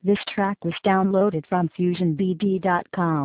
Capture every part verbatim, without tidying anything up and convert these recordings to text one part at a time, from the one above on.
This track was downloaded from fusion b d dot com.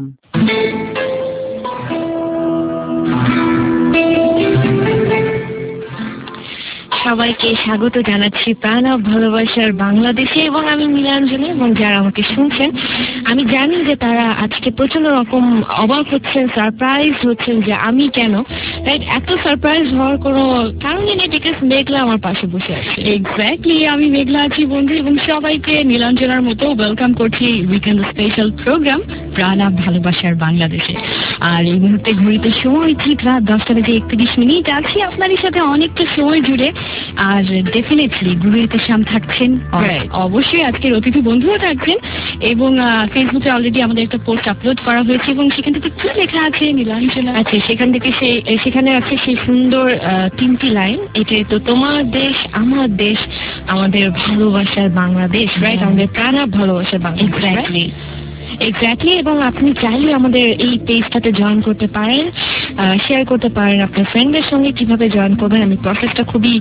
সবাইকে স্বাগত জানাচ্ছি প্রাণ অফ ভালোবাসার বাংলাদেশে এবং আমি নীলাঞ্জনা এবং যারা আমাকে শুনছেন আমি জানি যে তারা আজকে প্রচন্ড রকম অবাক হচ্ছেন, সারপ্রাইজ হচ্ছেন যে আমি কেন রাইট। এত সারপ্রাইজ হওয়ার কোনো কারণই নেই, বিকজ মেঘলা আমার পাশে বসে আছে। এক্স্যাক্টলি, আমি মেঘলা আছি বন্ধু এবং সবাইকে নীলাঞ্জনার মতো ওয়েলকাম করছি উইকেন্ড স্পেশাল প্রোগ্রাম প্রাণ অফ ভালোবাসার বাংলাদেশে। আর এই মুহূর্তে ঘড়িতে সময় ঠিক রাত দশটা বেজে একত্রিশ মিনিট আছি আপনাদের সাথে অনেকটা সময় জুড়ে। আর ডেফিনেটলি গুরু ইতিশাম থাকছেন, অবশ্যই আজকের অতিথি বন্ধুও থাকছেন এবং ফেসবুকে অলরেডি আমাদের একটা পোস্ট আপলোড করা হয়েছে এবং সেখান থেকে কি লেখা আছে নীলাঞ্জনা? আচ্ছা, সেখান থেকে সেই সেখানে আছে সেই সুন্দর তিনটি লাইন, এটাই তো তোমার দেশ আমার দেশ আমাদের ভালোবাসার বাংলাদেশ, রাইট? আমাদের প্রাণ অফ ভালোবাসার বাংলাদেশ। এক্স্যাক্টলি এক্স্যাক্টলি এবং আপনি চাইলে আমাদের এই পেজটাতে জয়েন করতে পারেন, শেয়ার করতে পারেন আপনার ফ্রেন্ডদের সঙ্গে। কিভাবে জয়েন করবেন আমি প্রসেসটা খুবই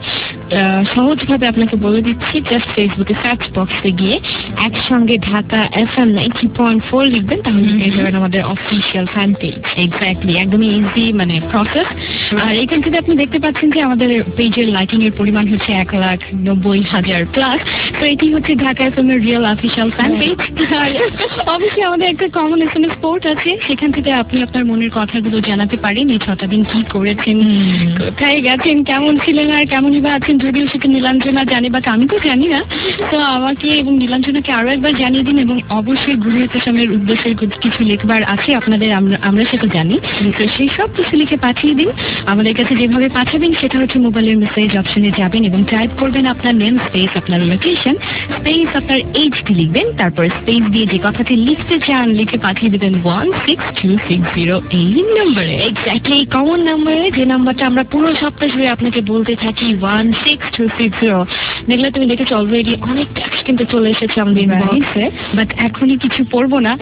সহজভাবে আপনাকে বলে দিচ্ছি। জাস্ট ফেসবুকে সার্চ বক্সে গিয়ে একসঙ্গে Dhaka F M ninety point four লিখবেন, তাহলে পেয়ে যাবেন আমাদের অফিসিয়াল ফ্যান পেজ। এক্স্যাক্টলি, একদমই ইজি মানে প্রসেস। আর এখান থেকে আপনি দেখতে পাচ্ছেন যে আমাদের পেজের লাইকিং এর পরিমাণ হচ্ছে এক লাখ নব্বই হাজার প্লাস। তো এটি হচ্ছে ঢাকা এফ এম এর রিয়েল অফিসিয়াল ফ্যান পেজ। আর অবশ্যই আমাদের একটা common S M S port আছে, সেখান থেকে আপনি আপনার মনের কথাগুলো জানাতে পারেন। এই ছটা দিন কি করেছেন, কোথায় গেছেন, কেমন ছিলেন আর কেমনই বা আছেন, যদিও সেটা নীলাঞ্জনা জানে বা আমি তো জানি না। তো আমাকে এবং নীলাঞ্জনাকে আরো একবার জানিয়ে দিন এবং অবশ্যই গুরু ইতিশামের উদ্দেশ্যে কিছু লিখবার আছে আপনাদের, আমরা সেটা জানি। তো সেই সব কিছু লিখে পাঠিয়ে দিন আমাদের কাছে। যেভাবে পাঠাবেন সেটা হচ্ছে মোবাইলের মেসেজ অপশনে যাবেন এবং টাইপ করবেন আপনার নেম স্পেস আপনার লোকেশন স্পেস আপনার এইচটি লিখবেন, তারপর স্পেস দিয়ে যে কথাটি লিখতে চান লিখে পাঠিয়ে দেবেন one six two six zero এই নম্বরে। এক্স্যাক্টলি, এই কমন নাম্বারে, যে নাম্বারটা আমরা পুরো সপ্তাহ জুড়ে আপনাকে বলতে থাকি, one six two six zero. দেখলে তুমি দেখেছো অলরেডি অনেক টেক্সট কিন্তু চলে এসেছে আমাদের ইনবক্সে, বাট এখনই কিছু পড়বো না।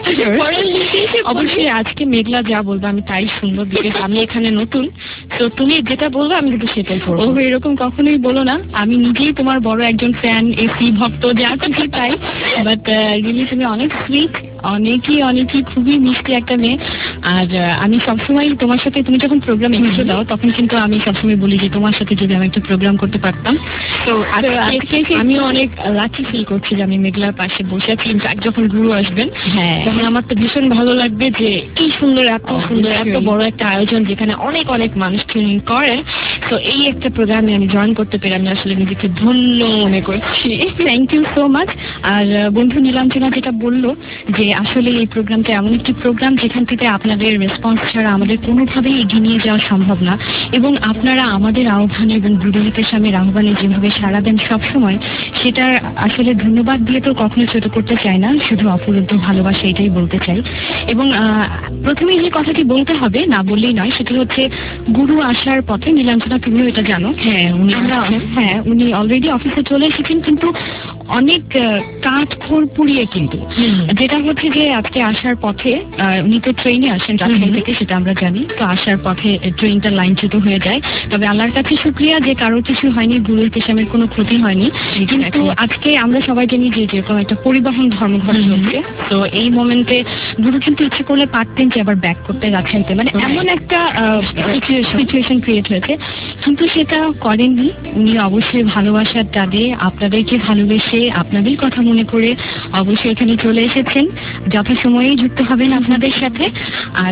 অবশ্যই আজকে মেঘলা যা বলবো আমি তাই শুনবো, বিকজ আমি এখানে নতুন। তো তুমি যেটা বলবো আমি কিন্তু সেটাই করবো। ও এরকম কখনোই বলো না, আমি নিজেই তোমার বড় একজন ফ্যান, এসি ভক্ত, যা কিছু তাই। বাট রিলি তুমি অনেক সুইট, অনেকই অনেকই খুবই মিষ্টি একটা মেয়ে। আর আমি সবসময় তোমার সাথে, তুমি যখন প্রোগ্রাম এসে দাও তখন কিন্তু আমি সবসময় বলি যে তোমার সাথে যদি আমি একটা প্রোগ্রাম করতে পারতাম। তো আজকে আমিও অনেক লাকি ফিল করছি যে আমি মেঘলার পাশে বসে আছি। ইনফ্যাক্ট যখন গুরু আসবেন হ্যাঁ তখন আমার তো ভীষণ ভালো লাগবে যে কি সুন্দর, এত সুন্দর, এত বড় একটা আয়োজন যেখানে অনেক অনেক মানুষ ট্রেনিং করে। তো এই একটা প্রোগ্রামে আমি জয়েন করতে পেরে আমি আসলে নিজেকে ধন্য মনে করছি। Thank you so much. আর বন্ধু নীলাঞ্জনা যেটা বললো যে আসলে এই প্রোগ্রামটা এমন একটি প্রোগ্রাম যেখান থেকে আপনাদের রেসপন্স ছাড়া আমাদের কোনোভাবেই এগিয়ে নিয়ে যাওয়া সম্ভব না, এবং আপনারা আমাদের আহ্বানে এবং গুরু ইতিশামের আহ্বানে যেভাবে সাড়া দেন সবসময়, সেটার আসলে ধন্যবাদ দিয়ে তো কখনো ছোট করতে চাই না, শুধু অপরন্ত ভালোবাসা এটাই বলতে চাই। এবং প্রথমে যে কথাটি বলতে হবে, না বললেই নয়, সেটি হচ্ছে গুরু আসার পথে, নীলাঞ্জনা তুমিও এটা জানো, হ্যাঁ উনি হ্যাঁ উনি অলরেডি অফিসে চলে এসেছেন, কিন্তু অনেক কাঠ খড় পুড়িয়ে, কিন্তু যেটা হচ্ছে যে আজকে আসার পথে উনি তো ট্রেনে আসেন রাজশাহী থেকে, সেটা আমরা জানি। তো আসার পথে ট্রেনটা লাইনচ্যুত হয়ে যায়। তবে আল্লাহর কাছে শুকরিয়া যে কারোর কিছু হয়নি, গুরু ইতিশামের কোনো ক্ষতি হয়নি। কিন্তু আজকে আমরা সবাই জানি যে যেরকম একটা পরিবহন ধর্মঘট চলছে, তো এই মোমেন্টে গুরু কিন্তু ইচ্ছে করলে পারতেন যে আবার ব্যাক করতে রাজশাহীতে, মানে এমন একটা সিচুয়েশন ক্রিয়েট হয়েছে, কিন্তু সেটা করেননি। উনি অবশ্যই ভালোবাসার টানে আপনাদেরকে ভালোবেসে আপনাদের কথা মনে করে অবশ্যই এখানে চলে এসেছেন, যথাসময়েই যুক্ত হবেন আপনাদের সাথে। আর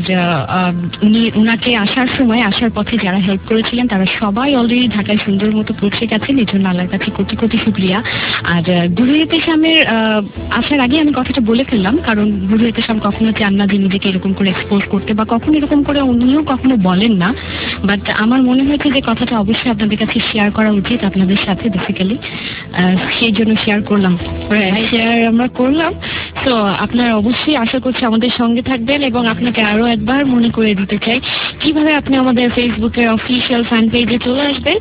উনি উনাকে আসার সময়, আসার পথে যারা হেল্প করেছিলেন তারা সবাই অলরেডি ঢাকায় সুন্দর মতো পৌঁছে গেছেন, এই জন্য আল্লাহর কাছে কোটি কোটি শুকরিয়া। আর গুরু ইতিশামের আসার আগে আমি কথাটা বলে ফেললাম, কারণ গুরু ইতিশাম কখনো চান না যে নিজেকে এরকম করে এক্সপোজ করতে, বা কখনো এরকম করে উনিও কখনো বলেন না। বাট আমার মনে হয়েছে যে কথাটা অবশ্যই আপনাদের কাছে শেয়ার করা উচিত আপনাদের সাথে, বেসিক্যালি সেই জন্য শেয়ার করলাম শেয়ার আমরা করলাম। তো আপনারা অবশ্যই আশা করছি আমাদের সঙ্গে থাকবেন, এবং আপনাকে আরো একবার মনে করে দিতে চাই কিভাবে আপনি আমাদের ফেসবুকের অফিসিয়াল ফ্যান পেজে চলে আসবেন।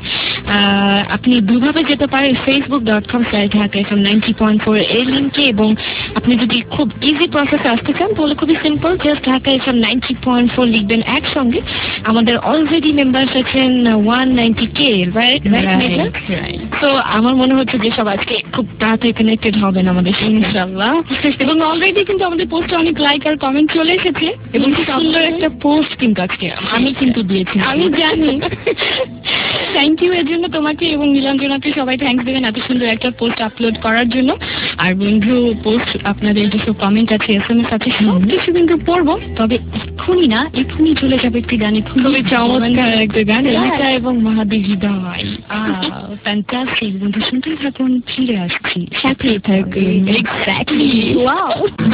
আপনি দুভাবে যেতে পারেন, Facebook dot com slash Dhaka F M ninety point four এই লিঙ্কে, এবং আপনি যদি খুব ইজি প্রসেসে আসতে চান তাহলে খুবই simple, just Dhaka F M ninety point four লিখবেন একসঙ্গে। আমাদের অলরেডি মেম্বার্স আছেন ওয়ান নাইনটি কে, রাইট? তো আমার মনে হচ্ছে যে সব আজকে খুব তাড়াতাড়ি কানেক্টেড হবেন আমাদের সাথে ইনশাআল্লাহ। এবং অলরেডি কিন্তু আমাদের পোস্টে অনেক লাইক আর কমেন্ট চলে এসেছে এবং সুন্দর একটা পোস্ট কিন্তু আজকে আমি কিন্তু দিয়েছি, আমি জানি। থ্যাংক ইউ এর জন্য তোমাকে এবং নীলাঞ্জনাকে সবাই থ্যাংকস দেবেন এত সুন্দর একটা পোস্ট আপলোড করার জন্য। আর বন্ধু পোস্ট আপনাদের যেসব কমেন্ট আছে এস এম এস আছে সব কিছু কিন্তু পড়বো, তবে এক্ষুনি না, এক্ষুনি চলে যাবে একটি গানে, খুবই চমৎকার একটা গান, এলিকা এবং মাহাদি হৃদয়। ফ্যান্টাস্টিক বন্ধু, শুনতেই থাকুন, ফিরে আসছি, সাথেই থাকুন। এক্স্যাক্টলি, ওয়াও,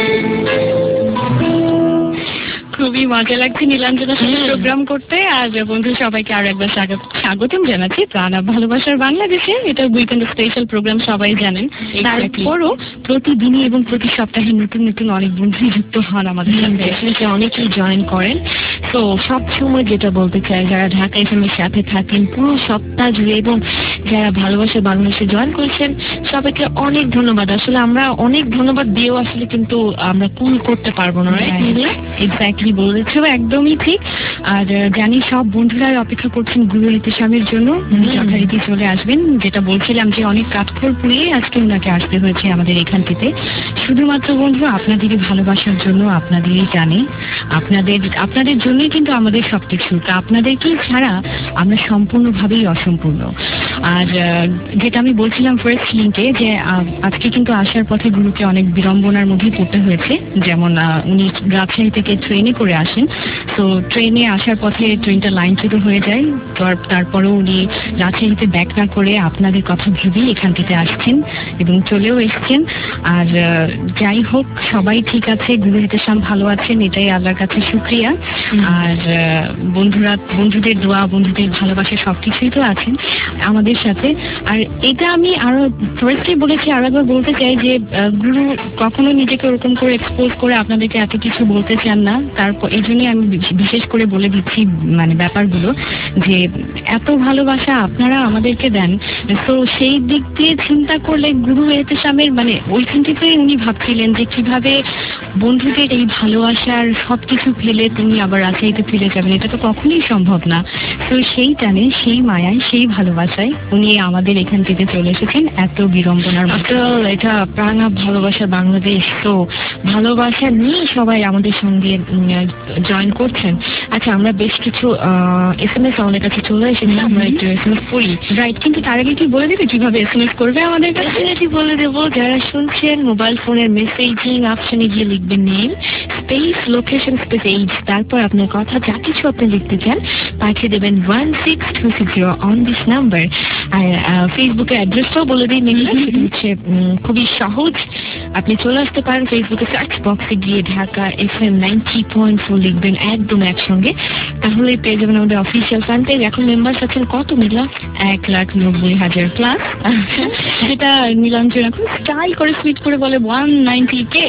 খুবই মজা লাগছে নীলাঞ্জনার সাথে প্রোগ্রাম করতে। আর বন্ধু সবাইকে আরো একবার স্বাগতম জানাচ্ছি প্রাণ আপ ভালোবাসার বাংলাদেশে। এটা উইকেন্ড স্পেশাল প্রোগ্রাম, সবাই জানেন। তারপরও প্রতিদিনই এবং প্রতি সপ্তাহে নতুন নতুন অনেক বন্ধু যুক্ত হন আমাদের সাথে, অনেকেই জয়েন করেন। তো সবসময় যেটা বলতে চাই, যারা ঢাকা এফএমের সাথে থাকেন পুরো সপ্তাহ জুড়ে এবং যারা ভালোবাসার বাংলাদেশে জয়েন করেছেন সবাইকে অনেক ধন্যবাদ। আসলে আমরা অনেক ধন্যবাদ দিয়েও আসলে কিন্তু আমরা কুল করতে পারবো না। এক্স্যাক্টলি বলেছো, একদমই ঠিক। আর জানি সব বন্ধুরাই অপেক্ষা করছেন গুরু ইতিসামের জন্য, যথারীতি চলে আসবেন। যেটা বলছিলাম যে অনেক কাঠখড় পুড়িয়ে আজকে ওনাকে আসতে হয়েছে আমাদের এখানটিতে, শুধুমাত্র বন্ধু আপনাদেরই ভালোবাসার জন্য, আপনাদেরই জানে, আপনাদের আপনাদের জন্যই কিন্তু আমাদের সবকিছু। আপনাদেরকে ছাড়া আমরা সম্পূর্ণভাবেই অসম্পূর্ণ। আর যেটা আমি বলছিলাম ফার্স্ট লিঙ্কে, যে আজকে কিন্তু আসার পথে গুরুকে অনেক বিড়ম্বনার মধ্যে পড়তে হয়েছে। যেমন উনি রাজশাহী থেকে ট্রেনে করে আসেন, তো ট্রেনে আসার পথে ট্রেনটা লাইনচ্যুত হয়ে যায়। তারপরেও উনি রাজশাহীতে ব্যাক না করে আপনাদের কথা ভেবেই এখানটিতে আসছেন এবং চলেও এসছেন। আর যাই হোক, সবাই ঠিক আছে, গুরু ইতিসাম ভালো আছেন, এটাই আল্লাহর কাছে শুকরিয়া। আর বন্ধুরা, বন্ধুদের দোয়া, বন্ধুদের ভালোবাসা সবকিছুই তো আছেন আমাদের সাথে। আর এটা আমি আরো ফার্স্টে বলেছি, আর একবার বলতে চাই যে গুরু কখনো নিজেকে ওরকম করে এক্সপোজ করে আপনাদেরকে এত কিছু বলতে চান না। তারপর এই জন্যই আমি বিশেষ করে বলে দিচ্ছি মানে ব্যাপারগুলো, যে এত ভালোবাসা আপনারা আমাদেরকে দেন। তো সেই দিক দিয়ে চিন্তা করলে গুরু ইতিসামের মানে ওইখান থেকে উনি ভাবছিলেন যে কিভাবে বন্ধুদের এই ভালোবাসার সবকিছু ফেলে তুমি আবার রাজশাহীতে ফিরে যাবেন, এটা তো কখনোই সম্ভব না। তো সেই টানে, সেই মায়ায়, সেই ভালোবাসায় উনি আমাদের এখান থেকে চলে এসেছেন এত বিড়ম্বনার মতো। এটা প্রাণ আপ ভালোবাসা বাংলাদেশ, তো ভালোবাসা নিয়ে সবাই আমাদের সঙ্গে জয়েন করছেন। আচ্ছা, আমরা বেশ কিছু এস এম এস আমাদের কাছে চলে এসেছি, আমরা একটু এস এম এস করি, রাইট? কিন্তু তার আগে কি বলে দেবে কিভাবে এস এম এস করবে আমাদের কাছে? বলে দেবো, যারা শুনছেন মোবাইল ফোনের মেসেজিং অপশনে গিয়ে লিখবেন name space location space age, তারপর আপনার কথা যা কিছু আপনি লিখতে চান পাঠিয়ে দেবেন one six two six zero on this number. আর ফেসবুকের অ্যাড্রেসটাও বলে দিই মেঘলা, সেটা হচ্ছে খুবই সহজ। আপনি চলে আসতে পারেন ফেসবুকে সার্চ বক্সে গিয়ে Dhaka F M ninety point four লিখবেন একদম একসঙ্গে, তাহলে পেয়ে যাবেন আমাদের অফিসিয়াল ফ্যান পেজ। এখন মেম্বার্স আছেন কত মেঘলা? এক লাখ নব্বই হাজার প্লাস, যেটা নীলাঞ্জন এখন স্টাইল করে সুইট করে বলে ওয়ান নাইনটি কে।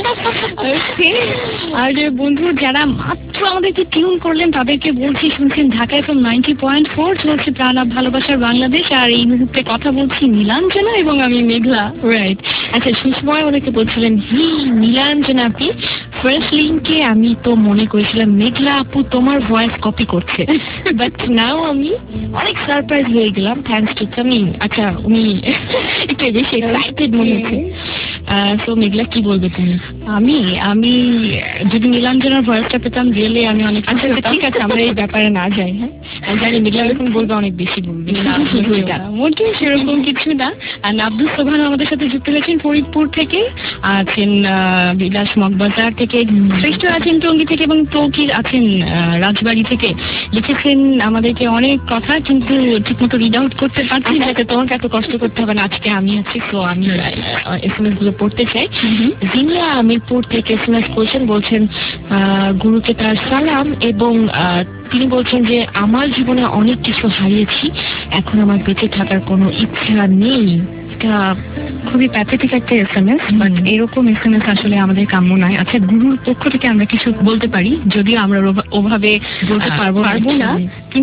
আর বন্ধু যারা মাত্র আমাদেরকে টিউন করলেন তাদেরকে বলছি, শুনছেন Dhaka FM ninety point four, চলছে প্রাণ আপ ভালোবাসার বাংলাদেশ। আর এই মুহূর্তে কথা বলছি নীলাঞ্জনা এবং আমি মেঘলা, রাইট? আচ্ছা, সুসময় ওদেরকে বলছিলেন হি নীলাঞ্জনা আপনি ফার্স্ট লিঙ্কে, আমি তো মনে করেছিলাম মেঘলা আপু তোমার ভয়েস কপি করছে, বাট নাও আমি অনেক সারপ্রাইজ হয়ে গেলাম থ্যাঙ্কস টু কামিং। আচ্ছা, উনি একটু বেশি এক্সাইটেড মনে হচ্ছে। তো মেঘলা কি বলবে তুমি? আমি আমি যদি নীলাঞ্জনার ভয়েসটা পেতাম রিয়েলি আমি অনেক। আচ্ছা ঠিক আছে, আমরা এই ব্যাপারে না যাই। হ্যাঁ, জানি মেঘলা এখন বলবে, অনেক বেশি বলবে, মোটেই সেরকম কিছু না। আর আব্দুল সোবহান আমাদের সাথে যুক্ত হয়েছেন ফরিদপুর থেকে, আছেন বিলাস মগবাজার থেকে, শ্রেষ্ঠ আছেন টঙ্গী থেকে এবং তৌকির আছেন রাজবাড়ি থেকে। লিখেছেন আমাদেরকে অনেক কথা, কিন্তু ঠিক মতো রিড আউট করতে পারছি না। তোমাকে এত কষ্ট করতে হবে না, আজকে আমি আছি, তো আমি এস এম এস গুলো পড়তে চাই। জিনিয়া আমিরপুর থেকে এস এম এস করছেন, বলছেন গুরুকে তার সালাম এবং তিনি বলছেন যে আমার জীবনে অনেক কিছু হারিয়েছি, এখন আমার বেঁচে থাকার কোনো ইচ্ছা নেই। এটা খুবই প্যাথেটিক একটা এস এম এস, বাট এরকম এস এম এস আসলে আমাদের কাম্য নয়। আচ্ছা, গুরুর পক্ষ থেকে আমরা কিছু বলতে পারি, যদিও আমরা ওভাবে বলতে পারবো পারবো না, কিন্তু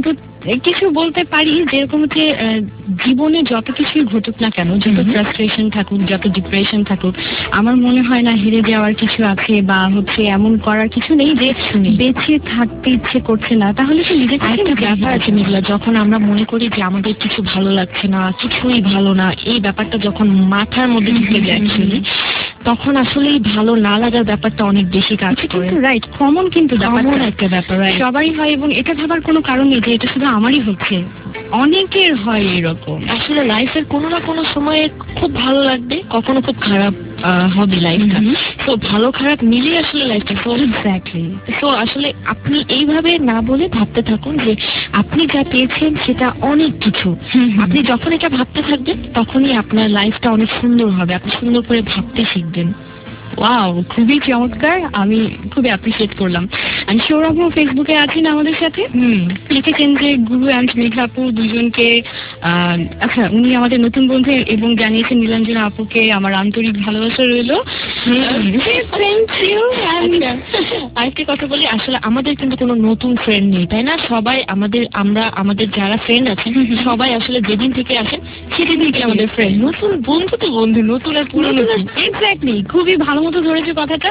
কিছু বলতে পারি, যেরকম হচ্ছে জীবনে যত কিছুই ঘটুক না কেন, যত ফ্রাস্ট্রেশন থাকুক, যত ডিপ্রেশন থাকুক, আমার মনে হয় না হেরে যাওয়ার কিছু আছে বা হচ্ছে এমন করার কিছু নেই যে বেঁচে থাকতে ইচ্ছে করছে না। তাহলে তো নিজের একটা ব্যাপার আছে মেঘলা, যখন আমরা মনে করি যে আমাদের কিছু ভালো লাগছে না, কিছুই ভালো না, এই ব্যাপারটা যখন মাথার মধ্যে ঢুকে যায় অ্যাকচুয়ালি, তখন আসলে ভালো না লাগার ব্যাপারটা অনেক বেশি কাজ করে। রাইট, কমন কিন্তু কমন একটা ব্যাপার, সবারই হয়, এবং এটা ভাবার কোনো কারণ নেই যে এটা শুধু আমারই হচ্ছে, অনেকের হয় এরকম। আসলে লাইফের কোনো না কোনো সময়ে খুব ভালো লাগবে, কখনো খুব খারাপ হবে লাইফটা। তো ভালো খারাপ মিলিয়ে আসলে লাইফটা। সো এক্স্যাক্টলি, সো আসলে আপনি এইভাবে না বলে ভাবতে থাকুন যে আপনি যা পেয়েছেন সেটা অনেক কিছু। আপনি যখন এটা ভাবতে থাকবেন তখনই আপনার লাইফটা অনেক সুন্দর হবে, আপনি সুন্দর করে ভাবতে শিখবেন। ওয়াও, খুবই চমৎকার, আমি খুবই অ্যাপ্রিসিয়েট করলাম। আমি সৌরভ ফেসবুকে আছেন আমাদের সাথে, লিখেছেন যে গুরু অ্যান্ড মেঘলা আপু দুজনকে, আচ্ছা উনি আমাদের নতুন বন্ধু, এবং জানিয়েছেন নীলাঞ্জনা আপুকে আমার আন্তরিক ভালোবাসা রইল। আরেকটা কথা বলি, আসলে আমাদের কিন্তু কোনো নতুন ফ্রেন্ড নেই, তাই না? সবাই আমাদের, আমরা আমাদের যারা ফ্রেন্ড আছেন সবাই আসলে যেদিন থেকে আসেন সেদিন থেকে আমাদের ফ্রেন্ড। নতুন বন্ধু তো বন্ধু, নতুন আর পুরনো। এক্স্যাক্টলি, খুবই ভালো মতো ধরেছে কথাটা।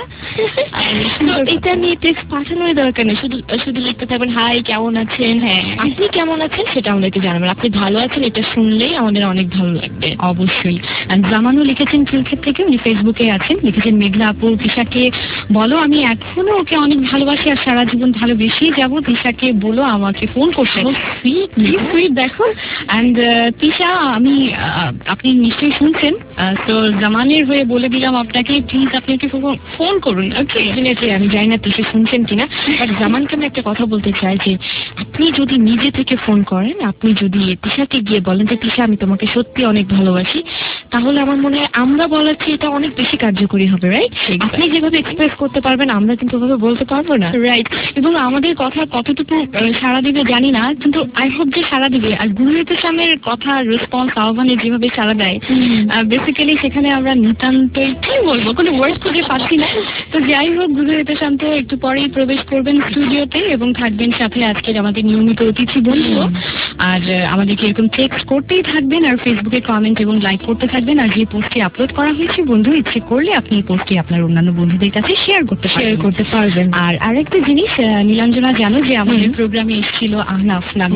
এটা নিয়ে টেক্সট পাঠানোর দরকার নেই, শুধু শুধু লিখতে থাকবেন হাই কেমন আছেন, হ্যাঁ আপনি কেমন আছেন সেটা আমাদেরকে জানাবেন। আপনি ভালো আছেন এটা শুনলেই আমাদের অনেক ভালো লাগবে। অবশ্যই। জামানও লিখেছেন খিলক্ষেত থেকে, উনি ফেসবুকে আছেন, লিখেছেন মেঘলা আপু তিশাকে বলো আমি এখনো ওকে অনেক ভালোবাসি আর সারা জীবন ভালোবেসেই যাবো, তিশাকে বলো আমাকে ফোন করতে। সুইট দেখো। অ্যান্ড তিশা, আমি আপনি নিশ্চয়ই শুনছেন, তো জামানের হয়ে বলে দিলাম আপনাকে, প্লিজ আপনি ওকে ফোন করুন। ওকে, আমি জানি না তিশা শুনছেন কিনা, বাট জামানকে আমি একটা কথা বলতে চাই যে আপনি যদি নিজে থেকে ফোন করেন, আপনি যদি তিশাকে গিয়ে বলেন যে তিশা আমি তোমাকে সত্যি অনেক ভালোবাসি, তাহলে আমার মনে হয় আমরা বলার চেয়ে এটা অনেক বেশি কার্যকরী হবে। রাইট, আপনি যেভাবে এক্সপ্রেস করতে পারবেন আমরা কিন্তু ওভাবে বলতে পারবো না। রাইট, এবং আমাদের কথা কতটুকু সারা দিবে জানি না, কিন্তু আই হোপ যে সারা দিবে। আর গুরু ইতিসামের কথা, রেসপন্স, আহ্বানে যেভাবে সারা দেয়, বেসিক্যালি সেখানে আমরা নিতান্তই কি বলবো, কোনো ওয়ার্ড খুঁজে পাচ্ছি না। তো যাই হোক, গুরু ইতিসাম তো একটু পরেই প্রবেশ করবেন স্টুডিওতে এবং থাকবেন সাথে আজকের আমাদের নিয়মিত অতিথি বন্ধু। আর আমাদেরকে এরকম টেক্সট করতেই থাকবেন আর ফেসবুকে কমেন্ট এবং লাইক করতে থাকবেন। আর যে পোস্টটি আপলোড করা হয়েছে বন্ধু, ইচ্ছে করলে আপনি এই পোস্টটি আপনার অন্যান্য বন্ধুদের কাছে শেয়ার করতে শেয়ার করতে পারবেন। আর আরেকটা জিনিস, নীলাঞ্জনা জানো যে আমাদের প্রোগ্রামে এসেছিল আহনাফ নামে,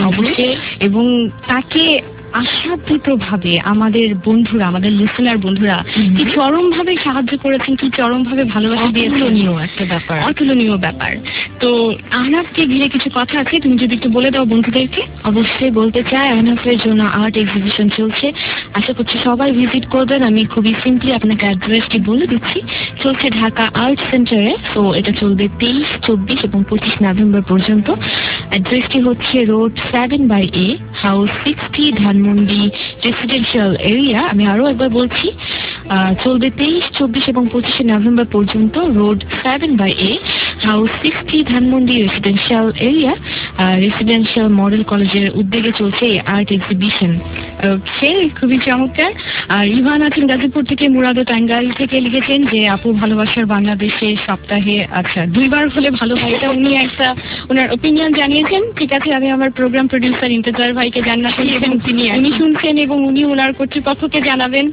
এবং তাকে আশাতীত ভাবে আমাদের বন্ধুরা, আমাদের লিসেনার বন্ধুরা কি চরম ভাবে সাহায্য করেছেন, কি চরম ভাবে ভালোবাসা দিয়েছেন। একটা ব্যাপার, অতুলনীয় ব্যাপার। তো আহনাফকে ঘিরে কিছু কথা আছে, তুমি যদি একটু বলে দাও বন্ধুদেরকে। অবশ্যই বলতে চাই, আহনাফের জন্য আর্ট এক্সিবিশন চলছে, আশা করছি সবাই ভিজিট করবেন। আমি খুবই সিম্পলি আপনাকে অ্যাড্রেসটি বলে দিচ্ছি। চলছে ঢাকা আর্ট সেন্টারে, তো এটা চলবে তেইশ চব্বিশ এবং পঁচিশ নভেম্বর পর্যন্ত। অ্যাড্রেসটি হচ্ছে road seven by A, house sixty, Dhanmondi residential area. আমি আরো একবার বলছি, চলবে তেইশ চব্বিশ এবং পঁচিশে নভেম্বর পর্যন্ত, road seven by A, house sixty, Dhanmondi residential area. Residential model কলেজের উদ্যোগে চলছে এই আর্ট এক্সিবিশন। সে খুবই চমৎকার। আর ইভান আছেন গাজীপুর থেকে, মুরাদো টাঙ্গাইল থেকে লিখেছেন যে আপু ভালোবাসার বাংলাদেশে সপ্তাহে আচ্ছা দুইবার হলে ভালো হয়, এটা উনি একটা ওনার ওপিনিয়ন জানিয়েছেন। ঠিক আছে, আমি আমার প্রোগ্রাম প্রডিউসার ইন্তেজার ভাইকে জানাচ্ছি এবং তিনি উনি শুনছেন এবং উনি ওনার কর্তৃপক্ষকে জানাবেন।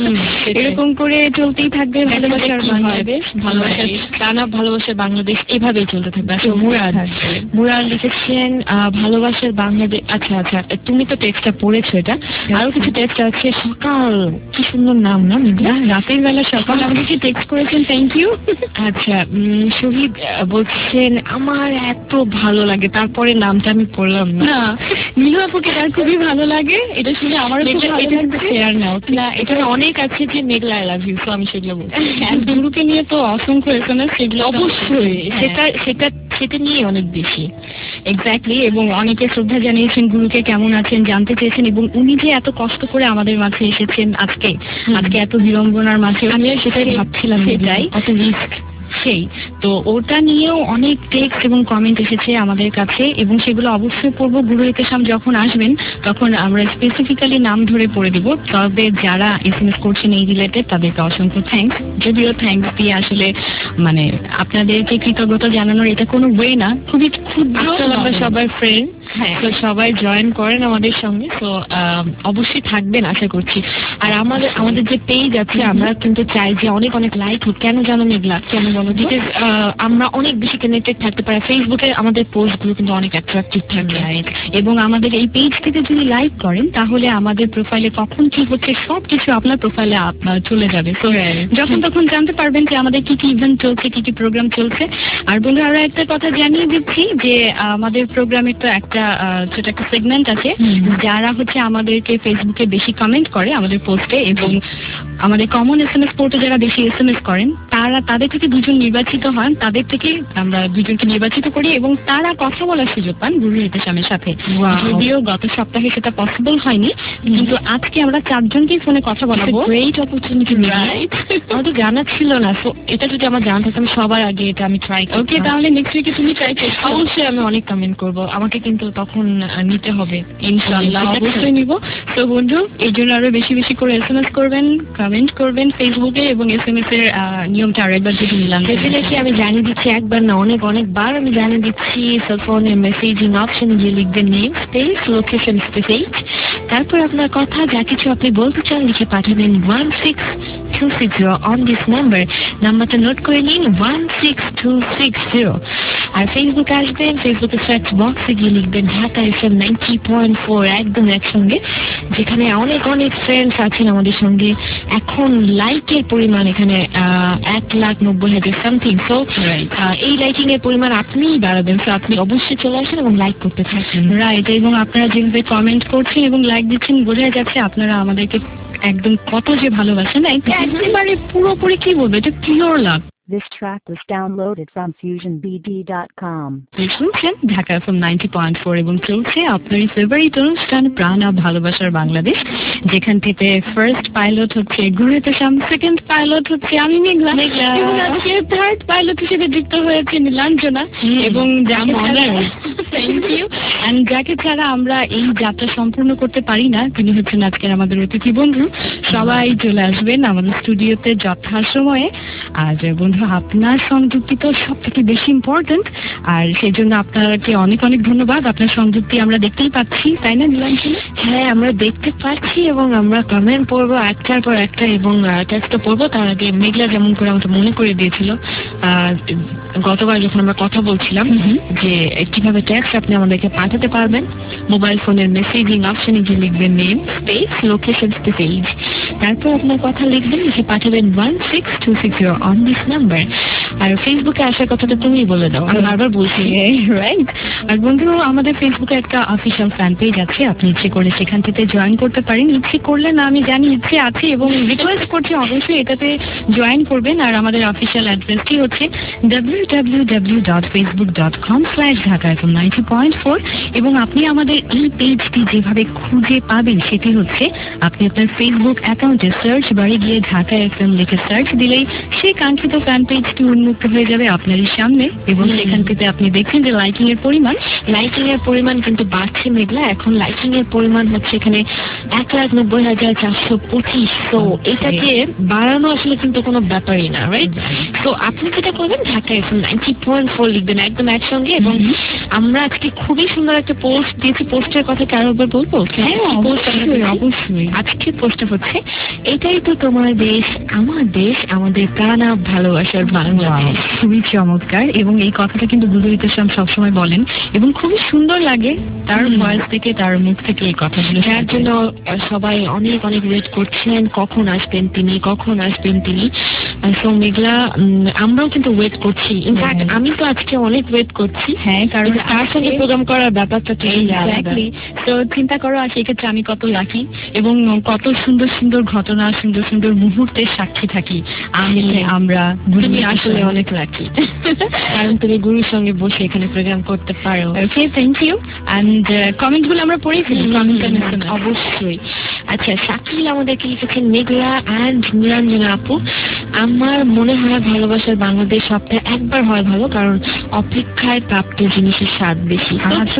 এরকম করে চলতেই থাকবে ভালোবাসার বাংলাদেশ, ভালোবাসার টানা ভালোবাসার বাংলাদেশ এভাবেই চলতে থাকবে। আচ্ছা মুরাদ, মুরাদ লিখেছেন ভালোবাসার বাংলাদেশ। আচ্ছা আচ্ছা, তুমি তো টেক্সটটা পড়েছো, এটা আরো কিছু টেক্সট আছে। সকাল, কি সুন্দর নাম না মেঘলা, রাতের বেলা সকাল আমাদেরকে টেক্সট করেছেন, থ্যাংক ইউ। আচ্ছা, শহীদ বলছেন আমার এত ভালো লাগে, তারপরে নামটা আমি পড়লাম না। নীলু আপুকে তার খুবই ভালো লাগে, এটা শুনে আমার শেয়ার নাও না, এটা অনেক আছে যে মেঘলা আই লাভ ইউ, তো আমি সেগুলো বলছি। গুরুকে নিয়ে তো অসংখ্য এসএমএস, সেগুলো অবশ্যই সেটা সেটা সেটা নিয়ে অনেক বেশি। এক্স্যাক্টলি, এবং অনেকে শ্রদ্ধা জানিয়েছেন, গুরুকে কেমন আছেন জানতে চেয়েছেন, এবং উনি যে এত কষ্ট করে আমাদের মাঝে এসেছেন আজকে, আজকে এত বিড়ম্বনার মাঝে, আমি সেটাই ভাবছিলাম, সেটাই কত রিস্ক। সেই তো ওটা নিয়েও অনেক টেক্সট এবং কমেন্ট এসেছে আমাদের কাছে, এবং সেগুলো অবশ্যই পড়বো। গুরু ইতিসাম যখন আসবেন তখন আমরা স্পেসিফিক্যালি নাম ধরে পড়ে দিব। তবে যারা এসএমএস করছেন এই রিলেটেড তাদেরকে অসংখ্য থ্যাঙ্কস। যদিও থ্যাঙ্কস দিয়ে আসলে মানে আপনাদেরকে কৃতজ্ঞতা জানানোর এটা কোনো ওয়ে না, খুবই ক্ষুদ্র, আমরা সবাই ফ্রেন্ড, হ্যাঁ, তো সবাই জয়েন করেন আমাদের সঙ্গে, তো অবশ্যই থাকবেন আশা করছি। আর আমাদের আমাদের যে পেজ আছে, আমরা কিন্তু চাই যে অনেক অনেক লাইক হোক। কেন জানো মেঘলা? কেন বলো? বিকজ আমরা অনেক বেশি কানেক্টেড থাকতে পারি। ফেসবুকে আমাদের পোস্টগুলো কিন্তু অনেক অ্যাট্রাকটিভ থাকে, এবং আমাদের এই পেজ থেকে যদি লাইক করেন তাহলে আমাদের প্রোফাইলে কখন কি হচ্ছে সবকিছু আপনার প্রোফাইলে চলে যাবে। তো যখন তখন জানতে পারবেন যে আমাদের কি কি ইভেন্ট চলছে, কি কি প্রোগ্রাম চলছে। আর বন্ধু আরো একটা কথা জানিয়ে দিচ্ছি যে আমাদের প্রোগ্রামের তো একটা ছোট একটা সেগমেন্ট আছে, যারা হচ্ছে আমাদেরকে ফেসবুকে বেশি কমেন্ট করে আমাদের পোস্টে এবং আমাদের কমন এস এম এস পোর্টে যারা বেশি এস এম এস করেন, তারা তাদের থেকে দুজন নির্বাচিত হন। তাদের থেকে আমরা দুজনকে নির্বাচিত করি এবং তারা কথা বলার সুযোগ পান গুরু ইতিসামের সাথে। যদিও গত সপ্তাহে সেটা পসিবল হয়নি, কিন্তু আজকে আমরা চারজনকেই ফোনে কথা বলাবো। Great opportunity, right? আমার তো জানা ছিল না, সো এটা যদি আমার জানা থাকতো আমি সবার আগে এটা আমি ট্রাই করি। ওকে, তাহলে নেক্সট উইকে তুমি ট্রাই করছো? অবশ্যই আমি অনেক কমেন্ট করব, আমাকে কিন্তু তখন নিতে হবে। ইনশাআল্লাহ অবশ্যই নিব। তো বন্ধু, এই জন্য আরো বেশি বেশি করে এস এম এস করবেন, কমেন্ট করবেন ফেসবুকে, এবং এস এম এস এর নিয়মটা আরেকবার যদি নিলাম ডেফিনেটলি আমি জানিয়ে দিচ্ছি, একবার না অনেক অনেকবার আমি জানিয়ে দিচ্ছি। সেলফোনের মেসেজিং অপশন গিয়ে লিখবেন নেম স্পেস লোকেশন স্পেস, তারপর আপনার কথা যা কিছু আপনি বলতে চান লিখে পাঠাবেন one six two six zero on this number. নাম্বারটা নোট করে নিন, one six two six zero. আর ফেসবুকে আসবেন, ফেসবুকে সার্চ বক্সে গিয়ে লিখবেন Dhaka F M ninety point four, একদম একসঙ্গে, যেখানে অনেক অনেক ফ্রেন্ডস আছেন আমাদের সঙ্গে। এখন লাইকের পরিমাণ এখানে এক লাখ নব্বই হাজার সামথিং। সো এই লাইকিং এর পরিমাণ আপনিই বাড়াবেন, তো আপনি অবশ্যই চলে আসেন এবং লাইক করতে থাকেন। রাইট, এবং আপনারা যেভাবে কমেন্ট করছেন এবং লাইক দিচ্ছেন, বোঝা যাচ্ছে আপনারা আমাদেরকে একদম কত যে ভালোবাসেন। একেবারে পুরোপুরি কি বলবো, এটা pure love. This track was downloaded from fusion b d dot com. শুনছেন Dhaka F M ninety point four এবং চলছে আপনার ফেভারিট অনুষ্ঠান প্রাণ আর ভালোবাসার বাংলাদেশ, যেখান থেকে ফার্স্ট পাইলট হচ্ছে গুরু ইতিসাম, সেকেন্ড পাইলট হচ্ছে আমি মেঘলা, এবং আজকে থার্ড পাইলট হিসেবে যুক্ত হয়েছে নীলাঞ্জনা। এবং থ্যাংক ইউ। অ্যান্ড যাকে ছাড়া আমরা এই যাত্রা সম্পূর্ণ করতে পারি না, তিনি হচ্ছেন আজকের আমাদের অতিথি বন্ধু। সবাই চলে আসবেন আমাদের স্টুডিওতে যথাসময়ে। আর বন্ধু, আপনার সংযুক্তি তো সব থেকে বেশি ইম্পর্টেন্ট, আর সেই জন্য আপনাকে অনেক অনেক ধন্যবাদ। আপনার সংযুক্তি আমরা দেখতেই পাচ্ছি, তাই না নীলাঞ্জনা? হ্যাঁ, আমরা দেখতে পাচ্ছি এবং আমরা কমেন্ট পড়বো একটার পর একটা, এবং টেক্সটও পড়বো। তার আগে মেঘলা যেমন করে আমাকে মনে করে দিয়েছিল গতবার যখন আমরা কথা বলছিলাম যে কিভাবে টেক্সট আপনি আমাদেরকে পাঠাতে পারবেন। মোবাইল ফোনের মেসেজিং অপশনে গিয়ে লিখবেন নেম স্পেস লোকেশন স্পেস, তারপর আপনার কথা লিখবেন, লিখে পাঠাবেন one six two six zero on this number. আর ফেসবুকে আসার কথাটা তুমি বলে দাও, আমি বারবার বলছি, রাইট? আর বন্ধু, আমাদের ফেসবুকে একটা অফিসিয়াল ফ্যান পেজ আছে, আপনি ইচ্ছে করলে সেখান থেকে জয়েন করতে পারেন। ইচ্ছে করলে না, আমি জানি ইচ্ছে আছে, এবং রিকোয়েস্ট করছি অবশ্যই এটাতে জয়েন করবেন। আর আমাদের অফিসিয়াল অ্যাড্রেসটি হচ্ছে W W W dot Facebook dot com slash Dhaka F M ninety point four. এবং আপনি আমাদের এই পেজটি যেভাবে খুঁজে পাবেন সেটি হচ্ছে, আপনি আপনার ফেসবুক অ্যাকাউন্টে সার্চ বারে গিয়ে ঢাকা এফ এম লিখে সার্চ দিলেই সেই কাঙ্ক্ষিত ফ্যান পেজটি উন্মুক্ত হয়ে যাবে আপনারই সামনে। এবং সেখান থেকে আপনি দেখছেন যে লাইকিং এর পরিমাণ লাইকিং এর পরিমাণ কিন্তু বাড়ছে মেঘলা। এখন লাইকিং এর পরিমাণ হচ্ছে এখানে এক লাখ নব্বই হাজার চারশো পঁচিশ। তো এটাকে বাড়ানো আসলে কিন্তু কোনো ব্যাপারই না, রাইট? তো আপনি যেটা করবেন, Dhaka F M ninety point four লিখবেন একদম একসঙ্গে। এবং আমরা আজকে খুবই সুন্দর একটা পোস্ট দিয়েছি। পোস্টের কথা কি আরো একবার বলবো? অবশ্যই। আজকের পোস্টটা হচ্ছে, এটাই তো তোমার দেশ আমার দেশ, আমাদের প্রাণ আর ভালোবাসার বাংলাদেশ। খুবই চমৎকার, এবং এই কথাটা কিন্তু গুরু ইতিসাম সবসময় বলেন এবং খুবই সুন্দর লাগে তার ভয়েস থেকে, তার মুখ থেকে এই কথাগুলো। যার জন্য সবাই অনেক অনেক ওয়েট করছেন, কখন আসবেন তিনি, কখন আসবেন তিনি। সো মেঘলা, আমরাও কিন্তু ওয়েট করছি। ইনফ্যাক্ট আমি তো আজকে অনেক ওয়েট করছি। হ্যাঁ, কারণ তার সঙ্গে প্রোগ্রাম করার ব্যাপারটা তো তো চিন্তা করো, আর সেক্ষেত্রে আমি কত লাকি, এবং কত সুন্দর সুন্দর ঘটনা, সুন্দর সুন্দর মুহূর্তের সাক্ষী থাকি আমি, আমরা। তুমি আসলে অনেক লাকি, কারণ তুমি গুরুর সঙ্গে বসে এখানে প্রোগ্রাম করতে পারো। Okay, thank you. And comment গুলো আমরা পড়ে ফেলি। অবশ্যই। আচ্ছা, শাকিল আমাদেরকে লিখেছেন, মেঘলা অ্যান্ড নীলাঞ্জনা আপু, আমার মনে হয় ভালোবাসার বাংলাদেশ সপ্তাহে একবার হয় ভালো, কারণ অপেক্ষায় প্রাপ্ত জিনিসের স্বাদ বেশি।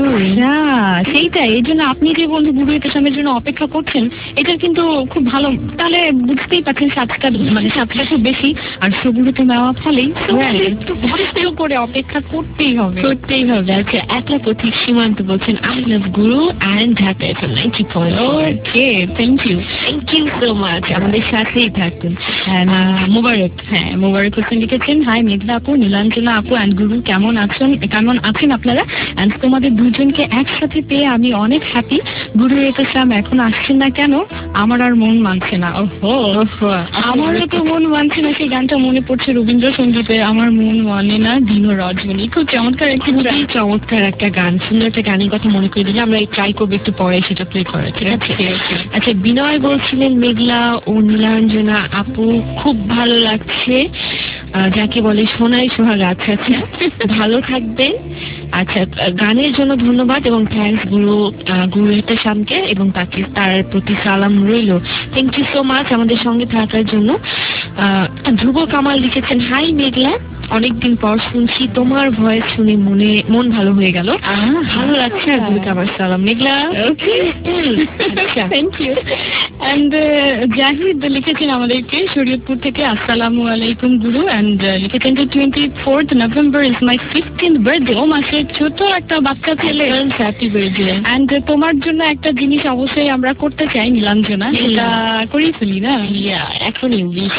সেইটাই, এই জন্য আপনি যে বন্ধু গুরু ইতিসামের জন্য অপেক্ষা করছেন, এটা কিন্তু খুব ভালো। তাহলে বুঝতেই পারছেন স্বাদটা, মানে স্বাদটা খুব বেশি। আর সবুজতে নেওয়া ফলে একটু কষ্ট করে অপেক্ষা করতেই হবে করতেই হবে। আচ্ছা, একলা পথিক সীমান্ত বলছেন I love Guru and Dhaka FM ninety point four. Okay, thank you thank you so much, আমাদের সাথেই থাকুন। মোবারক, হ্যাঁ মোবারক হোসেন লিখেছেন, হাই মেঘলা আপু, নীলাঞ্জনা আপু অ্যান্ড গুরু, কেমন আছেন কেমন আছেন আপনারা? অ্যান্ড তোমাদের দুজনকে একসাথে পেয়ে আমি অনেক হ্যাপি। গুরু এতেসাম এখন আসছেন না কেন? আমার আর মন মানছে না। ওহো, আমারও তো মন মানছে না। সেই গানটা মনে পড়ছে রবীন্দ্রসঙ্গীতে, আমার মন মানে না দিনো রজনী। খুব চমৎকার একটা খুবই চমৎকার একটা গান, সুন্দর একটা গানের কথা মনে করে দিলে আমরা ট্রাই করবো একটু পরে সেটা প্লে করা, ঠিক আছে? আচ্ছা, বিনয় বলছিলেন মেঘলা ও নীলাঞ্জনা আপু খুব ভালো লাগছে, যাকে বলে সোনাই সোহাগ। আচ্ছা আচ্ছা, ভালো থাকবেন। আচ্ছা, গানের জন্য ধন্যবাদ এবং থ্যাংকস গুরু গুরু এতেসামকে এবং তাকে তার প্রতি সালাম রইল। থ্যাংক ইউ সো মাচ আমাদের সঙ্গে থাকার জন্য। ধ্রুব কামাল লিখেছেন, হাই মেঘলা, অনেকদিন পর শুনছি তোমার ভয়েস, শুনে মনে মন ভালো হয়ে গেল, ভালো লাগছে। আর গুরুকে আমার সালাম Meghla. Okay, thank you. And Zahid লিখেছেন আমাদেরকে শরীয়তপুর থেকে, আসসালামু আলাইকুম গুরু, অ্যান্ড লিখেছেন যে twenty fourth November is my fifteenth birthday. ও মাসে ছোট একটা বাচ্চা ছেলে, হ্যাপি বার্থডে। অ্যান্ড তোমার জন্য একটা জিনিস অবশ্যই আমরা করতে চাই নীলাঞ্জনা, সেটা করেই ফেলি না? ইয়া, এখনই wish.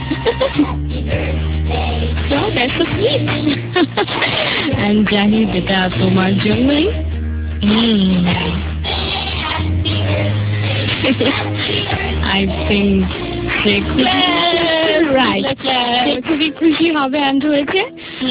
So that's so sweet. And Zahid, এটা তোমার জন্যই। I think সে খুবই খুশি হবে অ্যান্ড হয়েছে।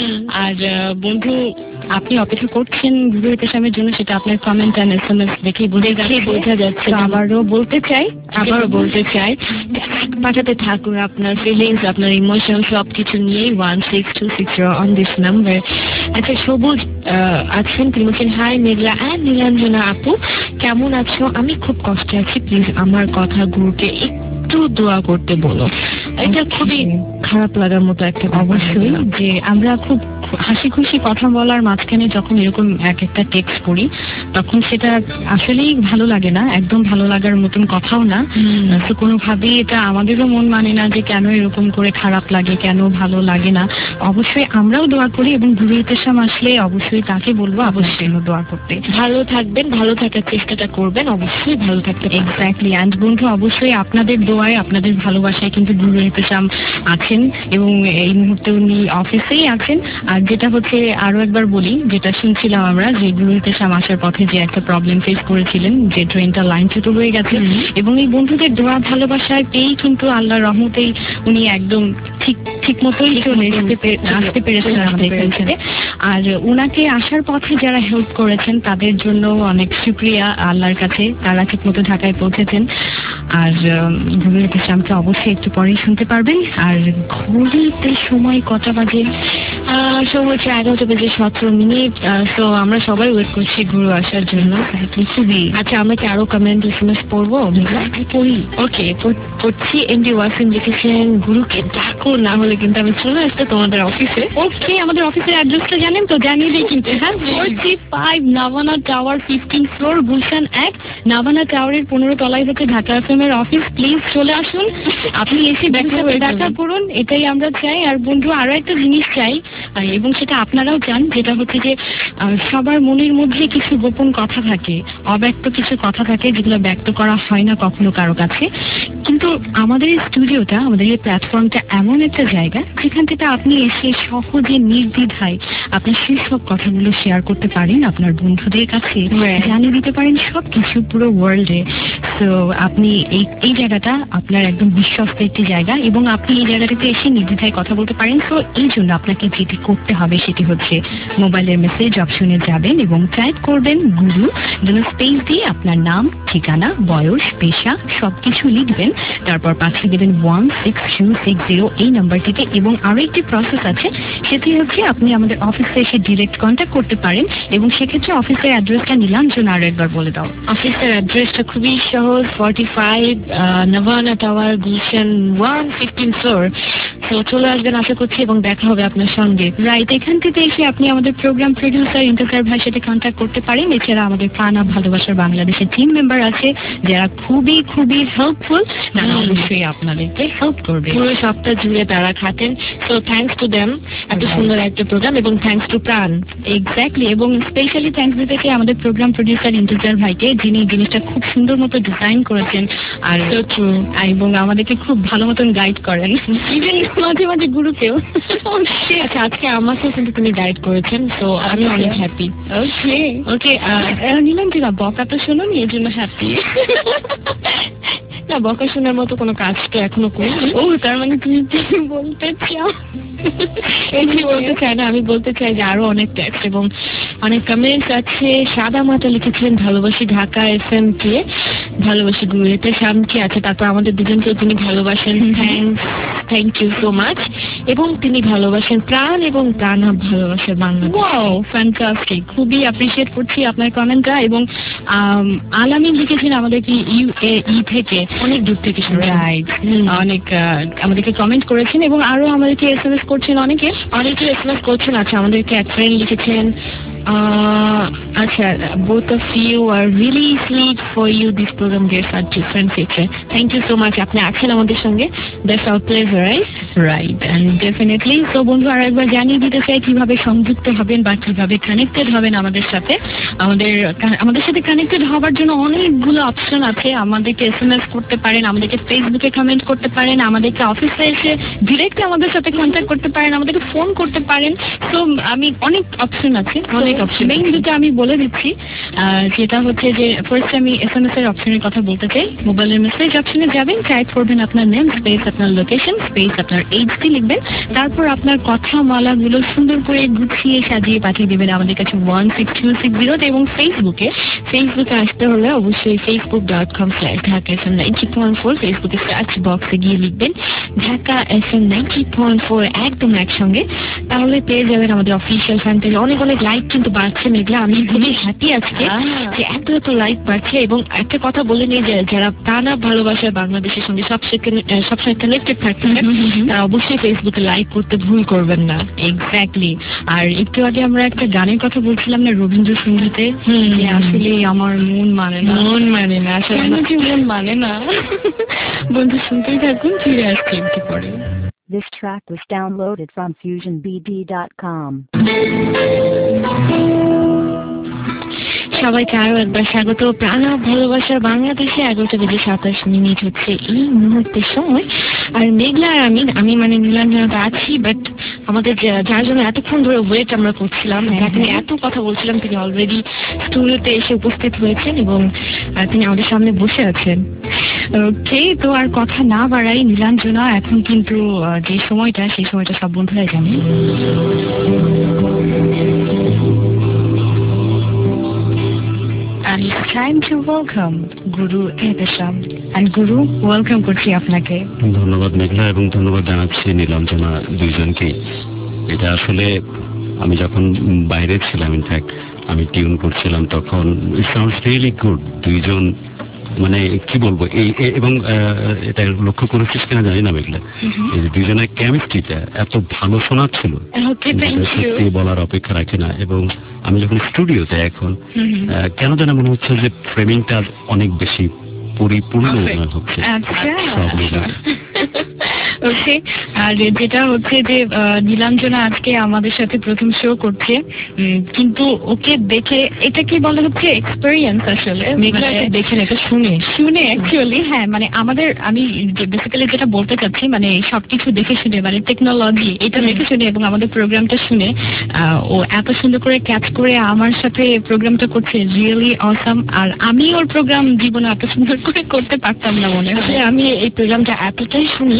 আর বন্ধু, আপনি অপেক্ষা করছেন গুরু এতেসামের জন্য, সেটা আপনার comment and S M S দেখেই বোঝা যাচ্ছে। আবারও বলতে চাই আবারও বলতে চাই পাঠাতে থাকুন আপনার ফিলিংস, আপনার ইমোশন, সবকিছু নিয়েই one six two six zero on this number. আচ্ছা, সবুজ আছেন, তিনি বলছেন, হাই মেঘলা অ্যান্ড নীলাঞ্জনা আপু, কেমন আছো? আমি খুব কষ্টে আছি, প্লিজ আমার কথা গুরুকে একটু দোয়া করতে বলো। এটা খুবই খারাপ লাগার মতো একটা। অবশ্যই, যে আমরা খুব হাসি খুশি কথা বলার মাঝখানে যখন এরকম এক একটা টেক্সট করি, তখন সেটা আসলেই ভালো লাগে না, একদম ভালো লাগার মতন কথাও না। তো কোনোভাবেই এটা আমাদেরও মন মানে না যে কেন এরকম করে খারাপ লাগে, কেন ভালো লাগে না। অবশ্যই আমরাও দোয়া করি এবং গুরু এতেসাম আসলে অবশ্যই তাকে বলবো অবশ্যই দোয়া করতে। ভালো থাকবেন, ভালো থাকার চেষ্টাটা করবেন, অবশ্যই ভালো থাকতে। এক্স্যাক্টলি। অ্যান্ড বন্ধু, অবশ্যই আপনাদের দোয়ায়, আপনাদের ভালোবাসায় কিন্তু গুরু এতেসাম আছেন এবং এই মুহূর্তে উনি অফিসেই আছেন। আর যেটা হচ্ছে, আরো একবার বলি, যেটা শুনছিলাম আমরা, যে গুরু এতেসাম আসার পথে যে একটা প্রবলেম ফেস করেছিলেন, যে ট্রেনটা লাইনচ্যুত হয়ে গেছে, এবং এই বন্ধুদের দোয়া ভালোবাসায় পেয়েই কিন্তু আল্লাহর রহমতেই উনি একদম ঠিক ঠিক মতোই চলে আসতে পেরেছেন আমাদের কাছে। আর ওনাকে আসার পথে যারা হেল্প করেছেন তাদের জন্য অনেক শুকরিয়া আল্লাহর কাছে, তারা ঠিক মতো ঢাকায় পৌঁছেছেন। আর গুরু এতেসামকে অবশ্যই একটু পরেই শুনতে পারবেন। আর ঘড়িতে সময় কটা বাজে? সময় হচ্ছে এগারোটা বেজে সতেরো মিনিট। তো আমরা সবাই ওয়েট করছি গুরু আসার জন্য। খুবই আচ্ছা, আমরা কি আরো কমেন্ট এস এম এস পড়বো? পড়ি। ওকে, পড়ছি। এমডি ওয়াসিম লিখেছেন, গুরুকে ডাকো, না হলে কিন্তু আমি চলে আসতে তোমাদের অফিসে। ওকে, আমাদের অফিসের অ্যাড্রেসটা জানেন তো? জানিয়ে দিই কিন্তু। হ্যাঁ, forty five Navana tower, fifteen floor, Gulshan এক। নাভানা টাওয়ারের পনেরো তলায় হচ্ছে ঢাকা এফএম এর অফিস। প্লিজ চলে আসুন, আপনি এসে দেখা করুন, এটাই আমরা চাই। আর বন্ধু, আরো একটা জিনিস চাই, এবং সেটা আপনারাও চান, যেটা হচ্ছে যে সবার মনের মধ্যে কিছু গোপন কথা থাকে, অব্যক্ত কিছু কথা থাকে, যেগুলো ব্যক্ত করা হয় না কখনো কারো কাছে। কিন্তু আমাদের এই স্টুডিওটা, আমাদের এই প্ল্যাটফর্মটা এমন একটা জায়গা যেখান থেকে আপনি এসে সহজে নির্দ্বিধায় আপনি সেই সব কথাগুলো শেয়ার করতে পারেন আপনার বন্ধুদের কাছে, জানিয়ে দিতে পারেন সবকিছু পুরো ওয়ার্ল্ডে। তো আপনি এই এই জায়গাটা আপনার একদম বিশ্বস্ত একটি জায়গা, এবং আপনি এই জায়গাটাতে এসে নির্দ্বিধায় কথা বলতে পারেন। তো এই জন্য আপনাকে যেটি করতে হবে সেটি হচ্ছে মোবাইলের মেসেজ অপশনে যাবেন এবং টাইপ করবেন গুরু, যেন স্পেস দিয়ে আপনার নাম, ঠিকানা, বয়স, পেশা সবকিছু লিখবেন, তারপর পাঠিয়ে দেবেন one six two six zero এই নাম্বারটিতে। এবং আরো একটি প্রসেস আছে, সেটি হচ্ছে আপনি আমাদের অফিসে এসে ডিরেক্ট কন্ট্যাক্ট করতে পারেন, এবং সেক্ষেত্রে অফিসের অ্যাড্রেসটা নীলাঞ্জনা আরো একবার বলে দাও। অফিসের অ্যাড্রেসটা খুবই সহজ, forty five Navana Suhana tower, Gulshan one fifteen floor. তো চলে আসবেন আশা করছি এবং দেখা হবে আপনার সঙ্গে। রাইট, এখান থেকে এসে আপনি আমাদের প্রোগ্রাম প্রডিউসার ইন্তেজার ভাইয়ের সাথে কন্ট্যাক্ট করতে পারেন। এছাড়া আমাদের প্রাণা ভালোবাসার বাংলাদেশের টিম মেম্বার আছে যারা খুবই খুবই হেল্পফুল, তারা অবশ্যই আপনাদেরকে হেল্প করবে। পুরো সপ্তাহ জুড়ে তারা খাটেন। সো থ্যাঙ্কস টু দেম, এত সুন্দর একটা প্রোগ্রাম, এবং থ্যাঙ্কস টু প্রাণ। এক্স্যাক্টলি, এবং স্পেশালি থ্যাঙ্কস দিতে চাই আমাদের প্রোগ্রাম প্রডিউসার ইন্তেজার ভাইকে, যিনি জিনিসটা খুব সুন্দর মতো ডিজাইন করেছেন আর এবং আমাদেরকে খুব ভালো মতন গাইড করেন, ইভেন মাঝে মাঝে গুরুকেও। আচ্ছা, আজকে আমাকেও কিন্তু তুমি গাইড করেছেন, তো আমি অনেক হ্যাপি। ওকে ওকে নিলাম কি না, বকা তো শোনোনি এর জন্য হ্যাপি। না, বকা শোনার মতো কোনো কাজ তো এখনো করিনি। ও, তার মানে তুমি বলতে চাও? এমনি বলতে চাই না, আমি বলতে চাই যে আরো অনেক টেক্সট এবং অনেক কমেন্টস আছে। সাদা মাতা লিখেছিলেন ভালোবাসি ঢাকা এফ এম কে, ভালোবাসি গুরুতে শামকি আছে, তারপর আমাদের দুজনকেও তিনি ভালোবাসেন, thanks thank you so much. এবং তিনি ভালোবাসেন প্রাণ এবং প্রাণ ভালোবাসেন বাংলাদেশ। ওয়াও, ফ্যান্টাস্টিক, খুবই অ্যাপ্রিশিয়েট করছি আপনার কমেন্টটা। এবং আলামিন লিখেছেন আমাদেরকে ইউ এ ই থেকে, অনেক দূর থেকে, রাইট, অনেক আমাদেরকে কমেন্ট করেছেন এবং আরো আমাদেরকে এস এম এস করছেন অনেকে অনেকে এস এম এস করছেন। আচ্ছা, আমাদেরকে এক ফ্রেন্ড লিখেছেন, আচ্ছা, both of you are really sweet for you this program gets such different feature. Thank you so much. আপনি আছেন আমাদের সঙ্গে, that's our pleasure, right? Right, and definitely. তো বন্ধু, আর একবার জানিয়ে দিতে চাই কিভাবে সংযুক্ত হবেন বা কিভাবে কানেক্টেড হবেন আমাদের সাথে। আমাদের আমাদের সাথে কানেক্টেড হওয়ার জন্য অনেকগুলো অপশন আছে। আমাদেরকে এস এম এস করতে পারেন, আমাদেরকে ফেসবুকে কমেন্ট করতে পারেন, আমাদেরকে অফিসে এসে ডিরেক্ট আমাদের সাথে কন্ট্যাক্ট করতে পারেন, আমাদেরকে ফোন করতে পারেন। তো আমি অনেক অপশন আছে, অনেক অপশন। মেইন দুটো আমি বলে দিচ্ছি, যেটা হচ্ছে যে ফার্স্ট আমি এস এম এস এর অপশনের কথা বলতে চাই। মোবাইলের মেসেজ অপশনে যাবেন, টাইপ করবেন আপনার নেম স্পেস আপনার লোকেশন স্পেস আপনার এইচডি লিখবেন, তারপর আপনার কথা মালাগুলো সুন্দর করে গুছিয়ে সাজিয়ে পাঠিয়ে দেবেন আমাদের কাছে ওয়ান সিক্স টু সিক্স জিরোতে। এবং ফেসবুকে ফেসবুকে আসতে হলে অবশ্যই Facebook dot com slash Dhaka F M ninety point four, ফেসবুকে সার্চ বক্সে গিয়ে লিখবেন Dhaka F M ninety point four একদম একসঙ্গে, তাহলে পেয়ে যাবেন আমাদের অফিসিয়াল ফ্যান পেজ। অনেক অনেক লাইক কিন্তু বাড়ছে মেঘলা, আমি খুবই হ্যাপি আজকে যে এত এত লাইক বাড়ছে। এবং একটা কথা বলে নিই যে যারা প্রাণা ভালোবাসায় বাংলাদেশের সঙ্গে সবসময় কানেক্টেড থাকতে চান, তারা অবশ্যই ফেসবুকে লাইক করতে ভুল করবেন না। এক্স্যাক্টলি। আর একটু আগে আমরা একটা গানের কথা বলছিলাম না, রবীন্দ্রসঙ্গীতে, যে আসলে আমার মন মানে না, মন মানে না, আসলে মন মানে না। বন্ধু, শুনতেই থাকুন, ফিরে আসছি একটু পরে। This track was downloaded from fusion b d dot com. সবাইকে আরো একবার স্বাগত প্রাণা ভালোবাসার বাংলাদেশে। এগারোটা বেজে সাতাশ মিনিট হচ্ছে এই মুহূর্তের সময়। আর মেঘলা আর আমি আমি মানে নীলাঞ্জনাতে আছি, বাট আমাদের যার জন্য এতক্ষণ ধরে ওয়েট আমরা করছিলাম, যাকে এত কথা বলছিলাম, তিনি অলরেডি স্টুডিওতে এসে উপস্থিত হয়েছেন এবং তিনি আমাদের সামনে বসে আছেন। ওকে, তো আর কথা না বাড়াই, নীলাঞ্জনা, এখন কিন্তু যে সময়টা, সেই সময়টা সব বন্ধুরাই জানে। And it's time to welcome Guru Edesham. And Guru, welcome করছি আপনাকে। ধন্যবাদ মেঘলা, এবং ধন্যবাদ জানাচ্ছি নীলাঞ্জনা দুইজনকেই। এটা আসলে আমি যখন বাইরে ছিলাম, ইনফ্যাক্ট আমি টিউন করছিলাম, তখন ইট সাউন্ডস রিয়েলি গুড। দুইজন মানে কি বলবো, এই এবং এটা লক্ষ্য করেছিস কিনা জানি না মেঘলা, এই যে দুইজনের কেমিস্ট্রিটা এত ভালো শোনাচ্ছিল, সত্যি বলার অপেক্ষা রাখে না। এবং আমি যখন স্টুডিওতে এখন কেন যেন মনে হচ্ছে যে ফ্রেমিংটা অনেক বেশি পরিপূর্ণ মনে হচ্ছে সব মিলে। ওকে, আর যেটা হচ্ছে যে নীলাঞ্জনা আজকে আমাদের সাথে প্রথম শো করছে, কিন্তু ওকে দেখে এটা কি বলা হচ্ছে এক্সপেরিয়েন্স, আসলে দেখে এটা শুনে শুনে অ্যাকচুয়ালি, হ্যাঁ, মানে আমাদের আমি বেসিক্যালি যেটা বলতে চাচ্ছি, মানে সবকিছু দেখে শুনে, মানে টেকনোলজি এটা দেখে শুনে এবং আমাদের প্রোগ্রামটা শুনে ও এত সুন্দর করে ক্যাচ করে আমার সাথে প্রোগ্রামটা করছে, রিয়েলি অসাম। আর আমি ওর প্রোগ্রাম জীবনে এত সুন্দর করে করতে পারতাম না মনে হয়। আমি এই প্রোগ্রামটা এতটাই শুনি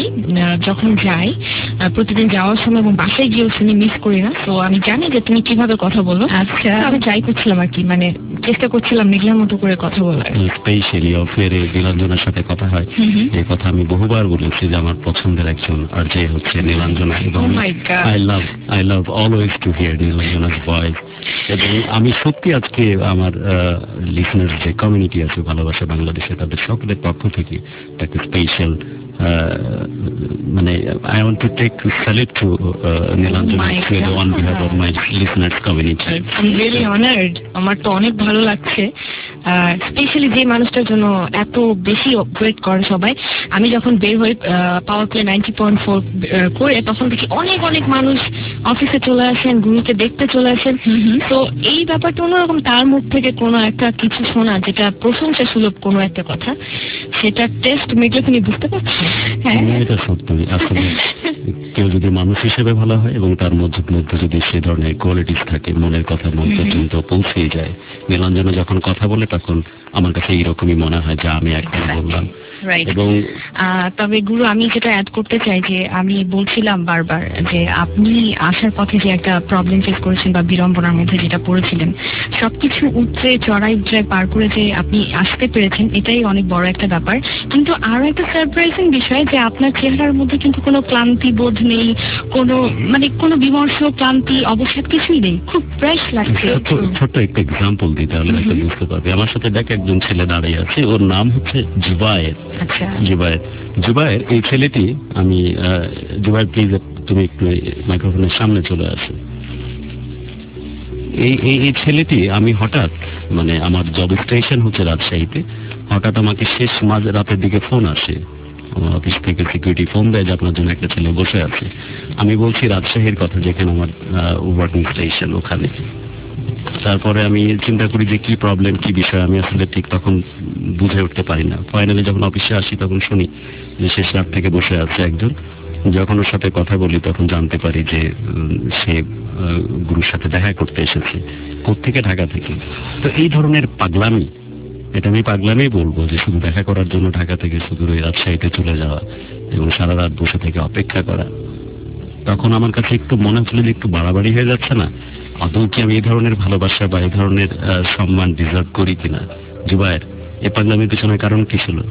যখন যাই প্রতিদিন যাওয়ার সময় এবং বাসায় গিয়েও শুনি, মিস করি না। তো আমি জানি যে তুমি কিভাবে কথা বলো। আচ্ছা, আমি ট্রাই করছিলাম আর কি, মানে চেষ্টা করছিলাম মেঘলার মতো করে কথা বলার। স্পেশালি অফেরে নীলাঞ্জনার সাথে কথা হয়, এই কথা আমি বহুবার বলেছি যে আমার পছন্দের একজন আর যে হচ্ছে নীলাঞ্জনা, এবং I love I love always to hear Nilanjana's voice. এবং আমি সত্যি আজকে আমার লিসনার্স যে কমিউনিটি আছে ভালোবাসা বাংলাদেশে, তাদের সকলের পক্ষ থেকে একটা স্পেশাল মানে I want to take salute to Nilanjana on behalf of my listeners community. I'm really honored. আমার তো অনেক ভালো লাগছে, স্পেশালি যে মানুষটার জন্য এত বেশি ওয়েট করে সবাই। আমি যখন বের হই power play ninety point four করে, তখন দেখি অনেক অনেক মানুষ অফিসে চলে আসেন, গুরুকে দেখতে চলে আসেন। তো এই ব্যাপারটা অন্যরকম, তার মুখ থেকে কোনো একটা কিছু শোনা যেটা প্রশংসা সুলভ কোনো একটা কথা, সেটা টেস্ট মেঘলা তুমি বুঝতে পারছো। হ্যাঁ, এটা সত্যি। আসলে কেউ যদি মানুষ হিসেবে ভালো হয় এবং তার মধ্যে মধ্যে যদি সে ধরনের কোয়ালিটিস থাকে, মনের কথা মন পর্যন্ত পৌঁছে যায়। নীলাঞ্জনা যখন কথা বলে তখন আমার কাছে এইরকমই মনে হয় যা আমি এখন বললাম। এবং তবে গুরু, আমি যেটা অ্যাড করতে চাই যে আমি বলছিলাম বারবার যে আপনি আসার পথে যে একটা প্রবলেম ফেস করেছেন বা বিড়ম্বনার মধ্যে যেটা পড়েছিলেন, সবকিছু উতরে চড়াই উতরাই পার করে যে আপনি আসতে পেরেছেন, এটাই অনেক বড় একটা ব্যাপার। কিন্তু আরো একটা সারপ্রাইজিং বিষয় যে আপনার চেহারার মধ্যে কিন্তু কোনো ক্লান্তি বোধ নেই, কোনো মানে কোনো বিমর্ষ ক্লান্তি অবসাদ কিছুই নেই, খুব ফ্রেশ লাগছে। ছোট্ট একটা এক্সাম্পল দিই তাহলে হয়তো বুঝতে পারবে। আমার সাথে দেখ একজন ছেলে দাঁড়িয়ে আছে, ওর নাম হচ্ছে জুবায়ের। জুবায়ের জুবায়ের এই ছেলেটি, আমি জুবায়ের প্লিজ তুমি একটু মাইক্রোফোনের সামনে চলে আসো। এই এই ছেলেটি, আমি হঠাৎ মানে আমার জব স্টেশন হচ্ছে রাজশাহীতে, হঠাৎ আমাকে শেষ মাঝ রাতের দিকে ফোন আসে, আমার অফিস থেকে সিকিউরিটি ফোন দেয় যে আপনার জন্য একটা ছেলে বসে আছে। আমি বলছি রাজশাহীর কথা, যেখানে আমার ওয়ার্কিং স্টেশন, ওখানে। তারপরে আমি চিন্তা করি যে কি প্রবলেম, কি বিষয়, আমি আসলে ঠিক তখন বুঝে উঠতে পারি না। ফাইনালি যখন অফিসে আসি তখন শুনি যে শেষ রাত থেকে বসে আছে একজন। যখন ওর সাথে কথা বলি তখন জানতে পারি যে সে গুরুর সাথে দেখা করতে এসেছে। কোত্থেকে? ঢাকা থেকে। তো এই ধরনের পাগলামি, এটা আমি পাগলামি বলবো যে শুধু দেখা করার জন্য ঢাকা থেকে শুধু ওই রাজশাহীতে চলে যাওয়া এবং সারা রাত বসে থেকে অপেক্ষা করা, তখন আমার কাছে একটু মনে হচ্ছিল যে একটু বাড়াবাড়ি হয়ে যাচ্ছে না? আদৌ কি আমি এই ধরনের ভালোবাসা বা এই ধরনের সম্মান ডিজার্ভ করি কিনা? জুবায়ের, এই পাগলামির পিছনে কারণ কি ছিল?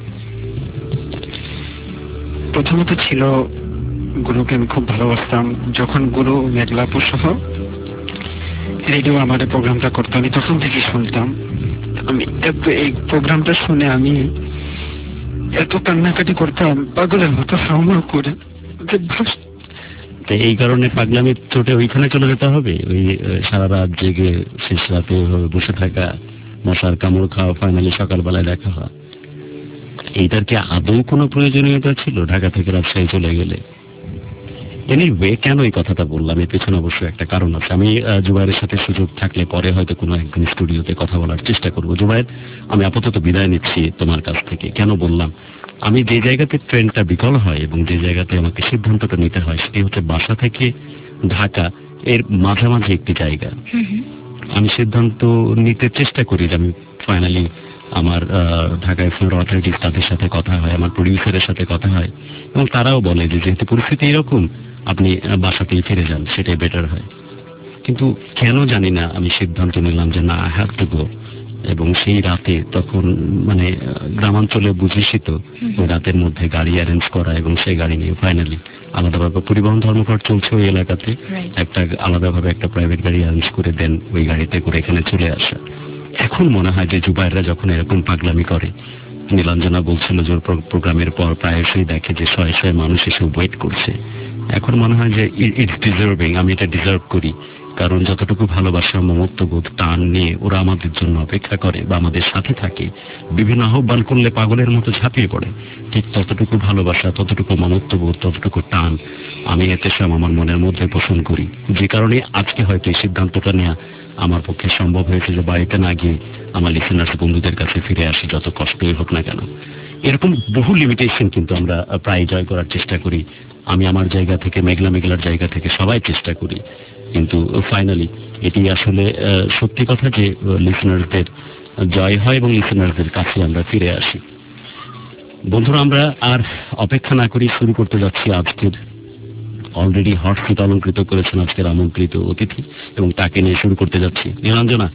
প্রথমত ছিল গুরুকে আমি খুব ভালোবাসতাম। যখন গুরু মেঘলাপুর সহ রেডিও আমাদের প্রোগ্রামটা করতো, আমি তখন থেকে শুনতাম। আমি এই প্রোগ্রামটা শুনে আমি এত কান্নাকাটি করতাম, পাগলের মতো হাউমাউ করে। এই কারণে পাগলামির চোটে ওইখানে চলে যেতে হবে, ওই সারা রাত জেগে শেষ রাতে বসে থাকা, মশার কামড় খাওয়া, ফাইনালি সকালবেলায় দেখা হওয়া, এইটার কি আদৌ কোনো প্রয়োজনীয়তা ছিল ঢাকা থেকে রাজশাহী চলে গেলে? এনিওয়ে, কেন এই কথাটা বললাম, এর পেছনে অবশ্যই একটা কারণ আছে। আমি জুবায়ের সাথে সুযোগ থাকলে পরে হয়তো কোনো একদিন স্টুডিওতে কথা বলার চেষ্টা করবো। জুবায়ের, আমি আপাতত বিদায় নিচ্ছি তোমার কাছ থেকে। কেন বললাম, আমি যে জায়গাতে ট্রেনটা বিকল হয় এবং যে জায়গাতে আমাকে সিদ্ধান্তটা নিতে হয়, সেটি হচ্ছে বাসা থেকে ঢাকা এর মাঝামাঝি একটি জায়গা। আমি সিদ্ধান্ত নিতে চেষ্টা করি যে আমি ফাইনালি আমার ঢাকা এফএম অথরিটিস, তাদের সাথে কথা হয়, আমার প্রডিউসারের সাথে কথা হয়, এবং তারাও বলে যে যেহেতু পরিস্থিতি এরকম, আপনি বাসাতেই ফিরে যান, সেটাই বেটার হয়। কিন্তু কেন জানি না আমি সিদ্ধান্ত নিলাম যে না, আই হ্যাভ টু গো। এবং সেই রাতে তখন মানে গ্রামাঞ্চলে বুঝিসই তো, ওই রাতের মধ্যে গাড়ি অ্যারেঞ্জ করা এবং সেই গাড়ি নিয়ে ফাইনালি আলাদাভাবে পরিবহন ধর্মঘট চলছে ওই এলাকাতে, একটা আলাদাভাবে একটা প্রাইভেট গাড়ি অ্যারেঞ্জ করে দেন, ওই গাড়িতে করে এখানে চলে আসা। এখন মনে হয় যে জুবায়েররা যখন এরকম পাগলামি করে, নীলাঞ্জনা বলছিল যে প্রোগ্রামের পর প্রায়শই দেখে যে শয়ে শয়ে মানুষ এসে ওয়েট করছে, এখন মনে হয় যে ইটস ডিজার্ভিং, আমি এটা ডিজার্ভ করি। কারণ যতটুকু ভালোবাসা, মমত্ববোধ, টান নিয়ে ওরা আমাদের জন্য অপেক্ষা করে বা আমাদের সাথে থাকে, বিভিন্ন আহ্বান করলে পাগলের মতো ঝাঁপিয়ে পড়ে, ঠিক ততটুকু ভালোবাসা, ততটুকু মমত্ববোধ, ততটুকু টান আমি এতে সব আমার মনের মধ্যে পোষণ করি। যে কারণে আজকে হয়তো এই সিদ্ধান্তটা নেওয়া আমার পক্ষে সম্ভব হয়েছে যে বাড়িতে না গিয়ে আমার লিসেনার্স বন্ধুদের কাছে ফিরে আসি, যত কষ্টই হোক না কেন। এরকম বহু লিমিটেশন কিন্তু আমরা প্রায় জয় করার চেষ্টা করি। আমি আমার জায়গা থেকে, মেঘলা মেঘলার জায়গা থেকে সবাই চেষ্টা করি, কিন্তু ফাইনালি এটি আসলে সত্যি কথা যে লিসেনারদের জয় হয় এবং লিসেনারদের কাছে আমরা ফিরে আসি। বন্ধুরা, আমরা আর অপেক্ষা না করি শুরু করতে যাচ্ছি আজকের অলরেডি হট সিট অলঙ্কৃত করেছেন আজকের আমন্ত্রিত অতিথি, এবং তাকে নিয়ে শুরু করতে যাচ্ছি। নীলাঞ্জনা,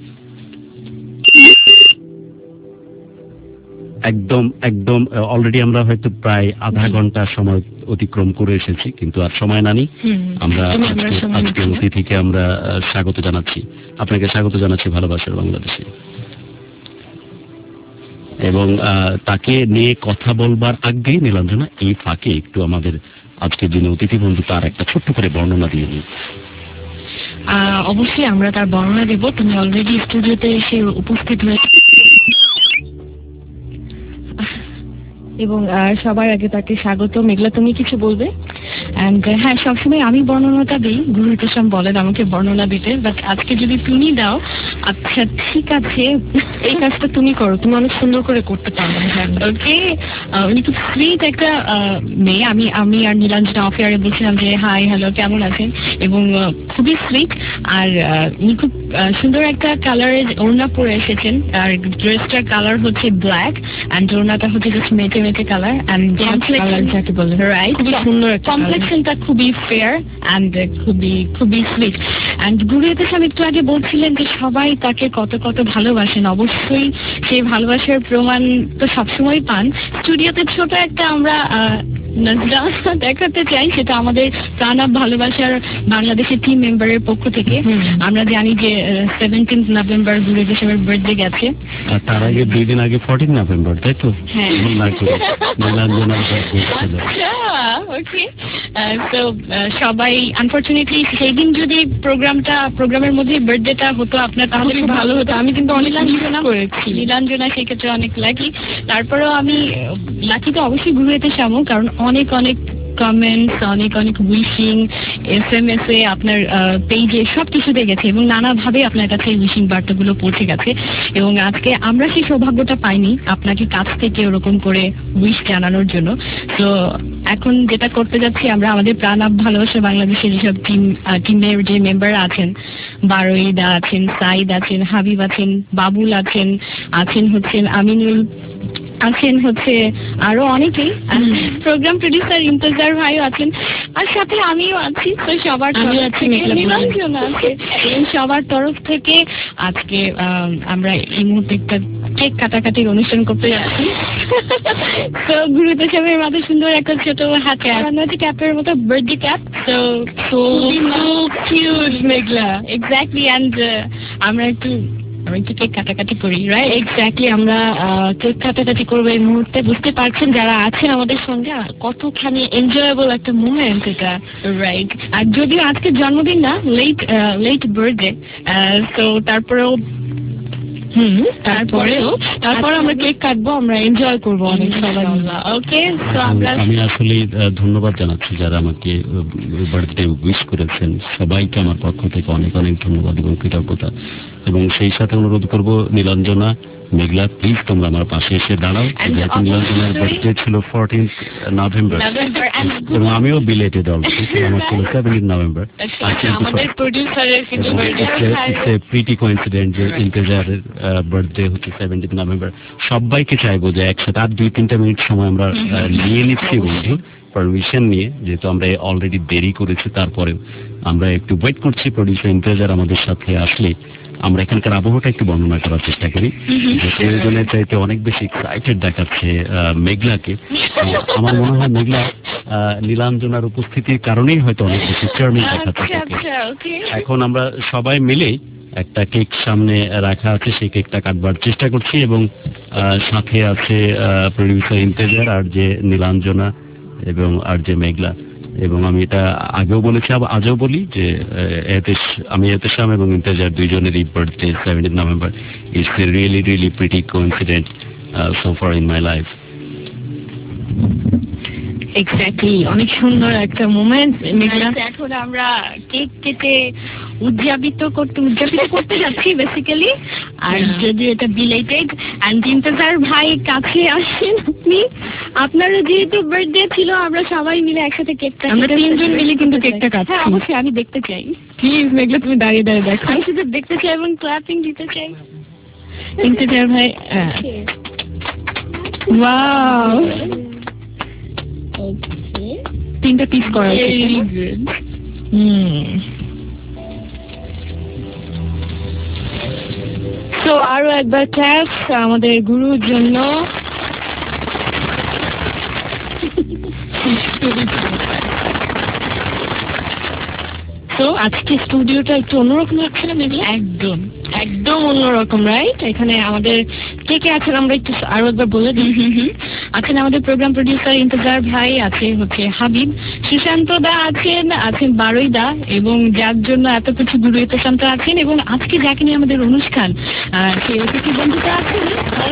একদম একদম অলরেডি আমরা হয়তো প্রায় আধা ঘন্টা সময় অতিক্রম করে এসেছি, কিন্তু আর সময় নানি। আমরা আজকের অতিথিকে আমরা স্বাগত জানাচ্ছি, আপনাকে স্বাগত জানাচ্ছি ভালোবাসার বাংলাদেশে। এবং তাকে নিয়ে কথা বলবার আগে নীলাঞ্জনা, এই ফাঁকে একটু আমাদের আজকের যিনি অতিথি বন্ধু তার একটা ছোট্ট করে বর্ণনা দিয়ে দিই। অবশ্যই আমরা তার বর্ণনা দেব। তুমি অলরেডি স্টুডিওতে এসে উপস্থিত হয়েছে এবং সবার আগে তাকে স্বাগত। মেঘলা, তুমি কিছু বলবে? এন্ড হ্যাঁ, সবসময় আমি বর্ণনাটা দিই, গুরু ইসলাম বলেন আমাকে বর্ণনা দিতে, বাট আজকে যদি তুমি দাও। আচ্ছা ঠিক আছে, এই কাজটা তুমি করো, তুমি অনেক সুন্দর করে করতে পারো। ওকে, উনি খুব সুইট একটা মেয়ে। আমি আমি আর নীলাঞ্জনা অফ এয়ারে বলছিলাম যে হাই হ্যালো কেমন আছেন, এবং খুবই সুইট। আর উনি খুব সুন্দর একটা কালারের ওড়না পরে এসেছেন, আর ড্রেসটার কালার হচ্ছে ব্ল্যাক এন্ড ওড়নাটা হচ্ছে জাস্ট মেটে মেটে কালার এন্ড কমপ্লেক্সন যাকে বলে, রাইট? খুব সুন্দর একটা কমপ্লেক্সনটা, খুবই ফেয়ার এন্ড খুবই খুবই সুইট। এন্ড গুরু আমি একটু আগে বলছিলেন যে সবাই তাকে কত কত ভালোবাসেন। অবশ্যই সেই ভালোবাসার প্রমাণ তো সবসময় পান। স্টুডিওতে ছোট একটা আমরা দেখাতে চাই, সেটা আমাদের প্রাণাব ভালোবাসার বাংলাদেশের টিম মেম্বারের পক্ষ থেকে। আমরা জানি যে সেভেন্টিন্থ নভেম্বর গুরু দেশের বার্থডে গেছে, তার আগে দুই দিন আগে ফোরটিন নভেম্বর, তাই তো? হ্যাঁ। তো সবাই আনফর্চুনেটলি সেই দিন যদি প্রোগ্রামটা প্রোগ্রামের মধ্যে বার্থডেটা হতো আপনার, তাহলে খুব ভালো হতো। আমি কিন্তু অনেক করেছি নীলাঞ্জনা, সেক্ষেত্রে অনেক লাকি। তারপরেও আমি লাকি তো অবশ্যই গুরু এতে শ্যামু, কারণ অনেক অনেক কমেন্টস, অনেক অনেক উইশিং, এস এম এস এ, আপনার পেজে সব কিছুতে গেছে, এবং নানাভাবে আপনার কাছে উইশিং বার্তাগুলো পৌঁছে গেছে। এবং আজকে আমরা সেই সৌভাগ্যটা পাইনি আপনাকে কাছ থেকে ওরকম করে উইশ জানানোর জন্য। তো এখন যেটা করতে যাচ্ছি, আমরা আমাদের প্রাণাব ভালোবাসা বাংলাদেশের যেসব টিম টিমের যে মেম্বার আছেন, বারোইদা আছেন, সাইদ আছেন, হাবিব আছেন, বাবুল আছেন, আছেন হচ্ছেন আমিনুল, আছেন হচ্ছে আরো অনেকেই, প্রোগ্রাম প্রডিউসার ইন্তজার ভাইও আছেন, আর সাথে আমিও আছি। তো সবার নীলাঞ্জনা আছে, সবার তরফ থেকে আজকে আমরা এই মুহূর্তে একটা কেক কাটাকাটির অনুষ্ঠান করতে যাচ্ছি। তো গুরুদেব সাহেবের মাঝে সুন্দর একটা ছোট হাতে বানানো ক্যাপের মতো বার্থডে ক্যাপ। তো so cute Meghla, exactly. And আমরা একটু আমি একটু কেক কাটাকাটি করি, রাইট? এক্স্যাক্টলি, আমরা কেক কাটাকাটি করবো এই মুহূর্তে। বুঝতে পারছেন যারা আছেন আমাদের সঙ্গে কতখানি এনজয়েবল একটা মুভমেন্ট এটা, রাইট? আর যদিও আজকে জন্মদিন না, লেট লেট বার্থডে, তো তারপরেও হুম তারপরেও তারপর আমরা কেক কাটবো, আমরা এনজয় করবো অনেক সবাই। ওকে, তো আমরা আমি আসলে ধন্যবাদ জানাচ্ছি যারা আমাকে বার্থডে উইশ করেছেন, সবাইকে আমার পক্ষ থেকে অনেক অনেক ধন্যবাদ এবং কৃতজ্ঞতা। এবং সেই সাথে অনুরোধ করব নীলাঞ্জনা, মেঘলা, প্লিজ তোমরা আমার পাশে এসে দাঁড়াও। যেহেতু নীলাঞ্জনার বার্থডে ছিল ফোরটিন্থ নভেম্বর এবং আমিও বিলেটেড অলরেডি, আমার ছিল সেভেন্টিন নভেম্বর। প্রিটি কোইন্সিডেন্ট যে ইন্তেজারের বার্থডে হচ্ছে সেভেন্টিন নভেম্বর। সবাইকে চাইবো যে একসাথে আর দুই তিনটা মিনিট সময় আমরা নিয়ে নিচ্ছি বন্ধু, পারমিশন নিয়ে, যেহেতু আমরা অলরেডি দেরি করেছি, তারপরেও আমরা একটু ওয়েট করছি প্রডিউসার ইন্তেজার আমাদের সাথে আসলে আমরা এখানকার আবহাওয়াটা একটু বর্ণনা করার চেষ্টা করি। প্রয়োজনের চাইতে অনেক বেশি এক্সাইটেড দেখাচ্ছে মেঘলাকে। আমার মনে হয় মেঘলা নীলাঞ্জনার উপস্থিতির কারণেই হয়তো অনেক বেশি চার্মিং দেখাচ্ছে। এখন আমরা সবাই মিলে একটা কেক সামনে রাখা আছে, সেই কেকটা কাটবার চেষ্টা করছি, এবং সাথে আছে প্রডিউসার ইন্তেজার, আর যে নীলাঞ্জনা এবং আর যে মেঘলা। এবং আমি এটা আগেও বলেছি, আজও বলি যে আমি এতেশাম এবং ইন্তেজার দুইজনেরই birthday seventeen November. It's a really really pretty coincident so far in my life. Exactly, অনেক সুন্দর একটা মোমেন্ট। এখন আমরা কেক কেটে উদযাপিত করতে উদযাপিত করতে যাচ্ছি বেসিক্যালি। আর যদি এটা বিলেটেড এন্ড ইন্তজার ভাই কাছে আসেন আপনি, আপনারও যেহেতু বার্থডে ছিল, আমরা সবাই মিলে একসাথে কেকটা, আমরা তিনজন মিলে কিন্তু কেকটা কাটছি। অবশ্যই আমি দেখতে চাই, প্লিজ মেঘলা তুমি দাঁড়িয়ে দাঁড়িয়ে দেখো। আমি শুধু দেখতে চাই এবং ক্ল্যাপিং দিতে চাই। ইন্তজার ভাই ওয়াও, তিনটা পিস করা হুম। তো আরো একবার ক্লাস আমাদের গুরুর জন্য। তো আজকে স্টুডিওটা একটু অন্যরকম লাগছে না মেঘলা? একদম একদম অন্যরকম, রাইট? এখানে আমাদের কে কে আছেন আমরা একটু আরো একবার বলে দিই। আছেন আমাদের প্রোগ্রাম প্রডিউসার ইন্তজার ভাই, আছে হচ্ছে হাবিব, সুশান্ত দা আছেন, আছেন বারুই দা, এবং যার জন্য এত কিছু গুরু প্রশান্ত আছেন, এবং আজকে যাকে নিয়ে আমাদের অনুষ্ঠান সেই অতিথি বন্ধুটা আছেন,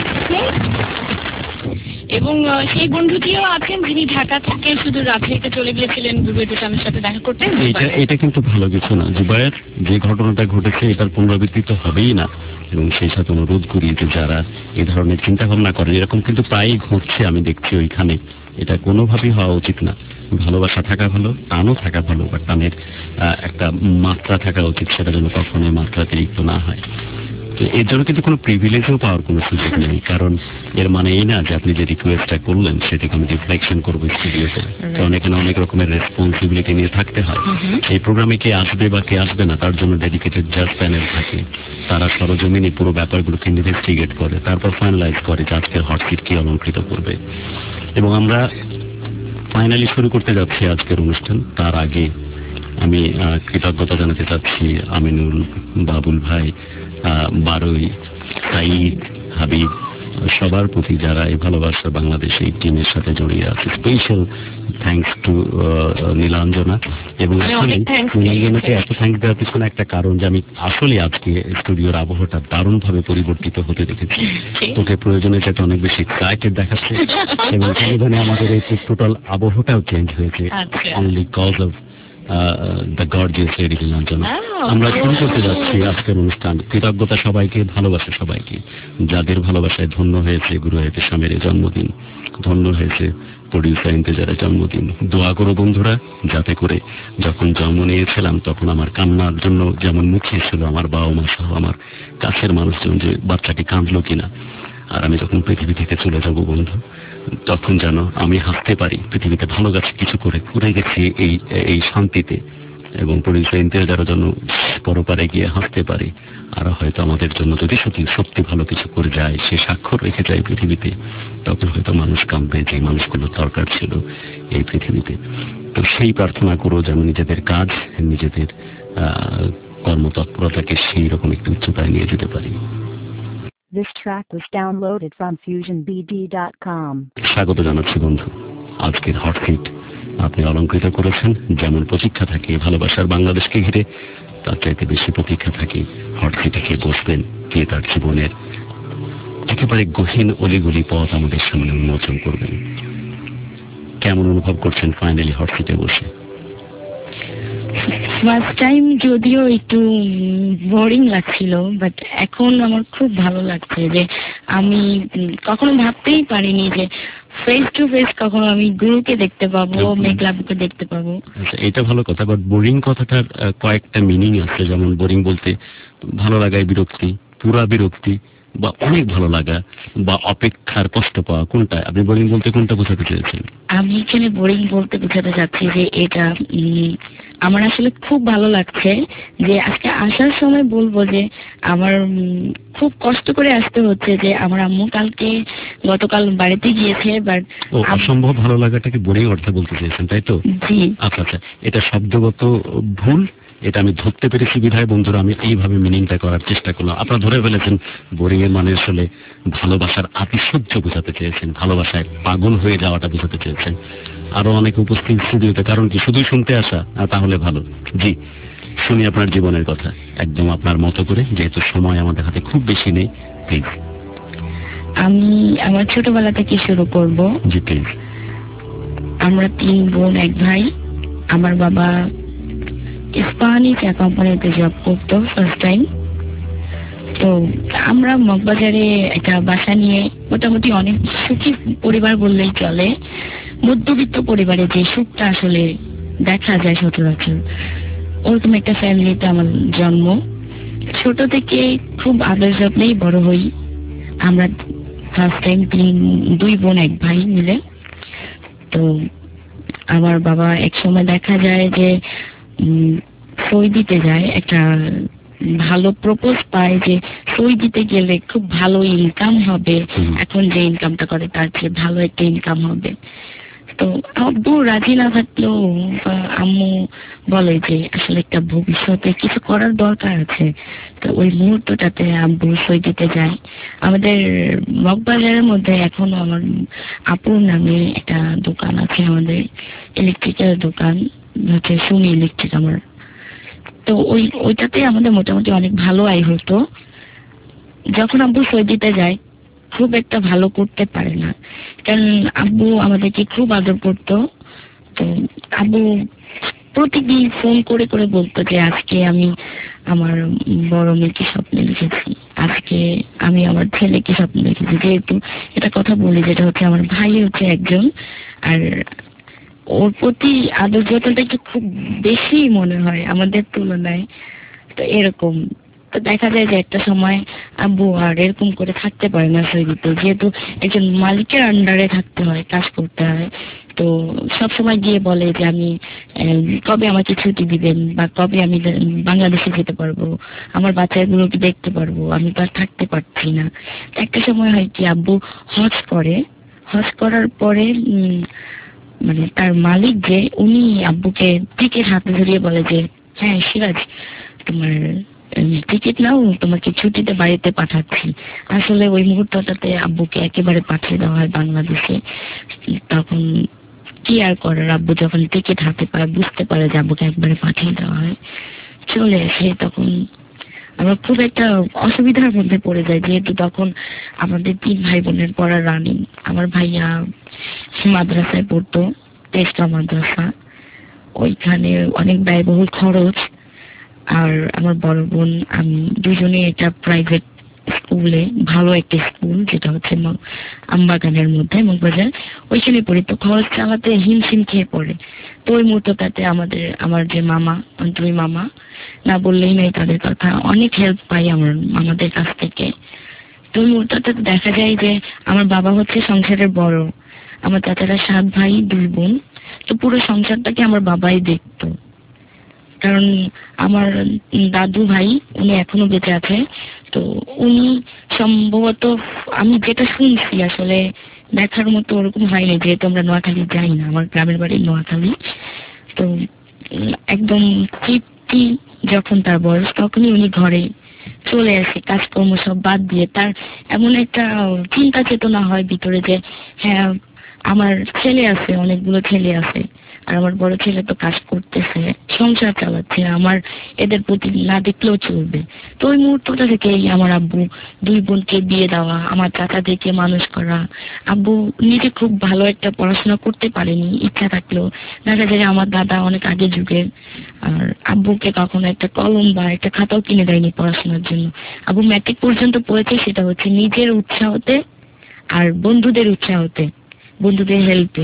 এবং সেই বন্ধুটিও আছেন যিনি ঢাকা থেকে শুধু রাত্রিতে চলে গিয়েছিলেন গুরুয়ের স্বামীর সাথে দেখা করতে। এটা এটা কিন্তু ভালো কিছু না জুবায়ের, যে ঘটনাটা ঘটেছে এটার পুনরাবৃত্তি তো হবেই না, এবং সেই সাথে অনুরোধ করি যে যারা এই ধরনের চিন্তা ভাবনা করেন, এরকম কিন্তু প্রায়ই ঘটছে আমি দেখছি ওইখানে, এটা কোনোভাবেই হওয়া উচিত না। ভালোবাসা থাকা ভালো, টানও থাকা ভালো, বা টানের একটা মাত্রা থাকা উচিত, সেটা যেন কখনোই মাত্রাতিরিক্ত না হয়। এর জন্য কিন্তু কোনো প্রিভিলেজও পাওয়ার কোনো সুযোগ নেই, কারণ এর মানে এই না যে আপনি যে রিকোয়েস্টটা করলেন সেটাকে আমি রিফ্লেকশন করবো স্টুডিওতে, কারণ এখানে অনেক রকমের রেসপন্সিবিলিটি নিয়ে থাকতে হয়। এই প্রোগ্রামে কে আসবে বা কে আসবে না তার জন্য ডেডিকেটেড জাজ প্যানেল থাকে, তারা সরজমিনে পুরো ব্যাপারগুলোকে ইনভেস্টিগেট করে, তারপর ফাইনালাইজ করে যে আজকের হটসিট কি অলঙ্কৃত করবে। এবং আমরা ফাইনালি শুরু করতে যাচ্ছি আজকের অনুষ্ঠান। তার আগে আমি কৃতজ্ঞতা জানাতে চাচ্ছি আমিনুল, বাবুল ভাই, বারুই, সাইদ, হাবিব, সবার প্রতি যারা এই ভালোবাসা বাংলাদেশ এই টিমের সাথে জড়িয়ে আছে। Special thanks to Nilanjana. এবং নীলাঞ্জনাকে এত থ্যাঙ্কস দেওয়ার পিছনে একটা কারণ যে আমি আসলে আজকে স্টুডিওর আবহাওয়াটা দারুণ ভাবে পরিবর্তিত হতে দেখেছি। তোকে প্রয়োজনের চাইতে অনেক বেশি এক্সাইটেড দেখাচ্ছে, এবং সংবিধানে আমাদের এই টোটাল আবহাওয়াটাও চেঞ্জ হয়েছে only cause of the gorgeous lady Nilanjana. আমরা শুরু করতে যাচ্ছি আজকের অনুষ্ঠান। কৃতজ্ঞতা সবাইকে, ভালোবাসা সবাইকে, যাদের ভালোবাসায় ধন্য হয়েছে গুরু ইহতেশামের জন্মদিন, ধন্য হয়েছে প্রডিউসার ইন্তজারের জন্মদিন। দোয়া করো বন্ধুরা, যাতে করে যখন জন্ম নিয়েছিলাম তখন আমার কান্নার জন্য যেমন মুখিয়েছিল আমার বাবা মা সহ আমার কাছের মানুষজন, যে বাচ্চাটি কাঁদলো কিনা, আর আমি যখন পৃথিবী থেকে চলে যাব বন্ধু, তখন যেন আমি হাসতে পারি, পৃথিবীতে ভালো কাছে কিছু করে ঘুরে গেছি এই এই শান্তিতে, এবং প্রডিউসার ইন্তজারের জন্য পরপারে গিয়ে হাসতে পারি। আর হয়তো আমাদের জন্য যদি সত্যি সত্যি ভালো কিছু করে যায়, সে স্বাক্ষর রেখে যায় পৃথিবীতে, তখন হয়তো মানুষ কাঁদবে যে মানুষগুলো দরকার ছিল এই পৃথিবীতে। তো সেই প্রার্থনা করো যেন নিজেদের কাজ, নিজেদের কর্মতৎপরতাকে সেই রকম একটু উচ্চতায় নিয়ে যেতে পারি। This track was downloaded from fusion b d dot com. স্বাগত জানাচ্ছি বন্ধু। আজকের হটসিট আপনি অলঙ্কৃত করেছেন। যেমন প্রতীক্ষা থাকে ভালোবাসার বাংলাদেশকে ঘিরে, তার চাইতে বেশি প্রতীক্ষা থাকে হটসিটে কে বসবেন, কে তার জীবনের একেবারে গহীন অলিগলি পথ আমাদের সামনে উন্মোচন করবেন। কেমন অনুভব করছেন ফাইনালি হটসিটে বসে? ফার্স্ট টাইম যদিও একটু বোরিং লাগছিল, বাট এখন আমার খুব ভালো লাগছে যে আমি কখনো ভাবতেই পারিনি যে ফেস টু ফেস কখনো আমি গুরুকে দেখতে পাবো, মেঘলাকে দেখতে পাবো। এটা ভালো কথা, বাট বোরিং কথাটার কয়েকটা মিনিং আছে। যেমন বোরিং বলতে ভালো লাগায় বিরক্তি, পুরা বিরক্তি, বা অনেক ভালো লাগা, বা অপেক্ষার কষ্ট পাওয়া। কোনটা আপনি বোরিং বলতে কোনটা বোঝাতে চেয়েছেন? আমি এখানে বোরিং বলতে বোঝাতে চাচ্ছি যে এটা আমার আসলে খুব ভালো লাগছে যে আজকে আসার সময় বলবো যে আমার খুব কষ্ট করে আসতে হচ্ছে, যে আমার আম্মু কালকে গতকাল বাড়িতে গিয়েছে। বাট অসম্ভব ভালো লাগাটাকে বোরিং অর্থে বলতে চেয়েছেন, তাই তো? জি। আচ্ছা আচ্ছা, এটা শব্দগত ভুল, এটা আমি ধরতে পেরেছি বিধায় বন্ধুরা আমি এইভাবে মিনিংটা করার চেষ্টা করলাম। আপনারা ধরে ফেলেছেন বোরিং এর মানে আসলে ভালোবাসার আতিশয্য বোঝাতে চেয়েছেন, ভালোবাসায় পাগল হয়ে যাওয়াটা বোঝাতে চেয়েছেন। আরো অনেক উপস্থিত স্টুডিওতে, কারণ কি শুধুই শুনতে আসা? তাহলে ভালো। জি, শুনি আপনার জীবনের কথা একদম আপনার মতো করে, যেহেতু সময় আমাদের হাতে খুব বেশি নেই। প্লিজ। আমি আমার ছোটবেলা থেকে শুরু করব। জি প্লিজ। আমরা তিন বোন এক ভাই। আমার বাবা ইস্পাহানি চা কোম্পানিতে জব করতো ফার্স্ট টাইম। তো আমরা মগবাজারে একটা বাসা নিয়ে মোটামুটি অনেক সুখী পরিবার বললেই চলে। মধ্যবিত্ত পরিবারে যে সুখটা আসলে দেখা যায় সচরাচর, ওরকম একটা ফ্যামিলিতে আমার জন্ম। ছোট থেকে খুব আদর যত্নেই বড় হই। আমরা ফার্স্ট টাইম তিন দুই বোন এক ভাই মিলে। তো আমার বাবা এক সময় দেখা যায় যে সই দিতে যায়, একটা ভালো প্রপোজ পায় যে সই দিতে গেলে খুব ভালো ইনকাম হবে, এখন যে ইনকামটা করে তার চেয়ে ভালো একটা ইনকাম হবে। তো আব্বু রাজি না থাকলেও আম্মু বলে যে আসলে একটা ভবিষ্যতে কিছু করার দরকার আছে। তো ওই মুহূর্তটাতে আব্বু সই দিতে যায়। আমাদের মগবাজারের মধ্যে এখনো আমার আপুর নামে একটা দোকান আছে, আমাদের ইলেকট্রিক্যাল দোকান হচ্ছে সুমি ইলেকট্রিক আমার। তো ওই ওইটাতে আমাদের মোটামুটি অনেক ভালো আয় হতো। যখন আব্বু সই দিতে যায় খুব একটা ভালো করতে পারে না, কারণ আব্বু আমাদেরকে খুব আদর করতো। তো আব্বু প্রতিদিন ফোন করে করে বলতো যে আজকে আমি আমার বড় মেয়েকে স্বপ্নে লিখেছি, আজকে আমি আমার ছেলেকে স্বপ্নে লিখেছি। যেহেতু এটা কথা বলি, যেটা হচ্ছে আমার ভাই হচ্ছে একজন, আর ওর প্রতি আদর যতটা একটু খুব বেশি মনে হয় আমাদের তুলনায়। তো এরকম তো দেখা যায় যে একটা সময় আব্বু আর এরকম করে থাকতে পারে না সই দিতে, যেহেতু একজন মালিকের আন্ডারে থাকতে হয়, কাজ করতে হয়। তো সব সময় গিয়ে বলে যে আমি কবে আমাকে ছুটি দিবেন, বা কবে আমি বাংলাদেশে যেতে পারবো, আমার বাচ্চাগুলোকে দেখতে পারবো, আমি তো আর থাকতে পারছি না। একটা সময় হয় কি আব্বু হজ করে, হজ করার পরে মানে তার মালিক যে উনি আব্বুকে টিকিট হাতে ধরিয়ে বলে যে হ্যাঁ সিরাজ তোমার টিকিট নাও, তোমাকে ছুটিতে বাড়িতে পাঠাচ্ছি। আসলে ওই মুহূর্তটাতে আব্বুকে একেবারে পাঠিয়ে দেওয়া হয় বাংলাদেশে। তখন কি আর করার, আব্বু যখন টিকিট হাতে পায়, বুঝতে পারে যে আব্বুকে একবারে পাঠিয়ে দেওয়া হয়, চলে আসে। তখন আমরা খুব একটা অসুবিধার মধ্যে পড়ে যায়, যেহেতু তখন আমাদের তিন ভাই বোনের পড়া রানিং। আমার ভাইয়া মাদ্রাসায় পড়তো, তেজগাঁও মাদ্রাসা, ওইখানে অনেক ব্যয়বহুল খরচ। আর আমার বড় বোন আমি দুজনে একটা প্রাইভেট স্কুলে, ভালো একটা স্কুল যেটা হচ্ছে আমবাগানের মধ্যে মগবাজার, ওইখানে পড়ি। তো খরচ চালাতে হিমশিম খেয়ে পড়ে। তো ওই মুহূর্তটাতে আমাদের আমার যে মামা, দুই মামা, না বললেই নেই তাদের কথা, অনেক হেল্প পাই আমার মামাদের কাছ থেকে। তো ওই মুহূর্তটাতে দেখা যায় যে আমার বাবা হচ্ছে সংসারের বড়, আমার চাচারা সাত ভাই দুই বোন, তো পুরো সংসারটাকে আমার বাবাই দেখতো। কারণ আমার দাদু ভাই উনি এখনো বেঁচে আছে, তো উনি সম্ভবত, আমি যেটা শুনছি আসলে দেখার মতো ওরকম হয়নি, যেহেতু আমরা নোয়াখালী যাই না, আমার গ্রামের বাড়ি নোয়াখালী। তো একদম ফিফটি যখন তার বয়স, তখনই উনি ঘরে চলে আসে, কাজকর্ম সব বাদ দিয়ে। তার এমন একটা চিন্তা চেতনা হয় ভিতরে যে হ্যাঁ আমার ছেলে আছে, অনেকগুলো ছেলে আছে, আর আমার বড় ছেলে তো কাজ করতেছে, সংসার চালাচ্ছে, আমার এদের প্রতি না দেখলেও চলবে। তো ওই মুহূর্তটা থেকেই আমার আব্বু দুই বোনকে বিয়ে দেওয়া, আমার চাচাদেরকে মানুষ করা। আব্বু নিজে খুব ভালো একটা পড়াশোনা করতে পারেনি, ইচ্ছা থাকলেও। দেখা যায় আমার দাদা অনেক আগে যুগের, আর আব্বুকে কখনো একটা কলম বা একটা খাতাও কিনে দেয়নি পড়াশোনার জন্য। আব্বু ম্যাট্রিক পর্যন্ত পড়েছে, সেটা হচ্ছে নিজের উৎসাহতে আর বন্ধুদের উৎসাহতে, বন্ধুদের হেল্পে।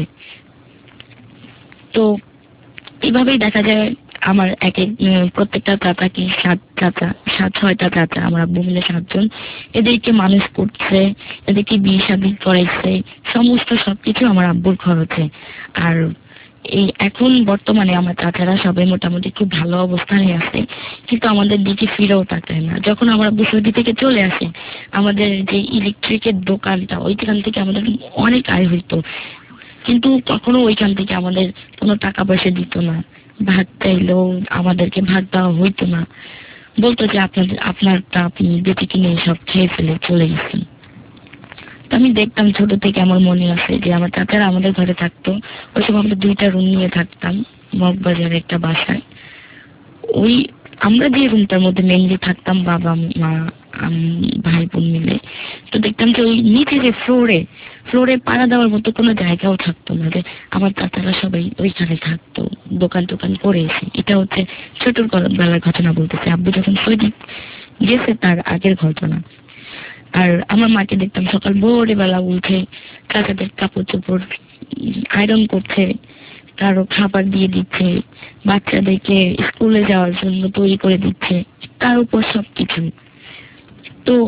তো এইভাবেই দেখা যায় আমার এক এক প্রত্যেকটা চাচাকে, সাত চাচা, সাত ছয়টা চাচা, আমার আব্বু মিলে সাতজন, এদেরকে মানুষ করছে, এদেরকে বিয়ে শাদী করাইছে, সমস্ত সবকিছু আমার আব্বুর খরচে। আর এই এখন বর্তমানে আমার চাচারা সবাই মোটামুটি খুব ভালো অবস্থানে আছে, কিন্তু আমাদের দিকে ফিরেও তাকায় না। যখন আমার আব্বু সৌদি থেকে চলে আসে, আমাদের যে ইলেকট্রিকের দোকানটা, ওইখান থেকে আমাদের অনেক আয় হইতো, কিন্তু কখনো ওইখান থেকে আমাদের কোনো টাকা পয়সা দিত না। ভাগ চাইলেও আমাদেরকে ভাগ দেওয়া হইতো না, বলতো যে আপনাদের আপনারটা আপনি বেঁচে কিনে সব খেয়ে ফেলে চলে গেছেন। তো আমি দেখতাম ছোট থেকে, আমার মনে আছে যে আমার চাচারা আমাদের ঘরে থাকতো, ওই সময় আমরা দুইটা রুম নিয়ে থাকতাম মগবাজারে একটা বাসায়। ওই আমরা যে রুমটার মধ্যে মেনলি থাকতাম বাবা মা ভাই বোন মিলে, তো দেখতাম যে ওই নিচে যে ফ্লোরে ফ্লোরে পাড়া দেওয়ার মতো কোনো জায়গাও থাকতো না, যে আমার চাচারা সবাই ওইখানে থাকতো দোকান টোকান করে এসে। এটা হচ্ছে ছোটর বেলার ঘটনা বলতেছে, আব্বু যখন সৌদি গেছে তার আগের ঘটনা। আর আমার মাকে দেখতাম সকাল ভোরে বেলা উঠে চাচাদের কাপড় চোপড় আয়রন করছে, কারো খাবার দিয়ে দিচ্ছে, বাচ্চাদেরকে স্কুলে যাওয়ার জন্য তৈরি করে দিচ্ছে, তার উপর সবকিছু। তো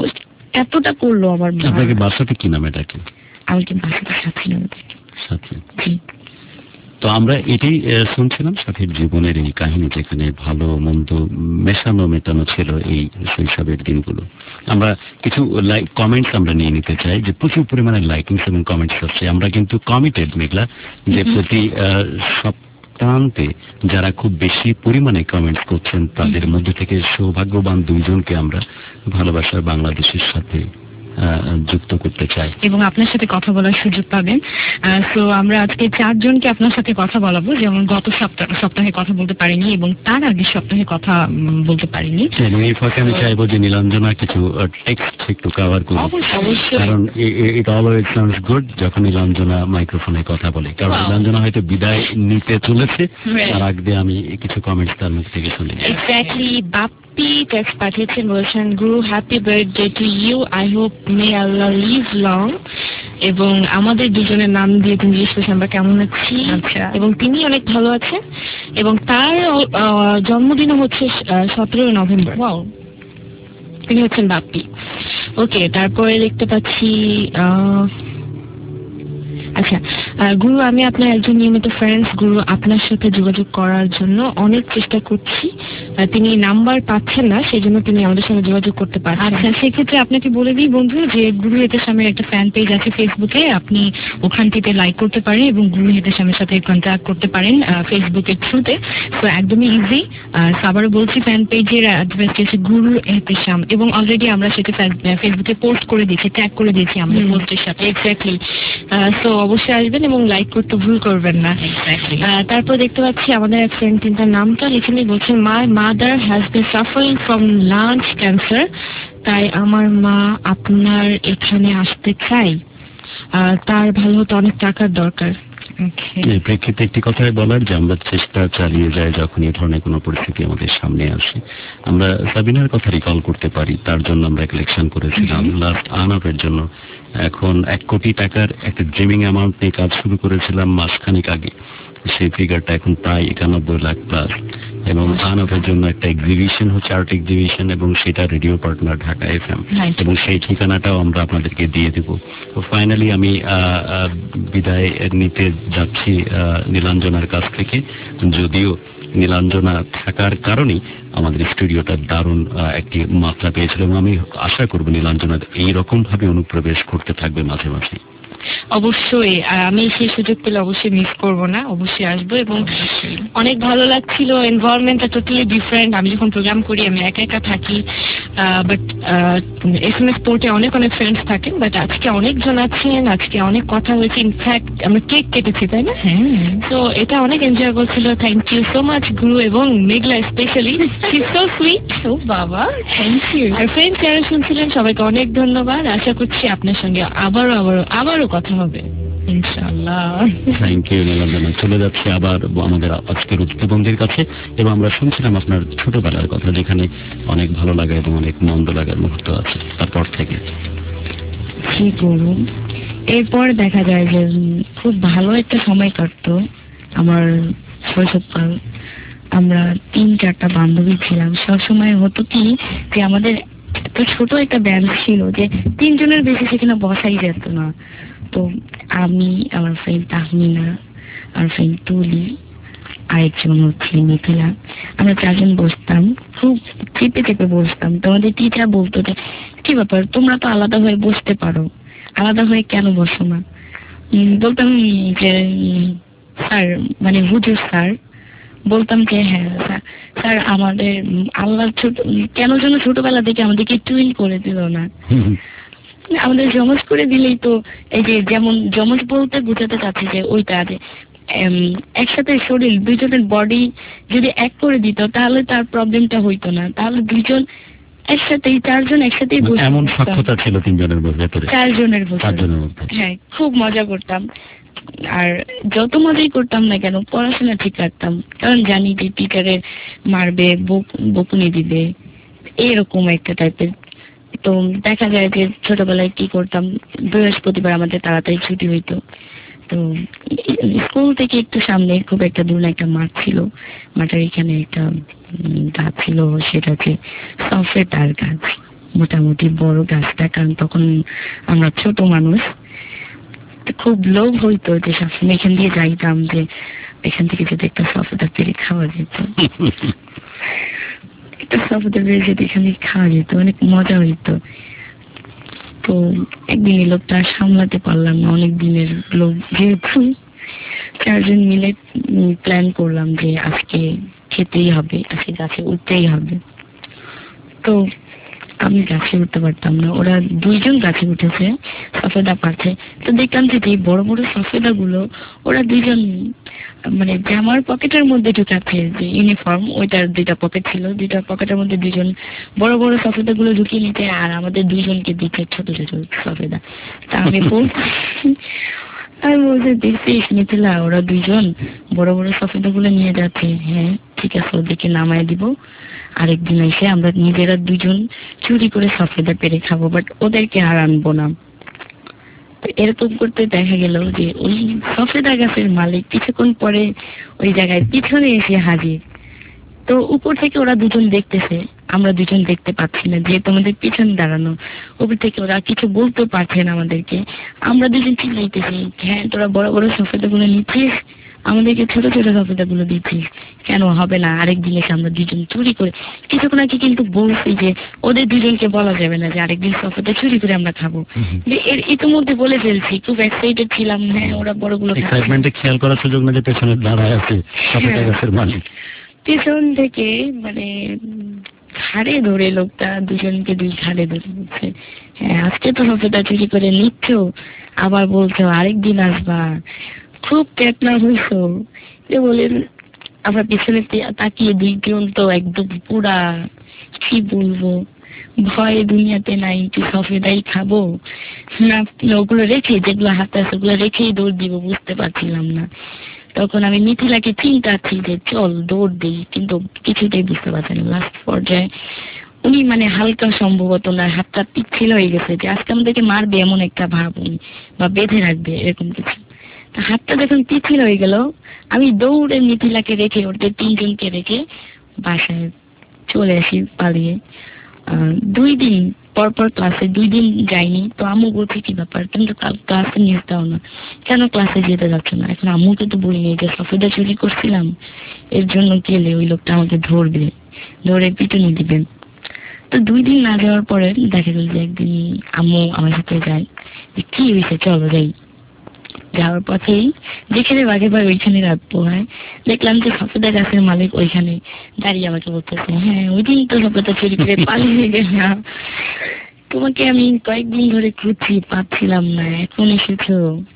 এতটা করলো আমার মা। আপনাকে বাসাতে কি নামে ডাকে? আমাকে বাসাতে সাথী নামে ডাকে। সাথী। জি। তো আমরা এটাই শুনছিলাম সাথীর জীবনের এই কাহিনী, যেখানে ভালো মন্দ মেশানো মেটানো ছিল এই শৈশবের দিনগুলো। আমরা কিছু লাইক কমেন্টস আমরা নিয়ে নিতে চাই, যে প্রচুর পরিমাণে লাইকিংস এবং কমেন্টস হচ্ছে। আমরা কিন্তু কমিটেড মেঘলা যে প্রতি সপ্তাহান্তে যারা খুব বেশি পরিমাণে কমেন্টস করছেন তাদের মধ্যে থেকে সৌভাগ্যবান দুইজনকে আমরা ভালোবাসার বাংলাদেশের সাথে যুক্ত করতে চাই এবং আপনার সাথে কথা বলার সুযোগ পাবেন। সো আমরা আজকে চারজনকে আপনার সাথে কথা বলাবো, যেমন গত সপ্তাহ সপ্তাহে কথা বলতে পারিনি এবং তার আগের সপ্তাহে কথা বলতে পারিনি। এবং এই ফাঁকে আমি চাইবো যে নীলাঞ্জনা কিছু টেক্সট একটু কভার করুন, কারণ ইট অলওয়েজ সাউন্ডস গুড যখন নীলাঞ্জনা মাইক্রোফোনে কথা বলে, কারণ নীলাঞ্জনা হয়তো বিদায় নিতে চলেছে, তার আগে আমি কিছু কমেন্টস তার মুখ থেকে শুনি। এক্স্যাক্টলি। বাপ্পি টেক্সট পাঠিয়েছেন, বলছেন Guru happy birthday to you, I hope may Allah live long. এবং আমাদের দুজনের নাম দিয়ে তিনি জিজ্ঞেস করছেন আমরা কেমন আছি, এবং তিনি অনেক ভালো আছেন। এবং তার জন্মদিনও হচ্ছে সতেরোই নভেম্বর। তিনি হচ্ছেন বাপ্পি। ওকে, তারপরে দেখতে পাচ্ছি আহ আচ্ছা, গুরু আমি আপনার একজন নিয়মিত ফ্রেন্ডস। গুরু আপনার সাথে যোগাযোগ করার জন্য অনেক চেষ্টা করছি, তিনি নাম্বার পাচ্ছেন না, সেই জন্য তিনি আমাদের সঙ্গে যোগাযোগ করতে পারছেন। আচ্ছা, সেক্ষেত্রে আপনাকে বলে দিই বন্ধু যে গুরু হেতেশামের একটা ফ্যান পেজ আছে ফেসবুকে, আপনি ওখানটিতে লাইক করতে পারেন এবং গুরু হেতেশামের সাথে কন্ট্যাক্ট করতে পারেন ফেসবুকের থ্রুতে। তো একদমই ইজি। আবারও বলছি, ফ্যান পেজের অ্যাড্রেস হচ্ছে গুরু হেতেশাম, এবং অলরেডি আমরা সেটা ফেসবুকে পোস্ট করে দিয়েছি, ট্যাগ করে দিয়েছি আমাদের পোস্টের সাথে। এক্স্যাক্টলি। সো অবশ্যই আসবেন এবং লাইক করতে ভুল করবেন না। তারপর দেখতে পাচ্ছি আমাদের এক ফ্রেন্ড, তিনি তার নামটা লিখেনি, বলছেন my mother has been suffering from lung cancer, তাই আমার মা আপনার এখানে আসতে চাই, তার ভালো হতে অনেক টাকার দরকার। এই প্রেক্ষিতে একটি কথাই বলার যে আমরা চেষ্টা চালিয়ে যাই যখন এই ধরনের কোনো পরিস্থিতি আমাদের সামনে আসে। আমরা সাবিনার কথা রিকল করতে পারি, তার জন্য আমরা কালেকশন করেছিলাম লাস্ট আনআপের জন্য। এখন এক কোটি টাকার একটা ড্রিমিং অ্যামাউন্ট নিয়ে কাজ শুরু করেছিলাম মাসখানিক আগে, সেই ফিগারটা এখন প্রায় একানব্বই লাখ প্লাস। এবং আনআপের জন্য একটা এক্সিবিশন হচ্ছে, আর্ট এক্সিবিশন, এবং সেটা radio partner Dhaka F M, এবং সেই ঠিকানাটাও আমরা আপনাদেরকে দিয়ে দেবো। তো ফাইনালি আমি বিদায় নিতে যাচ্ছি নীলাঞ্জনার কাছ থেকে, যদিও নীলাঞ্জনা থাকার কারণেই আমাদের স্টুডিওটা দারুণ একটি মাত্রা পেয়েছিল, এবং আমি আশা করব নীলাঞ্জনা এইরকম ভাবে অনুপ্রবেশ করতে থাকবে মাঝে মাঝে। অবশ্যই, আমি সেই সুযোগ পেলে অবশ্যই মিস করব না, অবশ্যই আসবো। এবং অনেক ভালো লাগছিল, এনভায়রনমেন্টটা টোটালি ডিফারেন্ট। আমি যখন প্রোগ্রাম করি আমি একা একা থাকি, বাট এস এম এস পোর্টে অনেক অনেক ফ্রেন্ডস থাকেন, বাট আজকে অনেকজন আছেন, আজকে অনেক কথা হয়েছে, ইনফ্যাক্ট আমরা কেক কেটেছি, তাই না? তো এটা অনেক এনজয়েবল ছিল। Thank you so much Guru এবং Meghla specially, she is so sweet. ও বাবা, থ্যাংক ইউ। আর ফ্রেন্ডস যারা শুনছিলেন সবাইকে অনেক ধন্যবাদ। আশা করছি আপনার সঙ্গে আবারও আবারও আবারও কথা হবে ইনশাআল্লাহ। Thank you Nilanjana. চলে যাচ্ছে আবার আমাদের আজকের উৎপবন্ধের কাছে, এবং আমরা শুনছিলাম আপনার ছোটবেলার কথা, যেখানে অনেক ভালো লাগা এবং অনেক মন্দ লাগার মুহূর্ত আছে তারপর থেকে। কি করুন, এরপর দেখা যায় যে খুব ভালো একটা সময় কাটতো আমার শৈশবকাল। আমরা তিন চারটা বান্ধবী ছিলাম, সবসময় হতো কি যে আমাদের এত ছোট একটা ব্যান্ড ছিল যে তিনজনের বেশি সেখানে বসাই যেত না। তো আমি, আমার ফ্রেন্ড তাহমিনা, আমার ফ্রেন্ড তুলি, আরেকজন হচ্ছে মিথিলা, আমরা চারজন বসতাম, খুব চেপে চেপে বসতাম। তোমাদের টিচার বলতো যে কি ব্যাপার, তোমরা তো আলাদা হয়ে বসতে পারো, আলাদা হয়ে কেন বসো না? বলতাম যে স্যার, মানে হুজুর স্যার, বলতাম যে হ্যাঁ স্যার, আমাদের আল্লাহ ছোট কেন যেন ছোটবেলা থেকে আমাদেরকে টুইন করে দিল না, আমাদের জমজ করে দিলেই তো। এই যে যেমন জমজ বলতে বুঝাতে চাচ্ছি যে ওইটা যে একসাথে শরীর দুইজনের বডি যদি এক করে দিত তাহলে তার প্রবলেমটা হইতো না, তাহলে দুইজন একসাথেই, চারজন একসাথেই বসে, এমন সখ্যতা ছিল তিনজনের ভেতরে, চারজনের চারজনের মধ্যে। হ্যাঁ, খুব মজা করতাম। আর যত মজাই করতাম না কেন পড়াশোনা ঠিক রাখতাম, কারণ জানি যে টিচারের মারবে, বকুনি দিবে, এরকম একটা টাইপের। তো দেখা যায় যে ছোটবেলায় কি করতাম, বৃহস্পতিবার আমাদের তাড়াতাড়ি ছুটি হইতো, তো স্কুল থেকে একটু সামনে খুব একটা দূর একটা মাঠ ছিল, মাঠের এখানে একটা গাছ ছিল, সেটা হচ্ছে সফের তার গাছ। মোটামুটি বড় গাছটা, কারণ তখন আমরা ছোট মানুষ, খুব লোভ হইতো যে সবসময় এখান দিয়ে যাইতাম যে এখান থেকে যদি একটা সফেদা পেরে খাওয়া যেত, একটা সফেদা পেরে যদি এখান থেকে খাওয়া যেত অনেক মজা হইতো। তো একদিন এই লোকটা সামলাতে পারলাম না, অনেক দিনের লোক যেহেতু, চারজন মিলে প্ল্যান করলাম যে আজকে খেতেই হবে, আজকে গাছে উঠতেই হবে। তো আমি গাছে উঠতে পারতাম না, ওরা দুইজন গাছে উঠেছে, সফেদা পাচ্ছে। তো দেখলাম যে এই বড় বড় সফেদা গুলো ওরা দুইজন মানে জামার পকেটের মধ্যে ঢুকাচ্ছে, যে ইউনিফর্ম ওইটার দুইটা পকেট ছিল, দুইটা পকেটের মধ্যে দুইজন বড় বড় সফেদা গুলো ঢুকিয়ে নিতে, আর আমাদের দুইজনকে দিচ্ছে ছোট ছোট সফেদা। তা আমি বলছি আমি বলছি দেখছিস মিথিলা, ওরা দুইজন বড় বড় সফেদা গুলো নিয়ে যাচ্ছে। হ্যাঁ ঠিক আছে, ওদেরকে নামায় দিব, আরেকদিন এসে আমরা নিজেরা দুজন চুরি করে সফেদা পেরে খাবো, বাট ওদেরকে আর আনবো না। এরকম করতে দেখা গেল যে ওই সফেদা গাছের মালিক কিছুক্ষণ পরে ওই জায়গায় পিছনে এসে হাজির। তো উপর থেকে ওরা দুজন দেখতেছে, আমরা দুজন দেখতে পাচ্ছি না, যেহেতু আমাদের পিছনে দাঁড়ানো। উপর থেকে ওরা কিছু বলতে পারছে না আমাদেরকে, আমরা দুজন চিল্লাইতেছি, হ্যাঁ তোরা বড় বড় সফেদা গুলো নিচ্ছিস, আমাদেরকে ছোট ছোট সফেদা গুলো দিচ্ছিস, কেন হবে না, আরেকদিন এসে আমরা দুজন চুরি করে। কিছুক্ষণ আগে কিন্তু বলছি যে ওদের দুজনকে বলা যাবে না যে আরেকদিন সফেদা চুরি করে আমরা খাবো, যে এর ইতিমধ্যে বলে ফেলছি, খুব এক্সাইটেড ছিলাম। হ্যাঁ ওরা বড়গুলো এক্সাইটমেন্টে খেয়াল করার সুযোগ না যে পেছনে দাঁড়ায় আছে সফেদা গাছের মালিক। পেছন থেকে মানে ঘাড়ে ধরে লোকটা দুজনকে দুই ঘাড়ে ধরে বলছে, হ্যাঁ আজকে তো সফেদা চুরি করে নিচ্ছ, আবার বলছো আরেকদিন আসবা, খুব পেটনা হইছো। বলেন আমরা পিছনে তাকিয়ে দুইজন তো একদম পুরা কি বলবো ভয়ে দুনিয়াতে নাই, তুই সফেদাই খাবো না ওগুলো রেখে, যেগুলো হাতে আছে ওগুলো রেখেই দৌড় দিব, বুঝতে পারছিলাম না। তখন আমি মিথিলাকে চিন্তাচ্ছি যে চল দৌড় দিই, কিন্তু কিছুতেই বুঝতে পারছি না। লাস্ট পর্যায়ে উনি মানে হালকা সম্ভবত না হাতটা পিচ্ছিল হয়ে গেছে, যে আজকে আমাদেরকে মারবে এমন একটা ভাব উনি, বা বেঁধে রাখবে এরকম কিছু। হাতটা যখন পিছিল হয়ে গেল, আমি দৌড়ে মিথিলাকে রেখে, ওদের তিনজনকে রেখে বাসায় চলে আসি পালিয়ে। দুই দিন পর পর ক্লাসে দুই দিন যাইনি। তো আম্মু বলছে কি ব্যাপার, কিন্তু ক্লাসে নিয়ে যাও না কেন, ক্লাসে যেতে যাচ্ছ না? এখন আম্মুকে তো বলিনি যে সফেদা চুরি করছিলাম, এর জন্য গেলে ওই লোকটা আমাকে ধরবে, ধরে পিটুনি দিবে। তো দুই দিন না যাওয়ার পরে দেখা গেল যে একদিন আম্মু আমার সাথে যায়, কি হয়েছে চলো যাই। যাওয়ার পথেই যেখানে বাঘে ভাই ওইখানে রাত পোহায়, দেখলাম যে সফেদা গাছের মালিক ওইখানে দাঁড়িয়ে আমাকে বলতেছে, হ্যাঁ ওই দিন তো সফেদা চুরি করে পালিয়ে গেলাম, তোমাকে আমি কয়েকদিন ধরে খুঁজছি পাচ্ছিলাম না, এখন এসেছো।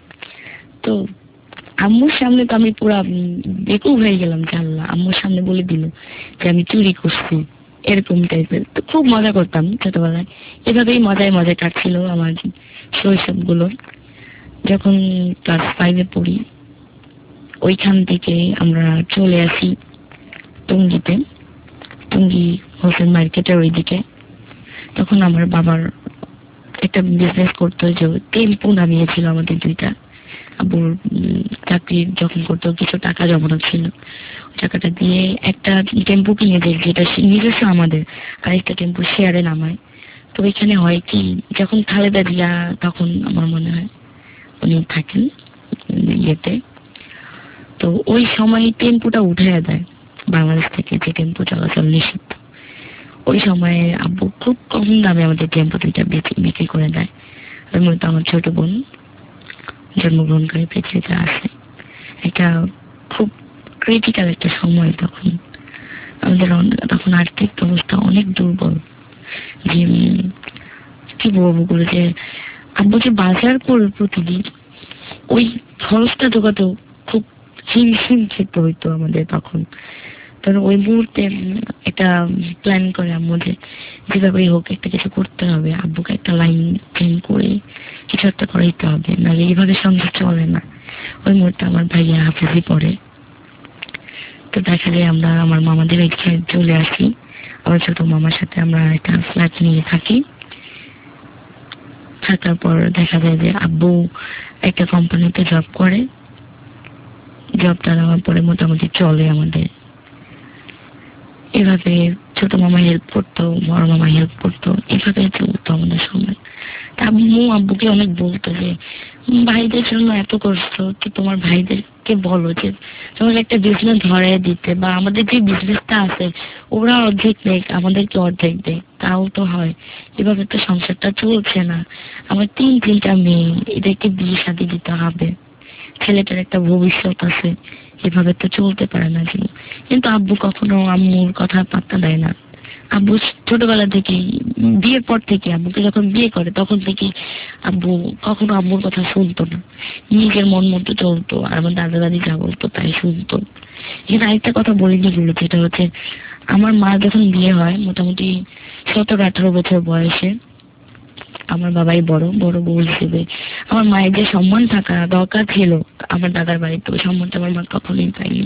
তো আম্মুর সামনে তো আমি পুরা বেকুব হয়ে গেলাম, জানলা আম্মুর সামনে বলে দিল যে আমি চুরি করছি, এরকম টাইপের। তো খুব মজা করতাম ছোটবেলায়, এভাবেই মজায় মজায় কাটছিল আমার শৈশব গুলো। যখন ক্লাস ফাইভে পড়ি, ওইখান থেকে আমরা চলে আসি টঙ্গিতে, টঙ্গি হোসেন মার্কেটের ওইদিকে। তখন আমার বাবার একটা বিজনেস করতো, যে টেম্পু নামিয়েছিল আমাদের দুইটা। আবুর চাকরি যখন করতো কিছু টাকা জমানো ছিল, ওই টাকাটা দিয়ে একটা টেম্পু কিনে দেয়, যেটা নিজস্ব আমাদের, আর একটা টেম্পু শেয়ারে নামায়। তো এখানে হয় কি, যখন খালেদা জিয়া, তখন আমার মনে হয় উনি থাকেন ইয়েতে, তো ওই সময় টেম্পুটা উঠাইয়া দেয় বাংলাদেশ থেকে, যে টেম্পু চলাচল নিষিদ্ধ। ওই সময়ে আব্বু খুব কম দামে আমাদের টেম্পু দুইটা বিক্রি করে দেয়। ওই মধ্যে আমার ছোট বোন জন্মগ্রহণকারী পৃথিবীতে আসে। এটা খুব ক্রিটিক্যাল একটা সময়, তখন আমাদের তখন আর্থিক অবস্থা অনেক দুর্বল। যে কি বলবো বলে, যে আব্বু যে বাজার করে প্রতিদিন, ওই খরচটা জোগাতেও খুব হিমশিম খেতে হইতো আমাদের তখন। তখন ওই মুহূর্তে একটা প্ল্যান করে আম্মু যে যেভাবেই হোক একটা কিছু করতে হবে, আব্বুকে একটা লাইন চেঞ্জ করে কিছু একটা করাইতে হবে, নাহলে এইভাবে সংসার চলে না। ওই মুহূর্তে আমার ভাইয়া হাফেজি পড়ে। তো দেখা যায় আমরা আমার মামাদের এখানে চলে আসি, আমার ছোট মামার সাথে আমরা একটা ফ্ল্যাট নিয়ে থাকি। থাকার পর দেখা যায় যে আব্বু একটা কোম্পানিতে জব করে, জবটা নেওয়ার পরে মোটামুটি চলে আমাদের। এভাবে ছোট মামা হেল্প করতো, বড় মামা হেল্প করতো, এভাবে চলতো আমাদের সময়। আম্মু আব্বুকে অনেক বলতো যে ভাইদের জন্য এত কষ্ট, তো তোমার ভাইদেরকে বলো যে তোমার একটা বিজনেস ধরাই দিতে, বা আমাদের যে বিজনেসটা আছে ওরা অর্ধেক নেক আমাদেরকে অর্ধেক দেয়, তাও তো হয়। এভাবে তো সংসারটা চলছে না। আমার তিন তিনটা মেয়ে, এদেরকে বিয়ে শাদী দিতে হবে, ছেলেটার একটা ভবিষ্যৎ আছে, এভাবে তো চলতে পারে না জীবন। কিন্তু আব্বু কখনো আম্মুর কথা পাত্তা দেয় না। আব্বু ছোটবেলা থেকে, বিয়ের পর থেকে, আব্বুকে যখন বিয়ে করে তখন থেকে আব্বু কখনো আম্মুর কথা শুনতো না, নিজের মন মতো চলতো, আর আমার দাদা দাদি যা বলতো তাই শুনতো। এখানে আরেকটা কথা বলিনি বললো, যেটা হচ্ছে আমার মা যখন বিয়ে হয় মোটামুটি সতেরো আঠারো বছর বয়সে, আমার বাবাই বড় বড় বউ হিসেবে আমার মায়ের যে সম্মান থাকা দরকার ছিল আমার দাদার বাড়িতে, ওই সম্মানটা আমার মা কখনোই পাইনি।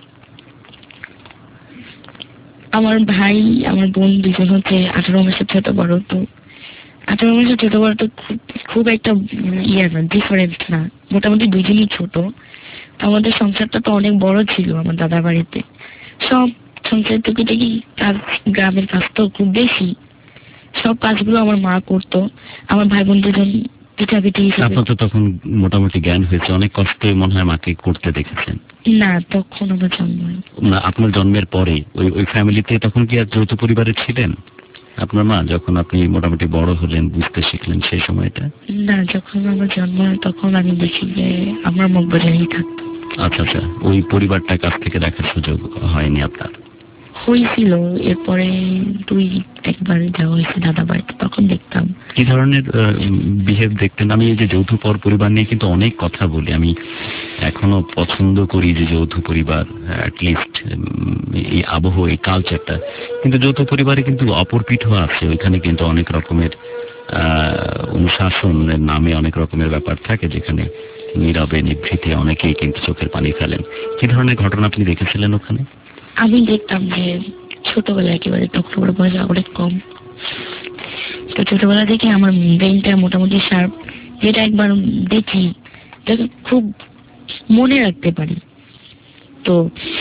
আমার ভাই আমার বোন দুজন হচ্ছে আঠারো মাসের ছোট বড়, তো আঠারো মাসের ছোট বড় তো খুব খুব একটা ইয়ে না, ডিফারেন্ট না, মোটামুটি দুজনই ছোট। আমাদের সংসারটা তো অনেক বড় ছিল আমার দাদার বাড়িতে, সব সংসার টুকিটাকি কাজ, গ্রামের কাজ তো খুব বেশি, সব কাজগুলো আমার মা করতো। আমার ভাই বোন দুজন পিঠাপিঠি হিসেবে। আপনার তো তখন মোটামুটি জ্ঞান হয়েছে, অনেক কষ্টে মনে হয় মাকে করতে দেখেছেন। না, তখন আমার জন্ম হয়নি। না, আপনার জন্মের পরে ওই ওই ফ্যামিলিতে তখন কি আর যৌথ পরিবারে ছিলেন আপনার মা, যখন আপনি মোটামুটি বড় হলেন, বুঝতে শিখলেন সেই সময়টা? না, যখন আমার জন্ম হয় তখন আমি দেখি যে আমার মুখ বাজারেই থাকতো। আচ্ছা আচ্ছা, ওই পরিবারটা কাছ থেকে দেখার সুযোগ হয়নি আপনার? হয়েছিল, এরপরে দুই একবার যাওয়া হয়েছে দাদা বাড়িতে, তখন দেখতাম। কি ধরনের বিহেভ দেখতেন? আমি এই যে যৌথ পর পরিবার নিয়ে কিন্তু অনেক কথা বলি, আমি এখনো পছন্দ করি যে যৌথ পরিবার, অ্যাটলিস্ট এই আবহ, এই কালচারটা। কিন্তু যৌথ পরিবারে কিন্তু অপর পিঠও আছে, ওইখানে কিন্তু অনেক রকমের আহ অনুশাসনের নামে অনেক রকমের ব্যাপার থাকে, যেখানে নীরবে নিভৃতে অনেকেই কিন্তু চোখের পানি ফেলেন। কি ধরনের ঘটনা আপনি দেখেছিলেন ওখানে? আমি দেখতাম যে ছোটবেলায় একেবারে, তখন ওর বয়স অনেক কম, তো ছোটবেলা থেকে আমার ব্রেনটা মোটামুটি শার্প, যেটা একবার দেখি তাকে খুব মনে রাখতে পারি। তো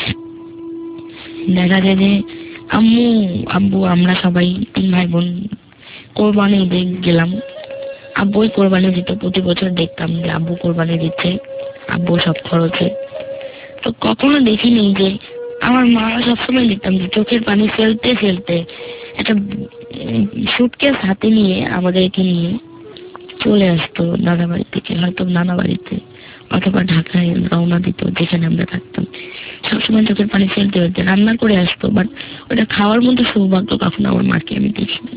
দেখা যায় যে আম্মু আব্বু আমরা সবাই তিন ভাই বোন কোরবানি ঈদে গেলাম, আব্বুই কোরবানি দিত, প্রতি বছর দেখতাম যে আব্বু কোরবানি দিচ্ছে, আব্বু সব খরচে। তো কখনো দেখিনি যে আমার মা, সবসময় দেখতাম যে চোখের পানি ফেলতে ফেলতে একটা সুটকেস হাতে নিয়ে আমাদেরকে নিয়ে চলে আসতো দাদা বাড়ি থেকে, হয়তো নানা বাড়িতে অথবা ঢাকায় রওনা দিত, যেখানে আমরা থাকতাম। সবসময় চোখের পানি ফেলতে ফেলতে রান্না করে আসতো, বাট ওটা খাওয়ার মতো সৌভাগ্য কখনো আমার মাকে আমি দেখিনি।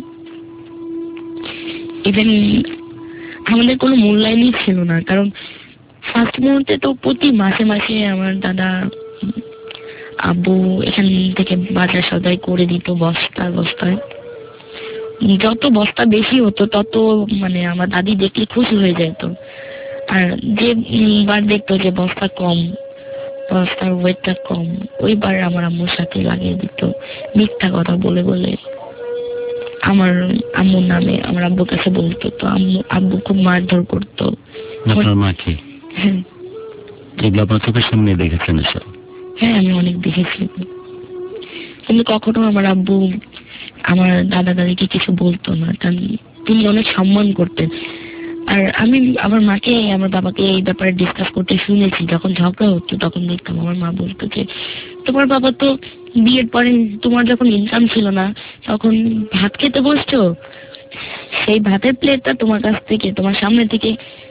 ইভেন আমাদের কোনো মূল্যায়নই ছিল না, কারণ ফার্স্ট মুহূর্তে তো প্রতি মাসে মাসে আমার দাদা আব্বু এখান থেকে বাজার সদাই করে দিত বস্তায় বস্তায়। যত বস্তা বেশি হতো তত মানে আমার দাদি দেখলে খুশি হয়ে যেত, আর যে বার দেখতো যে বস্তা কম, বস্তার ওয়েটটা কম, ওইবার আমার আম্মুর সাথে লাগিয়ে দিত মিথ্যা কথা বলে বলে আমার আম্মুর নামে আমার আব্বুর কাছে বলতো। তো আম্মু আব্বু খুব মারধর করতো। আপনার মাকে? হ্যাঁ। এগুলো আপনার চোখের সামনে দেখেছেন এসব? হ্যাঁ, আমি অনেক দেখেছি, কিন্তু কখনো আমার আব্বু আমার দাদা দাদিকে কিছু বলতো না, কারণ তিনি অনেক সম্মান করতেন। আর আমি আমার মাকে আমার বাবাকে এই ব্যাপারে ডিসকাস করতে শুনেছি, যখন ঝগড়া হতো তখন দেখতাম আমার মা বলতো যে তোমার বাবা তো বিয়ের পরে, তোমার যখন ইনকাম ছিল না তখন ভাত খেতে বসছো, সেই ভাতের প্লেটটা তোমার কাছ থেকে, তোমার সামনে থেকে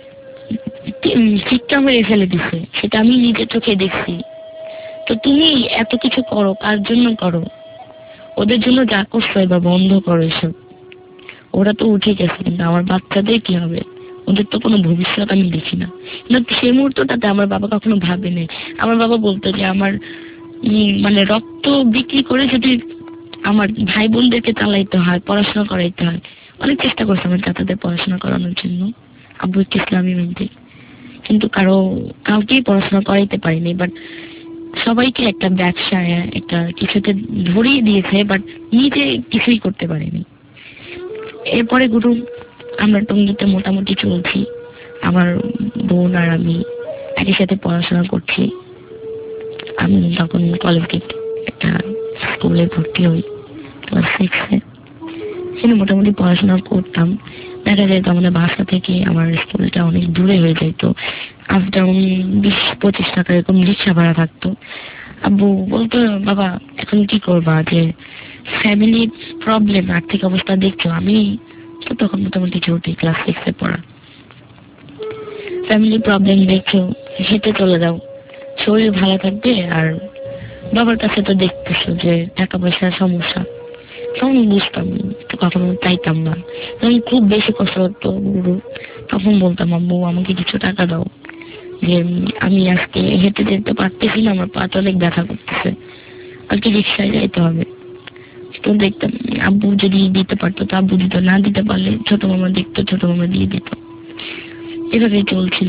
ঠিকটা মেরে ফেলে দিছে, সেটা আমি নিজের চোখে দেখছি। তো তুমি এত কিছু করো কার জন্য করো? ওদের জন্য যা করছো এবার বন্ধ করো এসব। ওরা তো উঠে গেছে, কিন্তু আমার বাচ্চাদের কি হবে? ওদের তো কোনো ভবিষ্যৎ আমি দেখি না। কিন্তু সেই মুহূর্তটাতে আমার বাবা কখনো ভাবেনি। আমার বাবা বলতো যে আমার মানে রক্ত বিক্রি করে যদি আমার ভাই বোনদেরকে চালাইতে হয়, পড়াশোনা করাইতে হয়। অনেক চেষ্টা করছে আমার চাচাদের পড়াশোনা করানোর জন্য, আব্বু একটু ইসলামী মেনতে, কিন্তু কারো কাউকেই পড়াশোনা করাইতে পারিনি। বাট সবাইকে একটা ব্যবসায় একটা কিছুতে ধরিয়ে দিয়েছে, বাট নিজে কিছুই করতে পারেনি। এরপরে গুরু আমরা টঙ্গিতে মোটামুটি চলছি, আমার বোন আর আমি একই সাথে পড়াশোনা করছি। আমি তখন কলেজে একটা স্কুলে ভর্তি হই ক্লাস সিক্সে। সেখানে মোটামুটি পড়াশোনা করতাম। দেখা যায় তো আমাদের বাসা থেকে আমার স্কুলটা অনেক দূরে হয়ে যায়, তো আপ ডাউন বিশ পঁচিশ টাকা এরকম রিক্সা ভাড়া থাকতো। আব্বু বলতো, বাবা এখন কি করবা, যে ফ্যামিলির প্রবলেম, আর্থিক অবস্থা দেখছো। আমি তো তখন মোটামুটি ছোটি, ক্লাস সিক্সে পড়া। ফ্যামিলি প্রবলেম দেখছো, হেঁটে চলে যাও, শরীর ভালো থাকবে। আর বাবার কাছে তো দেখতেছো যে টাকা পয়সার সমস্যা। তখন বুঝতাম, কখনো চাইতাম না। তখন খুব বেশি কষ্ট হতো গুরু, তখন বলতাম আম্মু আমাকে কিছু টাকা দাও, যে আমি আজকে হেঁটে যেতে পারতেছি না, আমার পাটা অনেক ব্যথা করতেছে, আর কি রিক্সায় যাইতে হবে। তো দেখতাম আব্বু যদি দিতে পারতো তো আব্বু দিত, না দিতে পারলে ছোট মামা দেখতো, ছোট মামা দিয়ে দিত। এভাবে চলছিল।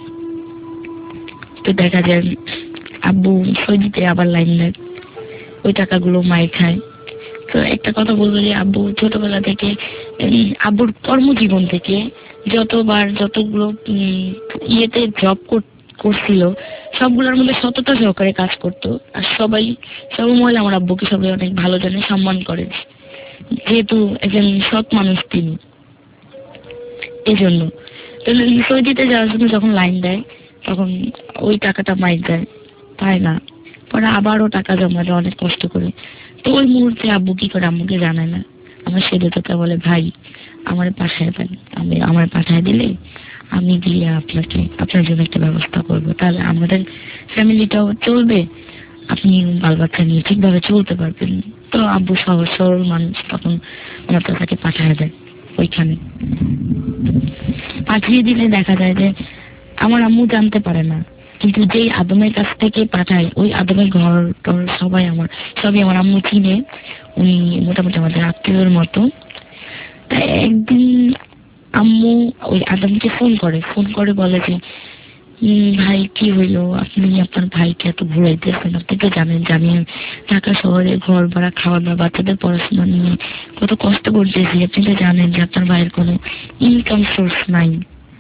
তো দেখা যায় আব্বু সই দিতে আবার লাইন দেয়, ওই টাকাগুলো মায়ের খায়। তো একটা কথা বলবো যে আব্বু ছোটবেলা থেকে, আব্বুর কর্মজীবন থেকে যতবার যতগুলো ইয়েতে জব করছিল সবগুলোর মধ্যে সততা সহকারে কাজ করতো। আর সবাই সব মহিলা আমার আব্বুকে সবাই অনেক ভালো জানে, সম্মান করে, যেহেতু একজন সৎ মানুষ তিনি। এই জন্য সই দিতে যাওয়ার জন্য যখন লাইন দেয় তখন ওই টাকাটা মাইক দেয়, পায় না, পরে আবারও টাকা জমা দেয় অনেক কষ্ট করে। তো ওই মুহূর্তে আব্বু কি করে আমাকে জানায় না, আমার সেটা তোকে বলে ভাই আমার পাঠায় দেন, আমি আমার পাঠায় দিলে আমি গিয়ে আপনাকে আপনার জন্য একটা ব্যবস্থা করবো, তাহলে আমাদের ফ্যামিলিটাও চলবে, আপনি বাল বাচ্চা নিয়ে ঠিকভাবে চলতে পারবেন। তো আব্বু সহজ সরল মানুষ, তখন আমার তাকে পাঠায় দেয় ওইখানে। পাঠিয়ে দিলে দেখা যায় যে আমার আম্মু জানতে পারে না, কিন্তু যেই আদমের কাছ থেকে পাঠায় ওই আদমের ঘর টর সবাই আমার সবই আমার আম্মু চিনে, উনি মোটামুটি আমাদের আত্মীয়র মতো। তাই একদিন আম্মু ওই আদমকে ফোন করে ফোন করে বলে যে ভাই কি হইলো, আপনি আপনার ভাইকে এত ঘুরাইতেছেন, আপনি তো জানেন যে আমি ঢাকা শহরে ঘর ভাড়া, খাওয়া দাওয়া, বাচ্চাদের পড়াশোনা নিয়ে কত কষ্ট করতেছি, আপনি তো জানেন যে আপনার ভাইয়ের কোনো ইনকাম সোর্স নাই।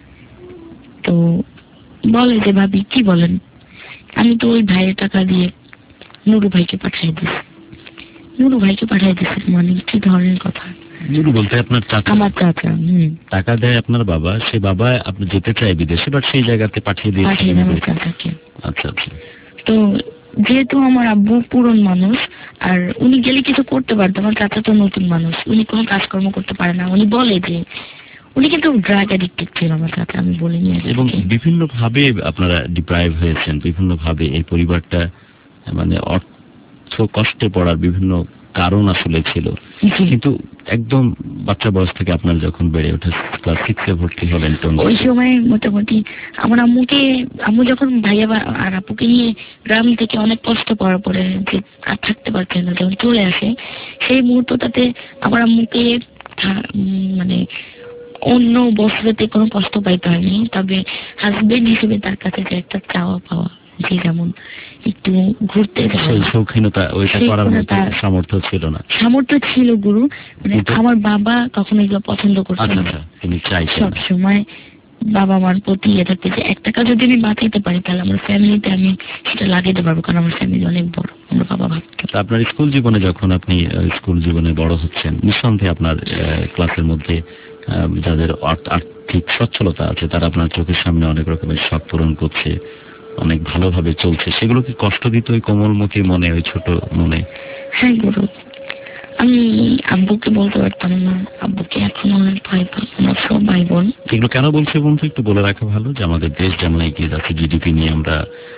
তো বলে যে ভাবি কি বলেন, আমি তো ওই ভাইয়ের টাকা দিয়ে নুরু ভাইকে পাঠিয়ে দিছি। নুরু ভাইকে পাঠিয়ে দিছি মানে কি ধরনের কথা? নুরু বলতে আপনার চাচা? আমার চাচা। হম টাকা দেয় আপনার বাবা, সে বাবা আপনি যেতে চায় বিদেশে, বাট সেই জায়গাতে পাঠিয়ে দিয়েছে পাঠিয়ে দেয় আমার চাচাকে। আচ্ছা আচ্ছা। তো যেহেতু আমার আব্বু পুরন মানুষ আর উনি গেলে কিছু করতে পারতো, আমার চাচা তো নতুন মানুষ, উনি কোনো কাজকর্ম করতে পারে না। উনি বলে যে উনি কিন্তু ড্রাগ অ্যাডিক্টেড ছিল আমার চাচা, আমি বলিনি। এবং বিভিন্ন ভাবে আপনারা ডিপ্রাইভ হয়েছেন, বিভিন্ন ভাবে এই পরিবারটা মানে অর্থ কষ্টে পড়ার বিভিন্ন কারণ আসলে ছিল। কিন্তু একদম বাচ্চা বয়স থেকে আপনার যখন বেড়ে ওঠে, ক্লাস সিক্সে ভর্তি হলেন, ওই সময় মোটামুটি আমার আম্মুকে, আম্মু যখন ভাইয়া আর আপুকে নিয়ে গ্রাম থেকে অনেক কষ্ট পাওয়ার পরে যে আর থাকতে পারছেন না, যখন চলে আসে সেই মুহূর্তটাতে আমার আম্মুকে মানে অন্য বস্ত্রতে কোনো কষ্ট পাইতে হয়নি, তবে হাজবেন্ড হিসেবে তার কাছে যে একটা চাওয়া পাওয়া, যে যেমন একটু ঘুরতে যাওয়া, শৌখিনতা ওইটা করার মতো সামর্থ্য ছিল না। সামর্থ্য ছিল গুরু, মানে আমার বাবা কখনো এগুলো পছন্দ করতেন না, সব সময় বাবা মার প্রতি ইয়ে থাকতে যে এক টাকা যদি আমি বাঁচাইতে পারি তাহলে আমার ফ্যামিলিতে আমি সেটা লাগাইতে পারবো, কারণ আমার ফ্যামিলি অনেক বড়, আমার বাবা ভাবতো। আপনার স্কুল জীবনে যখন আপনি স্কুল জীবনে বড় হচ্ছেন, নিঃসন্দেহে আপনার ক্লাসের মধ্যে যাদের আর্থিক সচ্ছলতা আছে তারা আপনার চোখের সামনে অনেক রকমের শখ পূরণ করছে, অনেক ভালোভাবে চলছে, সেগুলো কি কষ্ট দিত ওই কোমলমতি মনে, ওই ছোট মনে? হ্যাঁ গুরু, আমি আব্বুকে বলতে পারতাম না, আব্বুকে এখন অনেক ভয় পাই, আমার সব ভাই বোন। এগুলো কেন বলছে বন্ধু একটু বলে রাখা ভালো, যে আমাদের দেশ যেমন এগিয়ে যাচ্ছে, জিডিপি নিয়ে আমরা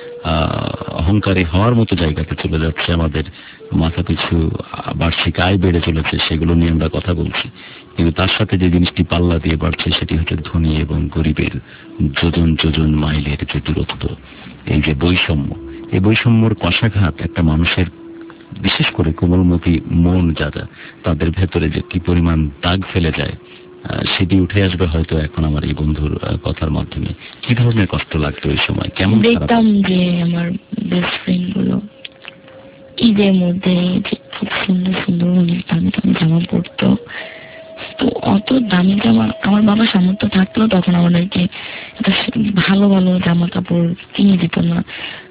অহংকারী হওয়ার মতো জায়গাতে চলে যাচ্ছে, আমাদের মাথা পিছু বার্ষিক আয় বেড়ে চলেছে, সেগুলো নিয়ে আমরা কথা বলছি, কিন্তু তার সাথে যে জিনিসটি পাল্লা দিয়ে বাড়ছে সেটি হচ্ছে ধনী এবং গরিবের যোজন যোজন মাইলের যে দূরত্ব, এই যে বৈষম্য, এই বৈষম্যর কষাঘাত একটা মানুষের বিশেষ করে কোমলমতি মন যারা, তাদের ভেতরে যে কি পরিমাণ দাগ ফেলে যায় সেটি উঠে আসবে হয়তো এখন আমার এই বন্ধুর কথার মাধ্যমে। কি ধরনের কষ্ট লাগতো ওই সময়? কেমন দেখতাম যে আমার বেস্ট ফ্রেন্ড গুলো ঈদের মধ্যে যে খুব সুন্দর সুন্দর অনেক দামি দামি জামা পরতো, তো অত দামি জামা আমার বাবা সামর্থ্য থাকলেও তখন আমাদেরকে ভালো ভালো জামা কাপড় কিনে দিত না।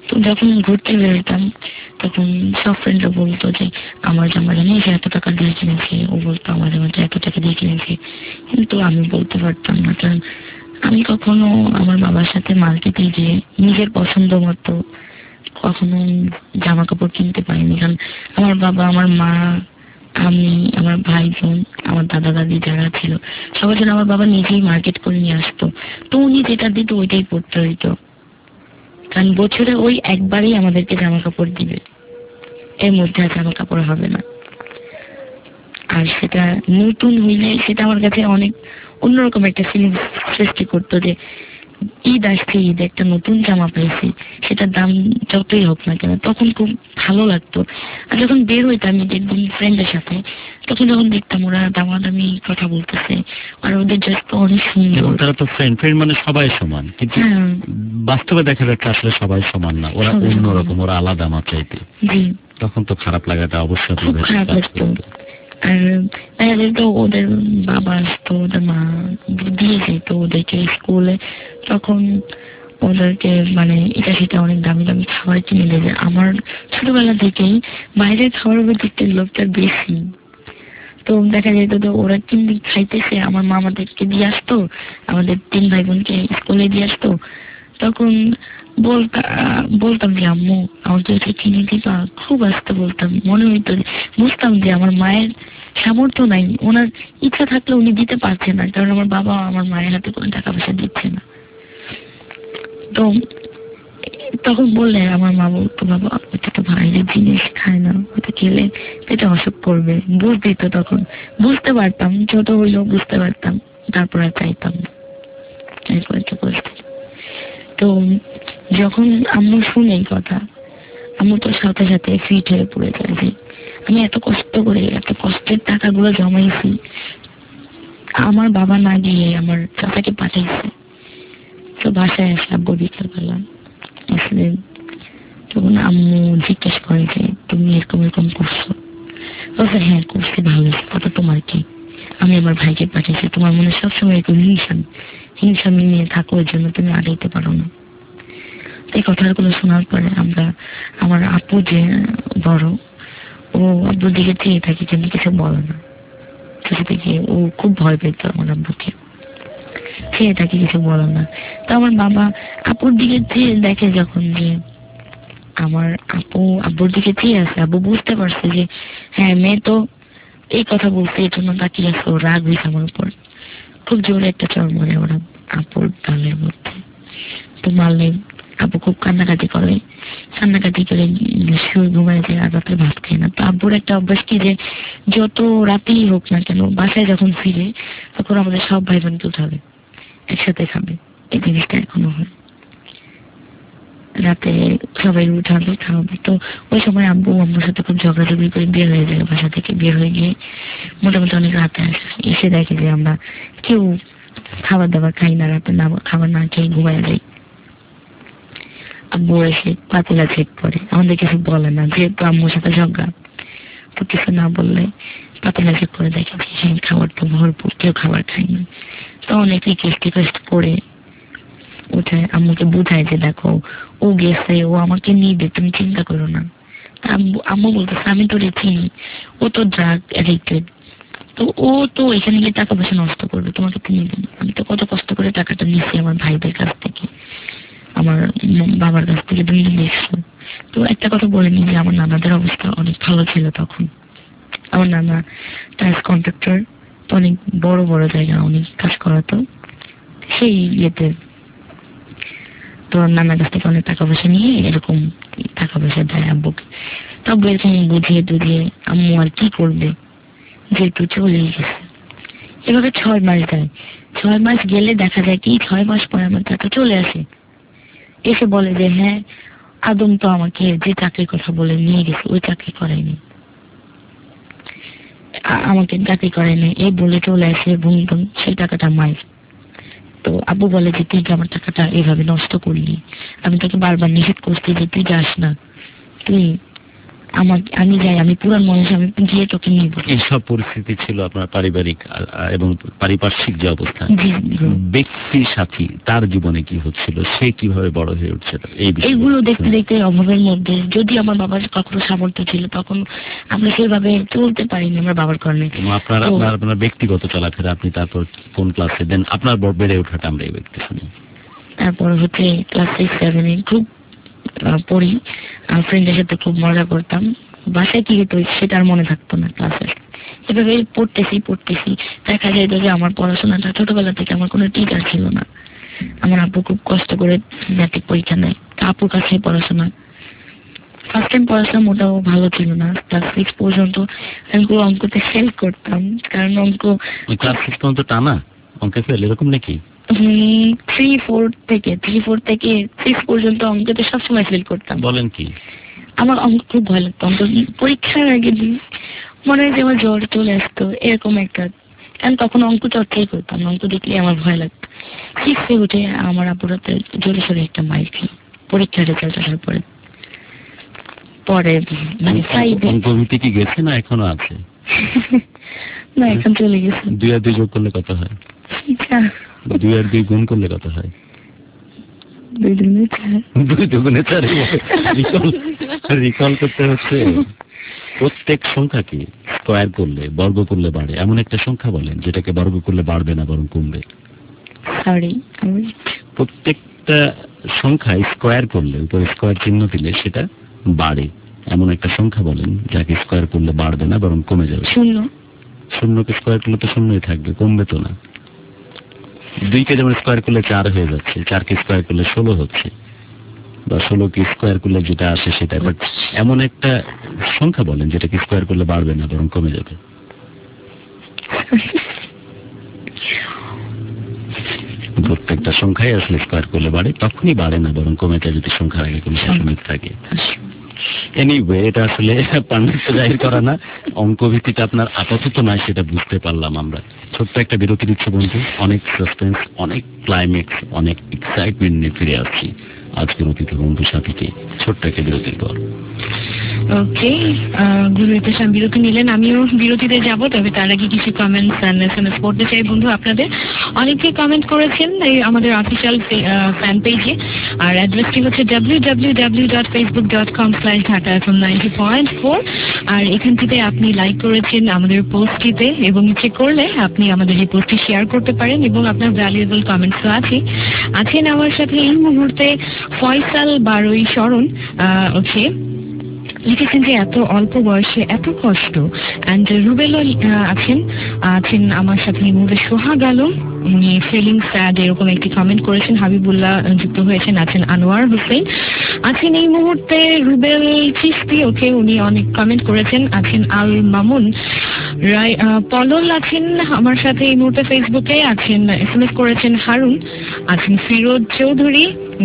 তো যখন ঘুরতে বেরোতাম তখন সব ফ্রেন্ডরা বলতো যে আমার জামা জানিস এত টাকা দিয়ে কিনেছে, ও বলতো আমার জামাটা এত টাকা দিয়ে কিনেছে, কিন্তু আমি বলতে পারতাম না, কারণ আমি কখনো আমার বাবার সাথে মার্কেটে গিয়ে নিজের পছন্দ মতো কখনো জামা কাপড় কিনতে পারিনি। কারণ আমার বাবা, আমার মা, আমি, আমার ভাই বোন, আমার দাদা দাদি যারা ছিল সবার জন্য আমার বাবা নিজেই মার্কেট করে নিয়ে আসতো। তো উনি যেটা দিত ওইটাই পড়তে হইতো, কারণ বছরে ওই একবারই আমাদেরকে জামা কাপড় দিবে, এর মধ্যে আর জামা কাপড় হবে না। আর সেটা নতুন হইলে সেটা আমার কাছে অনেক অন্যরকম একটা ফিলিং সৃষ্টি করতো যে ঈদ আসছে, ঈদ একটা নতুন জামা পেয়েছি, সেটার দাম যতই হোক না কেন তখন খুব ভালো লাগতো। আর যখন বের হইতাম একদিন ফ্রেন্ডের সাথে, তখন যখন দেখতাম ওরা দামাদামি কথা বলতেছে আর ওদের ড্রেস তো অনেক সুন্দর, তারা তো ফ্রেন্ড ফ্রেন্ড মানে সবাই সমান, কিন্তু বাস্তবে দেখা যাচ্ছে আসলে সবাই সমান না, ওরা অন্যরকম, ওরা আলাদা মাত্রাইতে। তখন তো খারাপ লাগাটা অবশ্যই খুব খারাপ লাগতো। আর দেখা যেত ওদের বাবা আসতো, ওদের মা দিয়ে যেত ওদেরকে স্কুলে, তখন ওদেরকে মানে এটা সেটা অনেক দামি দামি খাবার কিনে দেবে। আমার ছোটবেলা থেকেই বাইরের খাবারের প্রতি একটা লোকটা বেশি, তো দেখা যেত তো ওরা কিনে খাইতেছে, আমার মা আমাদেরকে দিয়ে আসতো, আমাদের তিন ভাই বোনকে স্কুলে দিয়ে আসতো, তখন বলতাম বলতাম যে আম্মু আমাকে এটা কিনে দিবা, খুব আসতে বলতাম। মনে হইতো বুঝতাম যে আমার মায়ের সামর্থ্য নাই, ওনার ইচ্ছা থাকলে উনি দিতে পারছে না, কারণ আমার বাবা আমার মায়ের হাতে কোনো টাকা পয়সা দিচ্ছে না। তো তখন বললে আমার মা বলতো বাবা ওটা তো বাইরের জিনিস খায় না, ওটা খেলে এটা অসুখ করবে, বুঝতেই তো তখন বুঝতে পারতাম, ছোট হইলেও বুঝতে পারতাম, তারপর আর চাইতাম না। তো যখন আম্মু শুনে এই কথা, আম্মু তো সাথে সাথে ফিট হয়ে পড়ে যায় যে আমি এত কষ্ট করে এত কষ্টের টাকাগুলো জমাইছি, আমার বাবা না গিয়ে আমার চাচাকে পাঠাইছে। তো বাসায় আসে আব্বু বিকালবেলা আসলে, তখন আম্মু জিজ্ঞেস করে যে তুমি এরকম এরকম করছো? বলছে হ্যাঁ করছি, ভালো কথা, তোমার কি? আমি আমার ভাইকে পাঠিয়েছি, তোমার মনে সবসময় এরকম হিংসা হিংসা নিয়ে থাকো, ওই জন্য তুমি আগাইতে পারো না। এই কথাগুলো শোনার পরে আমরা, আমার আপু যে বড়, ও আব্বুর দিকে চেয়ে থাকি কিন্তু কিছু বলে না। ছোট থেকে ও খুব ভয় পেত আমার আব্বুকে, চেয়ে থাকি কিছু বলে না। তো আমার বাবা আপুর দিকে চেয়ে দেখে যখন যে আমার আপু আব্বুর দিকে চেয়ে আছে, আব্বু বুঝতে পারছে যে হ্যাঁ মেয়ে তো এই কথা বলছে, এর জন্য তাকিয়ে আছে, ও রাগ হয়েছে আমার উপর, খুব জোরে একটা চর মারে ওরা আপুর গালের মধ্যে। তো মারলে আব্বু খুব কান্নাকাটি করে, কান্নাকাটি করে শুয়ে ঘুমায় যায়, আর রাতে ভাত খায় না। তো আব্বুর একটা অভ্যাস কি যে যত রাতেই হোক না কেন বাসায় যখন ফিরে তখন আমাদের সব ভাই বোনকে উঠাবে, একসাথে খাবে, এই জিনিসটা এখনো হয়। রাতে সবাই উঠাবে, খাওয়াবে। তো ওই সময় আব্বু আম্মুর সাথে খুব ঝগড়াঝগড়ি করে বের হয়ে যায়, বাসা থেকে বের হয়ে গিয়ে মোটামুটি অনেক রাতে আসে, এসে দেখে যে আমরা কেউ খাবার দাবার খাই না, রাতে না খাবার না খেয়ে ঘুমায় যাই। আব্বু এসে পাতিলা চেক করে, আমাদের কিছু বলে না, যেহেতু আম্মুর সাথে ঝগড়া, তো কিছু না বললে পাতিলা চেক করে দেখে যে হ্যাঁ খাবার তো ভরপুর, কেউ খাবার খায়নি। তো অনেক রিকোয়েস্ট টিকোয়েস্ট করে উঠে আম্মুকে বুঝায় যে দেখো ও গেছে, ও আমাকে নিবে, তুমি চিন্তা করো না। আম্মু আম্মু বলতেছে আমি তো রে চিনি, ও তো ড্রাগ অ্যাডিক্টেড, তো ও তো এখানে গিয়ে টাকা পয়সা নষ্ট করবে, তোমাকে তো নিবে না। আমি তো কত কষ্ট করে টাকাটা নিচ্ছি আমার ভাইদের কাছ থেকে, আমার বাবার কাছ থেকে, তুমি দেখছো। তো একটা কথা বলে নি যে আমার নানাদের অবস্থা অনেক ভালো ছিল তখন। আমার নানা টাইস কন্ট্রাক্টর, তো অনেক বড় বড় জায়গা অনেক কাজ করাতো, সেই ইয়েতে তো নানার কাছ থেকে অনেক টাকা পয়সা নিয়ে এরকম টাকা পয়সা দেয় আব্বুকে। তো আব্বু এরকম বুঝিয়ে টুঝিয়ে আম্মু আর কি করবে, যেহেতু চলেই গেছে। এভাবে ছয় মাস যায়, ছয় মাস গেলে দেখা যায় কি ছয় মাস পরে আমার টাকা চলে আসে, এসে বলে যে হ্যাঁ আদম তো আমাকে যে চাকরির কথা বলে নিয়ে গেছে ওই চাকরি করায়নি, আমাকে চাকরি করায়নি, এই বলে চলে আসে বুমটুম, সেই টাকাটা মায়ের। তো আব্বু বলে যে তুই আমার টাকাটা এইভাবে নষ্ট করলি, আমি তোকে বারবার নিষেধ করছি যে তুই যাস না, তুই আমার আমি যাই, আমি পুরান মানুষ, আমি গিয়ে তোকে নিব। এইসব পরিস্থিতি ছিল আপনার পারিবারিক এবং পারিপার্শ্বিক যে অবস্থা। ব্যক্তির সাথী তার জীবনে কি হচ্ছিল, সে কিভাবে বড় হয়ে উঠছিল, এই এইগুলো দেখতে দেখতে অভাবের মধ্যে, যদি আমার বাবার কখনো সামর্থ্য ছিল তখন আমরা সেভাবে চলতে পারিনি আমার বাবার কারণে। আপনার আপনার আপনার ব্যক্তিগত চলাফেরা, আপনি তারপর কোন ক্লাসে দেন আপনার বেড়ে ওঠাটা আমরা এই ব্যক্তি শুনি। তারপর হচ্ছে ক্লাস সিক্স সেভেনে খুব পড়ি, ফ্রেন্ডের সাথে খুব মজা করতাম। বাসায় কি হতো সেটা আর মনে থাকতো না। ক্লাসে এভাবে পড়তেছি পড়তেছি দেখা যায় যে আমার পড়াশোনাটা ছোটবেলা থেকে আমার কোনো টিচার ছিল না। আমার আপু খুব কষ্ট করে ম্যাট্রিক পরীক্ষা নেয়, আপুর কাছে পড়াশোনা। ফার্স্ট টাইম পড়াশোনা মোটাও ভালো ছিল না। ক্লাস সিক্স পর্যন্ত আমি পুরো অঙ্কতে ফেল করতাম, কারণ অঙ্ক ক্লাস সিক্স পর্যন্ত টানা অঙ্কে ফেল এরকম নাকি? থ্রি ফোর থেকে থ্রি ফোর থেকে সিক্স পর্যন্ত অঙ্কতে সবসময় ফেল করতাম। বলেন কি? আমার অঙ্ক খুব ভয় লাগতো। অঙ্ক পরীক্ষার আগে মনে হয় যে আমার জ্বর চলে আসতো, এরকম একটা। কারণ তখন অঙ্ক চর্চাই করতাম, অঙ্ক দেখলে আমার ভয় লাগতো। সিক্সে উঠে আমার আপুরাতে জোরে সোরে একটা মাইর খাই পরীক্ষার রেজাল্ট আসার পরে। পরে মানে অঙ্কভীতি কি গেছে না এখনো আছে? না, এখন চলে গেছে। দুই আর দুই যোগ করলে কত হয়? দুই আর দুই গুণ করলে কত হয়? দুই দুগুণে চার। দুই দুগুণে চার। রিকল করতে হচ্ছে। প্রত্যেক সংখ্যাকে স্কয়ার করলে, বর্গ করলে বাড়ে এমন একটা সংখ্যা বলেন যেটাকে বর্গ করলে বাড়বে না বরং কমবে। সরি, প্রত্যেকটা সংখ্যা স্কয়ার করলে, উপরে স্কয়ার চিহ্ন দিলে সেটা বাড়ে এমন একটা সংখ্যা বলেন যাকে স্কয়ার করলে বাড়বে না বরং কমে যাবে। শূন্য। শূন্যকে স্কয়ার করলে তো শূন্যই থাকবে, কমবে তো না। দুইকে যেমন স্কয়ার করলে চার হয়ে যাচ্ছে, চারকে স্কয়ার করলে ষোলো হচ্ছে, বা ষোলোকে স্কয়ার করলে যেটা আসে সেটা। বাট এমন একটা সংখ্যা বলেন যেটাকে স্কয়ার করলে বাড়বে না বরং কমে যাবে। প্রত্যেকটা সংখ্যাই আসলে স্কয়ার করলে বাড়ে, তখনই বাড়ে না বরং কমে যায় যদি সংখ্যার আগে কোনো দশমিক থাকে। এনিওয়ে, এটা আসলে পাণ্ডিত্য জাহির করা না, অঙ্কভিত্তিটা আপনার আপাতত নয় সেটা বুঝতে পারলাম আমরা। ছোট্ট একটা বিরতি দিচ্ছে বন্ধু, অনেক সাসপেন্স, অনেক ক্লাইম্যাক্স, অনেক এক্সাইটমেন্ট নিয়ে ফিরে আসছি আজকের অতিথি বন্ধু সাথীকে ছোট্ট একটা বিরতির পর। ওকে, গুরু এতে বিরতি নিলেন, আমিও বিরতিতে যাব। তবে তার আগে কিছু কমেন্টস এন্ড এসএমএস পড়তে চাই বন্ধু আপনাদের। অনেকে কমেন্ট করেছেন এই আমাদের অফিসিয়াল ফ্যান পেজে, আর অ্যাড্রেসটি হচ্ছে W W W dot Facebook dot com slash Dhaka FM ninety point four. আর এখান থেকে আপনি লাইক করেছেন আমাদের পোস্টটিতে, এবং ইচ্ছে করলে আপনি আমাদের এই পোস্টটি শেয়ার করতে পারেন, এবং আপনার ভ্যালুয়েবল কমেন্টস আছে। আছেন আমার সাথে এই মুহূর্তে ফয়সাল বারোই শরণ। ওকে, লিখেছেন যে এত অল্প বয়সে এত কষ্ট। অ্যান্ড রুবেলও আছেন আছেন আমার সাথে এই মুহূর্তে সোহাগ আলম, উনি ফিলিং স্যাড এরকম একটি কমেন্ট করেছেন। হাবিবুল্লাহ যুক্ত হয়েছেন, আছেন আনোয়ার হোসেন, আছেন এই মুহূর্তে রুবেল চিস্তি, ওকে উনি অনেক কমেন্ট করেছেন। আছেন আল মামুন রায়, পলল আছেন আমার সাথে এই মুহূর্তে ফেসবুকে, আছেন এস এম এস করেছেন হারুন, আছেন ফিরোজ চৌধুরী,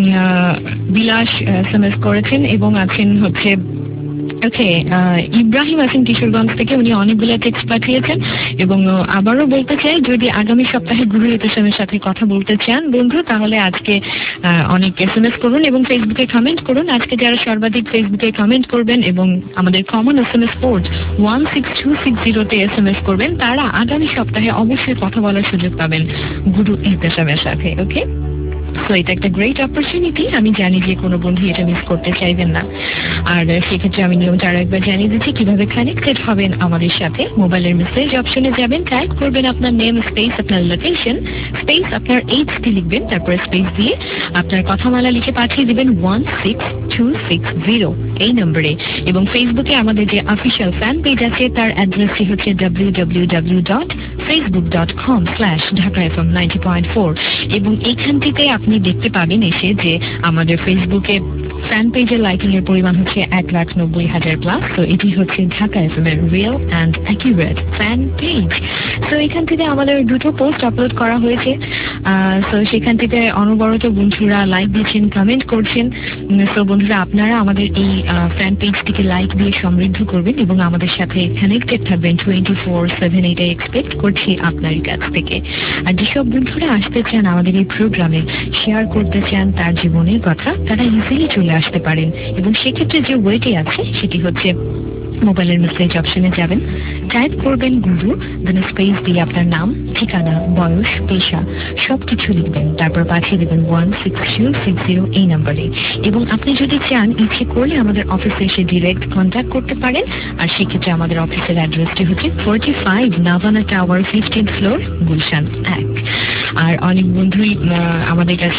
বিলাস এস এম এস করেছেন, এবং আছেন হচ্ছে ওকে ইব্রাহিম আছেন কিশোরগঞ্জ থেকে, উনি অনেকগুলো টেক্সট পাঠিয়েছেন। এবং আবারও বলতে চাই, যদি আগামী সপ্তাহে গুরু এর সাথে কথা বলতে চান বন্ধু, তাহলে আজকে অনেক এস এম এস করুন এবং ফেসবুকে কমেন্ট করুন। আজকে যারা সর্বাধিক ফেসবুকে কমেন্ট করবেন এবং আমাদের common S M S code one six two six জিরোতে এস এম এস করবেন, তারা আগামী সপ্তাহে অবশ্যই কথা বলার সুযোগ পাবেন গুরু এর সাথে। ওকে, তো এটা একটা গ্রেট অপরচুনিটি, আমি জানি যে কোনো বন্ধু এটা মিস করতে চাইবেন না। আর সেক্ষেত্রে আমি নিয়ম চার একবার জানিয়ে দিচ্ছি কিভাবে কানেক্টেড হবেন আমাদের সাথে। মোবাইলের মেসেজ অপশনে যাবেন, টাইপ করবেন আপনার নেম স্পেস আপনার লোকেশন স্পেস আপনার এইচটি লিখবেন, তারপরে স্পেস দিয়ে আপনার কথামালা লিখে পাঠিয়ে দিবেন one six two six zero এই নম্বরে। এবং ফেসবুকে আমাদের যে অফিসিয়াল ফ্যান পেজ আছে তার অ্যাড্রেসটি হচ্ছে W W W dot Facebook dot com slash Dhaka FM ninety point four. এবং এইখান থেকে আপনি দেখতে পাবেন এসে যে আমাদের ফেসবুকে ফ্যান পেজের লাইকিং এর পরিমাণ হচ্ছে এক লাখ নব্বই হাজার প্লাস। তো এটি হচ্ছে ঢাকা এফএম এর real and accurate fan page. তো এখান থেকে আমাদের দুটো পোস্ট আপলোড করা হয়েছে, তো সেখান থেকে অনবরত বন্ধুরা লাইক দিচ্ছেন, কমেন্ট করছেন। তো বন্ধুরা, আপনারা আমাদের এই ফ্যান পেজটিকে লাইক দিয়ে সমৃদ্ধ করবেন এবং আমাদের সাথে কানেক্টেড থাকবেন টোয়েন্টি ফোর সেভেন। এটাই এক্সপেক্ট করছি আপনার কাছ থেকে। আর যেসব বন্ধুরা আসতে চান আমাদের এই প্রোগ্রামে, শেয়ার করতে চান তার জীবনের কথা, তারা ইজিলি চলে চলে আসতে পারেন। এবং সেক্ষেত্রে যে ওয়েটি আছে সেটি হচ্ছে মোবাইলের মেসেজ অপশনে যাবেন, টাইপ করবেন গুরু, দেন স্পেস দিয়ে আপনার নাম, ঠিকানা, বয়স, পেশা সবকিছু লিখবেন, তারপর পাঠিয়ে দেবেন one six zero six zero এই নাম্বারে। এবং আপনি যদি চান ইচ্ছে করলে আমাদের অফিসে এসে ডিরেক্ট কন্ট্যাক্ট করতে পারেন। আর সেক্ষেত্রে আমাদের অফিসের অ্যাড্রেসটি হচ্ছে forty five Navana tower, fifteen floor, Gulshan এক। আর অনেক বন্ধুই আমাদের কাছে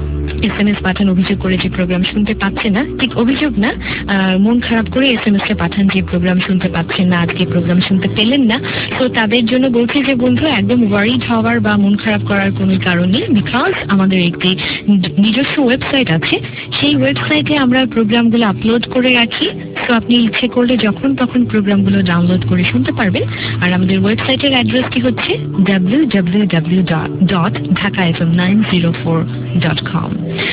এস এম এস পাঠান অভিযোগ করে যে প্রোগ্রাম শুনতে পাচ্ছে না, ঠিক অভিযোগ না, মন খারাপ করে এস এম এস কে পাঠান যে প্রোগ্রাম শুনতে পাচ্ছেন না, আজকে প্রোগ্রাম শুনতে পেলেন না। তো তাদের জন্য বলছি যে বন্ধু, একদম ওয়ারিড হওয়ার বা মন খারাপ করার কোনো কারণ নেই, বিকজ আমাদের একটি নিজস্ব ওয়েবসাইট আছে, সেই ওয়েবসাইটে আমরা প্রোগ্রামগুলো আপলোড করে রাখি। তো আপনি ইচ্ছে করলে যখন তখন প্রোগ্রামগুলো ডাউনলোড করে শুনতে পারবেন। আর আমাদের ওয়েবসাইটের অ্যাড্রেসটি হচ্ছে W W W dot Dhaka F M nine zero four dot com.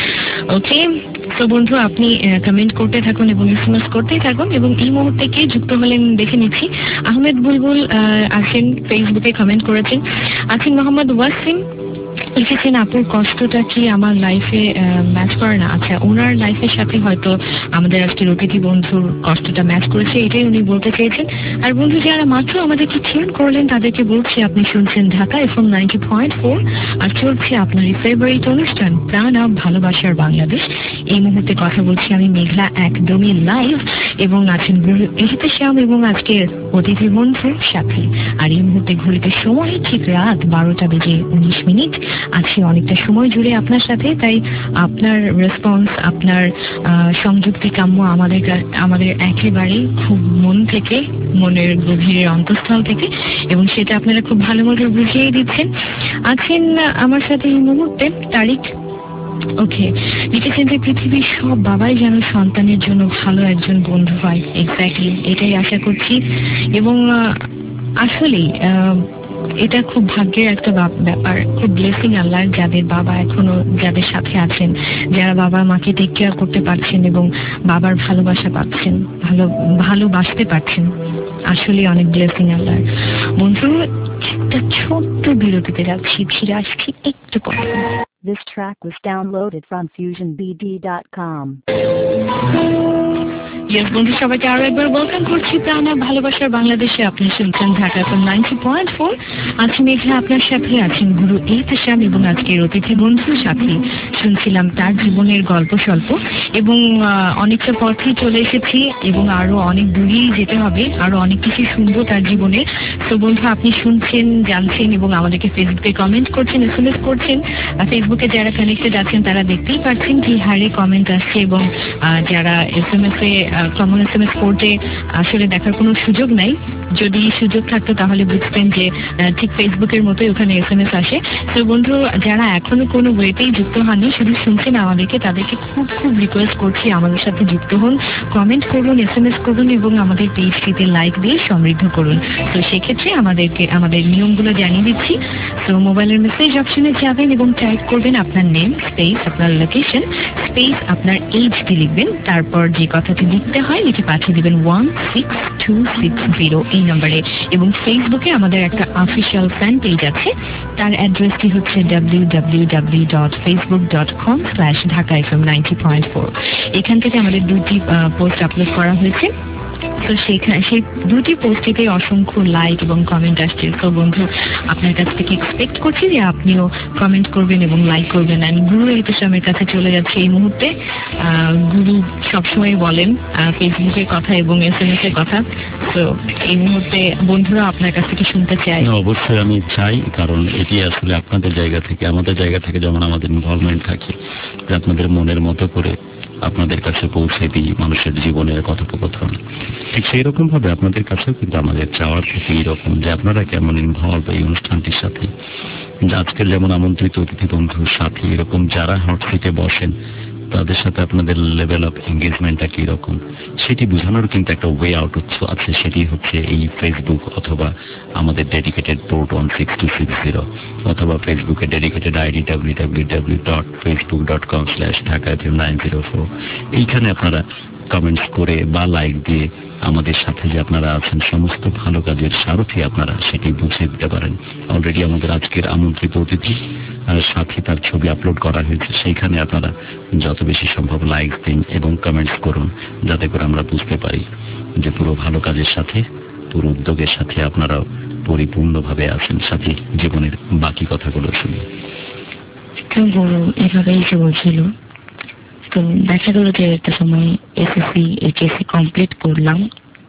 Okay, তো বন্ধু আপনি কমেন্ট করতে থাকুন এবং এসএমএস করতেই থাকুন। এবং এই মুহূর্তে কে যুক্ত হলেন দেখে নিচ্ছি। আহমেদ বুলবুল আছেন, ফেসবুকে কমেন্ট করেছেন। আছেন মোহাম্মদ ওয়াসিম, লিখেছেন আপুর কষ্টটা কি আমার লাইফে ম্যাচ করে না। আচ্ছা, ওনার লাইফের সাথে হয়তো আমাদের আজকের অতিথি বন্ধুর কষ্টটা ম্যাচ করেছে, এটাই উনি বলতে চেয়েছেন। আর বন্ধু যারা মাত্র আমাদেরকে টিউন করলেন তাদেরকে বলছি আপনি শুনছেন Dhaka FM ninety point four, আর চলছে আপনার এই ফেভারিট অনুষ্ঠান প্রাণ আপ ভালোবাসার বাংলাদেশ। এই মুহূর্তে কথা বলছি আমি মেঘলা, একদমই লাইভ, এবং আছেন গুরু এহতেশাম এবং আজকের অতিথি বন্ধুর সাথে। আর এই মুহূর্তে ঘড়িতে সময় ঠিক রাত বারোটা বেজে উনিশ মিনিট। আছি অনেকটা সময় জুড়ে আপনার সাথে, তাই আপনার রেসপন্স, আপনার সংযুক্তি কাম্য আমাদের আমাদের একেবারে খুব মন থেকে, মনের গভীরের অন্তঃস্থল থেকে, এবং সেটা আপনারা খুব ভালো মতো বুঝিয়ে দিচ্ছেন। আছেন আমার সাথে এই মুহূর্তে তারিখ। ওকে, লিখেছেন যে পৃথিবীর সব বাবাই যেন সন্তানের জন্য ভালো একজন বন্ধু হয়। এক্স্যাক্টলি এটাই আশা করছি। এবং আসলেই এটা খুব ভাগ্যের একটা ব্যাপার, খুব ব্লেসিং আল্লাহর, যাদের বাবা এখনো যাদের সাথে আছেন, যারা বাবা মাকে টেক কেয়ার করতে পারছেন এবং বাবার ভালোবাসা পাচ্ছেন, ভালো ভালোবাসতে পারছেন, আসলে অনেক ব্লেসিং আল্লাহর। বন্ধু একটা ছোট্ট বিরতিতে যাচ্ছি, ফিরে আসছি একটু পরে। This track was downloaded from fusion b d dot com. Yes বন্ধু, সবাইকে আরো একবার ওয়েলকাম করছি প্রাণ আপ ভালোবাসার বাংলাদেশে। আপনি শুনছেন Dhaka FM ninety point four. আছি মেঘলা আপনার সাথে, আছেন গুরু এহতেশাম এবং আজকের অতিথি বন্ধুর সাথে শুনছিলাম তার জীবনের গল্প স্বল্প। এবং অনেকটা পথেই চলে এসেছি এবং আরো অনেক দূরেই যেতে হবে, আরো অনেক কিছু শুনবো তার জীবনে। তো বন্ধু আপনি শুনছেন, জানছেন এবং আমাদেরকে ফেসবুকে কমেন্ট করছেন, এস এম এস করছেন। ফেসবুকে যারা কানেক্টেড আছেন তারা দেখতেই পাচ্ছেন কি হারে কমেন্ট আসছে, এবং যারা এস এম এস এ কমন এস এম এস করতে আসলে দেখার কোনো সুযোগ নাই। যদি সুযোগ থাকতো তাহলে বুঝতেন যে ঠিক ফেসবুকের মতোই ওখানে এস এম এস আসে। তো বন্ধু যারা এখনো কোনো ওয়েতেই যুক্ত হননি, শুধু শুনছেন আমাদেরকে, তাদেরকে খুব খুব রিকোয়েস্ট করছি আমাদের সাথে যুক্ত হন, কমেন্ট করুন, এস এম এস করুন এবং আমাদের পেজটিতে লাইক দিয়ে সমৃদ্ধ করুন। তো সেক্ষেত্রে আমাদেরকে আমাদের নিয়মগুলো জানিয়ে দিচ্ছি। তো মোবাইলের মেসেজ অপশনে যাবেন এবং টাইপ করবেন আপনার নেম স্পেস আপনার লোকেশন স্পেস আপনার এইচডি লিখবেন, তারপর যে কথাটি লিখতে হয় লিখে পাঠিয়ে দেবেন one six two six zero এই নম্বরে। এবং ফেসবুকে আমাদের একটা অফিসিয়াল ফ্যান পেজ আছে, তার অ্যাড্রেসটি হচ্ছে W W W dot Facebook dot com slash Dhaka FM ninety point four. এখান থেকে আমাদের দুটি পোস্ট আপলোড করা হয়েছে। তো সেখানে সেই দুটি পোস্টটিতে অসংখ্য লাইক এবং কমেন্ট আসছে। তো বন্ধু আপনার কাছ থেকে এক্সপেক্ট করছি যে আপনিও কমেন্ট করবেন এবং লাইক করবেন। আমি গুরু এহতেশামের কাছে চলে যাচ্ছি এই মুহূর্তে। গুরু সবসময় বলেন ফেসবুকের কথা এবং এস এম এস এর কথা। তো এই মুহূর্তে বন্ধুরা আপনার কাছ থেকে শুনতে চাই। অবশ্যই আমি চাই, কারণ এটি আসলে আপনাদের জায়গা থেকে, আমাদের জায়গা থেকে যেমন আমাদের ইনভলভমেন্ট থাকে, যে আপনাদের মনের মতো করে আপনাদের কাছে পৌঁছে দিই মানুষের জীবনের কথোপকথন, ঠিক সেই রকম ভাবে আপনাদের কাছেও কিন্তু আমাদের চাওয়ার থেকে এইরকম যে আপনারা কেমন ইনভলভ এই অনুষ্ঠানটির সাথে। আজকের যেমন আমন্ত্রিত অতিথি বন্ধুর সাথে এরকম যারা হট সিটে বসেন তাদের সাথে আপনাদের লেভেল অফ এঙ্গেজমেন্টটা কিরকম সেটি বোঝানোর কিন্তু একটা ওয়ে আউট আছে। সেটি হচ্ছে এই ফেসবুক অথবা আমাদের dedicated port one six two six zero অথবা ফেসবুকে dedicated ID W W W dot Facebook dot com slash Dhaka FM nine zero four. এইখানে আপনারা কমেন্টস করে বা লাইক দিয়ে আমাদের সাথে যে আপনারা আছেন সমস্ত ভালো কাজের সারথি আপনারা সেটি বুঝিয়ে দিতে পারেন। অলরেডি আমাদের আজকের আমন্ত্রিত অতিথি সাথী তার ছবি আপলোড করা হয়েছে, সেইখানে আপনারা যত বেশি সম্ভব লাইক দিন এবং কমেন্টস করুন, যাতে করে আমরা বুঝতে পারি যে পুরো ভালো কাজের সাথে, পুরো উদ্যোগের সাথে আপনারাও পরিপূর্ণভাবে আছেন। সাথী, জীবনের বাকি কথাগুলো শুনি। এভাবেই সে বলছিল। তো দেখা গেল যে একটা সময় এসএসসি এইচএসসি কমপ্লিট করলাম,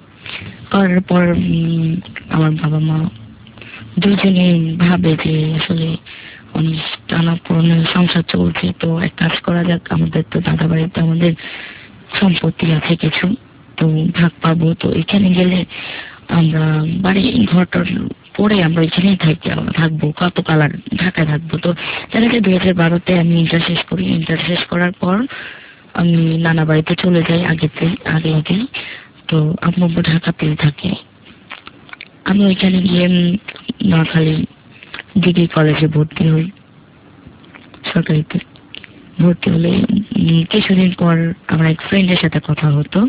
করার পর আমার বাবা মা দুজনে ভাবে যে আসলে অনেক টানা পুরনো সংসার চলছে, তো এক কাজ করা যাক, আমাদের তো দাদা বাড়িতে আমাদের সম্পত্তি আছে কিছু, তো ভাগ পাবো, তো এখানে গেলে আমরা বাড়ি ঘরটার পরে আমরা এখানেই থাকি থাকবো কত কাল আর ঢাকায় থাকবো। তো জানা যায় দুই হাজার বারোতে আমি ইন্টার শেষ করি। ইন্টার শেষ করার পর আমি নানা বাড়িতে চলে যাই আগেতে আগে আগেই। তো আম্মু ঢাকাতেই থাকে। আমি ওইখানে গিয়ে নোয়াখালী ডিগ্রি কলেজে ভর্তি হই, সরকারিতে ভর্তি হলে কিছুদিন পর আমার এক ফ্রেন্ডের সাথে কথা হতো।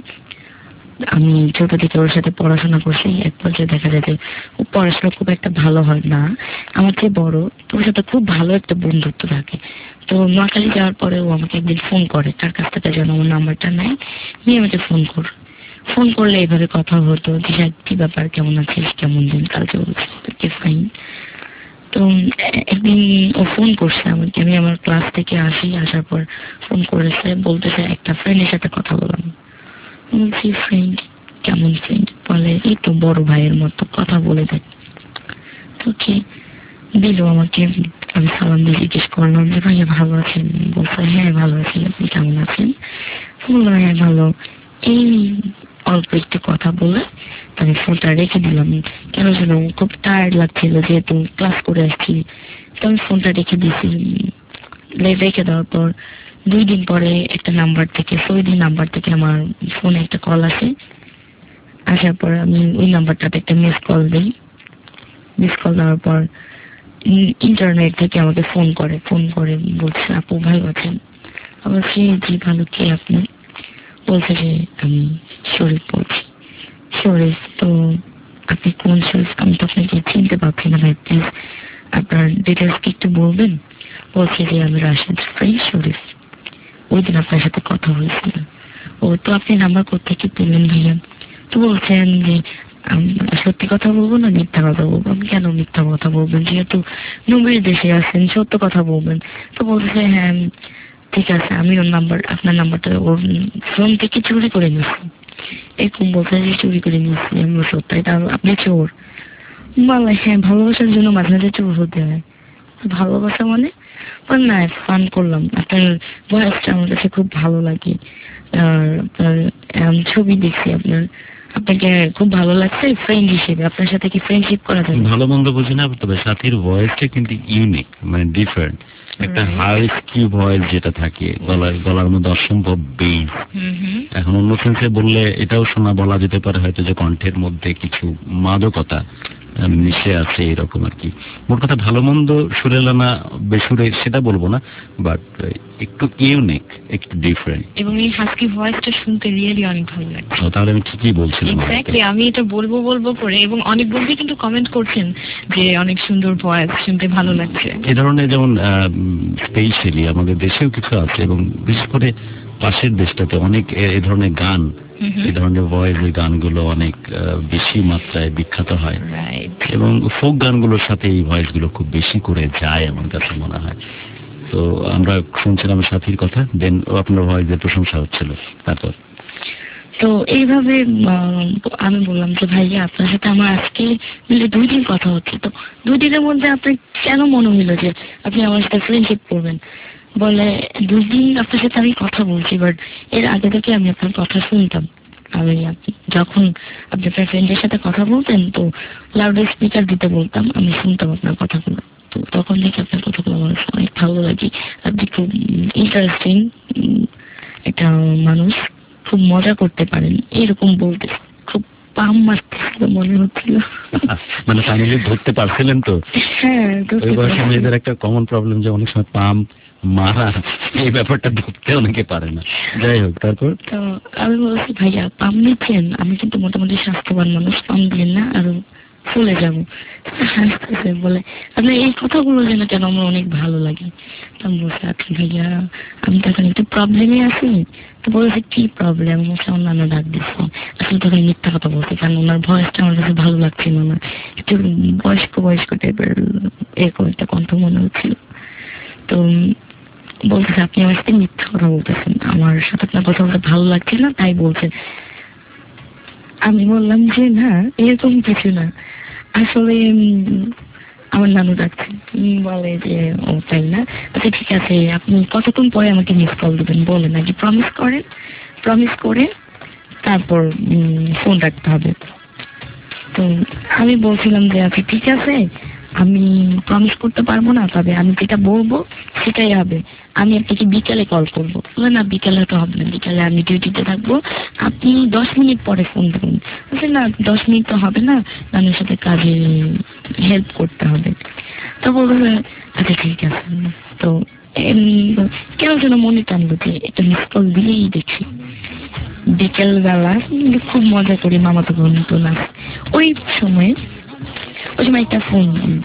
আমি ছোট থেকে ওর সাথে পড়াশোনা করছি, এক পর্যায়ে দেখা যায় যে ও পড়াশোনা খুব একটা ভালো হয় না, আমার চেয়ে বড়, তো ওর সাথে খুব ভালো একটা বন্ধুত্ব থাকে। তো নোয়াখালী যাওয়ার পরে ও আমাকে একদিন ফোন করে, তার কাছ থেকে যেন আমার নাম্বারটা নেয়, নিয়ে আমাকে ফোন কর ফোন করলে এইভাবে কথা হতো যে কি ব্যাপার, কেমন আছিস, কেমন দিন কাল চলছে, ফাইন। তো একদিন ও ফোন করছে আমাকে, আমি আমার ক্লাস থেকে আসি, আসার পর ফোন করেছে, বলতেছে একটা ফ্রেন্ডের সাথে কথা বললাম। বলছি ফ্রেন্ড, কেমন ফ্রেন্ড? বলে এই তো বড় ভাইয়ের মতো, কথা বলে দেয়। তো কি দিল আমাকে, আমি সালাম দিয়ে জিজ্ঞেস করলাম যে ভাইয়া ভালো আছেন? বলছে হ্যাঁ ভালো আছি, আপনি কেমন আছেন? বললাম হ্যাঁ ভালো। এই অল্প একটু কথা বলে আমি ফোনটা রেখে দিলাম, কেন যেন খুব টায়ার্ড লাগছিল যেহেতু ক্লাস করে আসছি। তো আমি ফোনটা রেখে দিয়েছি। রেখে দেওয়ার পর দুই দিন পরে একটা নাম্বার থেকে, সৌদি নাম্বার থেকে আমার ফোনে একটা কল আসে। আসার পর আমি ওই নাম্বারটাতে একটা মিস কল দিই। মিস কল দেওয়ার পর ইন্টারনেট থেকে আমাকে ফোন করে ফোন করে বলছে আপু ভালো আছেন? আবার সে জি ভালো, কে আপনি? বলছে যে আমি শরীফ বলছি। শরীফ? তো আপনি কোন শরীফ? আমি তো আপনাকে চিনতে পারছি না ভাই, প্লিজ আপনার ডিটেলস কি একটু বলবেন? বলছে যে আমি রাশেদ ফ্রেন্ড শরীফ, ওই দিন আপনার সাথে কথা হয়েছিল। ও তো আপনি নাম্বার কোত্থেকে পেলেন ভাইয়া? তো বলছেন যে সত্যি কথা বলবো না মিথ্যা কথা বলবো? আমি কেন মিথ্যা কথা বলবেন, যেহেতু নবীর দেশে আছেন, সত্য কথা বলবেন। তো বলছে হ্যাঁ ঠিক আছে, আমি ওর নাম্বার, আপনার নাম্বারটা ওর ফোন থেকে চুরি করে নিচ্ছি। এরকম বলছে যে চুরি করে নিচ্ছি। আমি সত্যি, এটা আপনি চোর? বলে হ্যাঁ, ভালোবাসার জন্য মাঝে মাঝে চোর হতে হয়। ভালোবাসা মানে না, ফান করলাম, আপনার ভয়েসটা আমার কাছে খুব ভালো লাগে, আর আপনার ছবি দেখছি আপনার, আপনাকে খুব ভালো লাগছে ফ্রেন্ড হিসেবে, আপনার সাথে কি ফ্রেন্ডশিপ করা যায়? ভালো মন্দ বুঝি না, তবে সাথীর ভয়েসটা কিন্তু ইউনিক, মানে ডিফারেন্ট, একটা হাস্কি ভয়েস যেটা থাকে, গলার গলার মধ্যে অসম্ভব বেস। এখন অন্য সেন্সে বললে এটাও শোনা বলা যেতে পারে হয়তো যে কণ্ঠের মধ্যে কিছু মাদকতা মিশে আছে, এরকম আর কি। মোট কথা ভালো মন্দ সুরেলা না বেসুরে সেটা বলবো না, বাট একটু ইউনিক, একটু ডিফারেন্ট, এবং এই হাস্কি ভয়েসটা শুনতে রিয়েলি অনেক ভালো লাগে। তাহলে আমি ঠিকই বলছিলাম। এক্স্যাক্টলি, আমি এটা বলবো বলবো করে, এবং অনেক বন্ধু কিন্তু কমেন্ট করছেন যে অনেক সুন্দর ভয়েস, শুনতে ভালো লাগছে। এই ধরনের যেমন স্পেশালি আমাদের দেশেও কিছু আছে, এবং বিশেষ করে পাশের দেশটাতে অনেক এই ধরনের গান, এই ধরনের ভয়েসের গানগুলো অনেক বেশি মাত্রায় বিখ্যাত হয়, এবং ফোক গানগুলোর সাথে এই ভয়েসগুলো খুব বেশি করে যায় আমার কাছে মনে হয়। তো আমরা শুনছিলাম সাথীর কথা, দেন আপনার ভয়েসের প্রশংসা হচ্ছিল, তারপর তো এইভাবে আমি বললাম যে ভাইয়া আপনার সাথে আমার আজকে মিলে দুই দিন কথা হচ্ছে, তো দুই দিনের মধ্যে আপনার কেন মনে হইলো যে আপনি আমার সাথে ফ্রেন্ডশিপ করবেন? বলে দুই দিন আপনার সাথে আমি কথা বলছি, বাট এর আগে থেকে আমি আপনার কথা শুনতাম। আমি যখন আপনি আপনার ফ্রেন্ডের সাথে কথা বলতেন তো লাউড স্পিকার দিতে বলতাম, আমি শুনতাম আপনার কথাগুলো, তো তখন থেকে আপনার কথাগুলো আমার অনেক ভালো লাগে। আপনি খুব ইন্টারেস্টিং একটা মানুষ, খুব মজা করতে পারেন, এরকম বলতে খুব পাম মারতেছিল মনে হচ্ছিল। মানে ফাইনালি ধরতে পারছিলেন তো? হ্যাঁ, ওই বয়সে মেয়েদের একটা কমন প্রবলেম যে অনেক সময় পাম মারা, এই ব্যাপারটা ধরতে অনেকে পারে না। যাই হোক, তারপর তো আমি বলছি ভাইয়া পাম নিচ্ছেন, আমি কিন্তু মোটামুটি স্বাস্থ্যবান মানুষ, পাম দিলেন না, আরো চলে যাব। হাসতেছে, বলে আপনার এই কথাগুলো যেন কেন আমার অনেক ভালো লাগে। তো আমি বলছি আচ্ছা ভাইয়া, আমি তো এখন একটু প্রবলেমে আছি। তো বলেছে কি প্রবলেম? বলছে আমার নানা ডাক দিচ্ছে। আসলে তখন মিথ্যা কথা বলছে, কারণ ওনার ভয়েসটা আমার কাছে ভালো লাগছিল না, একটু বয়স্ক বয়স্ক টাইপের এরকম একটা কণ্ঠ মনে হচ্ছিল। তো বলতেছে আপনি আমার সাথে মিথ্যা কথা বলতেছেন, আমার সাথে আপনার কথা বলতে ভালো লাগছে না তাই বলছেন। আমি বললাম যে না, এরকম কিছু না, আসলে আমার নানু ডাকছে। বলে যে ও তাই না, আচ্ছা ঠিক আছে, আপনি কতক্ষণ পরে আমাকে মিস কল দেবেন বলেন, আগে প্রমিস করেন, প্রমিস করে তারপর ফোন রাখতে হবে। তো আমি বলছিলাম যে আচ্ছা ঠিক আছে, আমি প্রমিস করতে পারবো না, তবে আমি যেটা বলবো সেটাই হবে, আমি আপনাকে বিকালে কল করবো। না বিকালে তো হবে না, বিকালে আমি ডিউটিতে থাকবো, আপনি দশ মিনিট পরে ফোন দেবেন। না দশ মিনিট তো হবে না, নানুর সাথে কাজে হেল্প করতে হবে। তো বলবো আচ্ছা ঠিক আছে। তো কেন যেন মনে টানলো যে একটা মিস কল দিলেই দেখি। বিকেল বেলা খুব মজা করি, মামাতো বোন তো না, ওই সময় ওই সময় একটা phone.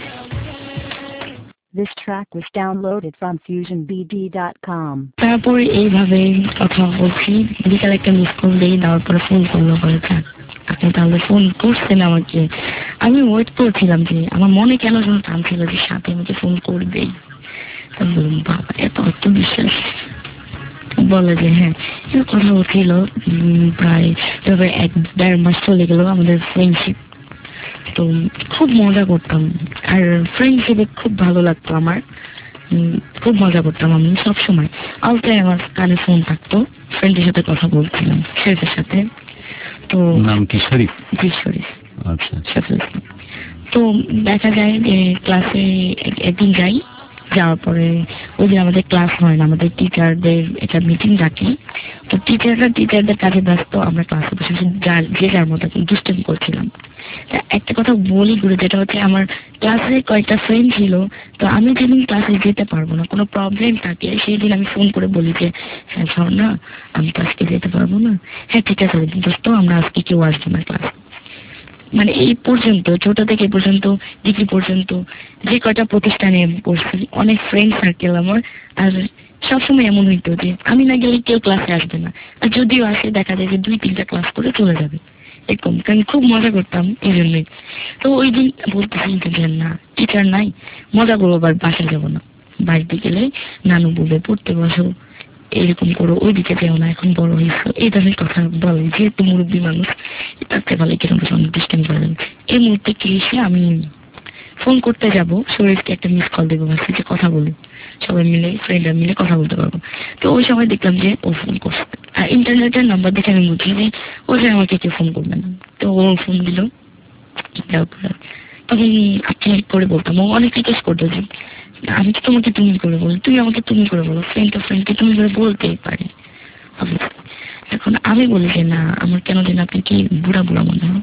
This track was downloaded from fusion b d dot com. তারপর এইভাবে কথা বলছি, বিকালে একটা মিস কল দিই, দেওয়ার পরে ফোন করলো, বলে থাক আপনি তাহলে ফোন করছেন আমাকে। আমি ওয়েট করছিলাম যে আমার মনে কেন যেন টানছিল যে সাথে আমাকে ফোন করবেই। আমি বললাম বাবা এত আত্মবিশ্বাস। বলে যে হ্যাঁ, কথা হচ্ছিল প্রায় তবে এক দেড় মাস চলে গেল আমাদের ফ্রেন্ডশিপ। তো খুব মজা করতাম, আর ফ্রেন্ডশিপে খুব ভালো লাগতো আমার, খুব মজা করতাম আমি সবসময়। আলতায় আমার কানে ফোন থাকতো, ফ্রেন্ডের সাথে কথা বলছিলাম, শরীফের সাথে। তো নাম কি? শরীফ? জি শরীফ। আচ্ছা। তো দেখা যায় যে ক্লাসে একদিন যাই, যাওয়ার পরে ওই দিন আমাদের ক্লাস হয় না, আমাদের টিচারদের একটা মিটিং ডাকি। তো টিচাররা টিচারদের কাজে ব্যস্ত, আমরা ক্লাসে বসে যার যে যার মতো দুষ্টামি করছিলাম। একটা কথা বলি গুরু, যেটা হচ্ছে আমার ক্লাসে কয়েকটা ফ্রেন্ড ছিল, তো আমি যেদিন ক্লাসে যেতে পারবো না, কোনো প্রবলেম থাকে, সেই দিন আমি ফোন করে বলি যে হ্যাঁ শোন না, আমি তো আজকে যেতে পারবো না। হ্যাঁ ঠিক আছে দোস্ত, আমরা আজকে কেউ আসবো না ক্লাস। মানে এই পর্যন্ত, ছোট থেকে পর্যন্ত ডিগ্রি পর্যন্ত যে কয়টা প্রতিষ্ঠানে পড়ছি, অনেক ফ্রেন্ড সার্কেল আমার, আর সবসময় এমন হইতো যে আমি না গেলে কেউ ক্লাসে আসবে না, আর যদিও আসে দেখা যায় যে দুই তিনটা ক্লাস করে চলে যাবে এরকম, কারণ খুব মজা করতাম এই জন্যই। তো ওই দিন বলতেছি যে না টিচার নাই, মজা করবো, আবার বাসায় যাবো না, বাড়িতে গেলে নানু বলবে পড়তে বসো, এরকম করো, ওই দিকে যেও না, এখন বড় হয়েছো, এই ধরনের কথা বলে, যেহেতু মুরব্বী মানুষ তাতে ভালো কিরকম অনেক ডিস্টেন্স করেন। এই মুহূর্তে কি এসে আমি ফোন করতে যাব, শরীরকে একটা মিস কল দেবো, ভাবছি যে কথা বলি, সবাই মিলে ফ্রেন্ডরা মিলে কথা বলতে পারবো। তো ওই সময় দেখলাম যে ও ফোন করছে, আর ইন্টারনেটের নাম্বার দেখে আমি বুঝি যে ও যে আমাকে কেউ ফোন করবে না। তো ও ফোন দিল, তখন আপনি করে বলতাম, ও অনেক রিকোয়েস্ট করতো যে আমি তো তোমাকে তুমি করে বলি, তুই আমাকে তুমি করে বলো, ফ্রেন্ড টু ফ্রেন্ডকে তুমি করে বলতেই পারি। এখন আমি বলি যে না, আমার কেন যেন আপনি কি বুড়া বুড়া মনে হয়,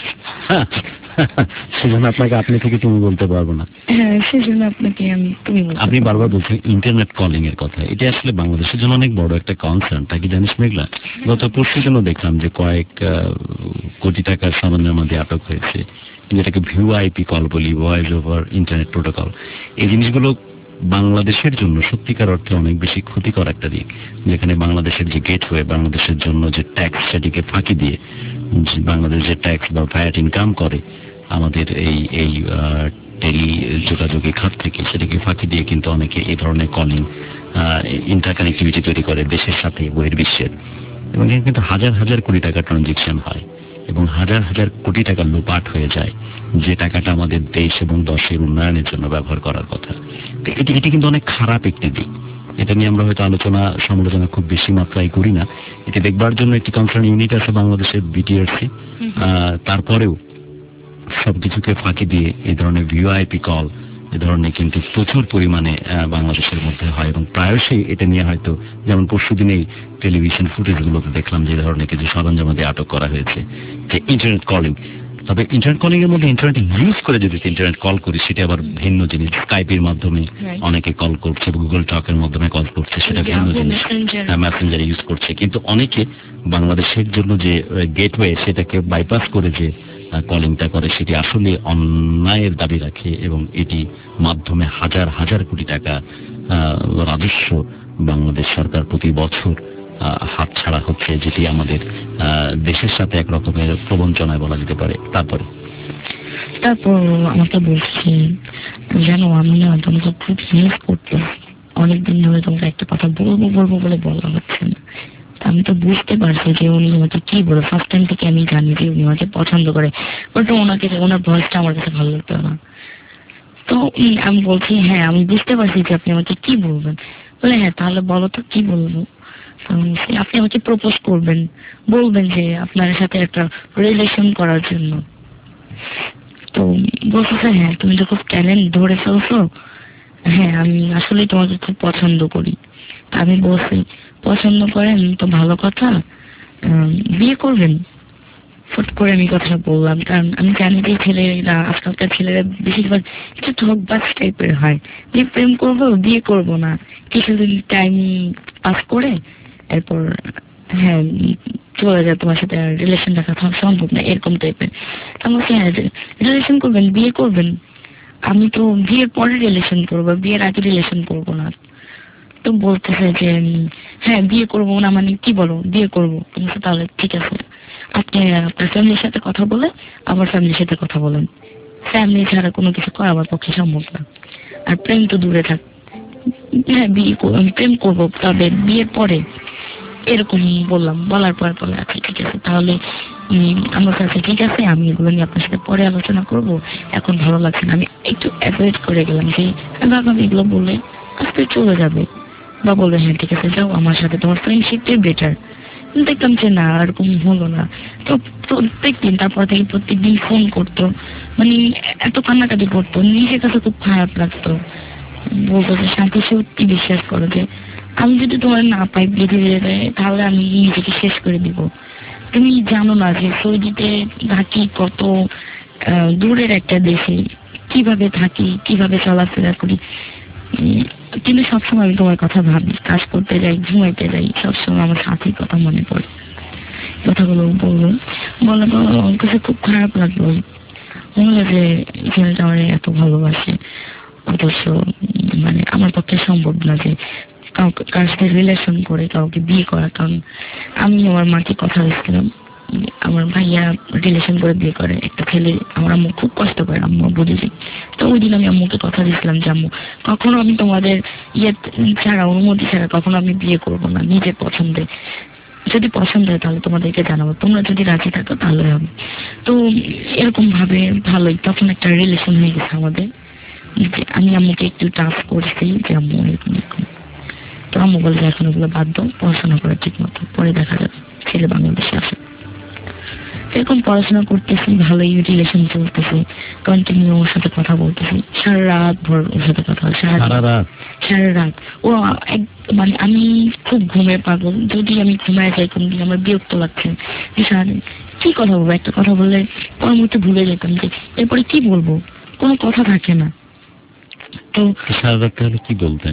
সেজন্য আপনাকে আপনি থেকে তুমি বলতে পারবো না। হ্যাঁ সেজন্য আপনাকে আমি তুমি। আপনি বারবার বলছেন ইন্টারনেট কলিং এর কথা, এটা আসলে বাংলাদেশের জন্য অনেক বড় একটা কনসার্ন। তা কি জানিস মেঘলা, গত পরশুর জন্য দেখলাম যে কয়েক কোটি টাকার সামান্যের মধ্যে আটক হয়েছে, যেটাকে ভিউ আইপি কল বলি, ভয়েস ওভার ইন্টারনেট প্রোটোকল। এই জিনিসগুলো বাংলাদেশের জন্য সত্যিকার অর্থে অনেক বেশি ক্ষতিকর একটা দিক, যেখানে বাংলাদেশের যে গেটওয়ে, বাংলাদেশের জন্য যে ট্যাক্স, সেটিকে ফাঁকি দিয়ে বাংলাদেশ যে ট্যাক্স বা ভ্যাট ইনকাম করে আমাদের এই এই টেলি যোগাযোগের খাত থেকে, সেটাকে ফাঁকি দিয়ে কিন্তু অনেকে এই ধরনের কলিং ইন্টারকানেক্টিভিটি তৈরি করে দেশের সাথে বহির্বিশ্বের, এবং এখানে কিন্তু হাজার হাজার কোটি টাকা ট্রানজেকশন হয় এবং হাজার হাজার কোটি টাকা লোপাট হয়ে যায়, যে টাকাটা আমাদের দেশ এবং দশের উন্নয়নের জন্য ব্যবহার করার কথা। এটি এটি কিন্তু অনেক খারাপ একটি দিক, এটা নিয়ে আমরা হয়তো আলোচনা সমালোচনা খুব বেশি মাত্রায় করি না। এটি দেখবার জন্য একটি কনসার্ন ইউনিট আছে বাংলাদেশের, বিটিআরসি। তারপরেও সবকিছুকে ফাঁকি দিয়ে এই ধরনের ভিওআইপি কল, এ ধরনের কিন্তু প্রচুর পরিমাণে বাংলাদেশের মধ্যে হয়, এবং প্রায়শই এটা নিয়ে হয়তো, যেমন পরশু দিনেই টেলিভিশন ফুটেজগুলোতে দেখলাম যে ধরনের কিছু সরঞ্জামাদি আটক করা হয়েছে, যে ইন্টারনেট কলিং। তবে ইন্টারনেট কলিং এর মধ্যে ইন্টারনেট ইউজ করে যদি ইন্টারনেট কল করি, সেটা আবার ভিন্ন জিনিস। স্কাইপের মাধ্যমে অনেকে কল করছে, গুগল টকের মাধ্যমে কল করছে, সেটা ভিন্ন জিনিস। মেসেঞ্জার ইউজ করছে, কিন্তু অনেকে বাংলাদেশের জন্য যে গেটওয়ে, সেটাকে বাইপাস করে যে কলিংটা করে সেটি আসলে অন্যায়ের দাবি রাখে এবং এটি মাধ্যমে হাজার হাজার কোটি টাকা রাজস্ব বাংলাদেশ সরকার প্রতি বছর হাত ছাড়া হচ্ছে, যেটি আমাদের দেশের সাথে এক রকমের প্রবঞ্চনায় বলা যেতে পারে। তারপরে তারপর আমাকে বলছে জানো আমি না তোমাকে খুব মিস করতে, অনেকদিন ধরে তোমাকে একটা কথা বলবো বলবো বলে বলা হচ্ছে না। আমি তো বুঝতে পারছি যে উনি আমাকে কি বলে, ফার্স্ট টাইম থেকে আমি জানি যে উনি আমাকে পছন্দ করে, বাট ওনাকে ওনার ভয়েসটা আমার কাছে ভালো লাগতো না। তো আমি বলছি হ্যাঁ আমি বুঝতে পারছি যে আপনি আমাকে কি বলবেন। বলে হ্যাঁ তাহলে বলো তো কি বলবো। আপনি আমাকে প্রপোজ করবেন, বলবেন যে আপনার সাথে একটা রিলেশন করার জন্য। তো বলছে হ্যাঁ তুমি তো খুব ট্যালেন্ট ধরে ফেলছো, হ্যাঁ আমি আসলে তোমাকে খুব পছন্দ করি। আমি বলছি পছন্দ করেন তো ভালো কথা, বিয়ে করবেন। ফট করে আমি কথা বললাম, কারণ আমি জানি যে ছেলেরা আজকালকার ছেলেরা বেশিরভাগ একটু ঠকবাজ টাইপের হয়, যে প্রেম করবো বিয়ে করবো না, কিছুদিন টাইম পাস করে এরপর হ্যাঁ চলে যায়, তোমার সাথে রিলেশন রাখা সম্ভব না, এরকম টাইপের। আমাকে হ্যাঁ রিলেশন করবেন বিয়ে করবেন, আমি তো বিয়ের পরে রিলেশন করবো, বিয়ের আগে রিলেশন করবো না। তো বলতেছে যে হ্যাঁ বিয়ে করবো না মানে কি বলো, বিয়ে করবো। তাহলে ঠিক আছে, আপনি আপনার ফ্যামিলির সাথে কথা বলে আমার ফ্যামিলির সাথে কথা বলেন, ফ্যামিলি ছাড়া কোনো কিছু করা আমার পক্ষে সম্ভব না। আর প্রেম তো দূরে থাক, হ্যাঁ বিয়ে আমি প্রেম করবো তবে বিয়ের পরে, এরকম বললাম। বলার পর বলে আচ্ছা ঠিক আছে তাহলে আমার কাছে ঠিক আছে, আমি এগুলো নিয়ে আপনার সাথে পরে আলোচনা করবো, এখন ভালো লাগছে না। আমি একটু অ্যাভয়েড করে গেলাম যে ভাবলাম এগুলো বলে আজকে চলে যাবে, বা বলবে হ্যাঁ ঠিক আছে যাও আমার সাথে, তোমার ফ্রেন্ডশিপটাই বেটার। দেখলাম যে না এরকম হলো না। তো প্রত্যেক দিন তারপর থেকে প্রত্যেক দিন ফোন করতো, মানে এত কান্নাকাটি করতো, নিজের কাছে খুব খারাপ লাগতো। বলতো যে শান্তি সত্যি বিশ্বাস করো যে আমি যদি তোমার না পাই পৃথিবীতে তাহলে আমি নিজেকে শেষ করে দিব। তুমি জানো না যে সৌদিতে থাকি কত দূরের একটা দেশে, কিভাবে থাকি কিভাবে চলাফেরা করি, কিন্তু সবসময় আমি তোমার কথা ভাবি, কাজ করতে যাই ঘুমাইতে যাই সবসময় আমার সাথীর কথা মনে পড়ে। কথাগুলো বলবো বলে তো আমার কাছে খুব খারাপ লাগলো, মনে হয় যে ছেলেটা আমার এত ভালোবাসে, অথচ মানে আমার পক্ষে সম্ভব না যে কাউকে কার সাথে রিলেশন করে কাউকে বিয়ে করা। কারণ আমি আমার মাকে কথা দিচ্ছিলাম, আমার ভাইয়া রিলেশন করে বিয়ে করে একটা ছেলে, আমার আম্মু খুব কষ্ট করে, আম্মু বুঝেছি। তো ওই দিন আমি আম্মুকে কথা দিচ্ছিলাম যে আম্মু কখনো আমি তোমাদের ইয়ে ছাড়া অনুমতি ছাড়া কখনো আমি বিয়ে করবো না, নিজের পছন্দে, যদি পছন্দ হয় তাহলে তোমাদেরকে জানাবো, তোমরা যদি রাজি থাকো তাহলে হবে। তো এরকম ভাবে ভালোই তখন একটা রিলেশন হয়ে গেছে আমাদের। আমি আম্মুকে একটু টাচ করছি যে আম্মু এরকম এরকম, তো আম্মু বলে এখন ওগুলো বাদ দাও, পড়াশোনা করা ঠিক মতো, পরে দেখা যাবে, ছেলে বাংলাদেশে আসে। এরকম পড়াশোনা করতেছি, ভালোই রিলেশন চলতেছে, কন্টিনিউ ওর সাথে কথা বলতেছি, সারা রাত ভর ওর সাথে কথা হয়, সারা রাত সারা রাত ও এক মানে আমি খুব ঘুমে পাগল, যদি আমি ঘুমায় যাই কোনদিন আমার বিরক্ত লাগছে যে সারাদিন কি কথা বলবো, একটা কথা বললে ওর মধ্যে ভুলে যেতাম যে এরপরে কি বলবো, কোনো কথা থাকে না। তো সারা রাত তাহলে কি বলতেন?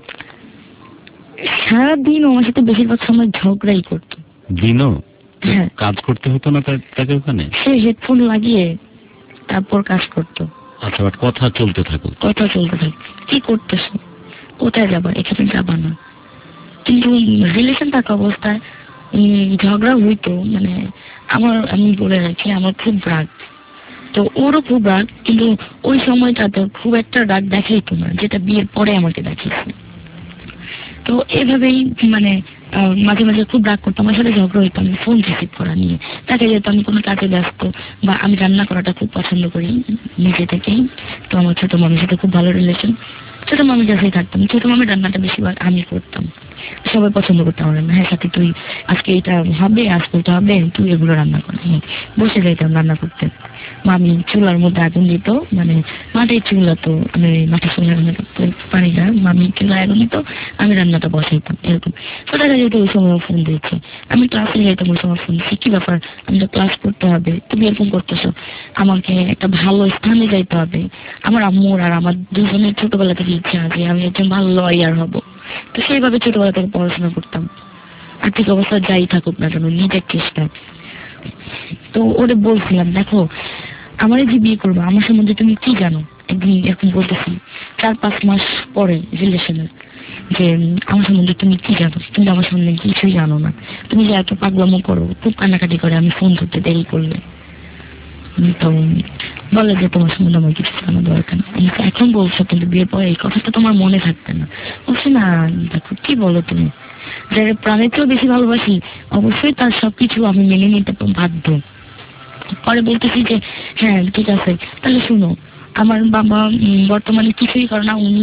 সারাদিন আমার সাথে বেশিরভাগ সময় ঝগড়াই করতো। দিনও কাজ করতে হতো না তাকে ওখানে? সে হেডফোন লাগিয়ে তারপর কাজ করতো। আচ্ছা, বাট কথা চলতে থাকো, কথা চলতে থাকে, কি করতেছো, কোথায় যাবা, এখানে যাবা না। কিন্তু রিলেশন থাকা অবস্থায় ঝগড়া হইতো, মানে আমার আমি বলে রাখি আমার খুব রাগ, তো ওরও খুব রাগ, কিন্তু ওই সময়টাতে খুব একটা রাগ দেখাইতো না, যেটা বিয়ের পরে আমাকে দেখিয়েছে। তো এভাবেই মানে মাঝে মাঝে খুব রাগ করতো, আমার সাথে ঝগড়া হইতো আমি ফোন রিসিভ করা নিয়ে। দেখা যেত আমি কোনো কাজে ব্যস্ত, বা আমি রান্না করাটা খুব পছন্দ করি নিজে থেকেই। তো আমার ছোট মামির সাথে খুব ভালো রিলেশন, ছোট মামির কাছেই থাকতাম, ছোট মামির রান্নাটা বেশিরভাগ আমি করতাম, সবাই পছন্দ করতাম আমার রান্না। হ্যাঁ সাথে তুই আজকে এটা হবে, আজকে এটা হবে, তুই এগুলো রান্না কর। হ্যাঁ বসে যাইতাম রান্না করতে, মামি চুলার মধ্যে আগুন দিত, মানে মাটির চুলা, তো আমি মাটির চুলা রান্না করতে পারি না, মামি চুলা আগুন দিত, আমি রান্নাটা বসাইতাম এরকম। তো দেখা যেত ওই সময় ফোন দিয়েছে, আমি ক্লাসে যাইতাম ওই সময় ফোন দিচ্ছি, কি ব্যাপার আমি তো ক্লাস করতে হবে, তুমি এরকম করতেছো, আমাকে একটা ভালো স্থানে যাইতে হবে। আমার আম্মুর আর আমার দুজনের ছোটবেলা থেকে ইচ্ছা আছে আমি একজন ভালো লয়ার হব, তো সেইভাবে ছোটবেলা থেকে পড়াশোনা করতাম। আর্থিক অবস্থা যাই থাকুক না কেন নিজের চেষ্টা। তো ওরে বলছিলাম, দেখো আমার যে বিয়ে করবো আমার সম্বন্ধে তুমি কি জানো, একদিন এরকম বলতেছি চার পাঁচ মাস পরে রিলেশনের, যে আমার সম্বন্ধে তুমি কি জানো, তুমি আমার সম্বন্ধে কিছুই জানো না, তুমি যে এত পাগলামো করো, খুব কান্নাকাটি করে আমি ফোন ধরতে দেরি করলে। তো বলে যে তোমার সম্বন্ধে আমার কিছু জানা দরকার না, এখন বলছো কিন্তু বিয়ের পরে এই কথাটা তোমার মনে থাকবে না। বলছে না দেখো কি বলো তুমি, যারা প্রাণের চেয়েও বেশি ভালোবাসি অবশ্যই তার সবকিছু আমি মেনে নিতে বাধ্য। পরে বলতেছি যে হ্যাঁ ঠিক আছে, তাহলে শুনো আমার বাবা বর্তমানে কিছুই করে না, উনি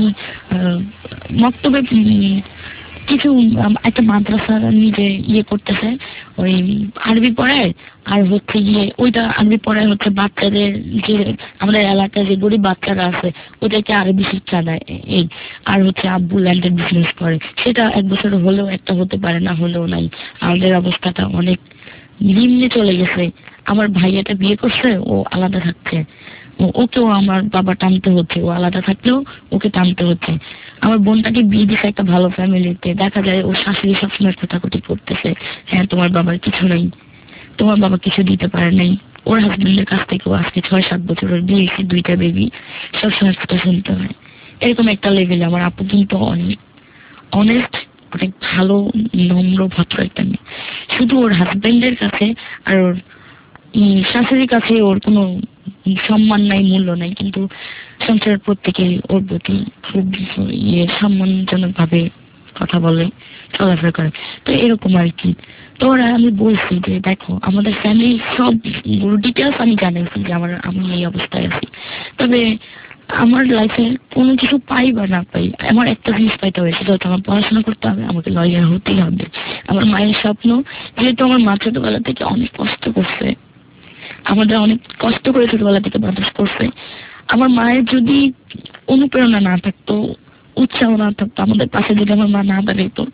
মক্তবে কিছু একটা মাদ্রাসা নিজে ইয়ে করতেছে, ওই আরবি পড়ায়, আর হচ্ছে গিয়ে ওইটা আরবি পড়ায় হচ্ছে বাচ্চাদের, যে আমাদের এলাকায় যে গরিব বাচ্চারা আছে ওদেরকে আরবি শিক্ষা দেয় এই, আর হচ্ছে আব্বু ল্যান্ডের বিজনেস করে, সেটা এক বছর হলেও একটা হতে পারে, না হলেও নাই। আমাদের অবস্থাটা অনেক নিম্নে চলে গেছে। আমার ভাইয়াটা বিয়ে করছে, ও আলাদা থাকছে, ওকেও আমার বাবা টানতে হচ্ছে, ও আলাদা থাকলেও ওকে টানতে হচ্ছে। আমার বোনটাকে বিয়ে দিচ্ছে একটা ভালো ফ্যামিলিতে, দেখা যায় ও শাশুড়ি সবসময় খোঁটাখুটি করতেছে, হ্যাঁ তোমার বাবার কিছু নেই, তোমার বাবা কিছু দিতে পারে নাই। ওর হাজবেন্ডের কাছ থেকেও আজকে ছয় সাত বছর ওর বিয়ে, দুইটা বেবি, সবসময় কথা শুনতে হয়। এরকম একটা লেভেলে আমার আপু কিন্তু অনেক অনেস্ট, অনেক ভালো নম্র ভদ্র একটা মেয়ে। শুধু ওর হাজবেন্ডের কাছে আর ওর শাশুড়ির কাছে ওর কোনো সম্মান নাই, মূল্য নাই, কিন্তু সংসারের প্রত্যেকে ওর প্রতি খুব ইয়ে সম্মানজনক ভাবে কথা বলে, চলাফেরা করে। তো এরকম আর কি। তো ওরা আমি বলছি যে দেখো আমাদের ফ্যামিলি সব ডিটেলস আমি জানাইছি যে আমার আমি এই অবস্থায় আছি, তবে আমার লাইফে কোনো কিছু পাই বা না পাই আমার একটা জিনিস পাইতে হবে, সেটা হচ্ছে আমার পড়াশোনা করতে হবে, আমাকে লয়ার হতেই হবে। আমার মায়ের স্বপ্ন, যেহেতু আমার মা ছোটবেলা থেকে অনেক কষ্ট করছে, আমাদের অনেক কষ্ট করে ছোটবেলা থেকে মানুষ করছে, আমার মায়ের যদি অনুপ্রেরণা না থাকতো, উৎসাহ না থাকতো, আমাদের পাশে যদি আমার মা না দাঁড়াইতো,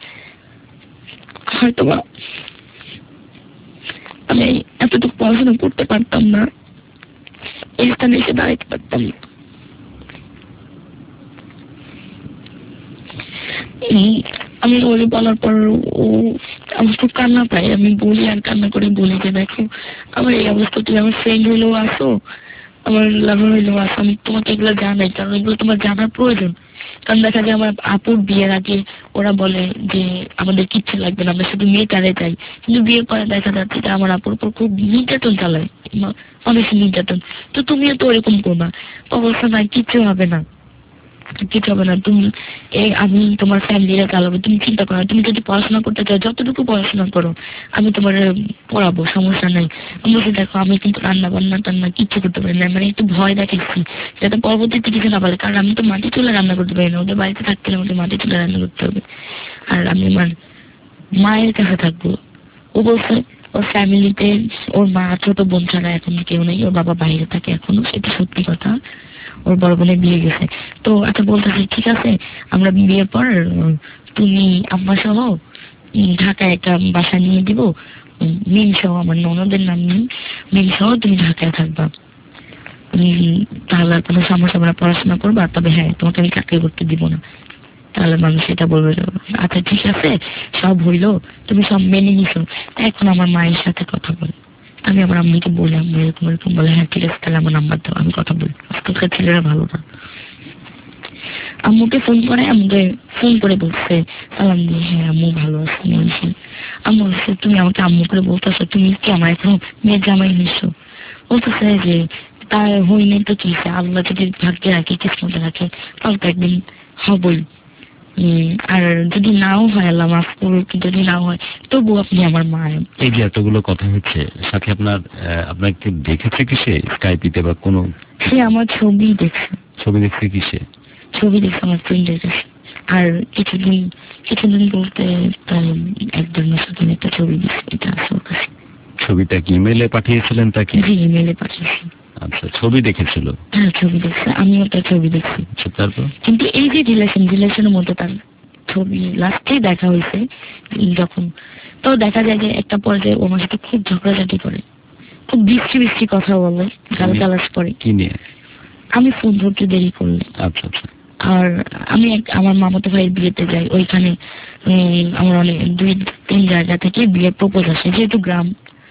হয়তো বা আমি এতটুকু পড়াশোনা করতে পারতাম না, এই স্থানে এসে দাঁড়াইতে পারতাম না। আমি ওই বলার পর ও আমার খুব কান্না পাই, আমি বলি আর কান্না করে বলি যে দেখো আমার এই অবস্থা, তুমি আমার ফ্রেন্ড হইলেও আসো, আমার লাভার হইলেও আসো, আমি তোমাকে এগুলো জানাই, কারণ এগুলো তোমার জানার প্রয়োজন। কারণ দেখা যায় আমার আপুর বিয়ের আগে ওরা বলে যে আমাদের কিচ্ছু লাগবে না, আমরা শুধু মেয়েটারে চাই, কিন্তু বিয়ের পরে দেখা যাচ্ছে যে আমার আপুর উপর খুব নির্যাতন চালায়, অনেক নির্যাতন। তো তুমিও তো ওরকম করবা, অবস্থা নাই, কিচ্ছু হবে না, কিছু হবে না, তুমি এই আমি তোমার ফ্যামিলিরা চালাবো, তুমি চিন্তা করো, তুমি যদি পড়াশোনা করতে চাও যতটুকু পড়াশোনা করো, আমি তোমার পড়াবো, সমস্যা নাই। আমি বলছি দেখো আমি কিন্তু রান্না বান্না টান্না কিচ্ছু করতে পারি না, মানে একটু ভয় দেখাচ্ছি যাতে পরবর্তীতে কিছু না বলে, কারণ আমি তো মাটি চুলে রান্না করতে পারি না, ওদের বাড়িতে থাকতে হলে আমাদের মাটি চুলে রান্না করতে হবে, আর আমি আমার মায়ের কাছে থাকবো। ও বলছে ওর ফ্যামিলিতে ওর মা ছোট বোন ছাড়া এখন কেউ নেই, ওর বাবা বাইরে থাকে এখনো, সেটা সত্যি কথা, ওর বড় বোনের বিয়ে গেছে। তো আচ্ছা বলতেছে ঠিক আছে আমরা বিয়ের পর তুমি আম্মা সহ ঢাকায় একটা বাসা নিয়ে দিব, মিম সহ, আমার ননদের নাম মিম, মিম সহ তুমি ঢাকায় থাকবা, তাহলে আর কোনো সমস্যা, আমরা পড়াশোনা করবা, তবে হ্যাঁ তোমাকে আমি চাকরি করতে দিব না। তাহলে মানুষ এটা বলবে আচ্ছা ঠিক আছে সব হইলো, তুমি সব মেনে নিছো, এখন আমার মায়ের সাথে কথা বল। আমি আমার আম্মুকে বললাম এরকম এরকম, বলে হ্যাঁ ঠিক আছে তাহলে আমার নাম্বার দাও, আমি কথা বলি, আজকালকার ছেলেরা ভালো না। আম্মুকে ফোন করে, আম্মুকে ফোন করে বলছে সালাম দিয়ে, হ্যাঁ আম্মু ভালো আছে, আম্মু বলছে তুমি আমাকে আম্মু করে বলতেছো, তুমি কি আমার এখন মেয়ের জামাই নিচ্ছ? বলতেছে যে তার হইনি তো কি, আল্লাহ যদি ভাগ্যে রাখে, কিসমতে রাখে, তাহলে তো একদিন হবই, আর যদি নাও হয় আল্লাহ মাফ করুক, যদি নাও হয় তবু আপনি আমার মা। এই যে এতগুলো কথা হচ্ছে, সাথে আপনার আপনাকে দেখেছে কিসে, স্কাইপিতে বা কোনো? সে আমার ছবি দেখছে। ছবি দেখছে কিসে? ছবি দেখছে আমার ফ্রেন্ডের কাছে, আর কিছুদিন কিছুদিন বলতে তাই এক দেড় মাসের দিন একটা ছবি দিচ্ছে, এটা আছে ওর কাছে। ছবিটা কি ইমেলে পাঠিয়েছিলেন তাকে? জি ইমেলে পাঠিয়েছি। আচ্ছা ছবি দেখেছিল? হ্যাঁ ছবি দেখছে, আমিও তার ছবি দেখছি। তারপর কিন্তু এই যে রিলেশন রিলেশনের মধ্যে তার ছবি লাস্টে দেখা হয়েছে যখন, তো দেখা যায় যে একটা পর্যায়ে ও আমার সাথে খুব ঝগড়াঝাটি করে, খুব বৃষ্টি বৃষ্টি কথা বলে, গালাগালাজ করে। কি নিয়ে? আমি ফোন ধরতে দেরি করলে। আচ্ছা আচ্ছা। আর আমি আমার মামাতো ভাইয়ের বিয়েতে যাই, ওইখানে আমার অনেক দুই তিন জায়গা থেকে বিয়ের প্রপোজ আসে, যেহেতু গ্রাম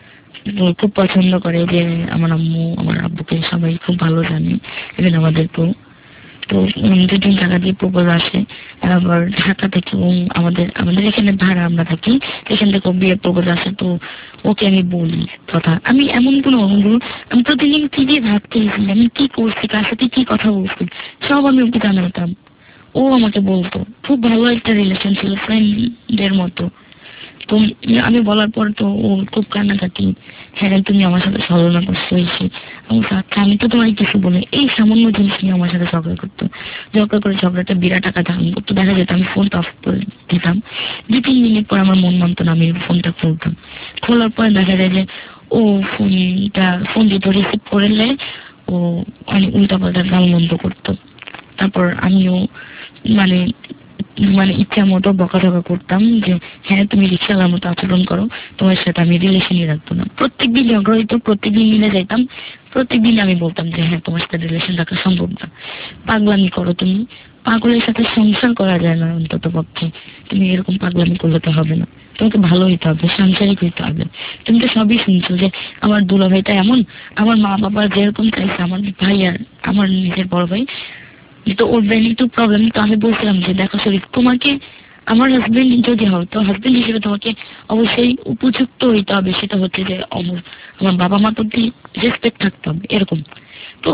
খুব পছন্দ করে, যে আমার আম্মু আমার আব্বুকে সবাই খুব ভালো জানে, ইভেন আমাদেরকেও। তো দুদিন টাকা দিয়ে প্রপোজ আসে, আবার ঢাকা থেকে আমাদের আমাদের এখানে ভাড়া আমরা থাকি, এখান থেকে বিয়ের প্রপোজ আসে। তো ওকে আমি বলি কথা, আমি এমন কোনো আমি প্রতিদিন কি দিয়ে ভাবতেছি, আমি কি করছি, কার সাথে কি কথা বলছি, সব আমি ওকে জানাতাম। ও আমাকে বলতো, খুব ভালো একটা রিলেশন ছিল, ফ্রেন্ডদের মতো। তো আমি বলার পর তো ও খুব কান্নাকাটি, হ্যাঁ তুমি আমার সাথে ছলনা করছো এসে। আচ্ছা আমি তো তোমার কিছু বলে, এই সামান্য জিনিস নিয়ে আমার সাথে ঝগড়া করতো, ঝগড়া করে ঝগড়াটা বিরাট আকার ধারণ করতো। দেখা যেত আমি ফোনটা অফ করে দিতাম, দু তিন মিনিট পর আমার মন মানতো না, আমি ফোনটা খুলতাম। খোলার পর দেখা যায় যে ও ফোনটা ফোন দিত, রিসিভ করলে ও অনেক উল্টা পাল্টা গাল মন্দ করতো। তারপর আমিও মানে মানে ইচ্ছা মতো বকাঝকা করতাম যে হ্যাঁ তুমি রিক্সাওয়ালার মতো আচরণ করো, তোমার সাথে আমি রিলেশনই রাখবো না। প্রত্যেকদিন ঝগড়া হইতো, প্রত্যেকদিন মিলে যাইতাম, প্রত্যেকদিন আমি বলতাম যে হ্যাঁ তোমার সাথে রিলেশন রাখা সম্ভব না, পাগলামি করো তুমি, পাগলের সাথে সংসার করা যায় না অন্তত পক্ষে, তুমি এরকম পাগলামি করলে তো হবে না, তোমাকে ভালো হইতে হবে, সাংসারিক হইতে হবে। তুমি তো সবই শুনছো যে আমার দুলা ভাইটা এমন, আমার মা বাবা যেরকম চাইছে, আমার ভাই আর আমার নিজের বড় ভাই তো ওর ব্রেনে একটু প্রবলেম। তো আমি বলছিলাম যে দেখো শরীর, তোমাকে আমার হাজবেন্ড যদি হয় তো হাজবেন্ড হিসেবে তোমাকে অবশ্যই উপযুক্ত হইতে হবে, সেটা হচ্ছে যে আমার বাবা মার প্রতি রেসপেক্ট থাকতে হবে, এরকম। তো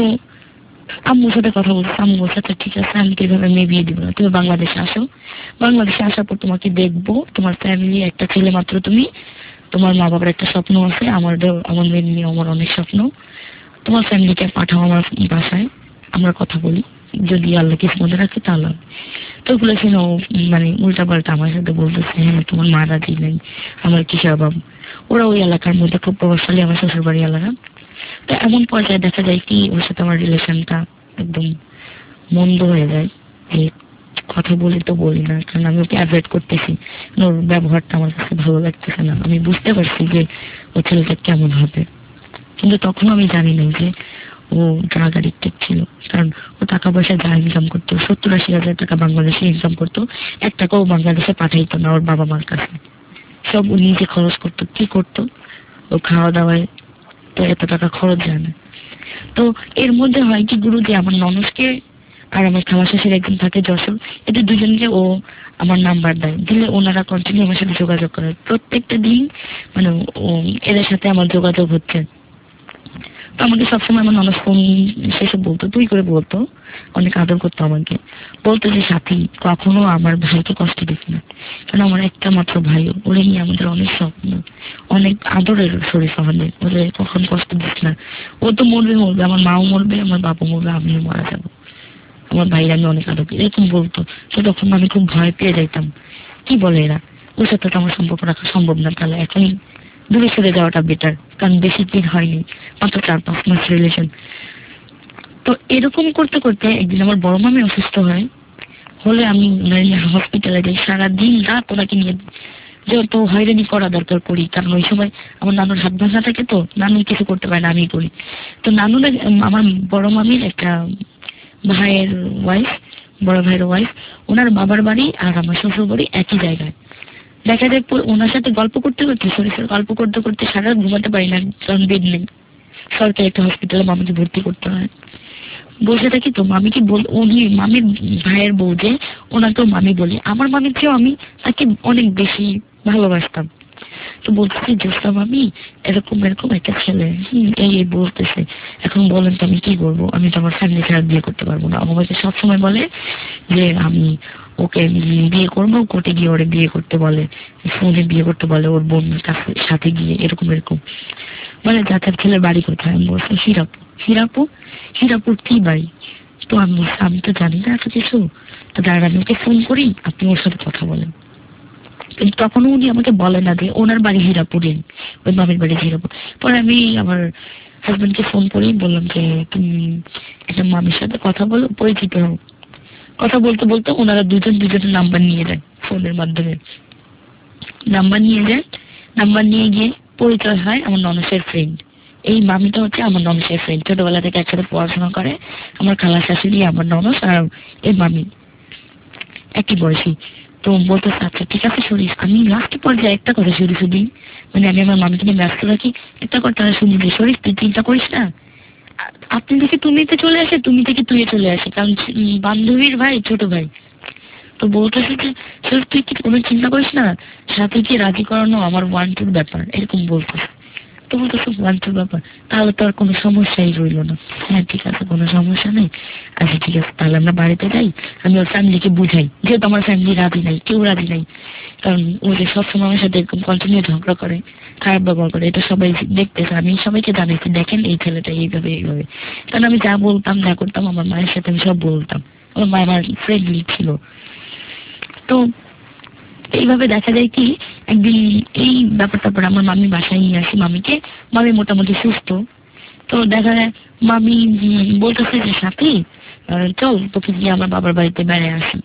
আম্মুর সাথে কথা বলছি, আম্মু বলছে আচ্ছা ঠিক আছে, আমি কিভাবে মেয়ে বিয়ে দিব না, তুমি বাংলাদেশে আসো, বাংলাদেশে আসার পর তোমাকে দেখবো, তোমার ফ্যামিলি একটা ছেলে মাত্র তুমি, তোমার মা বাবার একটা স্বপ্ন আছে, আমাদের আমার মেয়ে নিয়ে আমার অনেক স্বপ্ন, তোমার ফ্যামিলিকে পাঠাও আমার বাসায়, আমরা কথা বলি, যদি আল্লাহ কিছু মধ্যে রাখে তাহলে। তো ওগুলো শুনে মানে উল্টা পাল্টা আমার সাথে বলতেছে হ্যাঁ তোমার মা রাজি নেই, আমার কিসের অভাব। ওরা ওই এলাকার মধ্যে খুব প্রভাবশালী, আমার শ্বশুর বাড়ি এলাকা। তো এমন পর্যায়ে দেখা যায় কি ওর সাথে আমার রিলেশনটা একদম মন্দ হয়ে যায়। এই কথা বলি তো বলি না, কারণ আমি ওকে অ্যাভয়েড করতেছি, ওর ব্যবহারটা আমার কাছে ভালো লাগতেছে না। আমি বুঝতে পারছি যে ও ছেলেটা কেমন হবে, কিন্তু তখন আমি জানি না যে ও ড্রাগ অ্যাডিক্টেড ছিল। কারণ ও টাকা পয়সা যা ইনকাম করতো, সত্তর আশি হাজার টাকা বাংলাদেশে ইনকাম করতো, এক টাকাও বাংলাদেশে পাঠাইতো না ওর বাবা মার কাছে, সব ও নিজে খরচ করতো। কি করতো, ও খাওয়া দাওয়ায় তো এত টাকা খরচ যায় না। তো এর মধ্যে হয় কি, গুরু যে আমার ননদকে আর আমার খালা শাশুড়ি একজন থাকে যশোর, এদের দুজনকে ও আমার নাম্বার দেয়, দিলে ওনারা কন্টিনিউ আমার সাথে যোগাযোগ করে প্রত্যেকটা দিন, মানে এদের সাথে আমার যোগাযোগ হচ্ছে। তো আমাকে সবসময় আমার ননদ ফোন শেষে বলতো, তুই করে বলতো, অনেক আদর করতো আমাকে, বলতো যে সাথী কখনো আমার ভাইকে কষ্ট দিস না, কারণ আমার একটা মাত্র ভাই, ওরে নিয়ে আমাদের অনেক স্বপ্ন, অনেক আদরের শরীর আমাদের, ওরে কখন কষ্ট দিস না, ও তো মরবে মরবে, আমার মাও মরবে, আমার বাবা মরবে, আমিও মারা যাবো, আমার ভাইরা আমি অনেক আদর করি, এরকম বলতো। তো তখন আমি খুব ভয় পেয়ে যাইতাম, কি বলে এরা, ওর সাথে তো আমার সম্পর্ক রাখা সম্ভব না, তাহলে এখনই দূরে সরে যাওয়াটা বেটার, কারণ বেশি দিন হয়নি, মাত্র চার পাঁচ মাস রিলেশন। তো এরকম করতে করতে একদিন আমার বড় মামি অসুস্থ হয়, হলে আমি হসপিটালে যাই, সারাদিন রাত ওনাকে নিয়ে যত হয়রানি করা দরকার করি, কারণ ওই সময় আমার নানুর হাত ভাঙা থাকে, তো নানু কিছু করতে পারে না, আমি করি। তো নানু আমার বড় মামির একটা ভাইয়ের ওয়াইফ, বড় ভাইয়ের ওয়াইফ, ওনার বাবার বাড়ি আর আমার শ্বশুর বাড়ি একই জায়গায়। দেখা যায় ওনার সাথে গল্প করতে করতে শরীরের গল্প করতে করতে সারা ঘুমাতে পারি না, কারণ বেড নেই, সরকারি একটা হসপিটালে মামিকে ভর্তি করতে হয়। বসে থাকি তো মামিকে বল, উনি মামির ভাইয়ের বউ যে, ওনাকেও মামি বলি, আমার মামির চেয়েও আমি তাকে অনেক বেশি ভালোবাসতাম। তো বলতেছি জোসা মামি এরকম এরকম একটা ছেলে, হম এই এই বলতেছে, এখন বলেন তো আমি কি করবো, আমি তো আমার ফ্যামিলি ছাড়া বিয়ে করতে পারবো না। আমাকে সবসময় বলে যে আমি ওকে বিয়ে করবো, কোর্টে গিয়ে ওরে বিয়ে করতে বলে, ফোনে বিয়ে করতে বলে, ওর বোনের কাছে সাথে গিয়ে এরকম এরকম মানে। যাতার ছেলের বাড়ি কোথায়, আমি বলছি হিরাপুর। হিরাপুর হিরাপুর কি বাড়ি? তো আমি বলছি আমি তো জানি না এত কিছু, তো দাঁড়া আমি ওকে ফোন করি, আপনি ওর সাথে কথা বলেন। কিন্তু তখনও উনি আমাকে বলে না যে ওনার বাড়ি হিরাপুরে, ওই মামির বাড়ি হিরাপুর। পরে আমি আমার হাজবেন্ডকে ফোন করি, বললাম যে তুমি একটা মামির সাথে কথা বলো, পরিচিত হও। কথা বলতে বলতে ওনারা দুজন দুজনের নাম্বার নিয়ে যায়, ফোনের মাধ্যমে নাম্বার নিয়ে যায়। নাম্বার নিয়ে গিয়ে পরিচয় হয় আমার ননসের ফ্রেন্ড। এই মামিটা হচ্ছে আমার ননসের ফ্রেন্ড, ছোটবেলা থেকে একসাথে পড়াশোনা করে। আমার খালা শাশুড়ি, আমার ননস আর এই মামি একই বয়সী। তো বলতেছে আচ্ছা ঠিক আছে শরীফ, আমি লাস্ট পর্যায়ে একটা কথা শরীফ শুধু মানে আমি আমার মামিকে নিয়ে ব্যস্ত রাখি, একটা কথা শুনি যে শরীফ তুই চিন্তা করিস না, আপনি থেকে তুমিতে চলে আসে, তুমি থেকে তুই চলে আসে, কারণ বান্ধবীর ভাই ছোট ভাই। তো বলতেছে যে শরীফ তুই কি কোনো চিন্তা করিস না, সাথে কি রাজি করানো আমার ওয়ান টুর ব্যাপার, এরকম বলতেছে। তো বলতেছে ওয়ান টুর ব্যাপার, তাহলে তো আর কোনো সমস্যাই রইল না। হ্যাঁ ঠিক আছে, কোনো সমস্যা নেই, আচ্ছা ঠিক আছে তাহলে আমরা বাড়িতে যাই, আমি ওর ফ্যামিলিকে বুঝাই, যেহেতু আমার ফ্যামিলি রাজি নাই, কেউ রাজি নাই, কারণ ও যে সবসময় আমার সাথে এরকম কন্টিনিউ ঝগড়া করে, খারাপ ব্যবহার করে, এটা সবাই দেখতেছে। আমি সবাইকে জানাইছি দেখেন এই ছেলেটা এইভাবে এইভাবে, কারণ আমি যা বলতাম যা করতাম আমার মায়ের সাথে আমি সব বলতাম, আমার মা আমার ফ্রেন্ডলি ছিল। তো এইভাবে দেখা যায় কি একদিন এই ব্যাপারটার পর আমার মামি বাসায় নিয়ে আসি মামিকে, মামি মোটামুটি সুস্থ। তো দেখা যায় মামি বলতেছে যে সাথী চল তোকে গিয়ে আমার বাবার বাড়িতে বেড়ে আসি।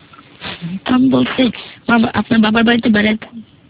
তো আমি বলছি আপনার বাবার বাড়িতে বেড়াতে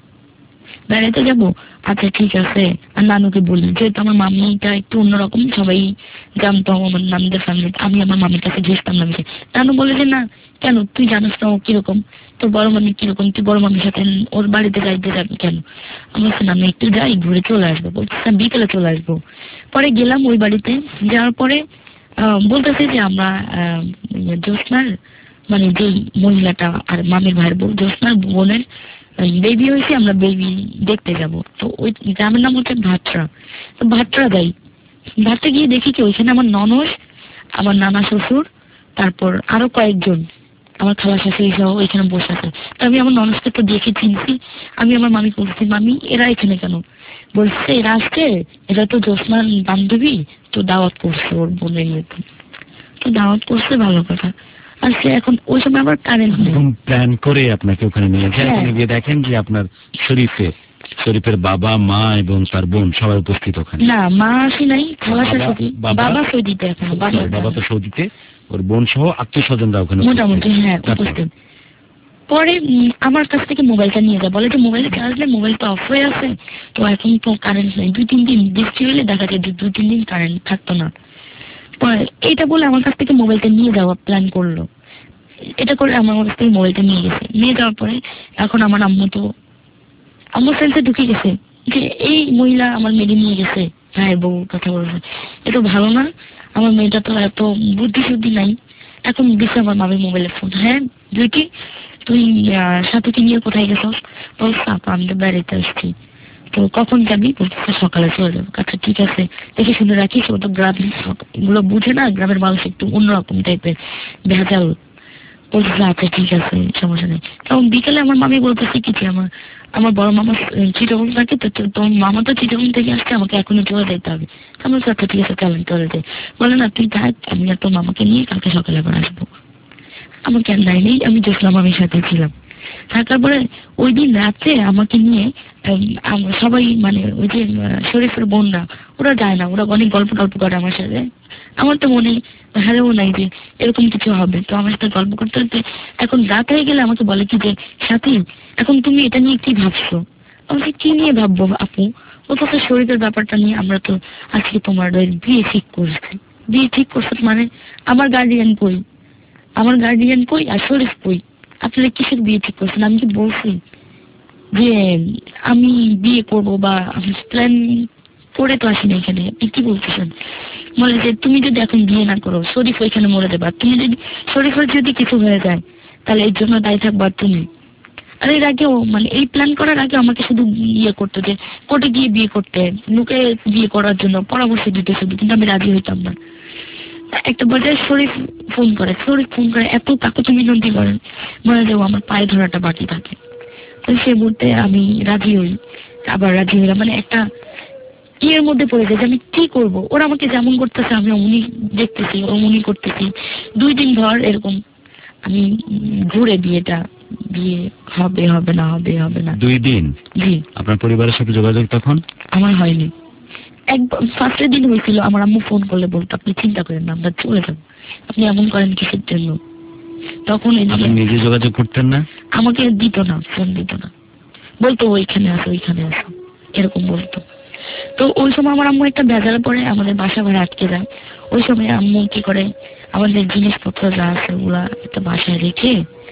বেড়াতে যাবো, আচ্ছা ঠিক আছে। আর নানুকে বলি, যেহেতু আমার মামিটা একটু অন্যরকম, সবাই জানতো আমার নানুদের ফ্যামিলি, আমি আমার মামির কাছে ঘেসতাম না। নানু বলে যে না কেন তুই জানিস না ও কিরকম, তোর বড় মামি কিরকম, তুই বড় মামির সাথে ওর বাড়িতে যাইতে যাবি কেন? আমি বলছি না আমি একটু যাই ঘুরে চলে আসবো, বলছি বিকেলে চলে আসবো। পরে গেলাম ওই বাড়িতে, যাওয়ার পরে আহ বলতেছে যে আমরা আহ জ্যোৎস্নার মানে যেই মহিলাটা আর মামির ভাইয়ের বউ জ্যোৎস্নার বোনের বেবি হয়েছে, আমরা বেবি দেখতে যাব। তো ওই গ্রামের নাম হচ্ছে ভাটরা। তো ভাটরা যাই, ভাটরা গিয়ে দেখি কি ওইখানে আমার ননদ, আমার নানা শ্বশুর, তারপর আরো কয়েকজন আমার খালা শাশুড়ি সহ ওইখানে বসে আছে। তো আমি আমার ননদকে তো দেখে চিনছি, আমি আমার মামি বলছি মামি এরা এখানে কেন? বলছে এরা আসছে, এরা তো জ্যোৎস্নার বান্ধবী, তো দাওয়াত করছে ওর বোনের ইয়েতে। তো দাওয়াত করছে ভালো কথা। আর সে এখন ওই সময় আবার কারেন্ট নেই, প্ল্যান করে আপনাকে ওখানে নিয়ে যায়, ওখানে গিয়ে দেখেন যে আপনার শরীফে শরীফের বাবা মা এবং তার বোন সবাই উপস্থিত ওখানে। না মা আসি নাই, খালা শাশুড়ি, বাবা সৌদিতে এখন, বাবা তো সৌদিতে, ওর বোন সহ আত্মীয় স্বজনরা ওখানে মোটামুটি হ্যাঁ উপস্থিত। পরে আমার কাছ থেকে মোবাইলটা নিয়ে যায়, বলে যে মোবাইলে চার্জ নেই, মোবাইল তো অফ হয়ে আছে, তো এখন তো কারেন্ট নেই, দুই তিন দিন বৃষ্টি হলে দেখা যায় দুই তিন দিন কারেন্ট থাকতো না। এইটা বলে আমার কাছ থেকে মোবাইলটা নিয়ে যাওয়া প্ল্যান করলো, এটা করে আমার কাছ থেকে মোবাইলটা নিয়ে গেছে। নিয়ে যাওয়ার পরে এখন আমার আম্মু তো আম্মু সেন্সে ঢুকে গেছে যে এই মহিলা আমার মেয়ে নিয়ে গেছে, হ্যাঁ বউ কথা বলছে, এটা ভালো না, আমার মেয়েটা তো এত বুদ্ধি শুদ্ধি নাই। এখন দিচ্ছে আমার মামির মোবাইলের ফোন, হ্যাঁ দুইটি তুই সাথীকে নিয়ে কোথায় গেছিস? বলছে আপা আমি তো বেড়াইতে আসছি। তো কখন যাবি? বলতেছে সকালে চলে যাবো। আচ্ছা ঠিক আছে, দেখে শুনে রাখিস, ও তো গ্রাম এগুলো বুঝে না, গ্রামের মানুষ একটু অন্যরকম টাইপের ভেজাল। বলতেছে আচ্ছা ঠিক আছে সমস্যা নেই। তখন বিকেলে আমার মামি বলতেছে কিছু আমার আমার বড় মামা চিটাগং থাকে, তো তোমার মামা তো চিটাগং থেকে আসছে, আমাকে এখনই চলে যেতে হবে। আমি বলছি আচ্ছা ঠিক আছে চলেন চলে যাই। বলে না তুই থাক, আমি আর তোর মামাকে নিয়ে কালকে সকালে আবার আসবো। আমাকে আর নাই নেই, আমি জোসলা মামির সাথে ছিলাম। থাকার পরে ওই দিন রাত্রে আমাকে নিয়ে সবাই মানে ওই যে শরীফের বোনরা ওরা যায় না, ওরা অনেক গল্প টল্প করে আমার সাথে। আমার তো মনে হারেও নাই যে এরকম কিছু হবে, তো আমার সাথে গল্প করতে করতে এখন রাত হয়ে গেলে আমাকে বলে কি যে সাথী এখন তুমি এটা নিয়ে কি ভাবছো? আমাকে কি নিয়ে ভাববো আপু? ও তো শরীরের ব্যাপারটা নিয়ে আমরা তো আজকে তোমার বিয়ে ঠিক করছি। বিয়ে ঠিক করছো মানে আমার গার্ডিয়ান কই, আমার গার্ডিয়ান কই আর শরীফ কই? আপনারা কিসের বিয়ে ঠিক করছেন? আমি কি বলছি যে আমি বিয়ে করবো বা প্ল্যান করে তো আসিনি এখানে, আপনি কি বলতেছেন? বলে যে তুমি যদি এখন বিয়ে না করো শরীফ ওইখানে মরে যাবে, তুমি যদি শরীফের যদি কিছু হয়ে যায় তাহলে এর জন্য দায়ী থাকবা তুমি। আর এর আগেও মানে এই প্ল্যান করার আগে আমাকে শুধু ইয়ে করতো যে কোর্টে গিয়ে বিয়ে করতে, লোকে বিয়ে করার জন্য পরামর্শ দিতে শুধু, কিন্তু আমি রাজি হইতাম না। একটা পর্যায়ে শরীফ ফোন করে, শরীফ ফোন করে এত কাকুতি মিনতি করেন, মনে যাবো আমার পায়ে ধরাটা বাকি থাকে। তো সে মুহূর্তে আমি রাজি হই, আবার রাজি হইলাম, মানে একটা ইয়ের মধ্যে পড়ে যায় যে আমি কি করবো। ওরা আমাকে যেমন করতেছে আমি অমনি দেখতেছি, অমনি করতেছি। দুই দিন ধর এরকম আমি ঘুরে বিয়েটা বিয়ে হবে হবে না হবে হবে না দুই দিন। জি। আপনার পরিবারের সাথে যোগাযোগ তখন আমার হয়নি। একবার ফার্স্টের দিন হয়েছিল, আমার আম্মু ফোন করলে বলতো আপনি চিন্তা করেন না আমরা চলে যাবো, আপনি এমন করেন কিসের জন্য? তখন নিজে যোগাযোগ করতেন না, আমাকে দিত না, ফোন দিত না, বলতো ওইখানে আসো ওইখানে আসো এরকম বলতো। তো ওই সময় আমার আম্মু একটা ভেজাল পরে আমাদের বাসা ঘরে আটকে যায়। ওই সময় আম্মু কি করে আমাদের জিনিসপত্র যা আছে ওগুলা একটা বাসায় রেখে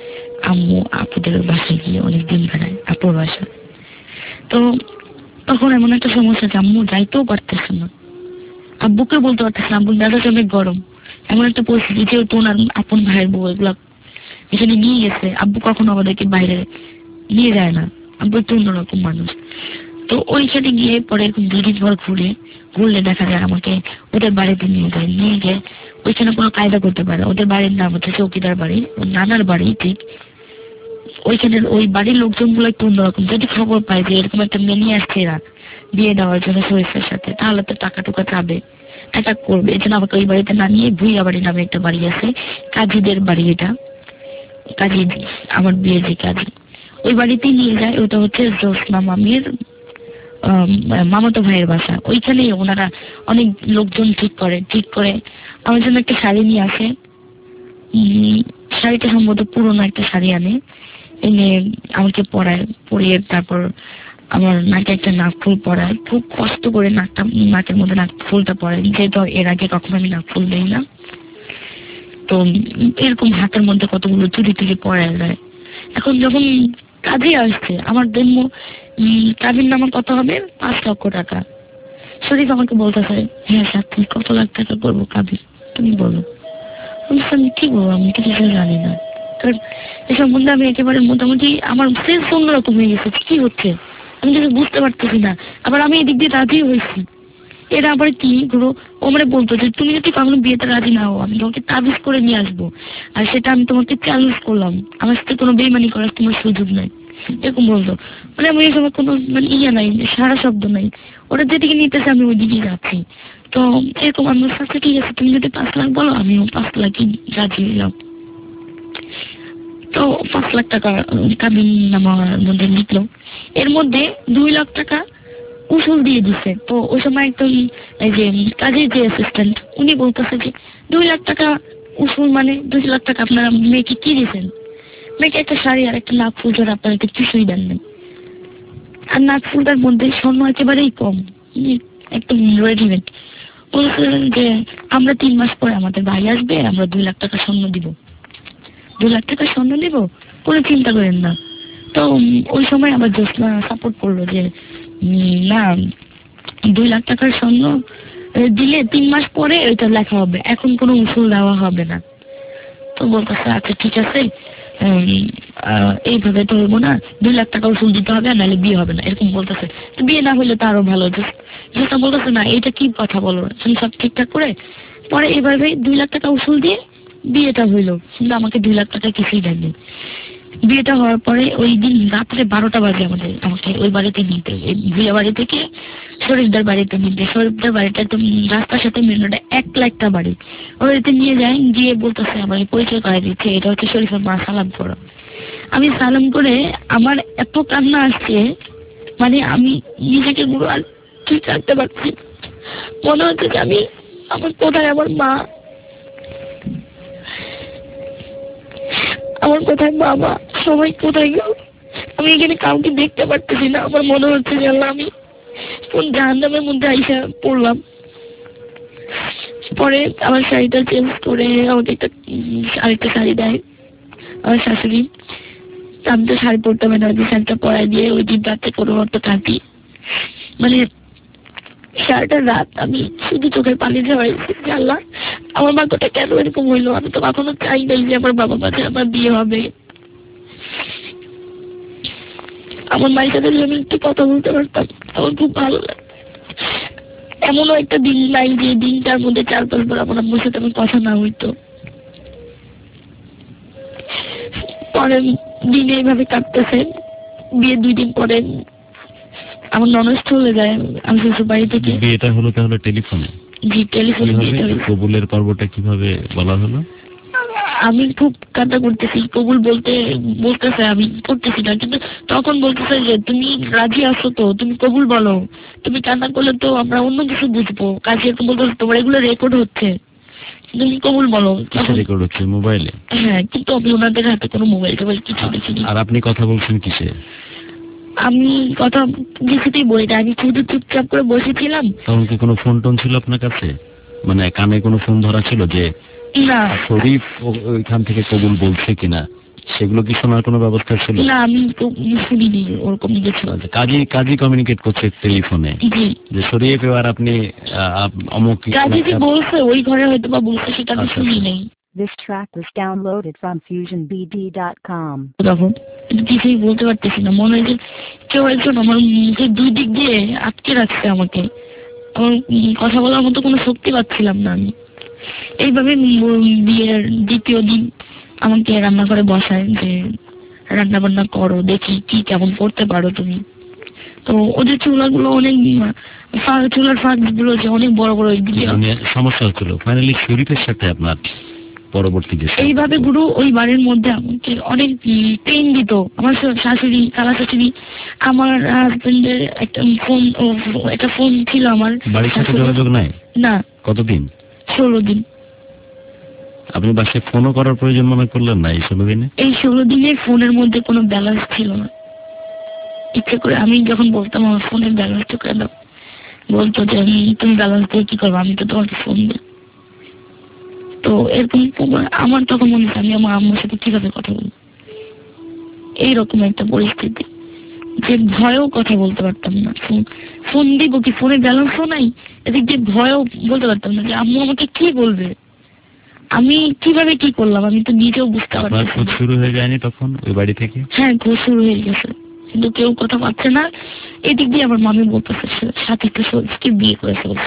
আম্মু আপুদের বাসায় গিয়ে অনেকদিন বেড়ায়, আপুর বাসা। তো তখন এমন একটা সমস্যা যে আম্মু যাইতেও পারতেছে না, আব্বুকে বলতে পারতেছে না, আব্বুর মেজাজ অনেক গরম। এমন একটা পরিস্থিতি যেহেতু ওনার আপন ভাইয়ের বউ এগুলা এখানে নিয়ে গেছে, আব্বু কখনো আমাদেরকে বাইরে নিয়ে যায় না, আব্বু একটু অন্যরকম মানুষ। তো ওইখানে গিয়ে পরে এরকম দুদিন পর ঘুরে ঘুরলে দেখা যায় আমাকে ওদের বাড়িতে নিয়ে যায়, নিয়ে গিয়ে ওইখানে কোনো কায়দা করতে পারে। ওদের বাড়ির নাম হচ্ছে চৌকিদার বাড়ি, ওর নানার বাড়ি ঠিক। ওইখানে ওই বাড়ির লোকজন গুলো একটু অন্যরকম, যদি খবর পায় যে এরকম একটা মেয়ে নিয়ে আসছে এরা বিয়ে দেওয়ার জন্য শরীফের সাথে, তাহলে তো টাকা টুকা চাবে, অ্যাটাক করবে। এই জন্য আমাকে ওই বাড়িতে না নিয়ে ভুইয়া বাড়ি নামে একটা বাড়ি আছে, কাজীদের বাড়ি, এটা কাজী আমার বিয়ে যে কাজী, ওই বাড়িতে নিয়ে যায়। ওটা হচ্ছে জোসনা মামির মামাতো ভাইয়ের বাসা। ওইখানে ওনারা অনেক লোকজন ঠিক করে ঠিক করে আমার জন্য একটা শাড়ি নিয়ে আসে। উম শাড়িটা সম্ভবত পুরোনো একটা শাড়ি আনে, এনে আমাকে পরায়, পরিয়ে তারপর আমার নাকে একটা নাক ফুল পরায়, খুব কষ্ট করে নাকটা নাকের মধ্যে নাক ফুলটা পরায়, যেহেতু এর আগে কখনো আমি নাক ফুল দিই না। তো এরকম হাতের মধ্যে কতগুলো চুরি টুরি পরায় দেয়। এখন যখন কাজে আসছে আমার জন্ম কাজের নামা কত হবে, পাঁচ লক্ষ টাকা। শরীফ আমাকে বলতেছে, হ্যাঁ স্যার তুমি কত লাখ টাকা করবো কাবির, তুমি বলো। আমি কি বলবো, আমি কিছু জানি না, কারণ এই সম্বন্ধে আমি একেবারে মোটামুটি আমার সেন্স অন্যরকম হয়ে গেছে, কি হচ্ছে আমি কিছু বুঝতে পারতেছি না। আবার আমি এদিক দিয়ে রাজি হয়েছি, এরা আবার কি গুরু ও মানে বলতো যে তুমি যদি কখনো বিয়েতে রাজি না হও আমি তোমাকে তাবিজ করে নিয়ে আসবো, আর সেটা আমি তোমাকে চ্যালেঞ্জ করলাম, আমার সাথে কোনো বেইমানি করার তোমার সুযোগ নাই, এরকম বলতো। মানে আমি এই সময় কোনো মানে ইয়ে নাই, সারা শব্দ নাই, ওরা যেদিকে নিতেছে আমি ওইদিকে যাচ্ছি। তো এরকম আমার সাথে ঠিক আছে তুমি যদি পাঁচ লাখ বলো আমিও পাঁচ লাখই রাজি হইলাম। তো পাঁচ লাখ টাকা কাবিন নামার মধ্যে লিখলো, এর মধ্যে দুই লাখ টাকা উসুল দিয়ে দিছে। তো ওই সময় একদম এই যে কাজের যে অ্যাসিস্ট্যান্ট উনি বলতেছে যে দুই লাখ টাকা উসুল মানে দুই লাখ টাকা আপনারা মেয়েকে কি দিয়েছেন, মেয়েকে একটা শাড়ি আর একটা নাক ফুল ধরে আপনারা কিছুই দেন নাই, আর নাক ফুলটার মধ্যে স্বর্ণ একেবারেই কম, একদম রেডিমেড। বলছিলেন যে আমরা তিন মাস পরে আমাদের ভাই আসবে, আমরা দুই লাখ টাকা স্বর্ণ দিব, দুই লাখ টাকা স্বর্ণ দিব, কোনো চিন্তা করেন না। তো ওই সময় আবার জোসনা সাপোর্ট করলো যে না দুই লাখ টাকার স্বর্ণ দিলে তিন মাস পরে ওইটা লেখা হবে, এখন কোনো উসুল দেওয়া হবে না। তো বলতেছে আচ্ছা ঠিক আছে, এইভাবে তো হইবো না, দুই লাখ টাকা উসুল দিতে হবে আর নাহলে বিয়ে হবে না, এরকম বলতেছে। তো বিয়ে না হইলে তো আরো ভালো। যেটা বলতেছে না এটা কি কথা বলো, সব ঠিকঠাক করে পরে এইভাবে দুই লাখ টাকা উসুল দিয়ে বিয়েটা হইলো, কিন্তু আমাকে দুই লাখ টাকা কিছুই দেয়নি। বিয়েটা হওয়ার পরে ওই দিন রাত্রে বারোটা বাজে আমাদের আমাকে ওই বাড়িতে নিতে, বিয়ে বাড়ি থেকে শরীফদার বাড়িতে নিতে। শরীফদার বাড়িটা একদম রাস্তার সাথে মেন রোডে এক লাখটা বাড়ি, ওই বাড়িতে নিয়ে যায়, গিয়ে বলতেছে আমার পরিচয় করে দিচ্ছে এটা হচ্ছে শরীফের মা, সালাম করো। আমি সালাম করে আমার এত কান্না আসছে, মানে আমি নিজেকে পুরো আর ঠিক রাখতে পারছি, মনে হচ্ছে যে আমি আমার কোথায় আমার মা, আমার কোথায় বাবা, সবাই কোথায় গেল, আমি এখানে কাউকে দেখতে পারতেছি না। আমার মনে হচ্ছে যে আল্লাহ আমি কোন জাহান্নামের মধ্যে আইসা পড়লাম। পরে আমার শাড়িটা চেঞ্জ করে আমাকে একটা আরেকটা শাড়ি দেয় আমার শাশুড়ি, আমি তো শাড়ি পরতে হবে না, শাড়িটা পরাই দিয়ে ওই দিন রাতে কোনো মতো কাটি। মানে সারাটা রাত আমি শুধু চোখের পানি ঝরাইছি যে আল্লাহ আমার ভাগ্যটা কেন এরকম হইলো, আমি তো কখনো চাই নাই যে আমার বাবা মাঝে আমার বিয়ে হবে। আমার মায়ের সাথে আমি একটু কথা বলতে পারতাম, আমার খুব ভালো লাগে। এমনও একটা দিন নাই যে দিনটার মধ্যে চার পাঁচবার আমার আম্মুর সাথে আমার কথা না হইতো। পরে দিনে এইভাবে কাটতেছে। বিয়ে দুই দিন পরে আমার ননদ চলে যায় আমি শ্বশুর বাড়ি থেকে। বিয়েটা হলো তাহলে টেলিফোনে? জি টেলিফোনে বিয়েটা হলো। কবুলের পর্বটা কিভাবে বলা হলো? আমি খুব কান্না করতেছি, কবুল বলতে বলতেছে আমি করতেছি না, কিন্তু তখন বলতেছে যে তুমি রাজি আছো তো, তুমি কবুল বলো, তুমি কান্না করলে তো আমরা অন্য কিছু বুঝবো। কাজে এরকম বলতেছে তোমার এগুলো রেকর্ড হচ্ছে, তুমি কবুল বলো। রেকর্ড হচ্ছে মোবাইলে? হ্যাঁ, কিন্তু আমি ওনাদের হাতে কোনো মোবাইল টোবাইল কিছু দেখিনি। আর আপনি কথা বলছেন কিসে? আমি কথা কিছুতেই বলি না, আমি শুধু চুপচাপ করে বসেছিলাম। তখন কি কোনো ফোন টোন ছিল আপনার কাছে, মানে কানে কোনো ফোন ধরা ছিল যে না শরীফ ওইখান থেকে কবুল বলছে কিনা? সেগুলো কি শোনার কোনো ব্যবস্থা ছিল? না, আমি তো শুনিনি ওরকম কিছু। আচ্ছা, কাজী কাজী কমিউনিকেট করছে টেলিফোনে জি, যে সরিয়ে ফেলো, আর আপনি আহ, আপ- অমুক কাজে যে বলছে ওই ঘরে হয়তো বা বলছে, সেটা আমি আচ্ছা, শুনি আচ্ছা। নাই। This track was downloaded from fusion b d dot com. তখন কিন্তু কিছুই বলতে পারতেছি না, মনে হয় যে কেউ একজন আমার মুখে দুই দিক দিয়ে আটকে রাখছে আমাকে। আমার উম কথা বলার মতো কোনো শক্তি পাচ্ছিলাম না আমি। এইভাবে উম বিয়ের দ্বিতীয় দিন আমাকে রান্নাঘরে বসায় যে রান্না বান্না করো, দেখি কি কেমন করতে পারো তুমি। তো ওদের চুলাগুলো অনেক উম, ফা- চুলার ফাঁক গুলো যে অনেক বড় বড়, কি ধরনের সমস্যা হচ্ছিল? ফাইনালি শরীফের সাথে আপনার পরবর্তী যে এইভাবে গুরু ওই বাড়ির মধ্যে আমাকে অনেক পেন দিত। আমার শ- শাশুড়ি, খালা শাশুড়ি, আমার হাজবেন্ডের একটা ফোন, একটা ফোন ছিল আমার বাড়ির সাথে শাশুড়ির। যোগাযোগ নাই না, কতদিন? ষোলো দিন। আপনি বাসায় ফোনও করার প্রয়োজন মনে করলেন না এই ষোলো দিনে? এই ষোলো দিনে ফোনের মধ্যে কোনো ব্যালেন্স ছিল না। ইচ্ছে করে আমি যখন বলতাম আমার ফোনের ব্যালেন্স ঢুকে দাও, বলতো যে আমি তুমি ব্যালেন্স দিয়ে কি করবো, আমি তো তোমাকে ফোন দিই। তো এরকম প্রবল- আমার তখন মনে হচ্ছে আমি আমার আম্মুর সাথে কিভাবে কথা বলবো, এইরকম একটা পরিস্থিতি যে ভয়েও কথা বলতে পারতাম না। ফোন- ফোন দিব কি, ফোনে ব্যালেন্সও নাই, এদিক দিয়ে ভয়েও বলতে পারতাম না যে আম্মু আমাকে কি বলবে, আমি কিভাবে কি করলাম আমি তো নিজেও বুঝতে আপনার পারতাম খোঁজ না। শুরু হয়ে যায়নি তখন ওই বাড়ি থেকে? হ্যাঁ, ঘুষ শুরু হয়ে গেছে, কিন্তু কেউ কথা পাচ্ছে না। এদিক দিয়ে আমার মামি বলতেছে সে- সাথে একটা সত্যি বিয়ে করে ফেলছে।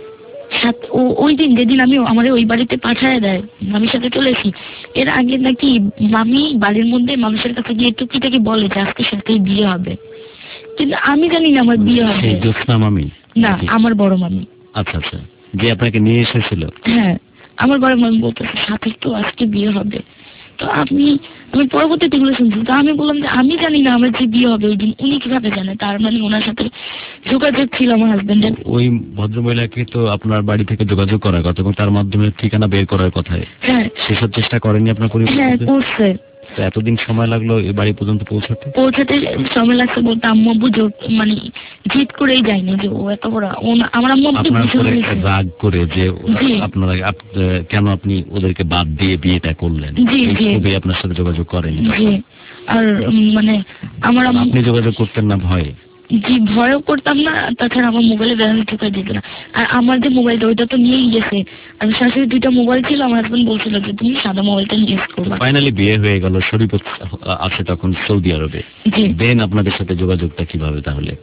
সাত- ও- ওই দিন যেদিন আমি আমার ওই বাড়িতে পাঠায় দেয়, মামির সাথে চলে এসি, এর আগে নাকি মামি বাড়ির মধ্যে মানুষের কাছে গিয়ে টুকিটাকি বলে যে আজকে সাথে বিয়ে হবে, কিন্তু আমি জানি না আমার বিয়ে হবে। সেই জ্যোৎস্না মামি? না, নাকি? আমার বড় মামি। আচ্ছা আচ্ছা, যে আপনাকে নিয়ে এসেছিল। হ্যাঁ, আমার বড় মামি বলতেছে সাথে তো আজকে বিয়ে হবে। তো আমি আমি পরবর্তীতে এগুলো শুনছি, তো আমি বললাম যে আমি জানি না আমার যে বিয়ে হবে ওই দিন, উনি কিভাবে জানে? তার মানে ওনার সাথে যোগাযোগ ছিল আমার হাজবেন্ডের। ওই ভদ্রমহিলাকে তো আপনার বাড়ি থেকে যোগাযোগ করার কথা এবং তার মাধ্যমে ঠিকানা বের করার কথা, হ্যাঁ সেসব চেষ্টা করেনি আপনার হ্যাঁ পরিবার? করছে। তো এতদিন সময় লাগলো এই বাড়ি পর্যন্ত পৌঁছাতে? পৌঁছাতে সময় লাগছে বলতে আম্মু আব্বু জোর মানে জিদ করেই যায়নি যে ও এত বড়, ও না- আমার আম্মু আব্বু আপনার ভীষণ উপরে হয়েছে। রাগ করে যে জি। আপনারা আপ- কেন আপনি ওদেরকে বাদ দিয়ে বিয়েটা করলেন, জি, এই জি। খুবই আপনার সাথে যোগাযোগ করেনি জি, তখন? আর উম, মানে আমার আম্মু আপনি যোগাযোগ করতেন না ভয়ে? জি ভয়ও করতাম না, তাছাড়া আমার মোবাইলে ব্যালেন্স ঢুকে দিত না। আর আমার যে মোবাইলটা ওইটা তো নিয়েই গেছে, আর শাশুড়ি দুইটা মোবাইল ছিল, আমার হাজবেন্ড বলছিল যে তুমি সাদা মোবাইলটা ইউজ করবা। ফাইনালি বিয়ে হয়ে গেল, শরীফ আছে তখন সৌদি আরবে। জি, দেন আপনাদের সাথে যোগাযোগটা কিভাবে তাহলে?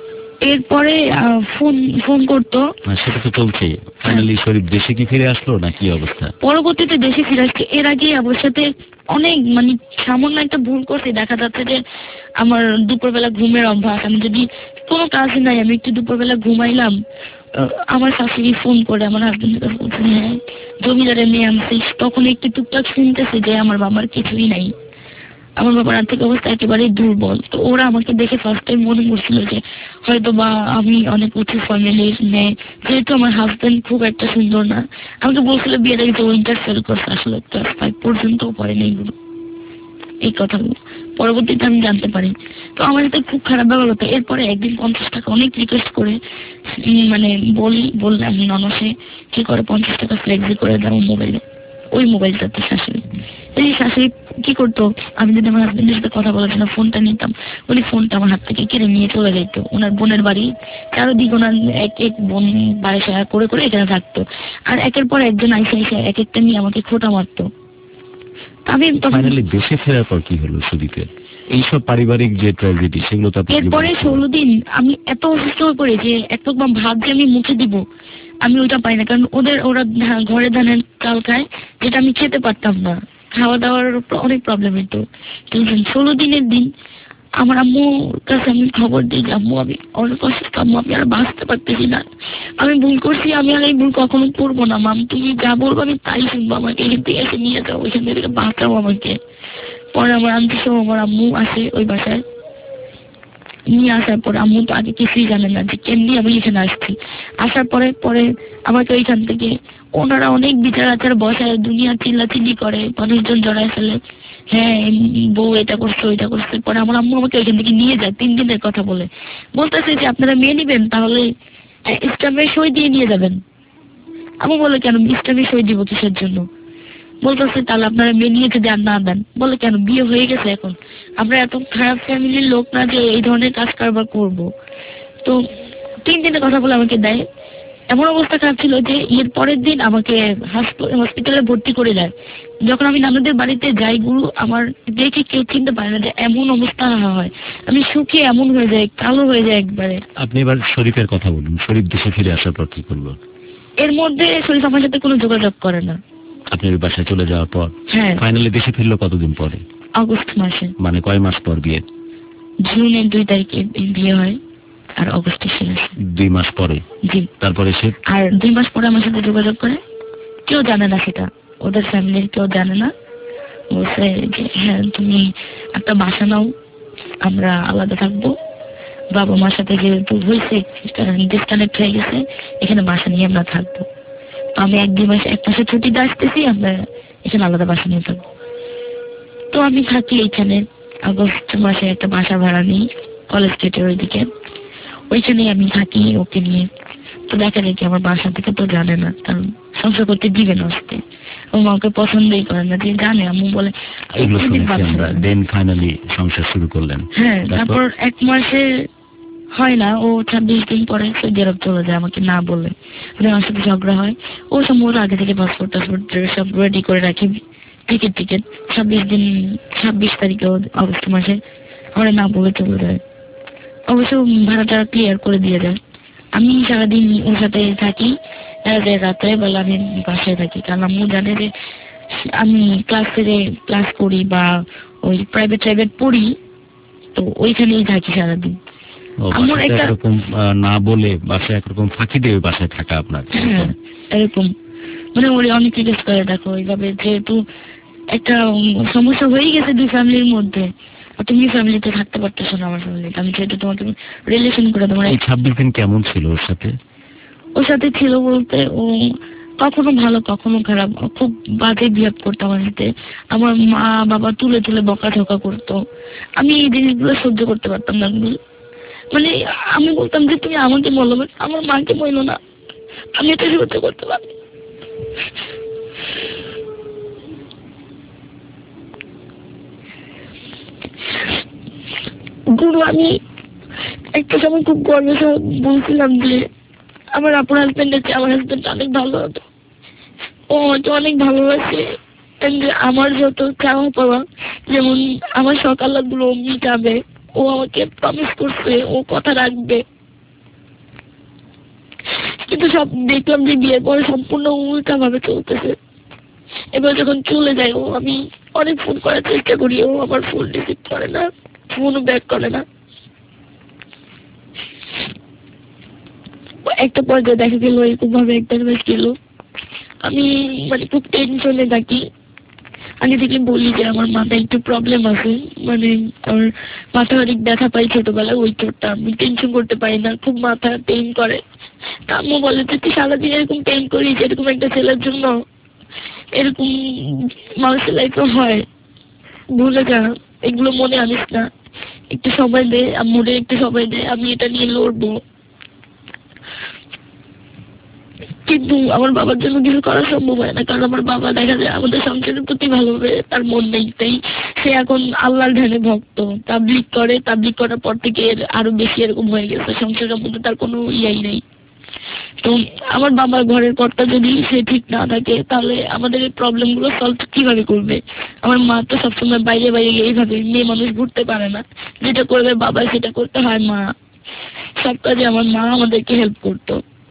এরপরে আহ, ফোন ফোন করতো। না, সেটা তো চলছে। ফাইনালি শরীফ দেশে কি ফিরে আসলো না কি অবস্থা? পরবর্তীতে দেশে ফিরে আসছে। এর আগে আমার সাথে অনেক মানে সামান্য একটা ভুল করছে, দেখা যাচ্ছে যে আমার দুপুরবেলা ঘুমের অভ্যাস, আমি যদি কোনো কাজ নাই আমি একটু দুপুরবেলা ঘুমাইলাম, আহ, আমার শাশুড়ি ফোন করে আমার হাজবেন্ডের কাছে বলছে হ্যাঁ জমিদারের মেয়ে আনছিস, তখন একটু টুকটাক শুনতেছে যে আমার বাবার কিছুই নাই, আমার বাবার আর্থিক অবস্থা একেবারেই দুর্বল। তো ওরা আমাকে দেখে ফার্স্ট টাইম মনে করছিল যে হয়তো বা আমি অনেক উঁচু ফ্যামিলির মেয়ে, যেহেতু আমার হাজবেন্ড খুব একটা সুন্দর না। আমাকে বলছিল বিয়ের আগে ও ইন্টারফেয়ার করছে, আসলে ক্লাস ফাইভ পর্যন্তও পড়েনি এগুলো, এই কথাগুলো পরবর্তীতে আমি জানতে পারি। তো আমার সাথে খুব খারাপ ব্যবহার হতো। এরপরে একদিন পঞ্চাশ টাকা অনেক রিকোয়েস্ট করে উম, মানে বলি বললাম ননসে কি করে পঞ্চাশ টাকা ফ্লেক্সি করে দাও মোবাইলে, ওই মোবাইলটাতে শাশুড়ি। এই শাশুড়ি কি করতো, আমি যদি আমার হাজবেন্ডের সাথে কথা বলার জন্য ফোনটা নিতাম, উনি ফোনটা আমার হাত থেকে কেড়ে নিয়ে চলে যেত ওনার বোনের বাড়ি। চারোদিক ওনার এক এক বোন বাসা করে করে এখানে থাকতো, আর একের পর একজন আইসে আইসে এক একটা নিয়ে আমাকে খোঁটা মারতো। আমি তখন ফাইনালি দেশে ফেরার পর কি হলো সুদীপের? এইসব পারিবারিক যে ট্র্যাজেডি সেগুলো তো আপনি এরপরে জীবনে- ষোলো দিন আমি এত অসুস্থ হয়ে পড়ি যে এক টুকরা ভাত যে আমি মুখে দিব আমি ওইটা পাই না, কারণ ওদের ওরা ধা- ঘরে ধানের চাল খায়, যেটা আমি খেতে পারতাম না। খাওয়া দাওয়ার প্র- অনেক প্রবলেম হতো। কিন্তু ষোলো দিনের দিন আমার আম্মুর কাছে আমি খবর দিই যে আম্মু আমি অনেক অসুস্থ, আম্মু আমি আর বাঁচতে পারতেছি না, আমি ভুল করছি, আমি আর এই ভুল কখনো করবো না, মাম তুমি যা বলবো আমি তাই শুনবো, আমাকে এখান থেকে এসে নিয়ে যাও, ওইখান থেকে বাঁচাও আমাকে। পরে আমার আনতে সময় আমার আম্মু আসে ওই বাসায়, নিয়ে আসার পর আম্মু তো আগে কিছুই জানে না যে কেমনি আমি এখানে আসছি। আসার পরে পরে আমাকে ওইখান থেকে ওনারা অনেক বিচার আচার বসায়, দুনিয়া চিল্লাচিল্লি করে, মানুষজন জড়ায় ফেলে, হ্যাঁ উম, বউ এটা করছে ওইটা করছে। পরে আমার আম্মু আমাকে ওইখান থেকে নিয়ে যায় তিন দিনের কথা বলে, বলতেছে যে আপনারা মেয়ে নিবেন তাহলে ইসলামের সই দিয়ে নিয়ে যাবেন। আম্মু বলে কেন ইসলামের সই দিব কিসের জন্য? বলতেছে তাহলে আপনারা মেয়ে নিয়ে যদি আর না দেন। বলে কেন, বিয়ে হয়ে গেছে এখন, আমরা এত খারাপ ফ্যামিলির লোক না যে এই ধরনের কাজ কারবার করবো। তো তিন দিনের কথা বলে আমাকে দেয়। এমন অবস্থা খারাপ ছিল যে এর পরের দিন আমাকে হসপিটালে ভর্তি করে দেয়। যখন আমি নানুদের বাড়িতে যাই, গুরু আমার দেখে কেউ চিনতে পারে না যে এমন অবস্থা হয়। আমি শুকিয়ে এমন হয়ে যায়, কালো হয়ে যায় একবারে। আপনি এবার শরীফের কথা বলুন, শরীফ দেশে ফিরে আসার পর কি করলো? এর মধ্যে শরীফ আমার সাথে কোনো যোগাযোগ করে না। আপনি ওই বাসায় চলে যাওয়ার পর হ্যাঁ, ফাইনালি দেশে ফিরলো কতদিন পরে? আগস্ট মাসে। মানে কয় মাস পর বিয়ে? জুনের দুই তারিখে বিয়ে হয় আর অগস্টে শেষ। দুই মাস পরে? জি। তারপরে সে আর দুই মাস পরে আমার সাথে যোগাযোগ করে। কেউ জানে না সেটা, ওদের ফ্যামিলির কেউ জানে না। বলছে যে হ্যাঁ তুমি একটা বাসা নাও, আমরা আলাদা থাকবো, বাবা মার সাথে যেহেতু হয়েছে ডিসকানেক্ট হয়ে গেছে, এখানে বাসা নিয়ে আমরা থাকবো। আমি এক দুই মাস এক মাসে ছুটিতে আসতেছি, আমরা এখানে আলাদা বাসা নিয়ে থাকবো। তো আমি থাকি এইখানে। আগস্ট মাসে একটা বাসা ভাড়া নিই কলেজ স্ট্রিটের ওইদিকে, ওইখানে আমি থাকি ওকে নিয়ে। তো দেখা যায় কি আমার বাসা থেকে তো জানে না, কারণ সংসার করতে দিবে না আসতে, ও মাকে পছন্দই করে না, যে জানে আম্মু বলে। এগুলো শুনেছি আমরা। দেন ফাইনালি সংসার শুরু করলেন। হ্যাঁ, তারপর এক মাসে হয় না, ও ছাব্বিশ দিন পরে সৌদি আরব চলে যায় আমাকে না বলে। আমার সাথে ঝগড়া হয়, ও সব ওর আগে থেকে পাসপোর্ট টাসপোর্ট সব রেডি করে রাখি, টিকিট টিকিট ছাব্বিশ দিন ছাব্বিশ তারিখে আগস্ট মাসে আমার না বলে চলে যায়। অবশ্য ভাড়াটা ক্লিয়ার করে দিয়ে যায়। আমি সারাদিন ওর সাথে থাকি, রাত্রে বেলা আমি বাসায় থাকি, কারণ আম্মু জানে যে আমি ক্লাস থেকে ক্লাস করি বা ওই প্রাইভেট প্রাইভেট পড়ি, তো ওইখানেই থাকি সারাদিন। আমার একটা এরকম না বলে বাসায় একরকম ফাঁকি দিয়ে বাসায় থাকা আপনার? হ্যাঁ, এরকম মানে ওরে অনেক রিকোয়েস্ট করে, দেখো এইভাবে যেহেতু একটা সমস্যা হয়ে গেছে দুই ফ্যামিলির মধ্যে, তুমি ফ্যামিলিতে থাকতে পারতেছো না আমার ফ্যামিলিতে, আমি যেহেতু তোমাকে রিলেশন করে তোমার। এই ছাব্বিশ দিন কেমন ছিল ওর সাথে? ওর সাথে ছিল বলতে, ও কখনো ভালো কখনো খারাপ, খুব বাজে বিহেভ করতো আমার সাথে। আমার মা বাবা তুলে তুলে বকাঝকা করতো, আমি এই জিনিসগুলো সহ্য করতে পারতাম না। মানে আমি বলতাম যে তুমি আমাকে বলো, আমার মাকে বললো না, আমি এটা সহ্য করতে পারি। গুরু আমি একটা সময় খুব গর্বের সাথে বলছিলাম যে আমার আপুর হাজবেন্ড আছে, আমার হাজবেন্ড অনেক ভালো হতো, ও আমাকে অনেক ভালোবাসে, আমার যত চাওয়া পাওয়া, যেমন আমার সকালগুলো মিটাবে, ও আমাকে প্রমিস করছে ও কথা রাখবে। কিন্তু সব দেখলাম যে বিয়ের পরে সম্পূর্ণ উল্টা ভাবে চলতেছে। এবার যখন চলে যায়, ও আমি অনেক ফোন করার চেষ্টা করি, ও আমার ফোন রিসিভ করে না, ফোনও ব্যাক করে না। একটা পর্যায়ে দেখা গেল এরকম ভাবে একটা মাস গেল, আমি মানে খুব টেনশনে থাকি। আগে থেকে বলি যে আমার মাথায় একটু প্রবলেম আছে, মানে আমার মাথা অনেক ব্যথা পাই ছোটবেলায়, ওই চোটটা আমি টেনশন করতে পারি না, খুব মাথা পেইন করে। আম্মু বলে যে তুই সারাদিন এরকম পেইন করিস, এরকম একটা ছেলের জন্য এরকম মানুষের লাইফে হয়, ভুলে যা, এগুলো মনে আনিস না, একটু সময় দে আম্মুরে, একটু সময় দে, আমি এটা নিয়ে লড়বো। কিন্তু আমার বাবার জন্য কিছু করা সম্ভব হয় না, কারণ আমার বাবা দেখা যায় আমাদের সংসারের প্রতি ভালোভাবে তার মন নেই, তাই সে এখন আল্লাহর ধ্যানে ভক্ত, তাবলিগ করে, তাবলিগ করার পর থেকে আরো বেশি এরকম হয়ে গেছে, সংসারের মধ্যে তার কোনো ইয়াই নেই। তো আমার বাবার ঘরের কর্তা যদি সে ঠিক না থাকে, তাহলে আমাদের এই প্রবলেম গুলো সলভ কিভাবে করবে? আমার মা তো সবসময় বাইরে বাইরে এইভাবে, মেয়ে মানুষ ঘুরতে পারে না, যেটা করবে বাবা সেটা করতে হয় মা, সব কাজে আমার মা আমাদেরকে হেল্প করতো।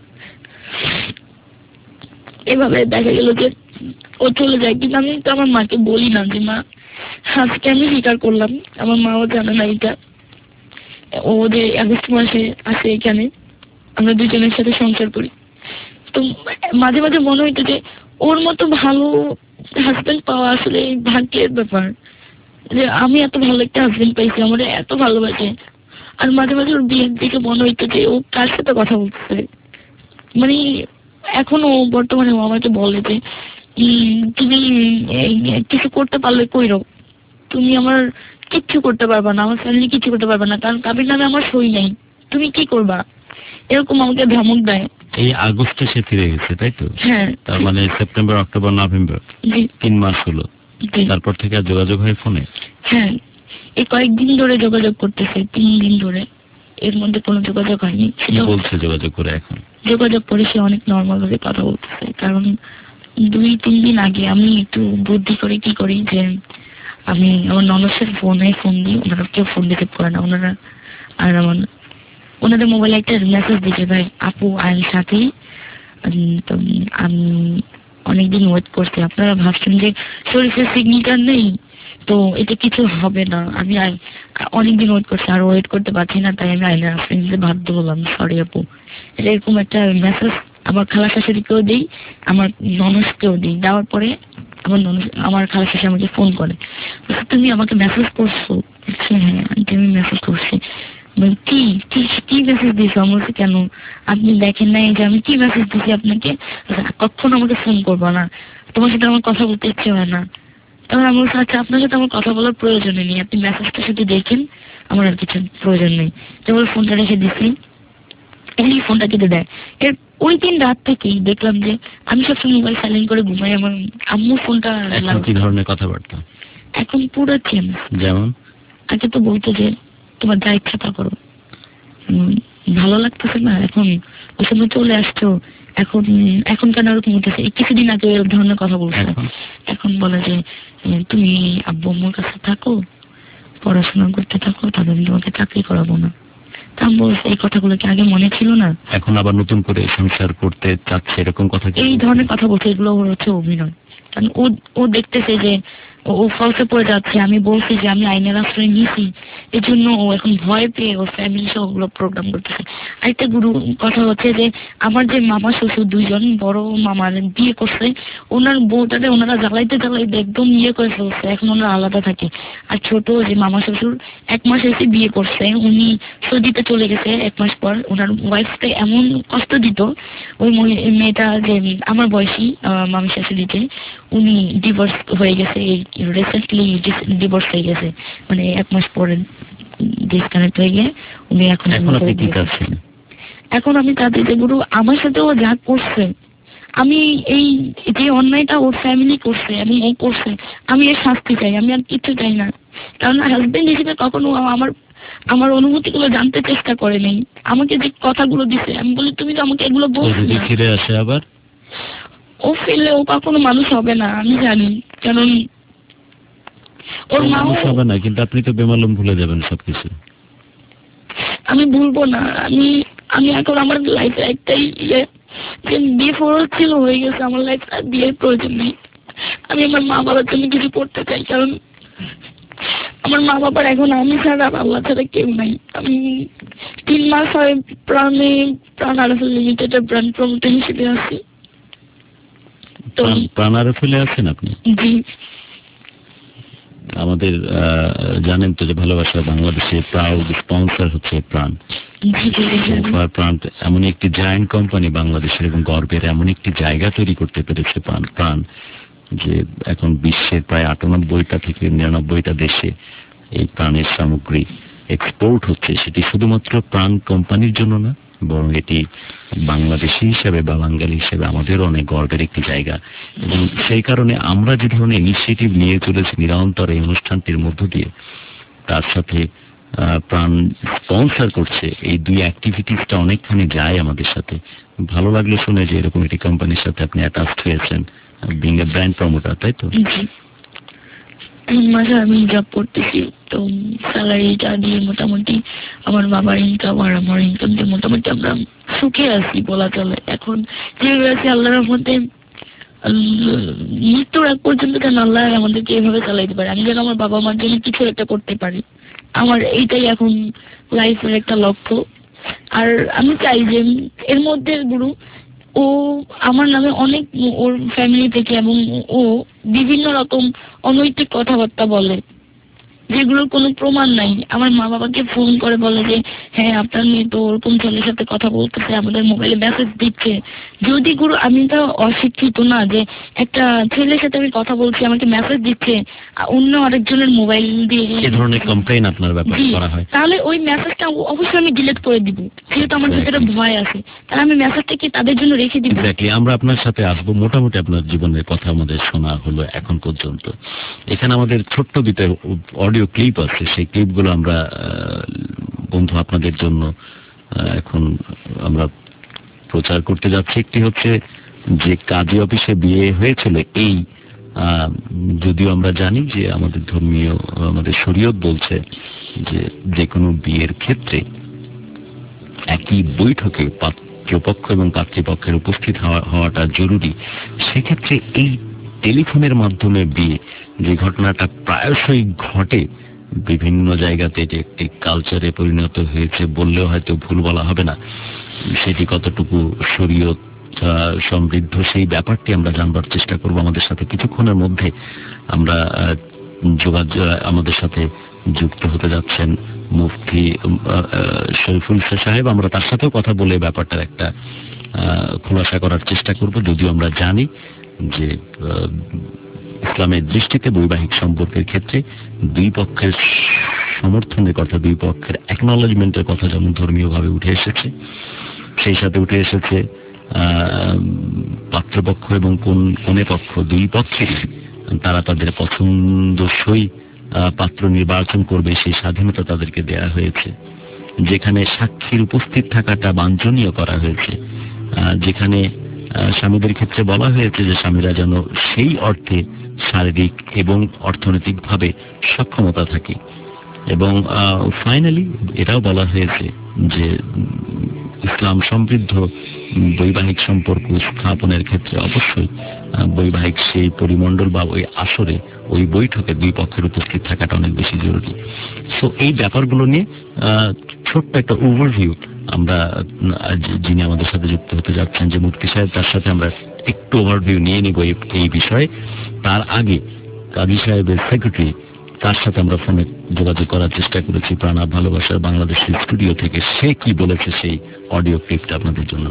এভাবে দেখা গেল যে ও চলে যায়, কিন্তু আমি তো আমার মাকে বলি না যে মা আজকে আমি স্বীকার করলাম, আমার মাও জানে না এটা। ও যে আগস্ট মাসে আসে এখানে, আমরা দুজনের সাথে সংসার করি, তো মাঝে মাঝে মনে হইতো যে ওর মতো ভালো হাজবেন্ড পাওয়া আসলে ভাগ্যের ব্যাপার, যে আমি এত ভালো একটা হাজবেন্ড পাইছি, আমার এত ভালোবাসে। আর মাঝে মাঝে ওর বিয়ের দিকে মনে হইতো যে ও কার সাথে কথা বলছে, মানে এখনো বর্তমানে ও আমাকে বলে যে তুমি কিছু করতে পারলে কইরো, তুমি আমার কিচ্ছু করতে পারবা না, আমার ফ্যামিলি কিচ্ছু করতে পারবা না, কারণ কাবির নামে আমার সই নেই, তুমি কি করবা? এরকম আমাকে ধমক দেয়। এই আগস্টে সে ফিরে গেছে তাই তো? হ্যাঁ। তার মানে সেপ্টেম্বর, অক্টোবর, নভেম্বর তিন মাস হলো। তারপর থেকে আর যোগাযোগ হয় ফোনে? হ্যাঁ, এই কয়েকদিন ধরে যোগাযোগ করতেছে, তিন দিন ধরে, এর মধ্যে কোনো যোগাযোগ হয়নি। কি বলছে যোগাযোগ করে এখন? যোগাযোগ করে সে অনেক নর্মাল ভাবে কথা বলতেছে। কারণ দুই তিন দিন আগে আমি একটু বুদ্ধি করে কি করি যে আমি আমার ননসের ফোনে ফোন দিই, ওনারা কেউ ফোন রিসিভ করে না ওনারা। আর আমার ওনাদের মোবাইলে একটা মেসেজ দিচ্ছে, ভাই আপু আইন সাথে তো আমি অনেকদিন ওয়েট করছি, আপনারা ভাবছেন যে শরীফের সিগনেচার নেই তো এটা কিছু হবে না, আমি অনেকদিন ওয়েট করছি আর ওয়েট করতে পারছি না, তাই আমি আইনের আশ্রয় বাধ্য হলাম, সরি আপু। এটা এরকম একটা মেসেজ আমার খালা শাশুড়িকেও দিই, আমার ননসকেও দিই। দেওয়ার পরে আমার ননস আমার খালা শাশুড়ি আমাকে ফোন করে, তুমি আমাকে মেসেজ করছো? হ্যাঁ আন্টি আমি মেসেজ করছি। কি কি মেসেজ দিয়েছো? আমার কেন আপনি দেখেন নাই যে আমি কি মেসেজ দিয়েছি আপনাকে? কখনো আমাকে ফোন করবো না, তোমার সাথে আমার কথা বলতে ইচ্ছে হয় না। তখন আমার আচ্ছা আপনার সাথে আমার কথা বলার প্রয়োজন নেই, আপনি মেসেজটা শুধু দেখেন, আমার আর কিছু প্রয়োজন নেই। যেমন ফোনটা রেখে দিচ্ছি, এমনি ফোনটা কেটে দেয়। এর ওই দিন রাত থেকেই দেখলাম যে আমি সবসময় মোবাইল সাইলেন্ট করে ঘুমাই, আমার আম্মু ফোনটা। কি ধরনের কথাবার্তা এখন পুরো চেঞ্জ। যেমন আগে তো বলতো যে তোমার যা ইচ্ছা তা করো, ভালো লাগতেছে না এখন, ওই সময় চলে আসছো, এখন এখন কেন ওরকম হতেছে? কিছুদিন আগে ওই ধরনের কথা বলছো, এখন বলে যে তুমি আব্বু আম্মুর কাছে থাকো, পড়াশোনা করতে থাকো, তাহলে আমি তোমাকে চাকরি করাবো না। তা আমি বলছি এই কথাগুলো কি আগে মনে ছিল না? এখন আবার নতুন করে সংসার করতে চাচ্ছে এরকম কথা? এই ধরনের কথা বলছে, এগুলো হচ্ছে অভিনয়। কারণ ও ও দেখতেছে যে ও ফলসে পড়ে যাচ্ছে, আমি বলছি যে আমি আইনের আশ্রয় নিয়েছি, এই জন্য ও এখন ভয় পেয়ে ওর ফ্যামিলি সহ ওগুলো প্রোগ্রাম করতেছে। আরেকটা গুরু কথা হচ্ছে যে আমার যে মামা শ্বশুর দুইজন বড় মামার বিয়ে করছে, ওনার বউটাকে ওনারা জ্বালাইতে জ্বালাইতে একদম ইয়ে করে ফেলছে, এখন ওনারা আলাদা থাকে। আর ছোট যে মামা শ্বশুর এক মাস এসে বিয়ে করছে, উনি সৌদিতে চলে গেছে এক মাস পর, ওনার ওয়াইফকে এমন কষ্ট দিত ওই মেয়েটা যে আমার বয়সী মামি শাশুড়িতে, উনি ডিভোর্স হয়ে গেছে, রিসেন্টলি ডিভোর্স হয়ে গেছে, মানে এক মাস পরে ডিসকানেক্ট হয়ে গিয়ে উনি এখন এখন আমি তাদের যে গুরু আমার সাথে ও যা করছে, আমি এই যে অন্যায়টা ওর ফ্যামিলি করছে এবং ও করছে, আমি এর শাস্তি চাই, আমি আর কিছু চাই না। কারণ হাজবেন্ড হিসেবে কখনো আমার আমার অনুভূতি গুলো জানতে চেষ্টা করে নেই, আমাকে যে কথাগুলো দিছে আমি বলি তুমি তো আমাকে এগুলো বলছো। ফিরে আসে আবার ও ফিরলে ও কখনো মানুষ হবে না, আমি জানি, কারণ ওর মা হবে না। কিন্তু আপনি তো বেমালুম ভুলে যাবেন সবকিছু। আমি ভুলবো না, আমি আমি এখন আমার লাইফে একটাই ইয়ে যে বিয়ে ফরজ ছিল হয়ে গেছে, আমার লাইফ আর বিয়ের প্রয়োজন নেই। আমি আমার মা বাবার জন্য কিছু করতে চাই, কারণ আমার মা বাবার এখন আমি ছাড়া আল্লাহ ছাড়া কেউ নাই। আমি তিন মাস হয় প্রাণে প্রাণ আরফেল লিমিটেডের ব্র্যান্ড প্রমোটার হিসেবে আছি। তো প্রাণ আরফেলে আছেন আপনি? জি। আমাদের জানেন তো যে ভালোবাসা বাংলাদেশে প্রাউড স্পন্সর হচ্ছে প্রাণ। প্রাণ এমন একটি জায়ান্ট কোম্পানি বাংলাদেশের, এবং গর্বের এমন একটি জায়গা তৈরি করতে পেরেছে প্রাণ প্রাণ যে এখন বিশ্বের প্রায় আটানব্বইটা থেকে নিরানব্বইটা দেশে এই প্রাণের সামগ্রী এক্সপোর্ট হচ্ছে। সেটি শুধুমাত্র প্রাণ কোম্পানির জন্য না, বরং এটি বাংলাদেশি হিসেবে বা বাঙালি হিসেবে আমাদেরও অনেক গর্বের একটি জায়গা। এবং সেই কারণে আমরা যে ধরনের ইনিশিয়েটিভ নিয়ে চলেছি নিরন্তর এই অনুষ্ঠানটির মধ্য দিয়ে, তার সাথে প্রাণ স্পন্সর করছে, এই দুই অ্যাক্টিভিটিসটা অনেকখানি যায় আমাদের সাথে। ভালো লাগলো শুনে যে এরকম একটি কোম্পানির সাথে আপনি অ্যাটাচড হয়েছেন, বিং এ ব্র্যান্ড প্রমোটার, তাই তো? তিন মাসে আমি জব করতেছি, তো স্যালারিটা দিয়ে মোটামুটি আমার বাবার ইনকাম আর আমার ইনকাম দিয়ে মোটামুটি আমরা সুখে আছি বলা চলে। এখন যেভাবে আছি আল্লাহর রহমতে মৃত্যুর আগ পর্যন্ত কেন আল্লাহ আমাদেরকে এভাবে চালাইতে পারে, আমি যেন আমার বাবা মার জন্য কিছু একটা করতে পারি, আমার এইটাই এখন লাইফের একটা লক্ষ্য। আর আমি চাই যে এর মধ্যে গুরু ও আমার নামে অনেক ওর ফ্যামিলি থেকে এবং ও বিভিন্ন রকম অনৈতিক কথাবার্তা বলে, যেগুলোর কোনো প্রমাণ নাই। আমার মা বাবাকে ফোন করে বলে যে হ্যাঁ আপনার মেয়ে তো ওরকম ছেলের সাথে কথা বলতেছে, আমাদের মোবাইলে মেসেজ দিচ্ছে। যদি গুরু আমি তো অশিক্ষিত না যে একটা ছেলের সাথে আমি কথা বলছি, আমাকে মেসেজ দিচ্ছে অন্য আরেকজনের মোবাইল দিয়ে, এই ধরনের কমপ্লেইন আপনার ব্যাপারে করা হয়, তাহলে ওই মেসেজটা অবশ্যই আমি ডিলিট করে দিব, যেহেতু আমার ভিতরে ভয় আছে। তাহলে আমি মেসেজটা কি তাদের জন্য রেখে দিব? এক্স্যাক্টলি। আমরা আপনার সাথে আসবো। মোটামুটি আপনার জীবনের কথা আমাদের শোনা হলো এখন পর্যন্ত। এখানে আমাদের ছোট্ট দুটো অডিও ক্লিপ আছে, সেই ক্লিপগুলো আমরা বন্ধু আপনাদের জন্য এখন আমরা প্রচার করতে যাচ্ছি। একটি হচ্ছে যে কাজী অফিসে বিয়ে হয়েছিল, এই যদিও আমরা জানি যে আমাদের ধর্মীয় আমাদের শরীয়ত বলছে যে যে কোনো বিয়ের ক্ষেত্রে একই বৈঠকে পাত্রপক্ষ এবং পাত্রীপক্ষের উপস্থিত হওয়াটা জরুরি। সেক্ষেত্রে এই টেলিফোনের মাধ্যমে বিয়ে, যে ঘটনাটা প্রায়শই ঘটে বিভিন্ন জায়গাতে, এটি একটি কালচারে পরিণত হয়েছে বললেও হয়তো ভুল বলা হবে না। সেটি কতটুকু শরীয়ত সমৃদ্ধ সেই ব্যাপারটি আমরা জানবার চেষ্টা করব। আমাদের সাথে কিছুক্ষণের মধ্যে আমরা যোগাযোগ আমাদের সাথে যুক্ত হতে যাচ্ছেন মুফতি শরীফুল সাহেব। আমরা তার সাথেও কথা বলে ব্যাপারটার একটা খোলাসা করার চেষ্টা করব। যদিও আমরা জানি যে ইসলামের দৃষ্টিতে বৈবাহিক সম্পর্কের ক্ষেত্রে দুই পক্ষের সমর্থনের কথা, দুই পক্ষের অ্যাকনলেজমেন্টের কথা যেমন ধর্মীয়ভাবে উঠে এসেছে, সেই সাথে উঠে এসেছে পাত্রপক্ষ এবং কনে পক্ষ দুই পক্ষেরই তারা তাদের পছন্দসই পাত্র নির্বাচন করবে সেই স্বাধীনতা তাদেরকে দেয়া হয়েছে। যেখানে সাক্ষীর উপস্থিত থাকাটা বাঞ্ছনীয় করা হয়েছে, যেখানে স্বামীদের ক্ষেত্রে বলা হয়েছে যে স্বামীরা যেন সেই অর্থে শারীরিক এবং অর্থনৈতিকভাবে সক্ষমতা থাকে। এবং ফাইনালি এটাও বলা হয়েছে যে ইসলাম সমৃদ্ধ বৈবাহিক সম্পর্ক স্থাপনের ক্ষেত্রে অবশ্যই বৈবাহিক সেই পরিমণ্ডল বা ওই আসরে, ওই বৈঠকে দুই পক্ষের উপস্থিত থাকাটা অনেক বেশি জরুরি। সো এই ব্যাপারগুলো নিয়ে ছোট্ট একটা ওভারভিউ আমরা, যিনি আমাদের সাথে যুক্ত হতে যাচ্ছেন যে মুফতি সাহেব, তার সাথে আমরা একটু ওভারভিউ নিয়ে নিব এই বিষয়ে। তার আগে কাজী সাহেবের সেক্রেটারি, তার সাথে আমরা ফোনে যোগাযোগ করার চেষ্টা করেছি প্রাণা ভালোবাসার বাংলাদেশের স্টুডিও থেকে। সে কি বলেছে সেই অডিও ক্লিপটা আপনাদের জন্য।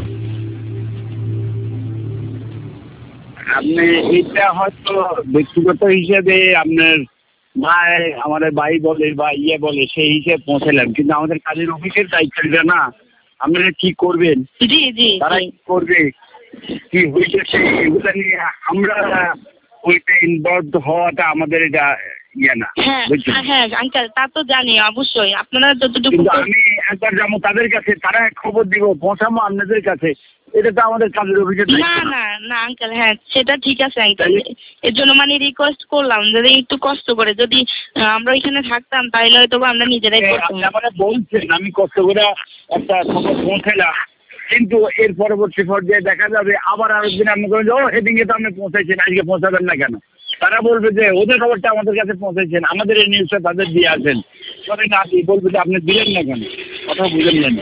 আপনি এটা হয়তো ব্যক্তিগত হিসেবে আপনার ভাই আমাদের ভাই বলে বা ইয়ে বলে সেই হিসেবে পৌঁছালাম, কিন্তু আমাদের কাজের অফিসের দায়িত্বটা না, আপনারা কি করবেন, জি জি তারা কি করবে, কি হয়েছে এগুলো নিয়ে আমরা ওইটা ইনভলভ হওয়াটা আমাদের এটা ইয়ে না। হ্যাঁ হ্যাঁ আঙ্কেল, তা তো জানি অবশ্যই। আপনারা যতটুকু, আমি একবার যাবো তাদের কাছে, তারা খবর দিব, পৌঁছাবো আপনাদের কাছে, এটা তো আমাদের কাজের অভিযোগ না না না আঙ্কেল। হ্যাঁ সেটা ঠিক আছে আঙ্কেল, এর জন্য মানে রিকোয়েস্ট করলাম যদি একটু কষ্ট করে যদি আমরা ওইখানে থাকতাম তাহলে হয়তো আমরা নিজেরাই করতাম। মানে বলছেন আমি কষ্ট করে একটা খবর পৌঁছালাম, কিন্তু এর পরবর্তী পর্যায়ে দেখা যাবে আবার আরেকদিন আপনি করেন যে ও সেদিনকে তো আপনি পৌঁছাইছেন, আজকে পৌঁছাবেন না কেন? তারা বলবে যে ওদের খবরটা আমাদের কাছে পৌঁছাইছেন, আমাদের এই নিউজটা তাদের দিয়ে আসেন, তবে না বলবে যে আপনি দিলেন না কেন, কথা বুঝেন না।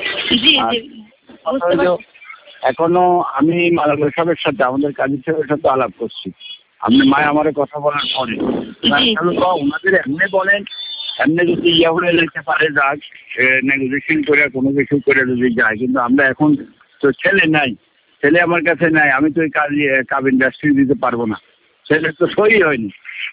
এখনো আমি মালাকুর সাহেবের সাথে, আমাদের কাজী সাহেবের সাথে আলাপ করছি, আপনি মায় আমার কথা বলার পরে ওনাদের এমনি বলেন, এমনি যদি ইয়ে হয়ে যেতে পারে যাক, নেগোসিয়েশন করে কোনো কিছু করে যদি যায়, কিন্তু আমরা এখন তো ছেলে নাই, ছেলে আমার কাছে নাই, আমি তো ওই কাজ কাব ইন্ডাস্ট্রি দিতে পারবো না, ছেলে তো সই হয়নি।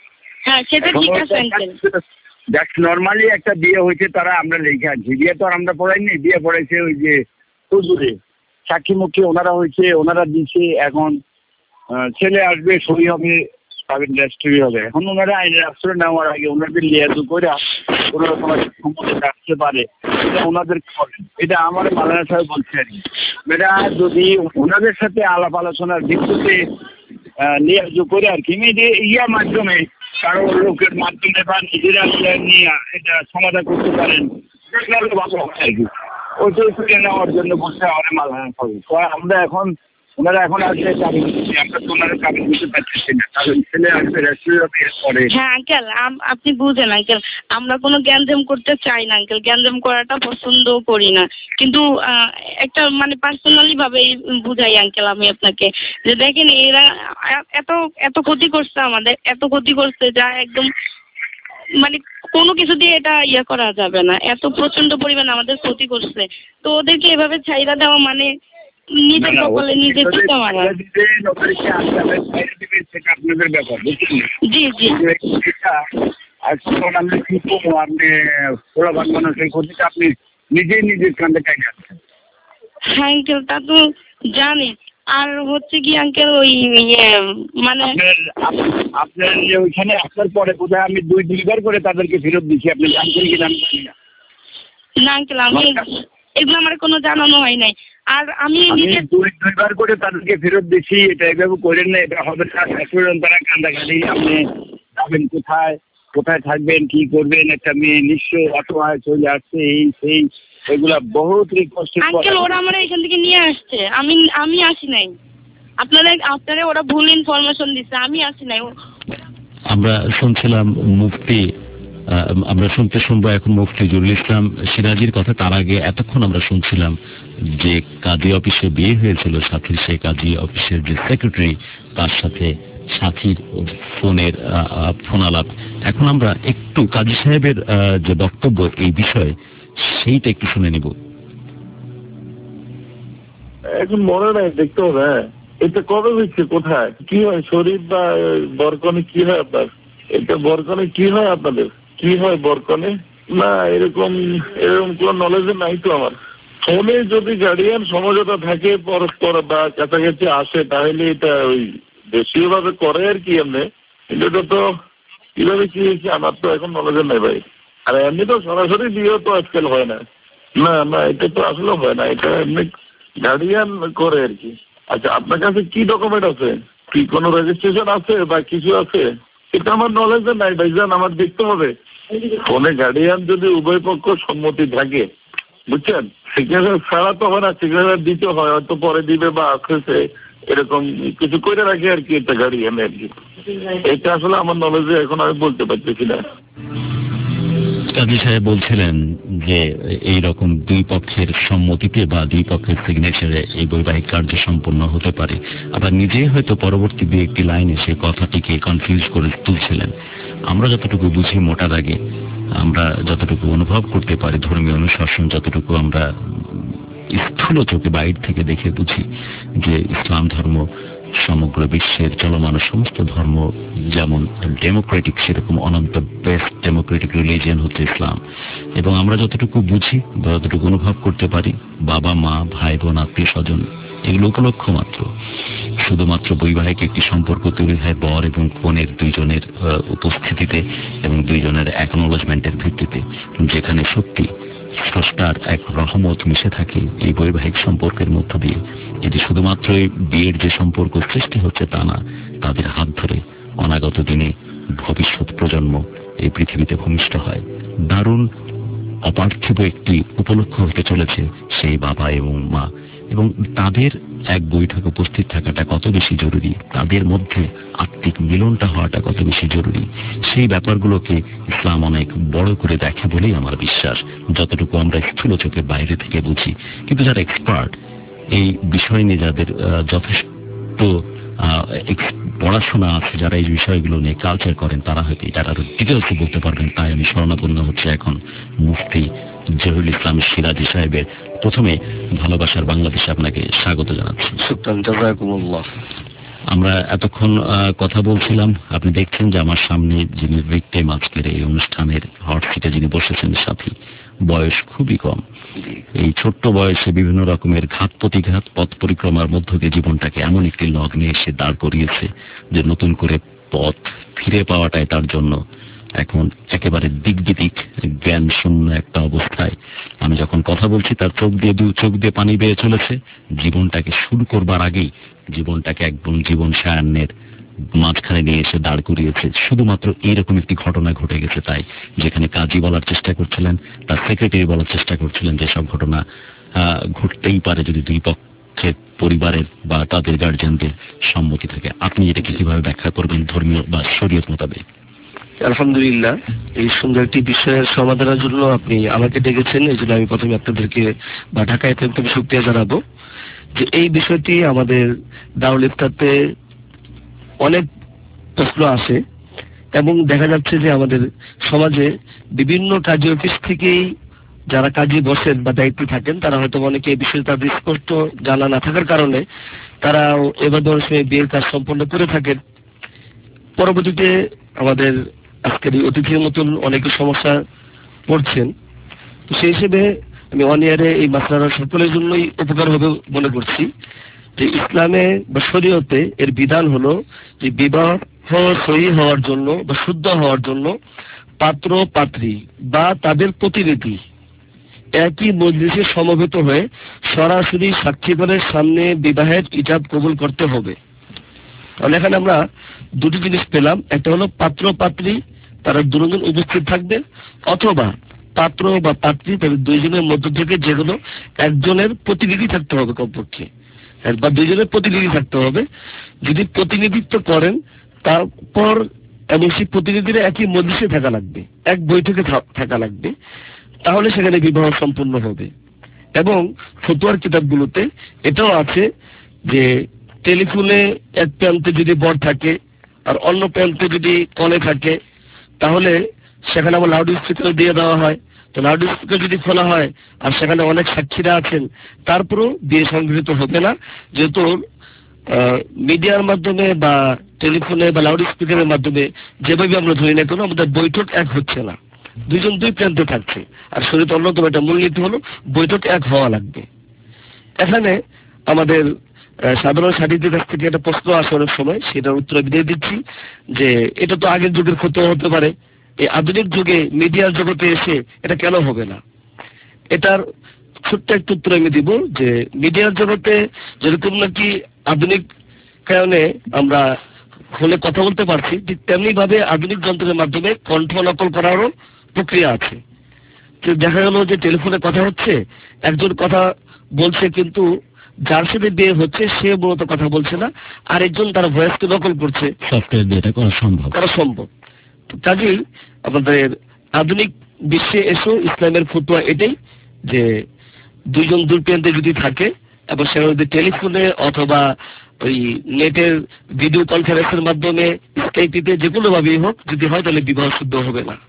নর্মালি একটা বিয়ে হয়েছে, তারা আমরা লিখে আনছি, বিয়ে তো আর আমরা পড়াইনি, বিয়ে পড়াইছে ওই যে হুজুরে সাক্ষী মুখী ওনারা হয়েছে, ওনারা দিচ্ছে, এখন ছেলে আসবে, সই হবে, কাব ইন্ডাস্ট্রি হবে। এখন ওনারা আইনের আশ্রয় নেওয়ার আগে ওনাদের লিয়াজু করে কোনো রকম সম্পর্কে রাখতে পারে, এটা ওনাদের করেন, এটা আমার মালানা সাহেব বলছে আর কি। এটা যদি ওনাদের সাথে আলাপ আলোচনার ভিত্তিতে লিয়াজু করে আর কি ইয়ার মাধ্যমে, কারো লোকের মাধ্যমে বা নিজেরা নিয়ে এটা সমাধান করতে পারেন, ভালো হয় আর কি। ওইটাই তুলে নেওয়ার জন্য বসে আমার মালানা সাহেব। আমরা এখন ওনারা এখন আসবে কাবিন, আমরা তো ওনারা কাবিন দিতে পারতেছি না, কারণ ছেলে আসবে রেস্টুরেন্ট পরে। হ্যাঁ আঙ্কেল, আপনি বুঝেন আঙ্কেল, আমরা কোনো গ্যাঞ্জাম করতে চাই না আঙ্কেল, গ্যাঞ্জাম করাটা পছন্দও করি না, কিন্তু একটা মানে পার্সোনালি ভাবে বুঝাই আঙ্কেল আমি আপনাকে, যে দেখেন এরা এত এত ক্ষতি করছে আমাদের, এত ক্ষতি করছে যা একদম মানে কোনো কিছু দিয়ে এটা ইয়ে করা যাবে না, এত প্রচন্ড পরিমাণে আমাদের ক্ষতি করছে। তো ওদেরকে এভাবে ছাইরা দেওয়া মানে নিজের কপালে নিজে চুতা মারা। আপনাদের ব্যাপার জি জি আমি কি করবো, আপনি ওরা বানানো সেই ক্ষতিটা আপনি নিজেই নিজের কান্দে টাইনে আসছেন। হ্যাঁ আঙ্কেল, তা তো জানি। আর হচ্ছে কি আঙ্কেল ওই ইয়ে মানে আপনার ওইখানে আসার পরে কোথায় আমি দুই দুইবার করে তাদেরকে ফেরত দিচ্ছি, আপনি জানছেন কিনা আমি জানি না। না আঙ্কেল, আমি এগুলো আমার কোনো জানানো হয় নাই। আর আমি নিজে দুই দুইবার করে তাদেরকে ফেরত দিচ্ছি, এটা এভাবে করেন না, এটা হবে না। তারা কান্দাকাটি, আপনি যাবেন কোথায়, কোথায় থাকবেন, কি করবেন, একটা মেয়ে নিঃস্ব অসহায় চলে আসছে, এই সেই এগুলা বহুত রিকোয়েস্ট। আঙ্কেল ওরা আমার এখান থেকে নিয়ে আসছে, আমি আমি আসি নাই। আপনারা আপনারা ওরা ভুল ইনফরমেশন দিচ্ছে, আমি আসি নাই। আমরা শুনছিলাম মুফতি, আমরা শুনতে শুনবো এখন মুফতি জহুরুল ইসলাম সিরাজির কথা। তার আগে এতক্ষণ আমরা শুনছিলাম যে কাজী অফিসে বিয়ে হয়েছিল সাথীর, সেই কাজী অফিসের যে সেক্রেটারি তার সাথে সাথীর ফোনের ফোন আলাপ। এখন আমরা একটু কাজী সাহেবের যে বক্তব্য এই বিষয়ে সেইটা একটু শুনে নিব। এখন মনে নাই, দেখতে হবে। হ্যাঁ, এটা কবে হচ্ছে, কোথায় কি হয়, শরীফ বা বরকনে কি হয় আপনার? এটা বরকনে কি হয় আপনাদের, কি হয় বরকনে? না এরকম এরকম কোন নলেজ নাই তো আমার। ফোনে যদি গার্ডিয়ান সমঝোতা থাকে পরস্পর বা কাছাকাছি আসে তাহলে এটা ওই দেশীয় ভাবে করে আর কি। এমনি কিন্তু এটা তো কিভাবে কি হয়েছে আমার তো এখন নলেজ নাই ভাই। আর এমনি তো সরাসরি বিয়েও তো আজকাল হয় না। না না এটা তো আসলে হয় না, এটা এমনি গার্ডিয়ান করে আর কি। আচ্ছা, আপনার কাছে কি ডকুমেন্ট আছে, কি কোনো রেজিস্ট্রেশন আছে বা কিছু আছে? এটা আমার নলেজে নাই ভাইজান, আমার দেখতে হবে। ফোনে গার্ডিয়ান যদি উভয় পক্ষ সম্মতি থাকে, বুঝছেন, সিগনেচার ছাড়া তো হয় না, সিগনেচার দিতে হয়, হয়তো পরে দিবে বা আসতেছে এরকম কিছু করে রাখে আর কি একটা গার্ডিয়ান আর কি। এটা আসলে আমার নলেজে এখন আমি বলতে পারতেছি না। কাজী সাহেব বলছিলেন যে এই রকম দুই পক্ষের সম্মতিতে বা দুই পক্ষের সিগনেচারে এই বৈবাহিক কার্য সম্পন্ন হতে পারে। আবার নিজেই হয়তো পরবর্তী দুই একটি লাইনে সেই কথাটিকে কনফিউজ করে তুলছিলেন। আমরা যতটুকু বুঝি মোটা দাগে, আমরা যতটুকু অনুভব করতে পারি, ধর্মীয় অনুশাসন যতটুকু আমরা স্থূল চোখে বাইর থেকে দেখে বুঝি যে ইসলাম ধর্ম সমগ্র বিশ্বের চলমান সমস্ত ধর্ম যেমন ডেমোক্রেটিক, সেরকম অনন্ত বেস্ট ডেমোক্রেটিক রিলিজিয়ন হচ্ছে ইসলাম। এবং আমরা যতটুকু বুঝি বা যতটুকু অনুভব করতে পারি, বাবা মা ভাই বোন আত্মীয় স্বজন এগুলো উপলক্ষ মাত্র। শুধুমাত্র বৈবাহিক একটি সম্পর্ক তৈরি হয় বর এবং কনের দুইজনের উপস্থিতিতে এবং দুইজনের অ্যাকনোলেজমেন্টের ভিত্তিতে, যেখানে সত্যি স্রষ্টার এক রহমত মিশে থাকে এই বৈবাহিক সম্পর্কের মধ্য দিয়ে। এটি শুধুমাত্র বিয়ের যে সম্পর্ক সৃষ্টি হচ্ছে তা না, তাদের হাত ধরে অনাগত দিনে ভবিষ্যৎ প্রজন্ম এই পৃথিবীতে ভূমিষ্ঠ হয়। দারুণ অপার্থিব একটি উপলক্ষ হতে চলেছে সেই বাবা এবং মা, এবং তাদের এক বৈঠকে উপস্থিত থাকাটা কত বেশি জরুরি, তাদের মধ্যে আত্মিক মিলনটা হওয়াটা কত বেশি জরুরি, সেই ব্যাপারগুলোকে ইসলাম অনেক বড় করে দেখে বলেই আমার বিশ্বাস, যতটুকু আমরা স্থূল চোখের বাইরে থেকে বুঝি। কিন্তু যারা এক্সপার্ট এই বিষয় নিয়ে, যাদের যথেষ্ট পড়াশোনা আছে, যারা এই বিষয়গুলো নিয়ে কালচার করেন, তারা হয়তো এটা আরো ডিটেলসে বলতে পারবেন। তাই আমি স্মরণাপন্ন হচ্ছে এখন মুফতি জহুরুল ইসলাম সিরাজি সাহেবের। প্রথমে ভালোবাসার বাংলাদেশে আপনাকে স্বাগত জানাচ্ছি। আমরা এতক্ষণ কথা বলছিলাম, আপনি দেখছেন যে আমার সামনে যিনি ভিকটিম আজকের এই অনুষ্ঠানের হট সিটে যিনি বসেছেন সাথী, বয়স খুবই কম। এই ছোট্ট বয়সে বিভিন্ন রকমের ঘাত প্রতিঘাত পথ পরিক্রমার মধ্য দিয়ে জীবনটাকে এমন একটি লগ্নে এসে দাঁড় করিয়েছে যে নতুন করে পথ ফিরে পাওয়াটাই তার জন্য এখন একেবারে দিক বিদিক জ্ঞান শূন্য একটা অবস্থায়। আমি যখন কথা বলছি তার চোখ দিয়ে দু চোখ দিয়ে পানি বেয়ে চলেছে। জীবনটাকে শুরু করবার আগেই জীবনটাকে একদম জীবন সায়ান্নের মাঝখানে নিয়ে এসে দাঁড় করিয়েছে। শুধুমাত্র এইরকম একটি ঘটনা ঘটে গেছে তাই, যেখানে কাজী বলার চেষ্টা করছিলেন, তার সেক্রেটারি বলার চেষ্টা করছিলেন যে সব ঘটনা ঘটতেই পারে যদি দুই পক্ষের পরিবারের বা তাদের গার্জিয়ানদের সম্মতি থাকে। আপনি এটাকে কিভাবে ব্যাখ্যা করবেন ধর্মীয় বা শরীয়ত মোতাবেক? আলহামদুলিল্লাহ, এই সুন্দর একটি বিষয়ের সমাধানের জন্য আপনি আমাকে ডেকেছেন, এই জন্য আমি প্রথমে আপনাদেরকে বা ঢাকা এফএম থেকে শুকরিয়া জানাবো যে এই বিষয়টি আমাদের দারুল ইফতাতে অনেক প্রশ্ন আসে এবং দেখা যাচ্ছে যে আমাদের সমাজে বিভিন্ন কাজী অফিস থেকেই যারা কাজে বসেন বা দায়িত্বে থাকেন তারা হয়তো অনেকে এই বিষয়ে তাদের স্পষ্ট জানা না থাকার কারণে তারা এবার ধরনের সময় বিয়ের কাজ সম্পন্ন করে থাকেন। পরবর্তীতে আমাদের আজকের এই অতিথির মতন অনেকে সমস্যা পড়ছেন, তো সেই হিসেবে আমি ওয়ান ইয়ারে এই মাসলাটা সকলের জন্যই উপকার হবে মনে করছি। যে ইসলামে বা শরীয়তে এর বিধান হলো যে বিবাহ সহি হওয়ার জন্য বা শুদ্ধ হওয়ার জন্য পাত্র পাত্রী বা তাদের প্রতিনিধি একই মজলিসে সমবেত হয়ে সরাসরি সাক্ষীগণের সামনে বিবাহের ইজাব কবুল করতে হবে। তাহলে এখানে আমরা দুটি জিনিস পেলাম, একটা হলো পাত্র পাত্রী তারা দুজন উপস্থিত থাকবে, অথবা পাত্র বা পাত্রী তাদের দুইজনের মধ্য থেকে যেগুলো একজনের প্রতিনিধি থাকতে হবে, কমপক্ষে বা দুইজনের প্রতিনিধি থাকতে হবে। যদি প্রতিনিধিত্ব করেন তারপর এবং সেই প্রতিনিধিরা একই মজলিসে থাকা লাগবে, এক বৈঠকে থাকা লাগবে, তাহলে সেখানে বিবাহ সম্পূর্ণ হবে। এবং ফতোয়ার কিতাবগুলোতে এটাও আছে যে টেলিফোনে এক প্রান্তে যদি বর থাকে আর অন্য প্রান্তে যদি কনে থাকে তাহলে সেখানে আমার লাউড স্পিকার দিয়ে দেওয়া হয়। তো লাউড স্পিকার যদি খোলা হয় আর সেখানে অনেক সাক্ষীরা আছেন তারপরেও বিয়ে সংগৃহীত হবে না, যেহেতু মিডিয়ার মাধ্যমে বা টেলিফোনে বা লাউড স্পিকারের মাধ্যমে যেভাবে আমরা ধরি না কেন আমাদের বৈঠক এক হচ্ছে না, দুইজন দুই প্রান্তে থাকছে। আর শরীয়ত অন্যতম একটা মূলনীতি হলো বৈঠক এক হওয়া লাগবে। এখানে আমাদের সাধারণ সাথীদের কাছ থেকে একটা প্রশ্ন আসে অনেক সময়, সেটার উত্তর আমি দিয়ে দিচ্ছি যে এটা তো আগের যুগের ফতোয়া হতে পারে, এই আধুনিক যুগে মিডিয়ার জগতে এসে এটা কেন হবে না? এটার ছোট্ট একটু উত্তর আমি দিব যে মিডিয়ার জগতে যেরকম নাকি আধুনিক কারণে আমরা ফোনে কথা বলতে পারছি, ঠিক তেমনি ভাবে আধুনিক যন্ত্রের মাধ্যমে কণ্ঠ নকল করারও প্রক্রিয়া আছে। তো দেখা গেল যে টেলিফোনে কথা হচ্ছে, একজন কথা বলছে কিন্তু যার সাথে বিয়ে হচ্ছে সে মূলত কথা বলছে না, আর একজন তার ভয়েসকে নকল করছে, সফটওয়্যার দিয়ে এটা করা সম্ভব করা সম্ভব। কাজেই আমাদের আধুনিক বিশ্বে এসেও ইসলামের ফতোয়া এটাই যে দুইজন দুই প্রান্তে যদি থাকে এবং সেটা যদি টেলিফোনে অথবা ওই নেটের ভিডিও কনফারেন্সের মাধ্যমে স্কাইপিতে যে কোনো ভাবেই হোক যদি হয় তাহলে বিবাহ শুদ্ধ হবে না।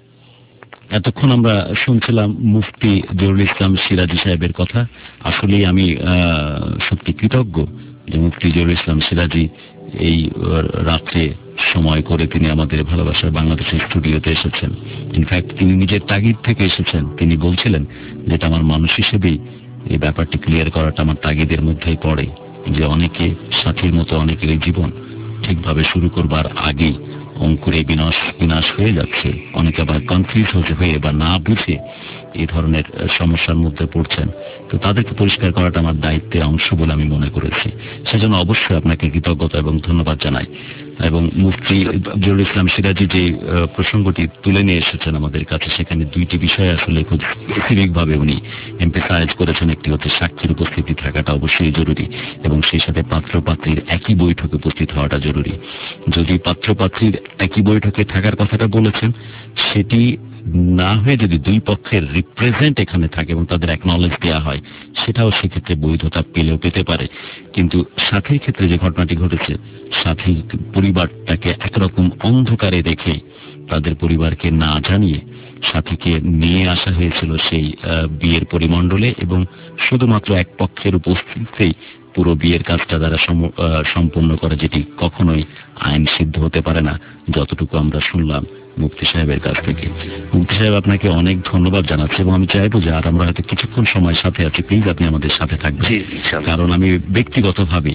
এতক্ষণ আমরা শুনছিলাম মুফতি জহুরুল ইসলাম সিরাজি সাহেবের কথা। আসলে আমি সত্যি কৃতজ্ঞ যে মুফতি জহুরুল ইসলাম সিরাজি এই রাত্রে সময় করে তিনি আমাদের ভালোবাসার বাংলাদেশের স্টুডিওতে এসেছেন। ইনফ্যাক্ট তিনি নিজের তাগিদ থেকে এসেছেন। তিনি বলছিলেন যেটা আমার মানুষ হিসেবেই এই ব্যাপারটি ক্লিয়ার করাটা আমার তাগিদের মধ্যেই পড়ে, যে অনেকে সাথীর মতো অনেকের জীবন ঠিকভাবে শুরু করবার আগেই অঙ্কুরে বিনাশ বিনাশ হয়ে যাচ্ছে, অনেকে আবার কনফিউজ হয়ে বা না বুঝে এই ধরনের সমস্যার মধ্যে পড়ছেন। তো তাদেরকে পরিষ্কার করাটা আমার দায়িত্বের অংশ বলে আমি মনে করেছি। সেজন্য অবশ্যই আপনাকে কৃতজ্ঞতা এবং ধন্যবাদ জানাই। এবং মুফতি জহুরুল ইসলাম সিরাজি যে প্রসঙ্গটি তুলে নিয়ে এসেছেন আমাদের কাছে, সেখানে দুইটি বিষয় আসলে খুব স্পেসিফিক ভাবে উনি এমফেসাইজ করেছেন। একটি হচ্ছে সাক্ষীর উপস্থিতি থাকাটা অবশ্যই জরুরি এবং সেই সাথে পাত্র পাত্রীর একই বৈঠকে উপস্থিত হওয়াটা জরুরি। যদি পাত্র পাত্রীর একই বৈঠকে থাকার কথাটা বলেছেন, সেটি না হয়ে যদি দুই পক্ষের রিপ্রেজেন্ট এখানে থাকে এবং তাদের অ্যাকনলেজ দেওয়া হয়, সেটাও সেক্ষেত্রে বৈধতা পেলেও পেতে পারে। কিন্তু সাথীর ক্ষেত্রে যে ঘটনাটি ঘটেছে, সাথীর পরিবারটাকে একরকম অন্ধকারে রেখে তাদের পরিবারকে না জানিয়ে সাথীকে নিয়ে আসা হয়েছিল সেই বিয়ের পরিমণ্ডলে এবং শুধুমাত্র এক পক্ষের উপস্থিতিতেই পুরো বিয়ের কাজটা তারা সম্পন্ন করে, যেটি কখনোই আইন সিদ্ধ হতে পারে না, যতটুকু আমরা শুনলাম মুফতি সাহেবের কাছ থেকে। মুফতি সাহেব, আপনাকে অনেক ধন্যবাদ জানাচ্ছি এবং আমি চাইবো যে আর আমরা হয়তো কিছুক্ষণ সময় সাথে আছি, প্লিজ আপনি আমাদের সাথে থাকবেন। কারণ আমি ব্যক্তিগতভাবে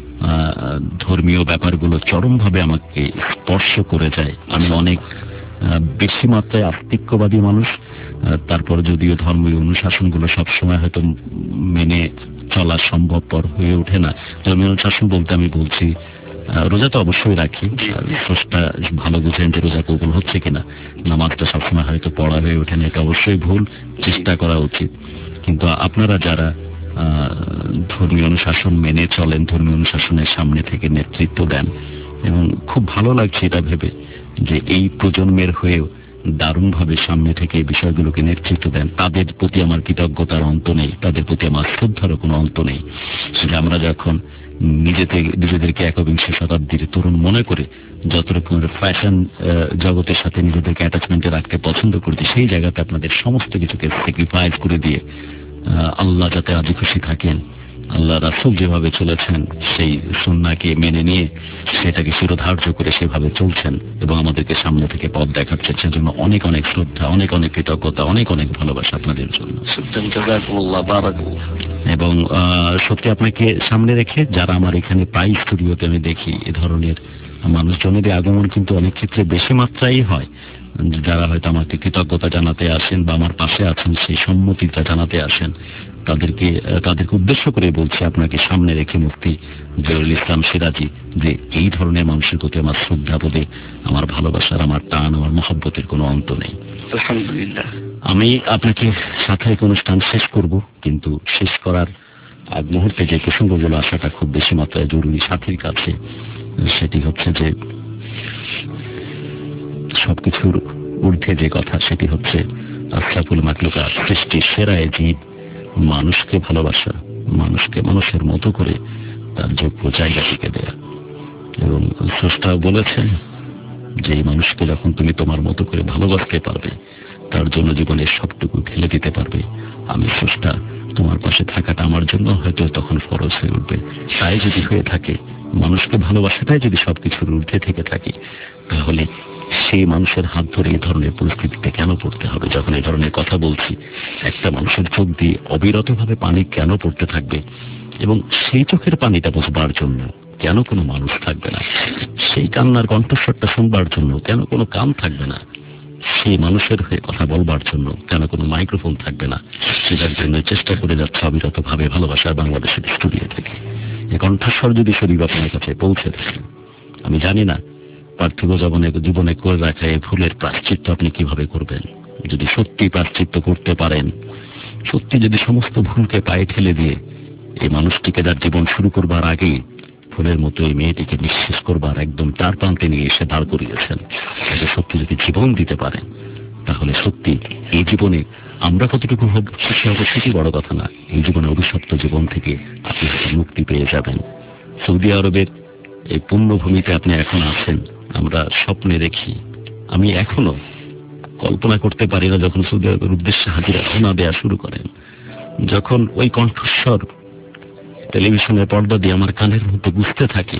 ধর্মীয় ব্যাপারগুলো চরমভাবে আমাকে স্পর্শ করে যায়। আমি অনেক বেশি মাত্রায় আস্তিক্যবাদী মানুষ, তারপর যদিও ধর্মীয় অনুশাসনগুলো সবসময় হয়তো মেনে চলা সম্ভবপর হয়ে ওঠে না। ধর্মীয় অনুশাসন বলতে আমি বলছি রোজা তো অবশ্যই রাখি, স্রষ্টা ভালো বুঝেন যে রোজা কবুল হচ্ছে কিনা, নামাজটা সবসময় হয়তো পড়া হয়ে ওঠে না, এটা অবশ্যই ভুল, চেষ্টা করা উচিত। কিন্তু আপনারা যারা ধর্মীয় অনুশাসন মেনে চলেন, ধর্মীয় অনুশাসনের সামনে থেকে নেতৃত্ব দেন, এবং খুব ভালো লাগছে এটা ভেবে যে এই প্রজন্মের হয়েও দারুণভাবে সামনে থেকে এই বিষয়গুলোকে নেতৃত্ব দেন, তাদের প্রতি আমার কৃতজ্ঞতার অন্ত নেই, তাদের প্রতি আমার শ্রদ্ধারও কোনো অন্ত নেই। যে আমরা যখন নিজেতে নিজেদেরকে একবিংশ শতাব্দীর তরুণ মনে করে যত রকমের ফ্যাশন জগতের সাথে নিজেদেরকে অ্যাটাচমেন্টে রাখতে পছন্দ করছি, সেই জায়গাতে আপনাদের সমস্ত কিছুকে স্যাক্রিফাইস করে দিয়ে আল্লাহ যাতে রাজি খুশি থাকেন, আল্লাহ রাসূল যেভাবে চলেছেন সেই সুন্নাহকে মেনে নিয়ে সেটাকে শিরোধার্য করে সেভাবে চলছেন এবং আমাদেরকে সামনে থেকে পথ দেখাচ্ছেন, সেজন্য অনেক অনেক শ্রদ্ধা, অনেক অনেক কৃতজ্ঞতা, অনেক অনেক ভালোবাসা আপনাদের জন্য। এবং সত্যি আপনাকে সামনে রেখে যারা আমার এখানে প্রায় স্টুডিওতে আমি দেখি এ ধরনের মানুষজনের আগমন কিন্তু অনেক ক্ষেত্রে বেশি মাত্রায় হয়, যারা হয়তো আমাকে কৃতজ্ঞতা জানাতে আসেন বা আমার পাশে আছেন সেই সম্মতিটা জানাতে আসেন, তাদেরকে তাদেরকে উদ্দেশ্য করে বলছি আপনাকে সামনে রেখে মুফতি জহিরুল ইসলাম সিরাজি যে এই ধরনের মানুষের প্রতি আমার শ্রদ্ধা বোধে, আমার ভালোবাসার, আমার টান, আমার মহব্বতের কোনো অন্ত নেই। আলহামদুলিল্লাহ। আমি আপনাকে সাপ্তাহিক অনুষ্ঠান শেষ করব, কিন্তু শেষ করার আগ মুহূর্তে যে প্রসঙ্গগুলো আসাটা খুব বেশি মাত্রায় জরুরি সাথীর কাছে, সেটি হচ্ছে যে সবকিছুর ঊর্ধ্বে যে কথা, সেটি হচ্ছে আশরাফুল মাখলুকাত, সৃষ্টির সেরা জীব, মানুষকে ভালোবাসা, মানুষকে মানুষের মতো করে তার যোগ্য জায়গাটিকে দেয়া। এবং স্রষ্টা বলেছেন যে এই মানুষকে যখন তুমি তোমার মতো করে ভালোবাসতে পারবে, তার জন্য জীবনের সবটুকু ঢেলে দিতে পারবে, আমি স্রষ্টা তোমার পাশে থাকাটা আমার জন্য হয়তো তখন ফরজ হয়ে উঠবে। তাই যদি হয়ে থাকে, মানুষকে ভালোবাসাটাই যদি সবকিছুর ঊর্ধ্বে থেকে থাকে, তাহলে সেই মানুষের হাত ধরে এই ধরনের পরিস্থিতিতে কেন পড়তে হবে? যখন এই ধরনের কথা বলছি, একটা মানুষের চোখ দিয়ে অবিরতভাবে পানি কেন পড়তে থাকবে? এবং সেই চোখের পানিটা বুঝবার জন্য কেন কোনো মানুষ থাকবে না? সেই কান্নার কণ্ঠস্বরটা শুনবার জন্য কেন কোনো কান থাকবে না? সেই মানুষের হয়ে কথা বলবার জন্য কেন কোনো মাইক্রোফোন থাকবে না? সেটার জন্য চেষ্টা করে যাচ্ছে অবিরত ভাবে ভালোবাসার বাংলাদেশের স্টুডিও থেকে। এই কণ্ঠস্বর যদি শরীর আপনার কাছে পৌঁছে থাকে, আমি জানি না পার্থিব জীবনে জীবনে করে রাখা এই ভুলের প্রায়শ্চিত্ত আপনি কিভাবে করবেন। যদি সত্যি প্রায়শ্চিত্ত করতে পারেন, সত্যি যদি সমস্ত ভুলকে পায়ে ঠেলে দিয়ে এই মানুষটিকে যার জীবন শুরু করবার আগেই ফুলের মতো এই মেয়েটিকে নিঃশেষ করবার একদম তার প্রান্তে নিয়ে এসে দাঁড় করিয়েছেন, এটা সত্যি যদি জীবন দিতে পারেন, তাহলে সত্যি এই জীবনে আমরা কতটুকু খুশি হব সেটি বড় কথা না, এই জীবনে অভিশপ্ত জীবন থেকে আপনি মুক্তি পেয়ে যাবেন। সৌদি আরবের এই পুণ্যভূমিতে আপনি এখন আছেন, আমরা স্বপ্নে দেখি, আমি এখনো কল্পনা করতে পারি না যখন সৌদি আরবের উদ্দেশ্যে হাজিরা রওনা দেওয়া শুরু করেন, যখন ওই কণ্ঠস্বর টেলিভিশনের পর্দা দিয়ে আমার কানের মধ্যে গুঁজতে থাকে,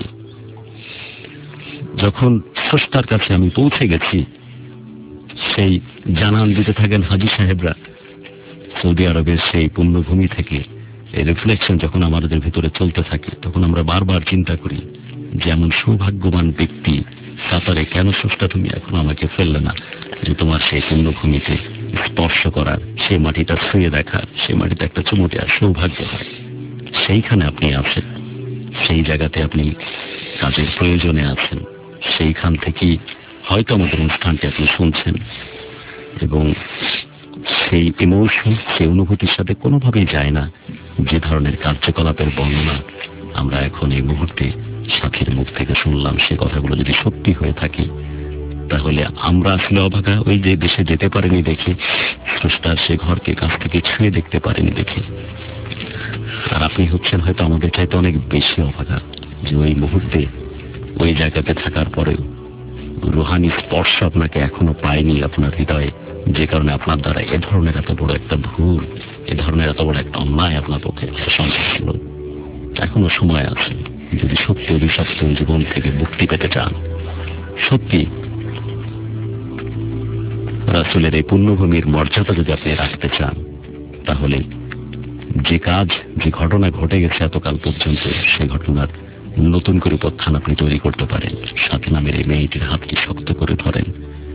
যখন স্রষ্টার কাছে আমি পৌঁছে গেছি, সেই জানান দিতে থাকেন হাজী সাহেবরা সৌদি আরবের সেই পুণ্যভূমি থেকে, এই রিফ্লেকশন যখন আমাদের ভিতরে চলতে থাকে, তখন আমরা বারবার চিন্তা করি যে এমন সৌভাগ্যবান ব্যক্তি কাতারে কেন স্রষ্টা তুমি এখন আমাকে ফেললে না, যে তোমার সেই পুণ্যভূমিতে স্পর্শ করার, সেই মাটিটা ছুঁয়ে দেখার, সেই মাটিতে একটা চুমু দেওয়ার সৌভাগ্য হয়। সেইখানে আপনি আছেন, সেই জায়গাতে আপনি কাজের প্রয়োজনে আছেন, সেইখান থেকেই হয়তো আমাদের অনুষ্ঠানটি আপনি শুনছেন, এবং সেই ইমোশন, সেই অনুভূতির সাথে কোনোভাবেই যায় না যে ধরনের কার্যকলাপের বর্ণনা আমরা এখন এই মুহূর্তে সাথীর মুখ থেকে শুনলাম। সে কথাগুলো যদি সত্যি হয়ে থাকে, তাহলে আমরা আসলে অভাগা, ওই যে দেশে যেতে পারেনি দেখে, স্রষ্টার সে ঘরকে কাছ থেকে ছুঁয়ে দেখতে পারেনি দেখে। আর আপনি হচ্ছেন হয়তো আমাদের চাইতে অনেক বেশি অভাগা, যে ওই মুহূর্তে ওই জায়গাতে থাকার পরেও রুহানি স্পর্শ আপনাকে এখনো পায়নি আপনার হৃদয়ে, যে কারণে আপনার দ্বারা এ ধরনের এত বড় একটা ভুল, এ ধরনের এত বড় একটা অন্যায় আপনার পক্ষে সম্ভব হল। এখনো সময় আছে, যদি সত্যি অভিশপ্ত জীবন থেকে মুক্তি পেতে চান, সত্যি রাসূলের এই পুণ্যভূমির মর্যাদা যদি আপনি রাখতে চান, তাহলে যে কাজ, যে ঘটনা ঘটে গেছে এতকাল পর্যন্ত, সেই ঘটনার নতুন করে উপাখ্যান আপনি তৈরি করতে পারেন। সাথী নামের এই মেয়েটির হাতকে শক্ত করে ধরেন,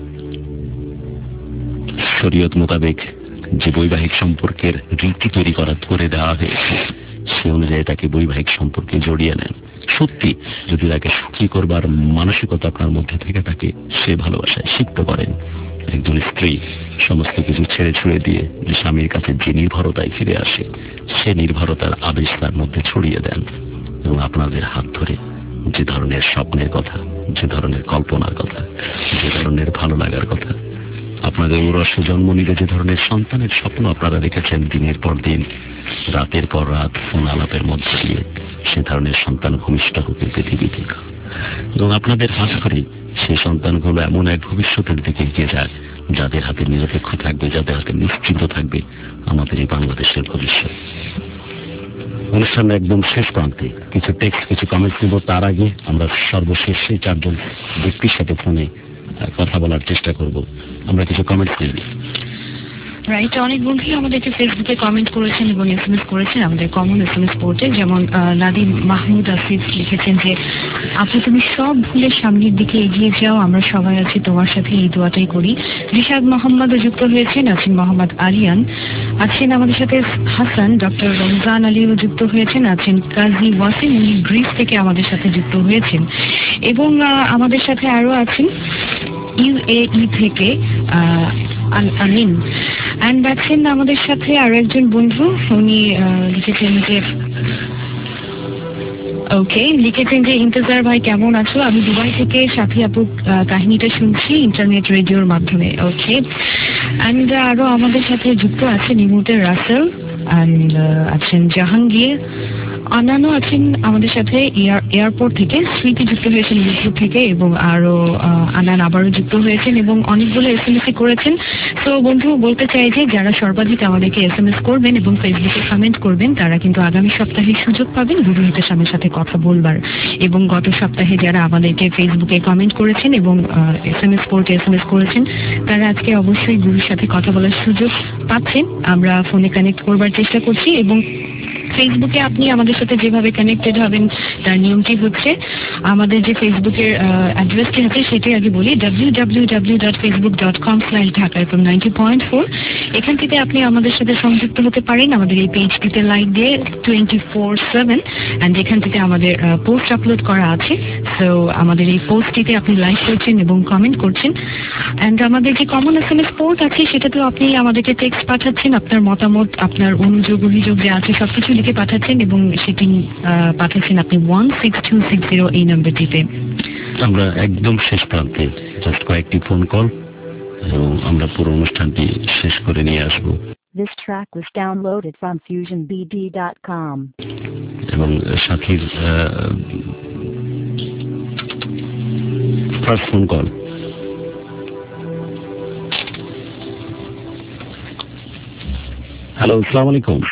শরীয়ত মোতাবেক যে বৈবাহিক সম্পর্কের রীতি তৈরি করা করে দেওয়া হয়েছে, সে অনুযায়ী তাকে বৈবাহিক সম্পর্কে জড়িয়ে নেন। সত্যি যদি তাকে সুখী করবার মানসিকতা আপনার মধ্যে থেকে থাকে, সে ভালোবাসায় সিক্ত করেন। একজন স্ত্রী সমস্ত কিছু ছেড়ে ছুড়ে দিয়ে যে স্বামীর কাছে যে নির্ভরতায় ফিরে আসে, সে নির্ভরতার আবেশ তার মধ্যে ছড়িয়ে দেন, এবং আপনাদের হাত ধরে যে ধরনের স্বপ্নের কথা, যে ধরনের কল্পনার কথা, যে ধরনের ভালো লাগার কথা, আপনাদের উরসে জন্ম নিলে যে ধরনের সন্তানের স্বপ্ন আপনারা রেখেছেন দিনের পর দিন, রাতের পর রাত ফোন আলাপের মধ্যে দিয়ে, সে ধরনের সন্তান ভূমিষ্ঠ হবে পৃথিবীতে। এবং আপনাদের হাত করে সেই সন্তানগুলো এমন এক ভবিষ্যতের দিকে এগিয়ে যায় যাদের হাতে নিরপেক্ষ থাকবে, যাদের হাতে নিশ্চিন্ত থাকবে আমাদের এই বাংলাদেশের ভবিষ্যৎ। অনুষ্ঠানের একদম শেষ প্রান্তে কিছু টেক্সট, কিছু কমেন্টস নিব। তার আগে আমরা সর্বশেষ সেই চারজন ব্যক্তির সাথে ফোনে কথা বলার চেষ্টা করব। আমরা কিছু কমেন্টস নিব। রাইট, অনেক বন্ধুই আমাদেরকে ফেসবুকে কমেন্ট করেছেন এবং এসএমএস করেছেন আমাদের কমন এসএমএস পোর্টে। যেমন নাদিম মাহমুদ আসিফ লিখেছেন যে আপু তুমি সব ভুলে সামনের দিকে এগিয়ে যাও, আমরা সবাই আছি তোমার সাথে, এই দোয়াটাই করি। রিশাদ মোহাম্মদ যুক্ত হয়েছেন, আছেন মোহাম্মদ আরিয়ান, আছেন আমাদের সাথে হাসান, ডক্টর রমজান আলীও যুক্ত হয়েছেন, আছেন কাজী ওয়াসিম, উনি গ্রিস থেকে আমাদের সাথে যুক্ত হয়েছেন। এবং আমাদের সাথে আরো আছেন ইউএই থেকে আমিন। অ্যান্ড আছেন আমাদের সাথে আরো একজন বন্ধু, উনি লিখেছেন যে ওকে লিখেছেন যে ইন্তজার ভাই কেমন আছো, আমি দুবাই থেকে সাথী আপু কাহিনীটা শুনছি ইন্টারনেট রেডিওর মাধ্যমে। ওকে, অ্যান্ড আরো আমাদের সাথে যুক্ত আছেন ইমুতের রাসেল, অ্যান্ড আছেন জাহাঙ্গীর, অন্যান্য আছেন আমাদের সাথে এয়ারপোর্ট থেকে, স্মৃতি যুক্ত হয়েছেন ইউটিউব থেকে, এবং আরো আনান আবারও যুক্ত হয়েছেন এবং অনেকগুলো এস এম এস করেছেন। তো বন্ধু বলতে চাই যে যারা সর্বাধিক আমাদেরকে এস এম এস করবেন এবং ফেসবুকে কমেন্ট করবেন তারা কিন্তু আগামী সপ্তাহে সুযোগ পাবেন গুরু হিতের স্বামীর সাথে কথা বলবার। এবং গত সপ্তাহে যারা আমাদেরকে ফেসবুকে কমেন্ট করেছেন এবং এস এম এস পোর্টে এস এম এস করেছেন তারা আজকে অবশ্যই গুরুর সাথে কথা বলার সুযোগ পাচ্ছেন। আমরা ফোনে কানেক্ট করবার চেষ্টা করছি এবং ফেসবুকে আপনি আমাদের সাথে যেভাবে কানেক্টেড হবেন তার নিয়মটি হচ্ছে, আমাদের যে ফেসবুকের অ্যাড্রেসটি আছে সেটি আগে বলি, W W W dot Facebook dot com slash Dhaka FM ninety point four. এখান থেকে আপনি আমাদের সাথে সংযুক্ত হতে পারেন আমাদের এই পেজটিতে লাইক দিয়ে টোয়েন্টি ফোর সেভেন, অ্যান্ড এখান থেকে আমাদের পোস্ট আপলোড করা আছে। সো আমাদের এই পোস্টটিতে আপনি লাইক করছেন এবং কমেন্ট করছেন। অ্যান্ড আমাদের যে common S M S port আছে সেটাতেও আপনি আমাদেরকে টেক্সট পাঠাচ্ছেন, আপনার মতামত, আপনার অনুযোগ অভিযোগ যে আছে সবকিছু লিখে পাঠাচ্ছেন এবং সেটি পাঠাচ্ছেন আপনি one six two six zero এই নাম্বারটিতে। আমরা একদম শেষ প্রান্তে জাস্ট কয়েকটি ফোন কল এবং আমরা পুরো অনুষ্ঠানটি শেষ করে নিয়ে আসব। This track was downloaded from fusion b d dot com. এবং সাথীর ফার্স্ট ফোন কল। হ্যালো, আসসালামু আলাইকুম।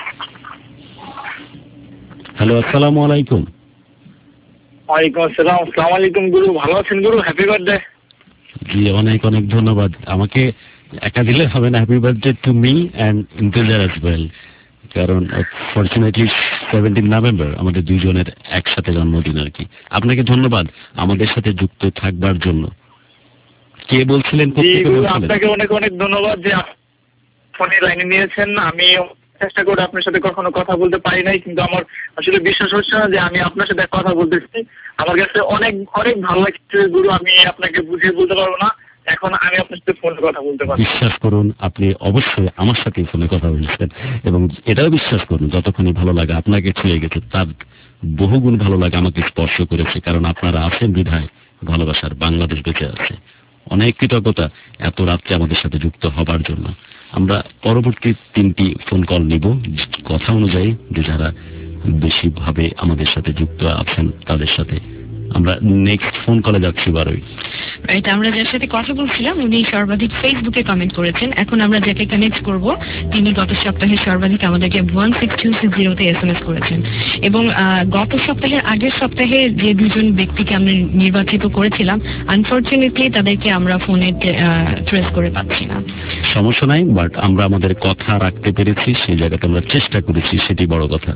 হ্যালো, আসসালামু আলাইকুম। ওয়ালাইকুম আসসালাম। আসসালামু আলাইকুম গুরু, ভালো আছেন গুরু? Happy birthday. জি, অনেক অনেক ধন্যবাদ। আমাকে একা দিলে হবে না, happy birthday to me and Intezar as well, কারণ ফরচুনেটলি সেভেন্টিন নভেম্বর আমাদের দুইজনের একসাথে জন্মদিন আর কি। আপনাকে ধন্যবাদ আমাদের সাথে যুক্ত থাকবার জন্য। কে বলছিলেন? আপনাকে অনেক অনেক ধন্যবাদ যে ফোনে লাইনে নিয়েছেন। আমি চেষ্টা করে আপনার সাথে কখনো কথা বলতে পারি নাই, কিন্তু আমার আসলে বিশ্বাস হচ্ছে না যে আমি আপনার সাথে কথা বলতেছি। আমার কাছে অনেক অনেক ভালো লাগছে গুরু, আমি আপনাকে বুঝিয়ে বলতে পারবো না। এখন আমি আপনার সাথে ফোনে কথা বলতে পারি। বিশ্বাস করুন, আপনি অবশ্যই আমার সাথে ফোনে কথা বলছেন, এবং এটাও বিশ্বাস করুন যতক্ষণই ভালো লাগে আপনাকে ছুঁয়ে গেছে তার বহুগুণ ভালো লাগে আমাকে স্পর্শ করেছে, কারণ আপনারা আছেন বিধায় ভালোবাসার বাংলাদেশ বেঁচে আছে। অনেক কৃতজ্ঞতা এত রাত্রে আমাদের সাথে যুক্ত হবার জন্য। আমরা পরবর্তী তিনটি ফোন কল নিব কথা অনুযায়ী, যে যারা বেশি ভাবে আমাদের সাথে যুক্ত আছেন তাদের সাথে। আমরা নেক্সট ফোন কলে যাচ্ছি বারোই। রাইট, আমরা যার সাথে কথা বলছিলাম উনি সর্বাধিক ফেসবুকে কমেন্ট করেছেন। এখন আমরা যাকে কানেক্ট করব তিনি গত সপ্তাহে সর্বাধিক আমাদেরকে ওয়ান সিক্স টু সিক্স জিরোতে এস এম এস করেছেন। এবং গত সপ্তাহের আগের সপ্তাহে যে দুজন ব্যক্তিকে আমরা নির্বাচিত করেছিলাম, আনফর্চুনেটলি তাদেরকে আমরা ফোনে ট্রেস করে পাচ্ছি না। সমস্যা নাই, বাট আমরা আমাদের কথা রাখতে পেরেছি, সেই জায়গাতে আমরা চেষ্টা করেছি, সেটি বড় কথা।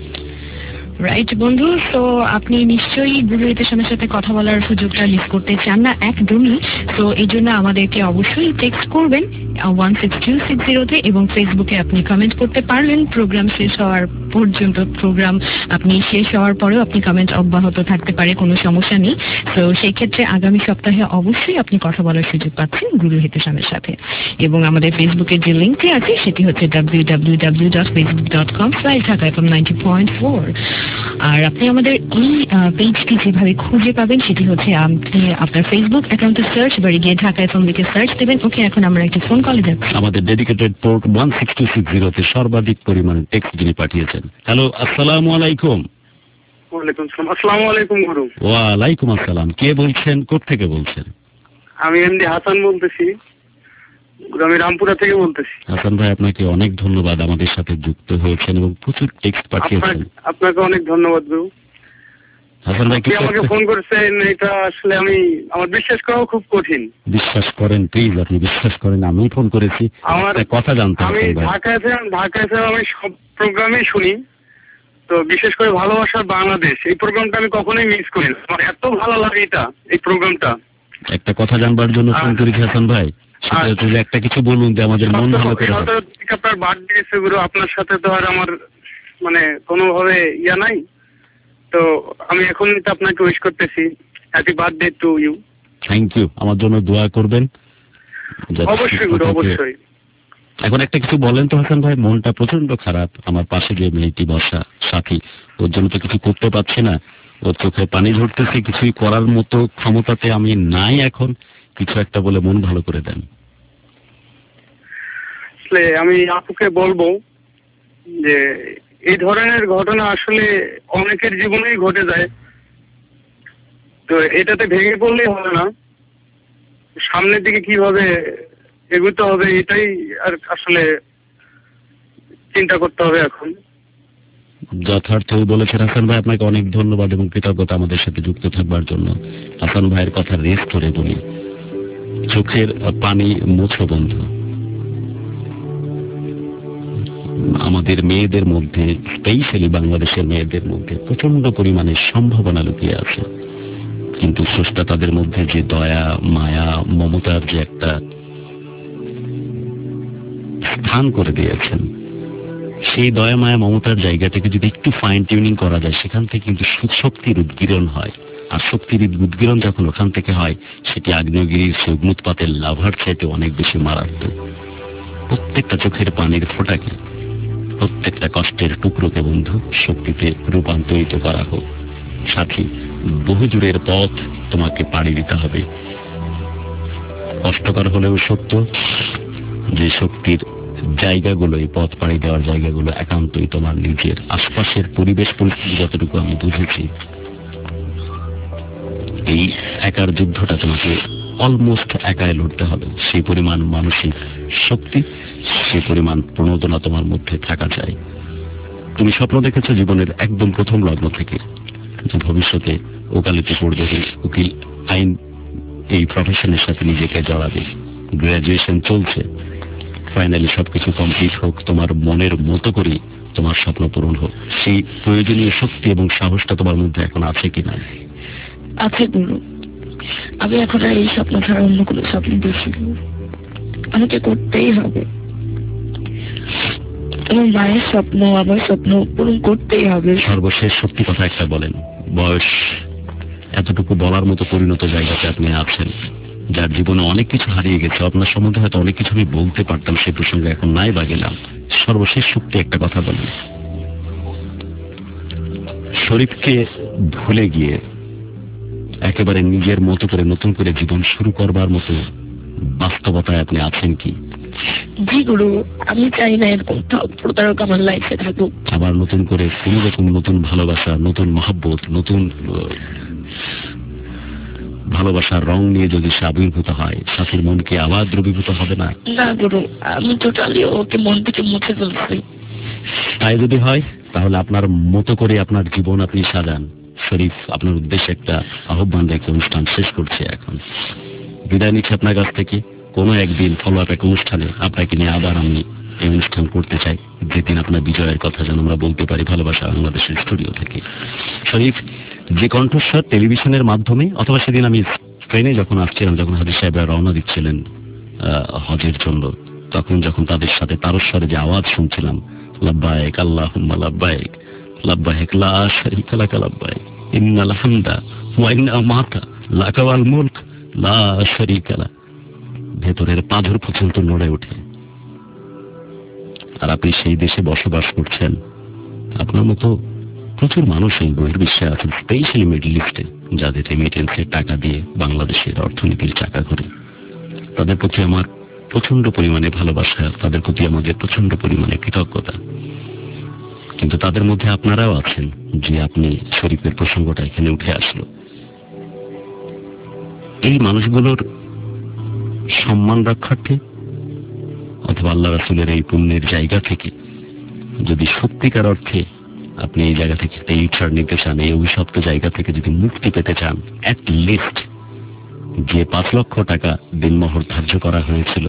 রাইট বন্ধু, তো আপনি নিশ্চয়ই গুরু হিতের সাথে কথা বলার সুযোগটা মিস করতে চান না একদমই। তো এই জন্য আমাদেরকে অবশ্যই টেক্সট করবেন ওয়ান সিক্স টু সিক্স জিরোতে, এবং ফেসবুকে আপনি কমেন্ট করতে পারবেন প্রোগ্রাম শেষ হওয়ার পর্যন্ত। প্রোগ্রাম আপনি শেষ হওয়ার পরেও আপনি কমেন্ট অব্যাহত থাকতে পারে, কোনো সমস্যা নেই। তো সেই ক্ষেত্রে আগামী সপ্তাহে অবশ্যই আপনি কথা বলার সুযোগ পাচ্ছেন গুরু হিতের সাথে। এবং আমাদের ফেসবুকের যে লিঙ্কটি আছে সেটি হচ্ছে W W W dot Facebook dot com slash Dhaka FM ninety point four. আর আপনি আমাদের এই পেজটি যেভাবে খুঁজে পাবেন সেটি হচ্ছে আপনি আপনার ফেসবুক অ্যাকাউন্টে সার্চ বারে গিয়ে ঢাকা এফএম লিখে সার্চ দেবেন। ওকে, এখন আমরা একটা ফোন কলে যাচ্ছি। আমাদের dedicated port one six two six জিরোতে সর্বাধিক পরিমাণে টেক্সট যিনি পাঠিয়েছেন। হ্যালো, আসসালামু আলাইকুম। ওয়ালাইকুম আসসালাম। আসসালামু আলাইকুম গুরু। ওয়ালাইকুম আসসালাম। কে বলছেন, কোত্থেকে বলছেন? আমি এমডি হাসান বলতেছি, আমি রামপুরা থেকে বলতেছি। হাসান ভাই, আপনাকে অনেক ধন্যবাদ আমাদের সাথে যুক্ত হয়েছেন এবং প্রচুর টেক্সট পাঠিয়েছেন। আপনাকে অনেক ধন্যবাদ গুরু। হাসান ভাই, কি আমাকে ফোন করেছেন, এটা আসলে আমি আমার বিশ্বাস করাও খুব কঠিন। বিশ্বাস করেন প্লিজ, আপনি বিশ্বাস করেন। আমি ফোন করেছি আমার কথা জানতে। আমি ঢাকা এফএম ঢাকা এফএম আমি সব প্রোগ্রামই শুনি, তো বিশেষ করে ভালোবাসার বাংলাদেশ এই প্রোগ্রামটা আমি কখনোই মিস করি না। আমার এত ভালো লাগে এটা, এই প্রোগ্রামটা। একটা কথা জানবার জন্য ফোন করেছি হাসান ভাই, সেটা হচ্ছে যে একটা কিছু বলুন যে আমাদের মন ভালো করে হবে। আপনার বার্থডে এসে গুরু, আপনার সাথে তো আর আমার মানে কোনোভাবে ইয়া নাই, তো আমি এখন তো আপনাকে উইশ করতেছি happy birthday to you. Thank you. আমার জন্য দোয়া করবেন। অবশ্যই গুরু, অবশ্যই। এখন একটা কিছু বলেন তো হাসান ভাই, মনটা প্রচন্ড খারাপ। আমার পাশে যে মেয়েটি বসা সাথী, ওর জন্য তো কিছু করতে পারছি না, ওর চোখে পানি ঝরতেছে, কিছুই করার মতো ক্ষমতাতে আমি নাই এখন। কিছু একটা বলে মন ভালো করে দেন। আসলে আমি আপুকে বলবো যে এই ধরনের ঘটনা আসলে অনেকের জীবনেই ঘটে যায়, তো এটাতে ভেঙে পড়লেই হবে না, সামনের দিকে কিভাবে এগোতে হবে এটাই আর আসলে চিন্তা করতে হবে এখন। যথার্থই বলেছেন হাসান ভাই, আপনাকে অনেক ধন্যবাদ এবং কৃতজ্ঞতা আমাদের সাথে যুক্ত থাকবার জন্য। হাসান ভাইয়ের কথা রেস ধরে বলি, চোখের পানি মুছো বন্ধু। আমাদের মেয়েদের মধ্যে, স্পেশালি বাংলাদেশের মেয়েদের মধ্যে প্রচন্ড পরিমাণে সম্ভাবনা লুকিয়ে আছে, কিন্তু স্রষ্টা তাদের মধ্যে যে দয়া, মায়া, মমতার যে একটা স্থান করে দিয়েছেন, সেই দয়া, মায়া, মমতার জায়গা থেকে যদি একটু ফাইন টিউনিং করা যায়, সেখান থেকে কিন্তু শক্তির উদ্গীরণ হয়। আর শক্তির উদ্গীরণ যখন ওখান থেকে হয়, সেটি আগ্নেয়গিরির সে অগ্নুৎপাতের লাভার চাইতে অনেক বেশি মারাত্মক। প্রত্যেকটা চোখের পানির ফোঁটাকে, প্রত্যেকটা কষ্টের টুকরোকে বন্ধু শক্তিতে রূপান্তরিত করা হোক। সাথী, বহু দূরের পথ তোমাকে পাড়ি দিতে হবে। কষ্টকর হলেও সত্য যে শক্তির জায়গাগুলো, এই পথ পাড়ি দেওয়ার জায়গাগুলো একান্তই তোমার নিজের। আশপাশের পরিবেশ পরিস্থিতি যতটুকু আমি বুঝেছি, এই একার যুদ্ধটা তোমাকে অলমোস্ট একাই লড়তে হবে। সেই পরিমাণ মানসিক শক্তি, সেই পরিমাণ প্রণোদনা তোমার মধ্যে থাকা চাই। তুমি স্বপ্ন দেখেছো জীবনের একদম প্রথম লগ্ন থেকে যে ভবিষ্যতে ওকালতি পড়বে, উকিল আইন এই প্রফেশনের সাথে নিজেকে জড়াবে। গ্রাজুয়েশন চলছে, ফাইনালি সবকিছু কমপ্লিট হোক, তোমার মনের মতো করে তোমার স্বপ্ন পূরণ হোক। সেই প্রয়োজনীয় শক্তি এবং সাহসটা তোমার মধ্যে এখন আছে কিনা? আছে গুরু। আমি এখন আর এই স্বপ্ন ছাড়া অন্য কোনো স্বপ্ন দেখি না। আমাকে করতেই হবে। আমার মায়ের স্বপ্ন, আমার স্বপ্ন পূরণ করতেই হবে। সর্বশেষ সত্যি কথা একটা বলেন, বয়স এতটুকু বলার মতো পরিণত জায়গাতে আপনি আছেন, যার জীবনে অনেক কিছু হারিয়ে গেছে। আপনার সম্বন্ধে হয়তো অনেক কিছু আমি বলতে পারতাম, সে প্রসঙ্গে এখন নাই বা গেলাম। সর্বশেষ সত্যি একটা কথা বলেন, শরীফকে ভুলে গিয়ে একেবারে নিজের মতো করে নতুন করে জীবন শুরু করবার মতো বাস্তবতায় আপনি আছেন কি? জি গুরু, আমি চাই না এরকম প্রতারক আমার লাইফে থাকুক। আবার নতুন করে কোন রকম নতুন ভালোবাসা, নতুন মহব্বত, নতুন ভালোবাসার রং নিয়ে যদি সে আবির্ভূত হয়, সাথীর মনকে আবার দ্রবীভূত হবে না? না গুরু, আমি টোটালি ওকে মন থেকে মুছে ফেলছি। তাই যদি হয় তাহলে আপনার মতো করে আপনার জীবন আপনি সাজান। শরীফ আপনার উদ্দেশ্যে একটা আহ্বান রেখে অনুষ্ঠান শেষ করছে। এখন বিদায় নিচ্ছে আপনার কাছ থেকে। কোনো একদিন ফলো আপ এক অনুষ্ঠানে আপনাকে নিয়ে আবার আমি এই অনুষ্ঠান করতে চাই, যেদিন আপনার বিজয়ের কথা যেন আমরা বলতে পারি ভালোবাসা বাংলাদেশের স্টুডিও থেকে। শরীফ যে কণ্ঠস্বর টেলিভিশনের মাধ্যমে, অথবা সেদিন আমি ট্রেনে যখন আসছিলাম, যখন হাজির সাহেবরা রওনা দিচ্ছিলেন হজের জন্য, তখন যখন তাদের সাথে তারস্বরে যে আওয়াজ শুনছিলাম, লাব্বাইক আল্লাহুম্মা লাব্বাইক, লাব্বাইক লা শারীকা লাক লাব্বাইক, ইন্নাল হামদা ওয়া নি'মাতা লাকা ওয়াল মুলক লা শারীকা লাক, ভেতরের পাথর পর্যন্ত নড়ে ওঠে। আর আপনি সেই দেশে বসবাস করছেন, আপনার মতো প্রচুর মানুষ এই বহির্বিশ্বে আছেন, স্পেশালি মিডল ইস্টে, যাদের রেমিটেন্সের টাকা দিয়ে বাংলাদেশের অর্থনীতির চাকা ঘুরে। তাদের প্রতি আমার প্রচন্ড পরিমাণে ভালোবাসা, তাদের প্রতি আমাদের প্রচন্ড পরিমাণে কৃতজ্ঞতা। কিন্তু তাদের মধ্যে আপনারাও আছেন, যে আপনি শরীফের প্রসঙ্গটা এখানে উঠে আসলো। এই মানুষগুলোর সম্মান রক্ষার্থে অথবা আল্লাহ রাসূলের এই পুণ্যের জায়গা থেকে যদি সত্যিকার অর্থে আপনি এই জায়গা থেকে একটা ইউটার্ন নিতে চান, এই অভিশপ্ত জায়গা থেকে যদি মুক্তি পেতে চান, অ্যাট লিস্ট যে পাঁচ লক্ষ টাকা দিনমোহর ধার্য করা হয়েছিল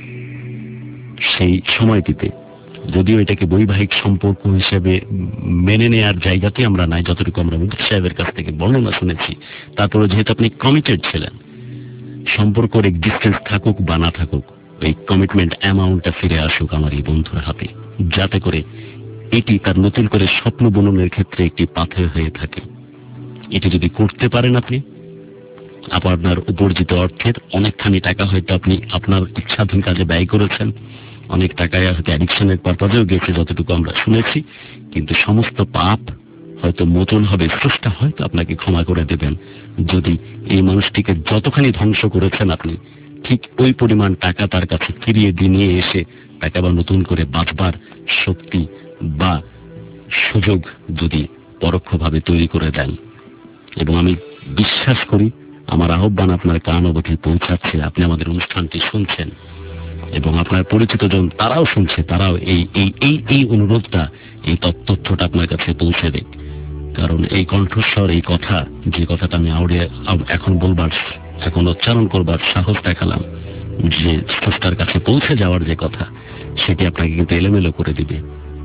সেই সময়টিতে, যদিও এটাকে বৈবাহিক সম্পর্ক হিসেবে মেনে নেওয়ার জায়গাতে আমরা নাই, যতটুকু আমরা মুফতি সাহেবের কাছ থেকে বর্ণনা শুনেছি, তারপরে যেহেতু আপনি কমিটেড ছিলেন, সম্পর্কের এক্সিস্টেন্স থাকুক বা না থাকুক, এই কমিটমেন্ট অ্যামাউন্টটা ফিরে আসুক আমার এই বন্ধুর হাতে, যাতে করে এটি তার নতুন করে স্বপ্ন বুননের ক্ষেত্রে একটি পাথেয় হয়ে থাকে। এটি যদি করতে পারেন আপনি, আপনার উপার্জিত অর্থের অনেকখানি টাকা হয়তো আপনি আপনার ইচ্ছাধীন কাজে ব্যয় করেছেন, অনেক টাকায় হয়তো অ্যাডিকশনের পারপাজেও গেছে যতটুকু আমরা শুনেছি, কিন্তু সমস্ত পাপ হয়তো মোচন হবে, স্রষ্টা হয়তো আপনাকে ক্ষমা করে দেবেন যদি এই মানুষটিকে যতখানি ধ্বংস করেছেন আপনি ঠিক ওই পরিমাণ টাকা তার কাছে ফিরিয়ে দিয়ে এসে তাকে আবার নতুন করে বাঁচবার শক্তি বা সুযোগ যদি পরোক্ষভাবে তৈরি করে দেন। এবং আমি বিশ্বাস করি আমার আহ্বান আপনার কান অবধি পৌঁছাচ্ছে, আপনি আমাদের অনুষ্ঠানটি শুনছেন এবং আপনার পরিচিত জন তারাও শুনছে, তারাও এই এই এই এই অনুরোধটা, এই তথ্যটা আপনার কাছে পৌঁছে দেয়। কারণ এই কণ্ঠস্বর, এই কথা, যে কথাটা আমি আউড়ে এখন বলবার, এখন উচ্চারণ করবার সাহস দেখালাম, যে স্রষ্টার কাছে পৌঁছে যাওয়ার যে কথা, সেটি আপনাকে কিন্তু এলোমেলো করে দিবে।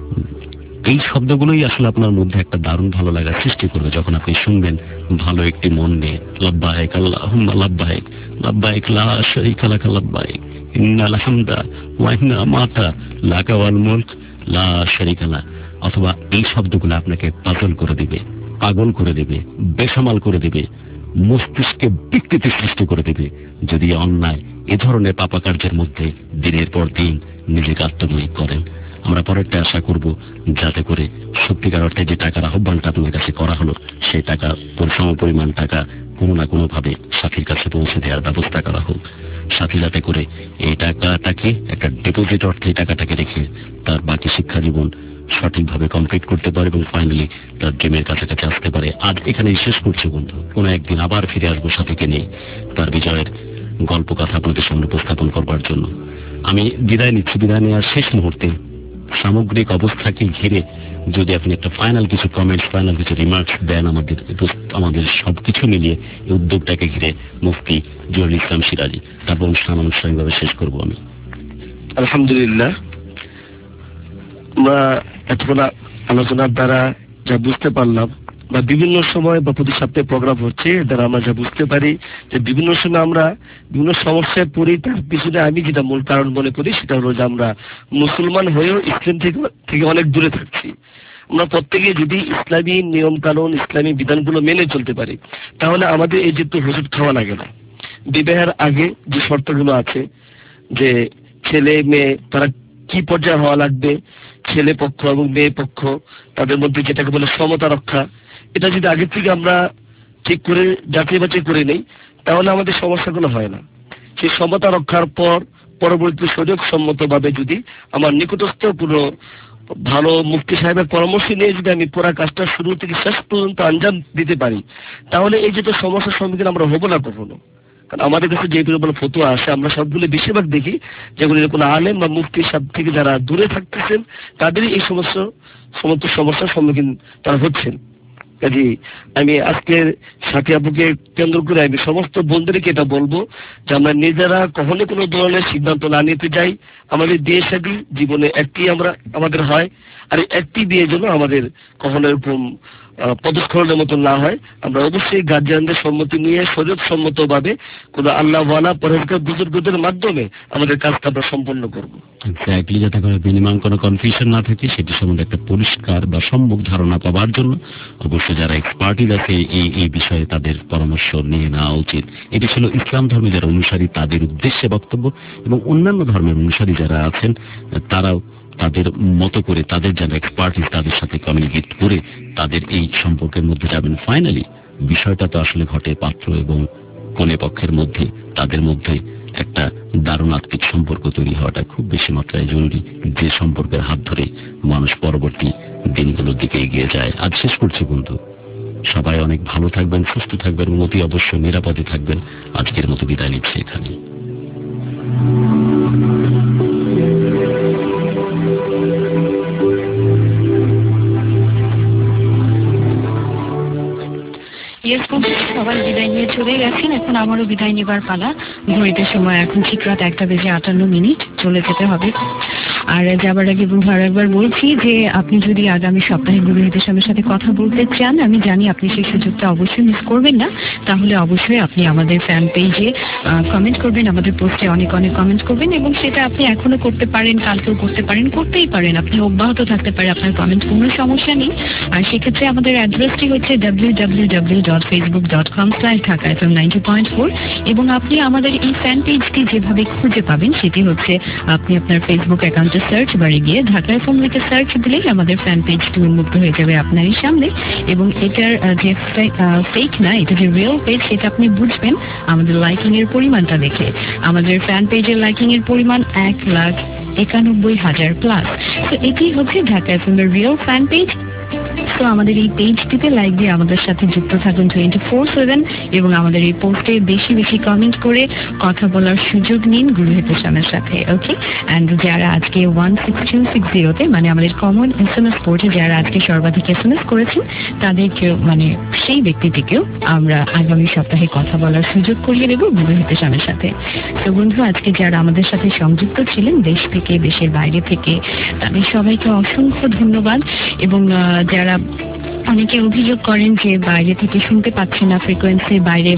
এই শব্দগুলোই আসলে আপনার মধ্যে একটা দারুণ ভালো লাগা সৃষ্টি করবে যখন আপনি শুনবেন ভালো একটি মন নিয়ে, লাব্বাইক আল্লাহুম্মা লাব্বাইক, লাব্বাইক লা শারীকা লাক লাব্বাইক, ইন্নাল হামদা ওয়া নি'মাতা লাকা ওয়াল মুলক লা শারীকা লাক। অথবা এই শব্দগুলো আপনাকে পাগল করে দিবে, পাগল করে দেবে, বেসামাল করে দেবে, মস্তিষ্কে বিকৃতি সৃষ্টি করে দেবে যদি অন্যায় এ ধরনের পাপাকার্যের মধ্যে দিনের পর দিন নিজেকে আত্মনিয়োগ করেন। আমরা পরেরটা আশা করব যাতে করে সত্যিকার অর্থে যে টাকার আহ্বানটা আপনার কাছে করা হলো, সেই টাকা সম পরিমাণ টাকা কোনো না কোনো ভাবে সাথীর কাছে পৌঁছে দেওয়ার ব্যবস্থা করা হোক। সাথী যাতে করে এই টাকাটাকে একটা ডিপোজিট অর্থে এই টাকাটাকে রেখে তার বাকি শিক্ষা জীবন সঠিকভাবে কমপ্লিট করতে পারে এবং ফাইনালি তার ড্রিমের কাছাকাছি আসতে পারে। আজ এখানেই শেষ করছি বন্ধু, কোনো একদিন আবার ফিরে আসবো সাথীকে নিয়ে তার বিজয়ের গল্প কথা আপনাদের সামনে উপস্থাপন করবার জন্য। আমি বিদায় নিচ্ছি। বিদায় নেওয়ার শেষ মুহূর্তে সামগ্রিক অবস্থাকে ঘিরে যদি আপনি একটা ফাইনাল কিছু কমেন্টস, ফাইনাল কিছু রিমার্কস দেন আমাদের আমাদের সবকিছু মিলিয়ে এই উদ্যোগটাকে ঘিরে মুফতি জহিরুল ইসলাম সিরাজি, তারপর অনুষ্ঠান আনুষ্ঠানিকভাবে শেষ করবো আমি। আলহামদুলিল্লাহ, আমরা এতক্ষণ আলোচনার দ্বারা যা বুঝতে পারলাম, বা বিভিন্ন সময় বা প্রতি সপ্তাহে প্রোগ্রাম হচ্ছে, এর দ্বারা আমরা যা বুঝতে পারি যে বিভিন্ন সময় আমরা বিভিন্ন সমস্যায় পড়ি, তার পিছনে আমি যেটা মূল কারণ মনে করি সেটা হলো যে আমরা মুসলমান হয়েও ইসলাম থেকে থেকে অনেক দূরে থাকছি। আমরা প্রত্যেকে যদি ইসলামী নিয়ম কানুন, ইসলামী বিধানগুলো মেনে চলতে পারি, তাহলে আমাদের এই যে তো ওষুধ খাওয়া লাগে না। বিবাহের আগে যে শর্তগুলো আছে, যে ছেলে মেয়ে তারা কি পর্যায়ে হওয়া লাগবে, ছেলে পক্ষ এবং মেয়ে পক্ষ তাদের মধ্যে যেটাকে বলে সমতা রক্ষা, এটা যদি আগে থেকে আমরা ঠিক করে যাচাই বাছাই করে নেই, তাহলে আমাদের সমস্যাগুলো হয় না। সেই সমতা রক্ষার পর পরবর্তী শরীয়ত সম্মত ভাবে যদি আমার নিকটস্থ পুরো ভালো মুফতি সাহেবের পরামর্শ নিয়ে যদি আমি পুরা কাজটা শুরু থেকে শেষ পর্যন্ত আঞ্জাম দিতে পারি, তাহলে এই যে তো সমস্যার সম্মুখীন আমরা হবো না কখনো। কারণ আমাদের কাছে যে কোনো ফতোয়া আসে, আমরা সবগুলো বেশিরভাগ দেখি যেগুলো কোনো আলেম বা মুফতি সাহেব থেকে যারা দূরে থাকতেছেন তাদেরই এই সমস্যা সমস্ত সমস্যার সম্মুখীন তারা হচ্ছেন। কাজে আমি আজকের সাথী আপুকে কেন্দ্র করে আমি সমস্ত বন্ধুদেরকে এটা বলবো যে আমরা নিজেরা কখনো কোনো ধরনের সিদ্ধান্ত না নিতে যাই। আমাদের বিয়ে শাদী জীবনে একটি আমরা আমাদের হয়, আর একটি বিয়ের জন্য আমাদের কখনো এরকম পদস্খলনের মতো না হয়। আমরা অবশ্যই গার্জিয়ানদের সম্মতি নিয়ে শরীয়ত সম্মত ভাবে কোনো আল্লাহওয়ালা পরহেজগার বুজুর্গদের মাধ্যমে আমাদের কাজটা আমরা সম্পন্ন করবো। এক্স্যাক্টলি, যাতে করে বিনিময় কোনো কনফিউশন না থাকে, সেটি সম্বন্ধে একটা পরিষ্কার বা সম্মুখ ধারণা পাওয়ার জন্য অবশ্যই যারা এক্সপার্টিজ আছে এই এই বিষয়ে তাদের পরামর্শ নিয়ে নেওয়া উচিত। এটি ছিল ইসলাম ধর্মে যারা অনুসারী তাদের উদ্দেশ্যে বক্তব্য, এবং অন্যান্য ধর্মের অনুসারী যারা আছেন তারাও তাদের মতো করে তাদের যেন এক্সপার্টিস তাদের সাথে কমিউনিকেট করে তাদের এই সম্পর্কের মধ্যে যাবেন। ফাইনালি বিষয়টা তো আসলে ঘটে পাত্র এবং কনে পক্ষের মধ্যে, তাদের মধ্যে একটা দারুণ আত্মিক সম্পর্ক তৈরি হওয়াটা খুব বেশি মাত্রায় জরুরি, যে সম্পর্কের হাত ধরে মানুষ পরবর্তী দিনগুলোর দিকে এগিয়ে যায়। আজ শেষ করছি বন্ধু, সবাই অনেক ভালো থাকবেন, সুস্থ থাকবেন এবং অতি অবশ্যই নিরাপদে থাকবেন। আজকের মতো বিদায় নিচ্ছে এখানে। সবাই বিদায় নিয়ে চলে গেছেন, এখন আমারও বিদায় নেবার পালা। ঘড়িতে সময় এখন ঠিক রাত একটা বেজে আটান্ন মিনিট, চলে যেতে হবে। আর যাবার আগে বন্ধু আর একবার বলছি যে আপনি যদি আগামী সপ্তাহে গুরুহিতের স্বামীর সাথে কথা বলতে চান, আমি জানি আপনি সেই সুযোগটা অবশ্যই মিস করবেন না, তাহলে অবশ্যই আপনি আমাদের ফ্যান পেজে কমেন্ট করবেন, আমাদের পোস্টে অনেক অনেক কমেন্ট করবেন, এবং সেটা আপনি এখনো করতে পারেন, কালকেও করতে পারেন, করতেই পারেন, আপনি অব্যাহত থাকতে পারে আপনার কমেন্ট, কোনো সমস্যা নেই। আর সেক্ষেত্রে আমাদের অ্যাড্রেসটি হচ্ছে W W W dot Facebook dot com slash Dhaka FM ninety point four, এবং আপনি আমাদের এই ফ্যান পেজটি যেভাবে খুঁজে পাবেন সেটি হচ্ছে আপনি আপনার ফেসবুক অ্যাকাউন্টে সার্চ বারে গিয়ে ঢাকা এফএম লিখে সার্চ দিলেই আমাদের ফ্যান পেজটি উন্মুক্ত হয়ে যাবে আপনারই সামনে। এবং এটার যে ফেক না, এটা যে রিয়েল পেজ সেটা আপনি বুঝবেন আমাদের লাইকিং এর পরিমাণটা দেখে। আমাদের ফ্যান পেজের লাইকিং এর পরিমাণ এক লাখ একানব্বই হাজার প্লাস। তো এটি হচ্ছে ঢাকা এফএম এর রিয়েল ফ্যান পেজ। তো আমাদের এই পেজটিতে লাইক দিয়ে আমাদের সাথে যুক্ত থাকুন টোয়েন্টি ফোর সেভেন, এবং আমাদের এই পোস্টে বেশি বেশি কমেন্ট করে কথা বলার সুযোগ নিন গুরুহিতের স্বামীর সাথে। ওকে, অ্যান্ড যারা আজকে ওয়ান সিক্স টু সিক্স জিরোতে মানে আমাদের কমন এস এম এস পোর্টে যারা আজকে সর্বাধিক এস এম এস করেছেন তাদেরকেও, মানে সেই ব্যক্তিটিকেও আমরা আগামী সপ্তাহে কথা বলার সুযোগ করিয়ে দেবো গুরুহিতের স্বামীর সাথে। তো বন্ধু, আজকে যারা আমাদের সাথে সংযুক্ত ছিলেন দেশ থেকে, দেশের বাইরে থেকে, তাদের সবাইকে অসংখ্য ধন্যবাদ। এবং যারা অনেকে অভিযোগ করেন যে বাইরে থেকে শুনতে পাচ্ছি না, ফ্রিকোয়েন্সির বাইরে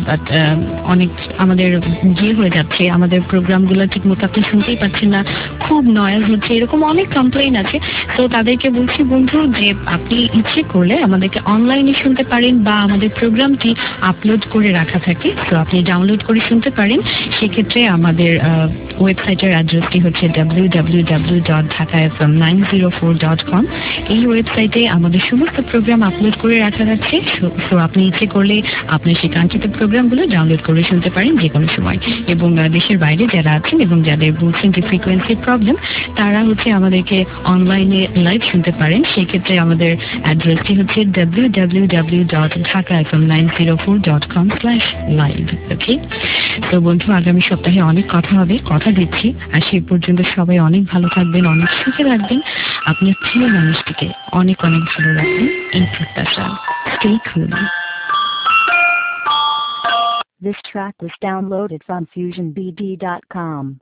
অনেক আমাদের ইয়ে হয়ে যাচ্ছে, আমাদের প্রোগ্রামগুলো ঠিক মতো আপনি শুনতেই পাচ্ছেন না, খুব নয়েজ হচ্ছে, এরকম অনেক কমপ্লেইন আছে। তো তাদেরকে বলছি বন্ধু যে আপনি ইচ্ছে করলে আমাদেরকে অনলাইনে শুনতে পারেন, বা আমাদের প্রোগ্রামটি আপলোড করে রাখা থাকে, তো আপনি ডাউনলোড করে শুনতে পারেন। সেক্ষেত্রে আমাদের ওয়েবসাইটের অ্যাড্রেসটি হচ্ছে W W W dot Dhaka FM nine zero four dot com. এই ওয়েবসাইটে আমাদের সমস্ত প্রোগ্রাম আপলোড করে রাখা যাচ্ছে। তো আপনি ইচ্ছে করলে আপনি সেই কাঙ্ক্ষিত প্রোগ্রামগুলো ডাউনলোড করে শুনতে পারেন যে কোনো সময়। এবং দেশের বাইরে যারা আছেন এবং যাদের বলছেন যে ফ্রিকোয়েন্সির প্রবলেম, তারা হচ্ছে আমাদেরকে অনলাইনে লাইভ শুনতে পারেন। সেক্ষেত্রে আমাদের অ্যাড্রেসটি হচ্ছে W W W dot Dhaka FM nine zero four dot com slash live. Okay, তো বন্ধু আগামী সপ্তাহে অনেক কথা হবে, কথা দিচ্ছি। আর সেই পর্যন্ত সবাই অনেক ভালো থাকবেন, অনেক সুখে রাখবেন, আপনার প্রিয় মানুষটিকে অনেক অনেক ভালো রাখবেন, এই প্রত্যাশা। Stay cool. This track was downloaded from fusion b d dot com.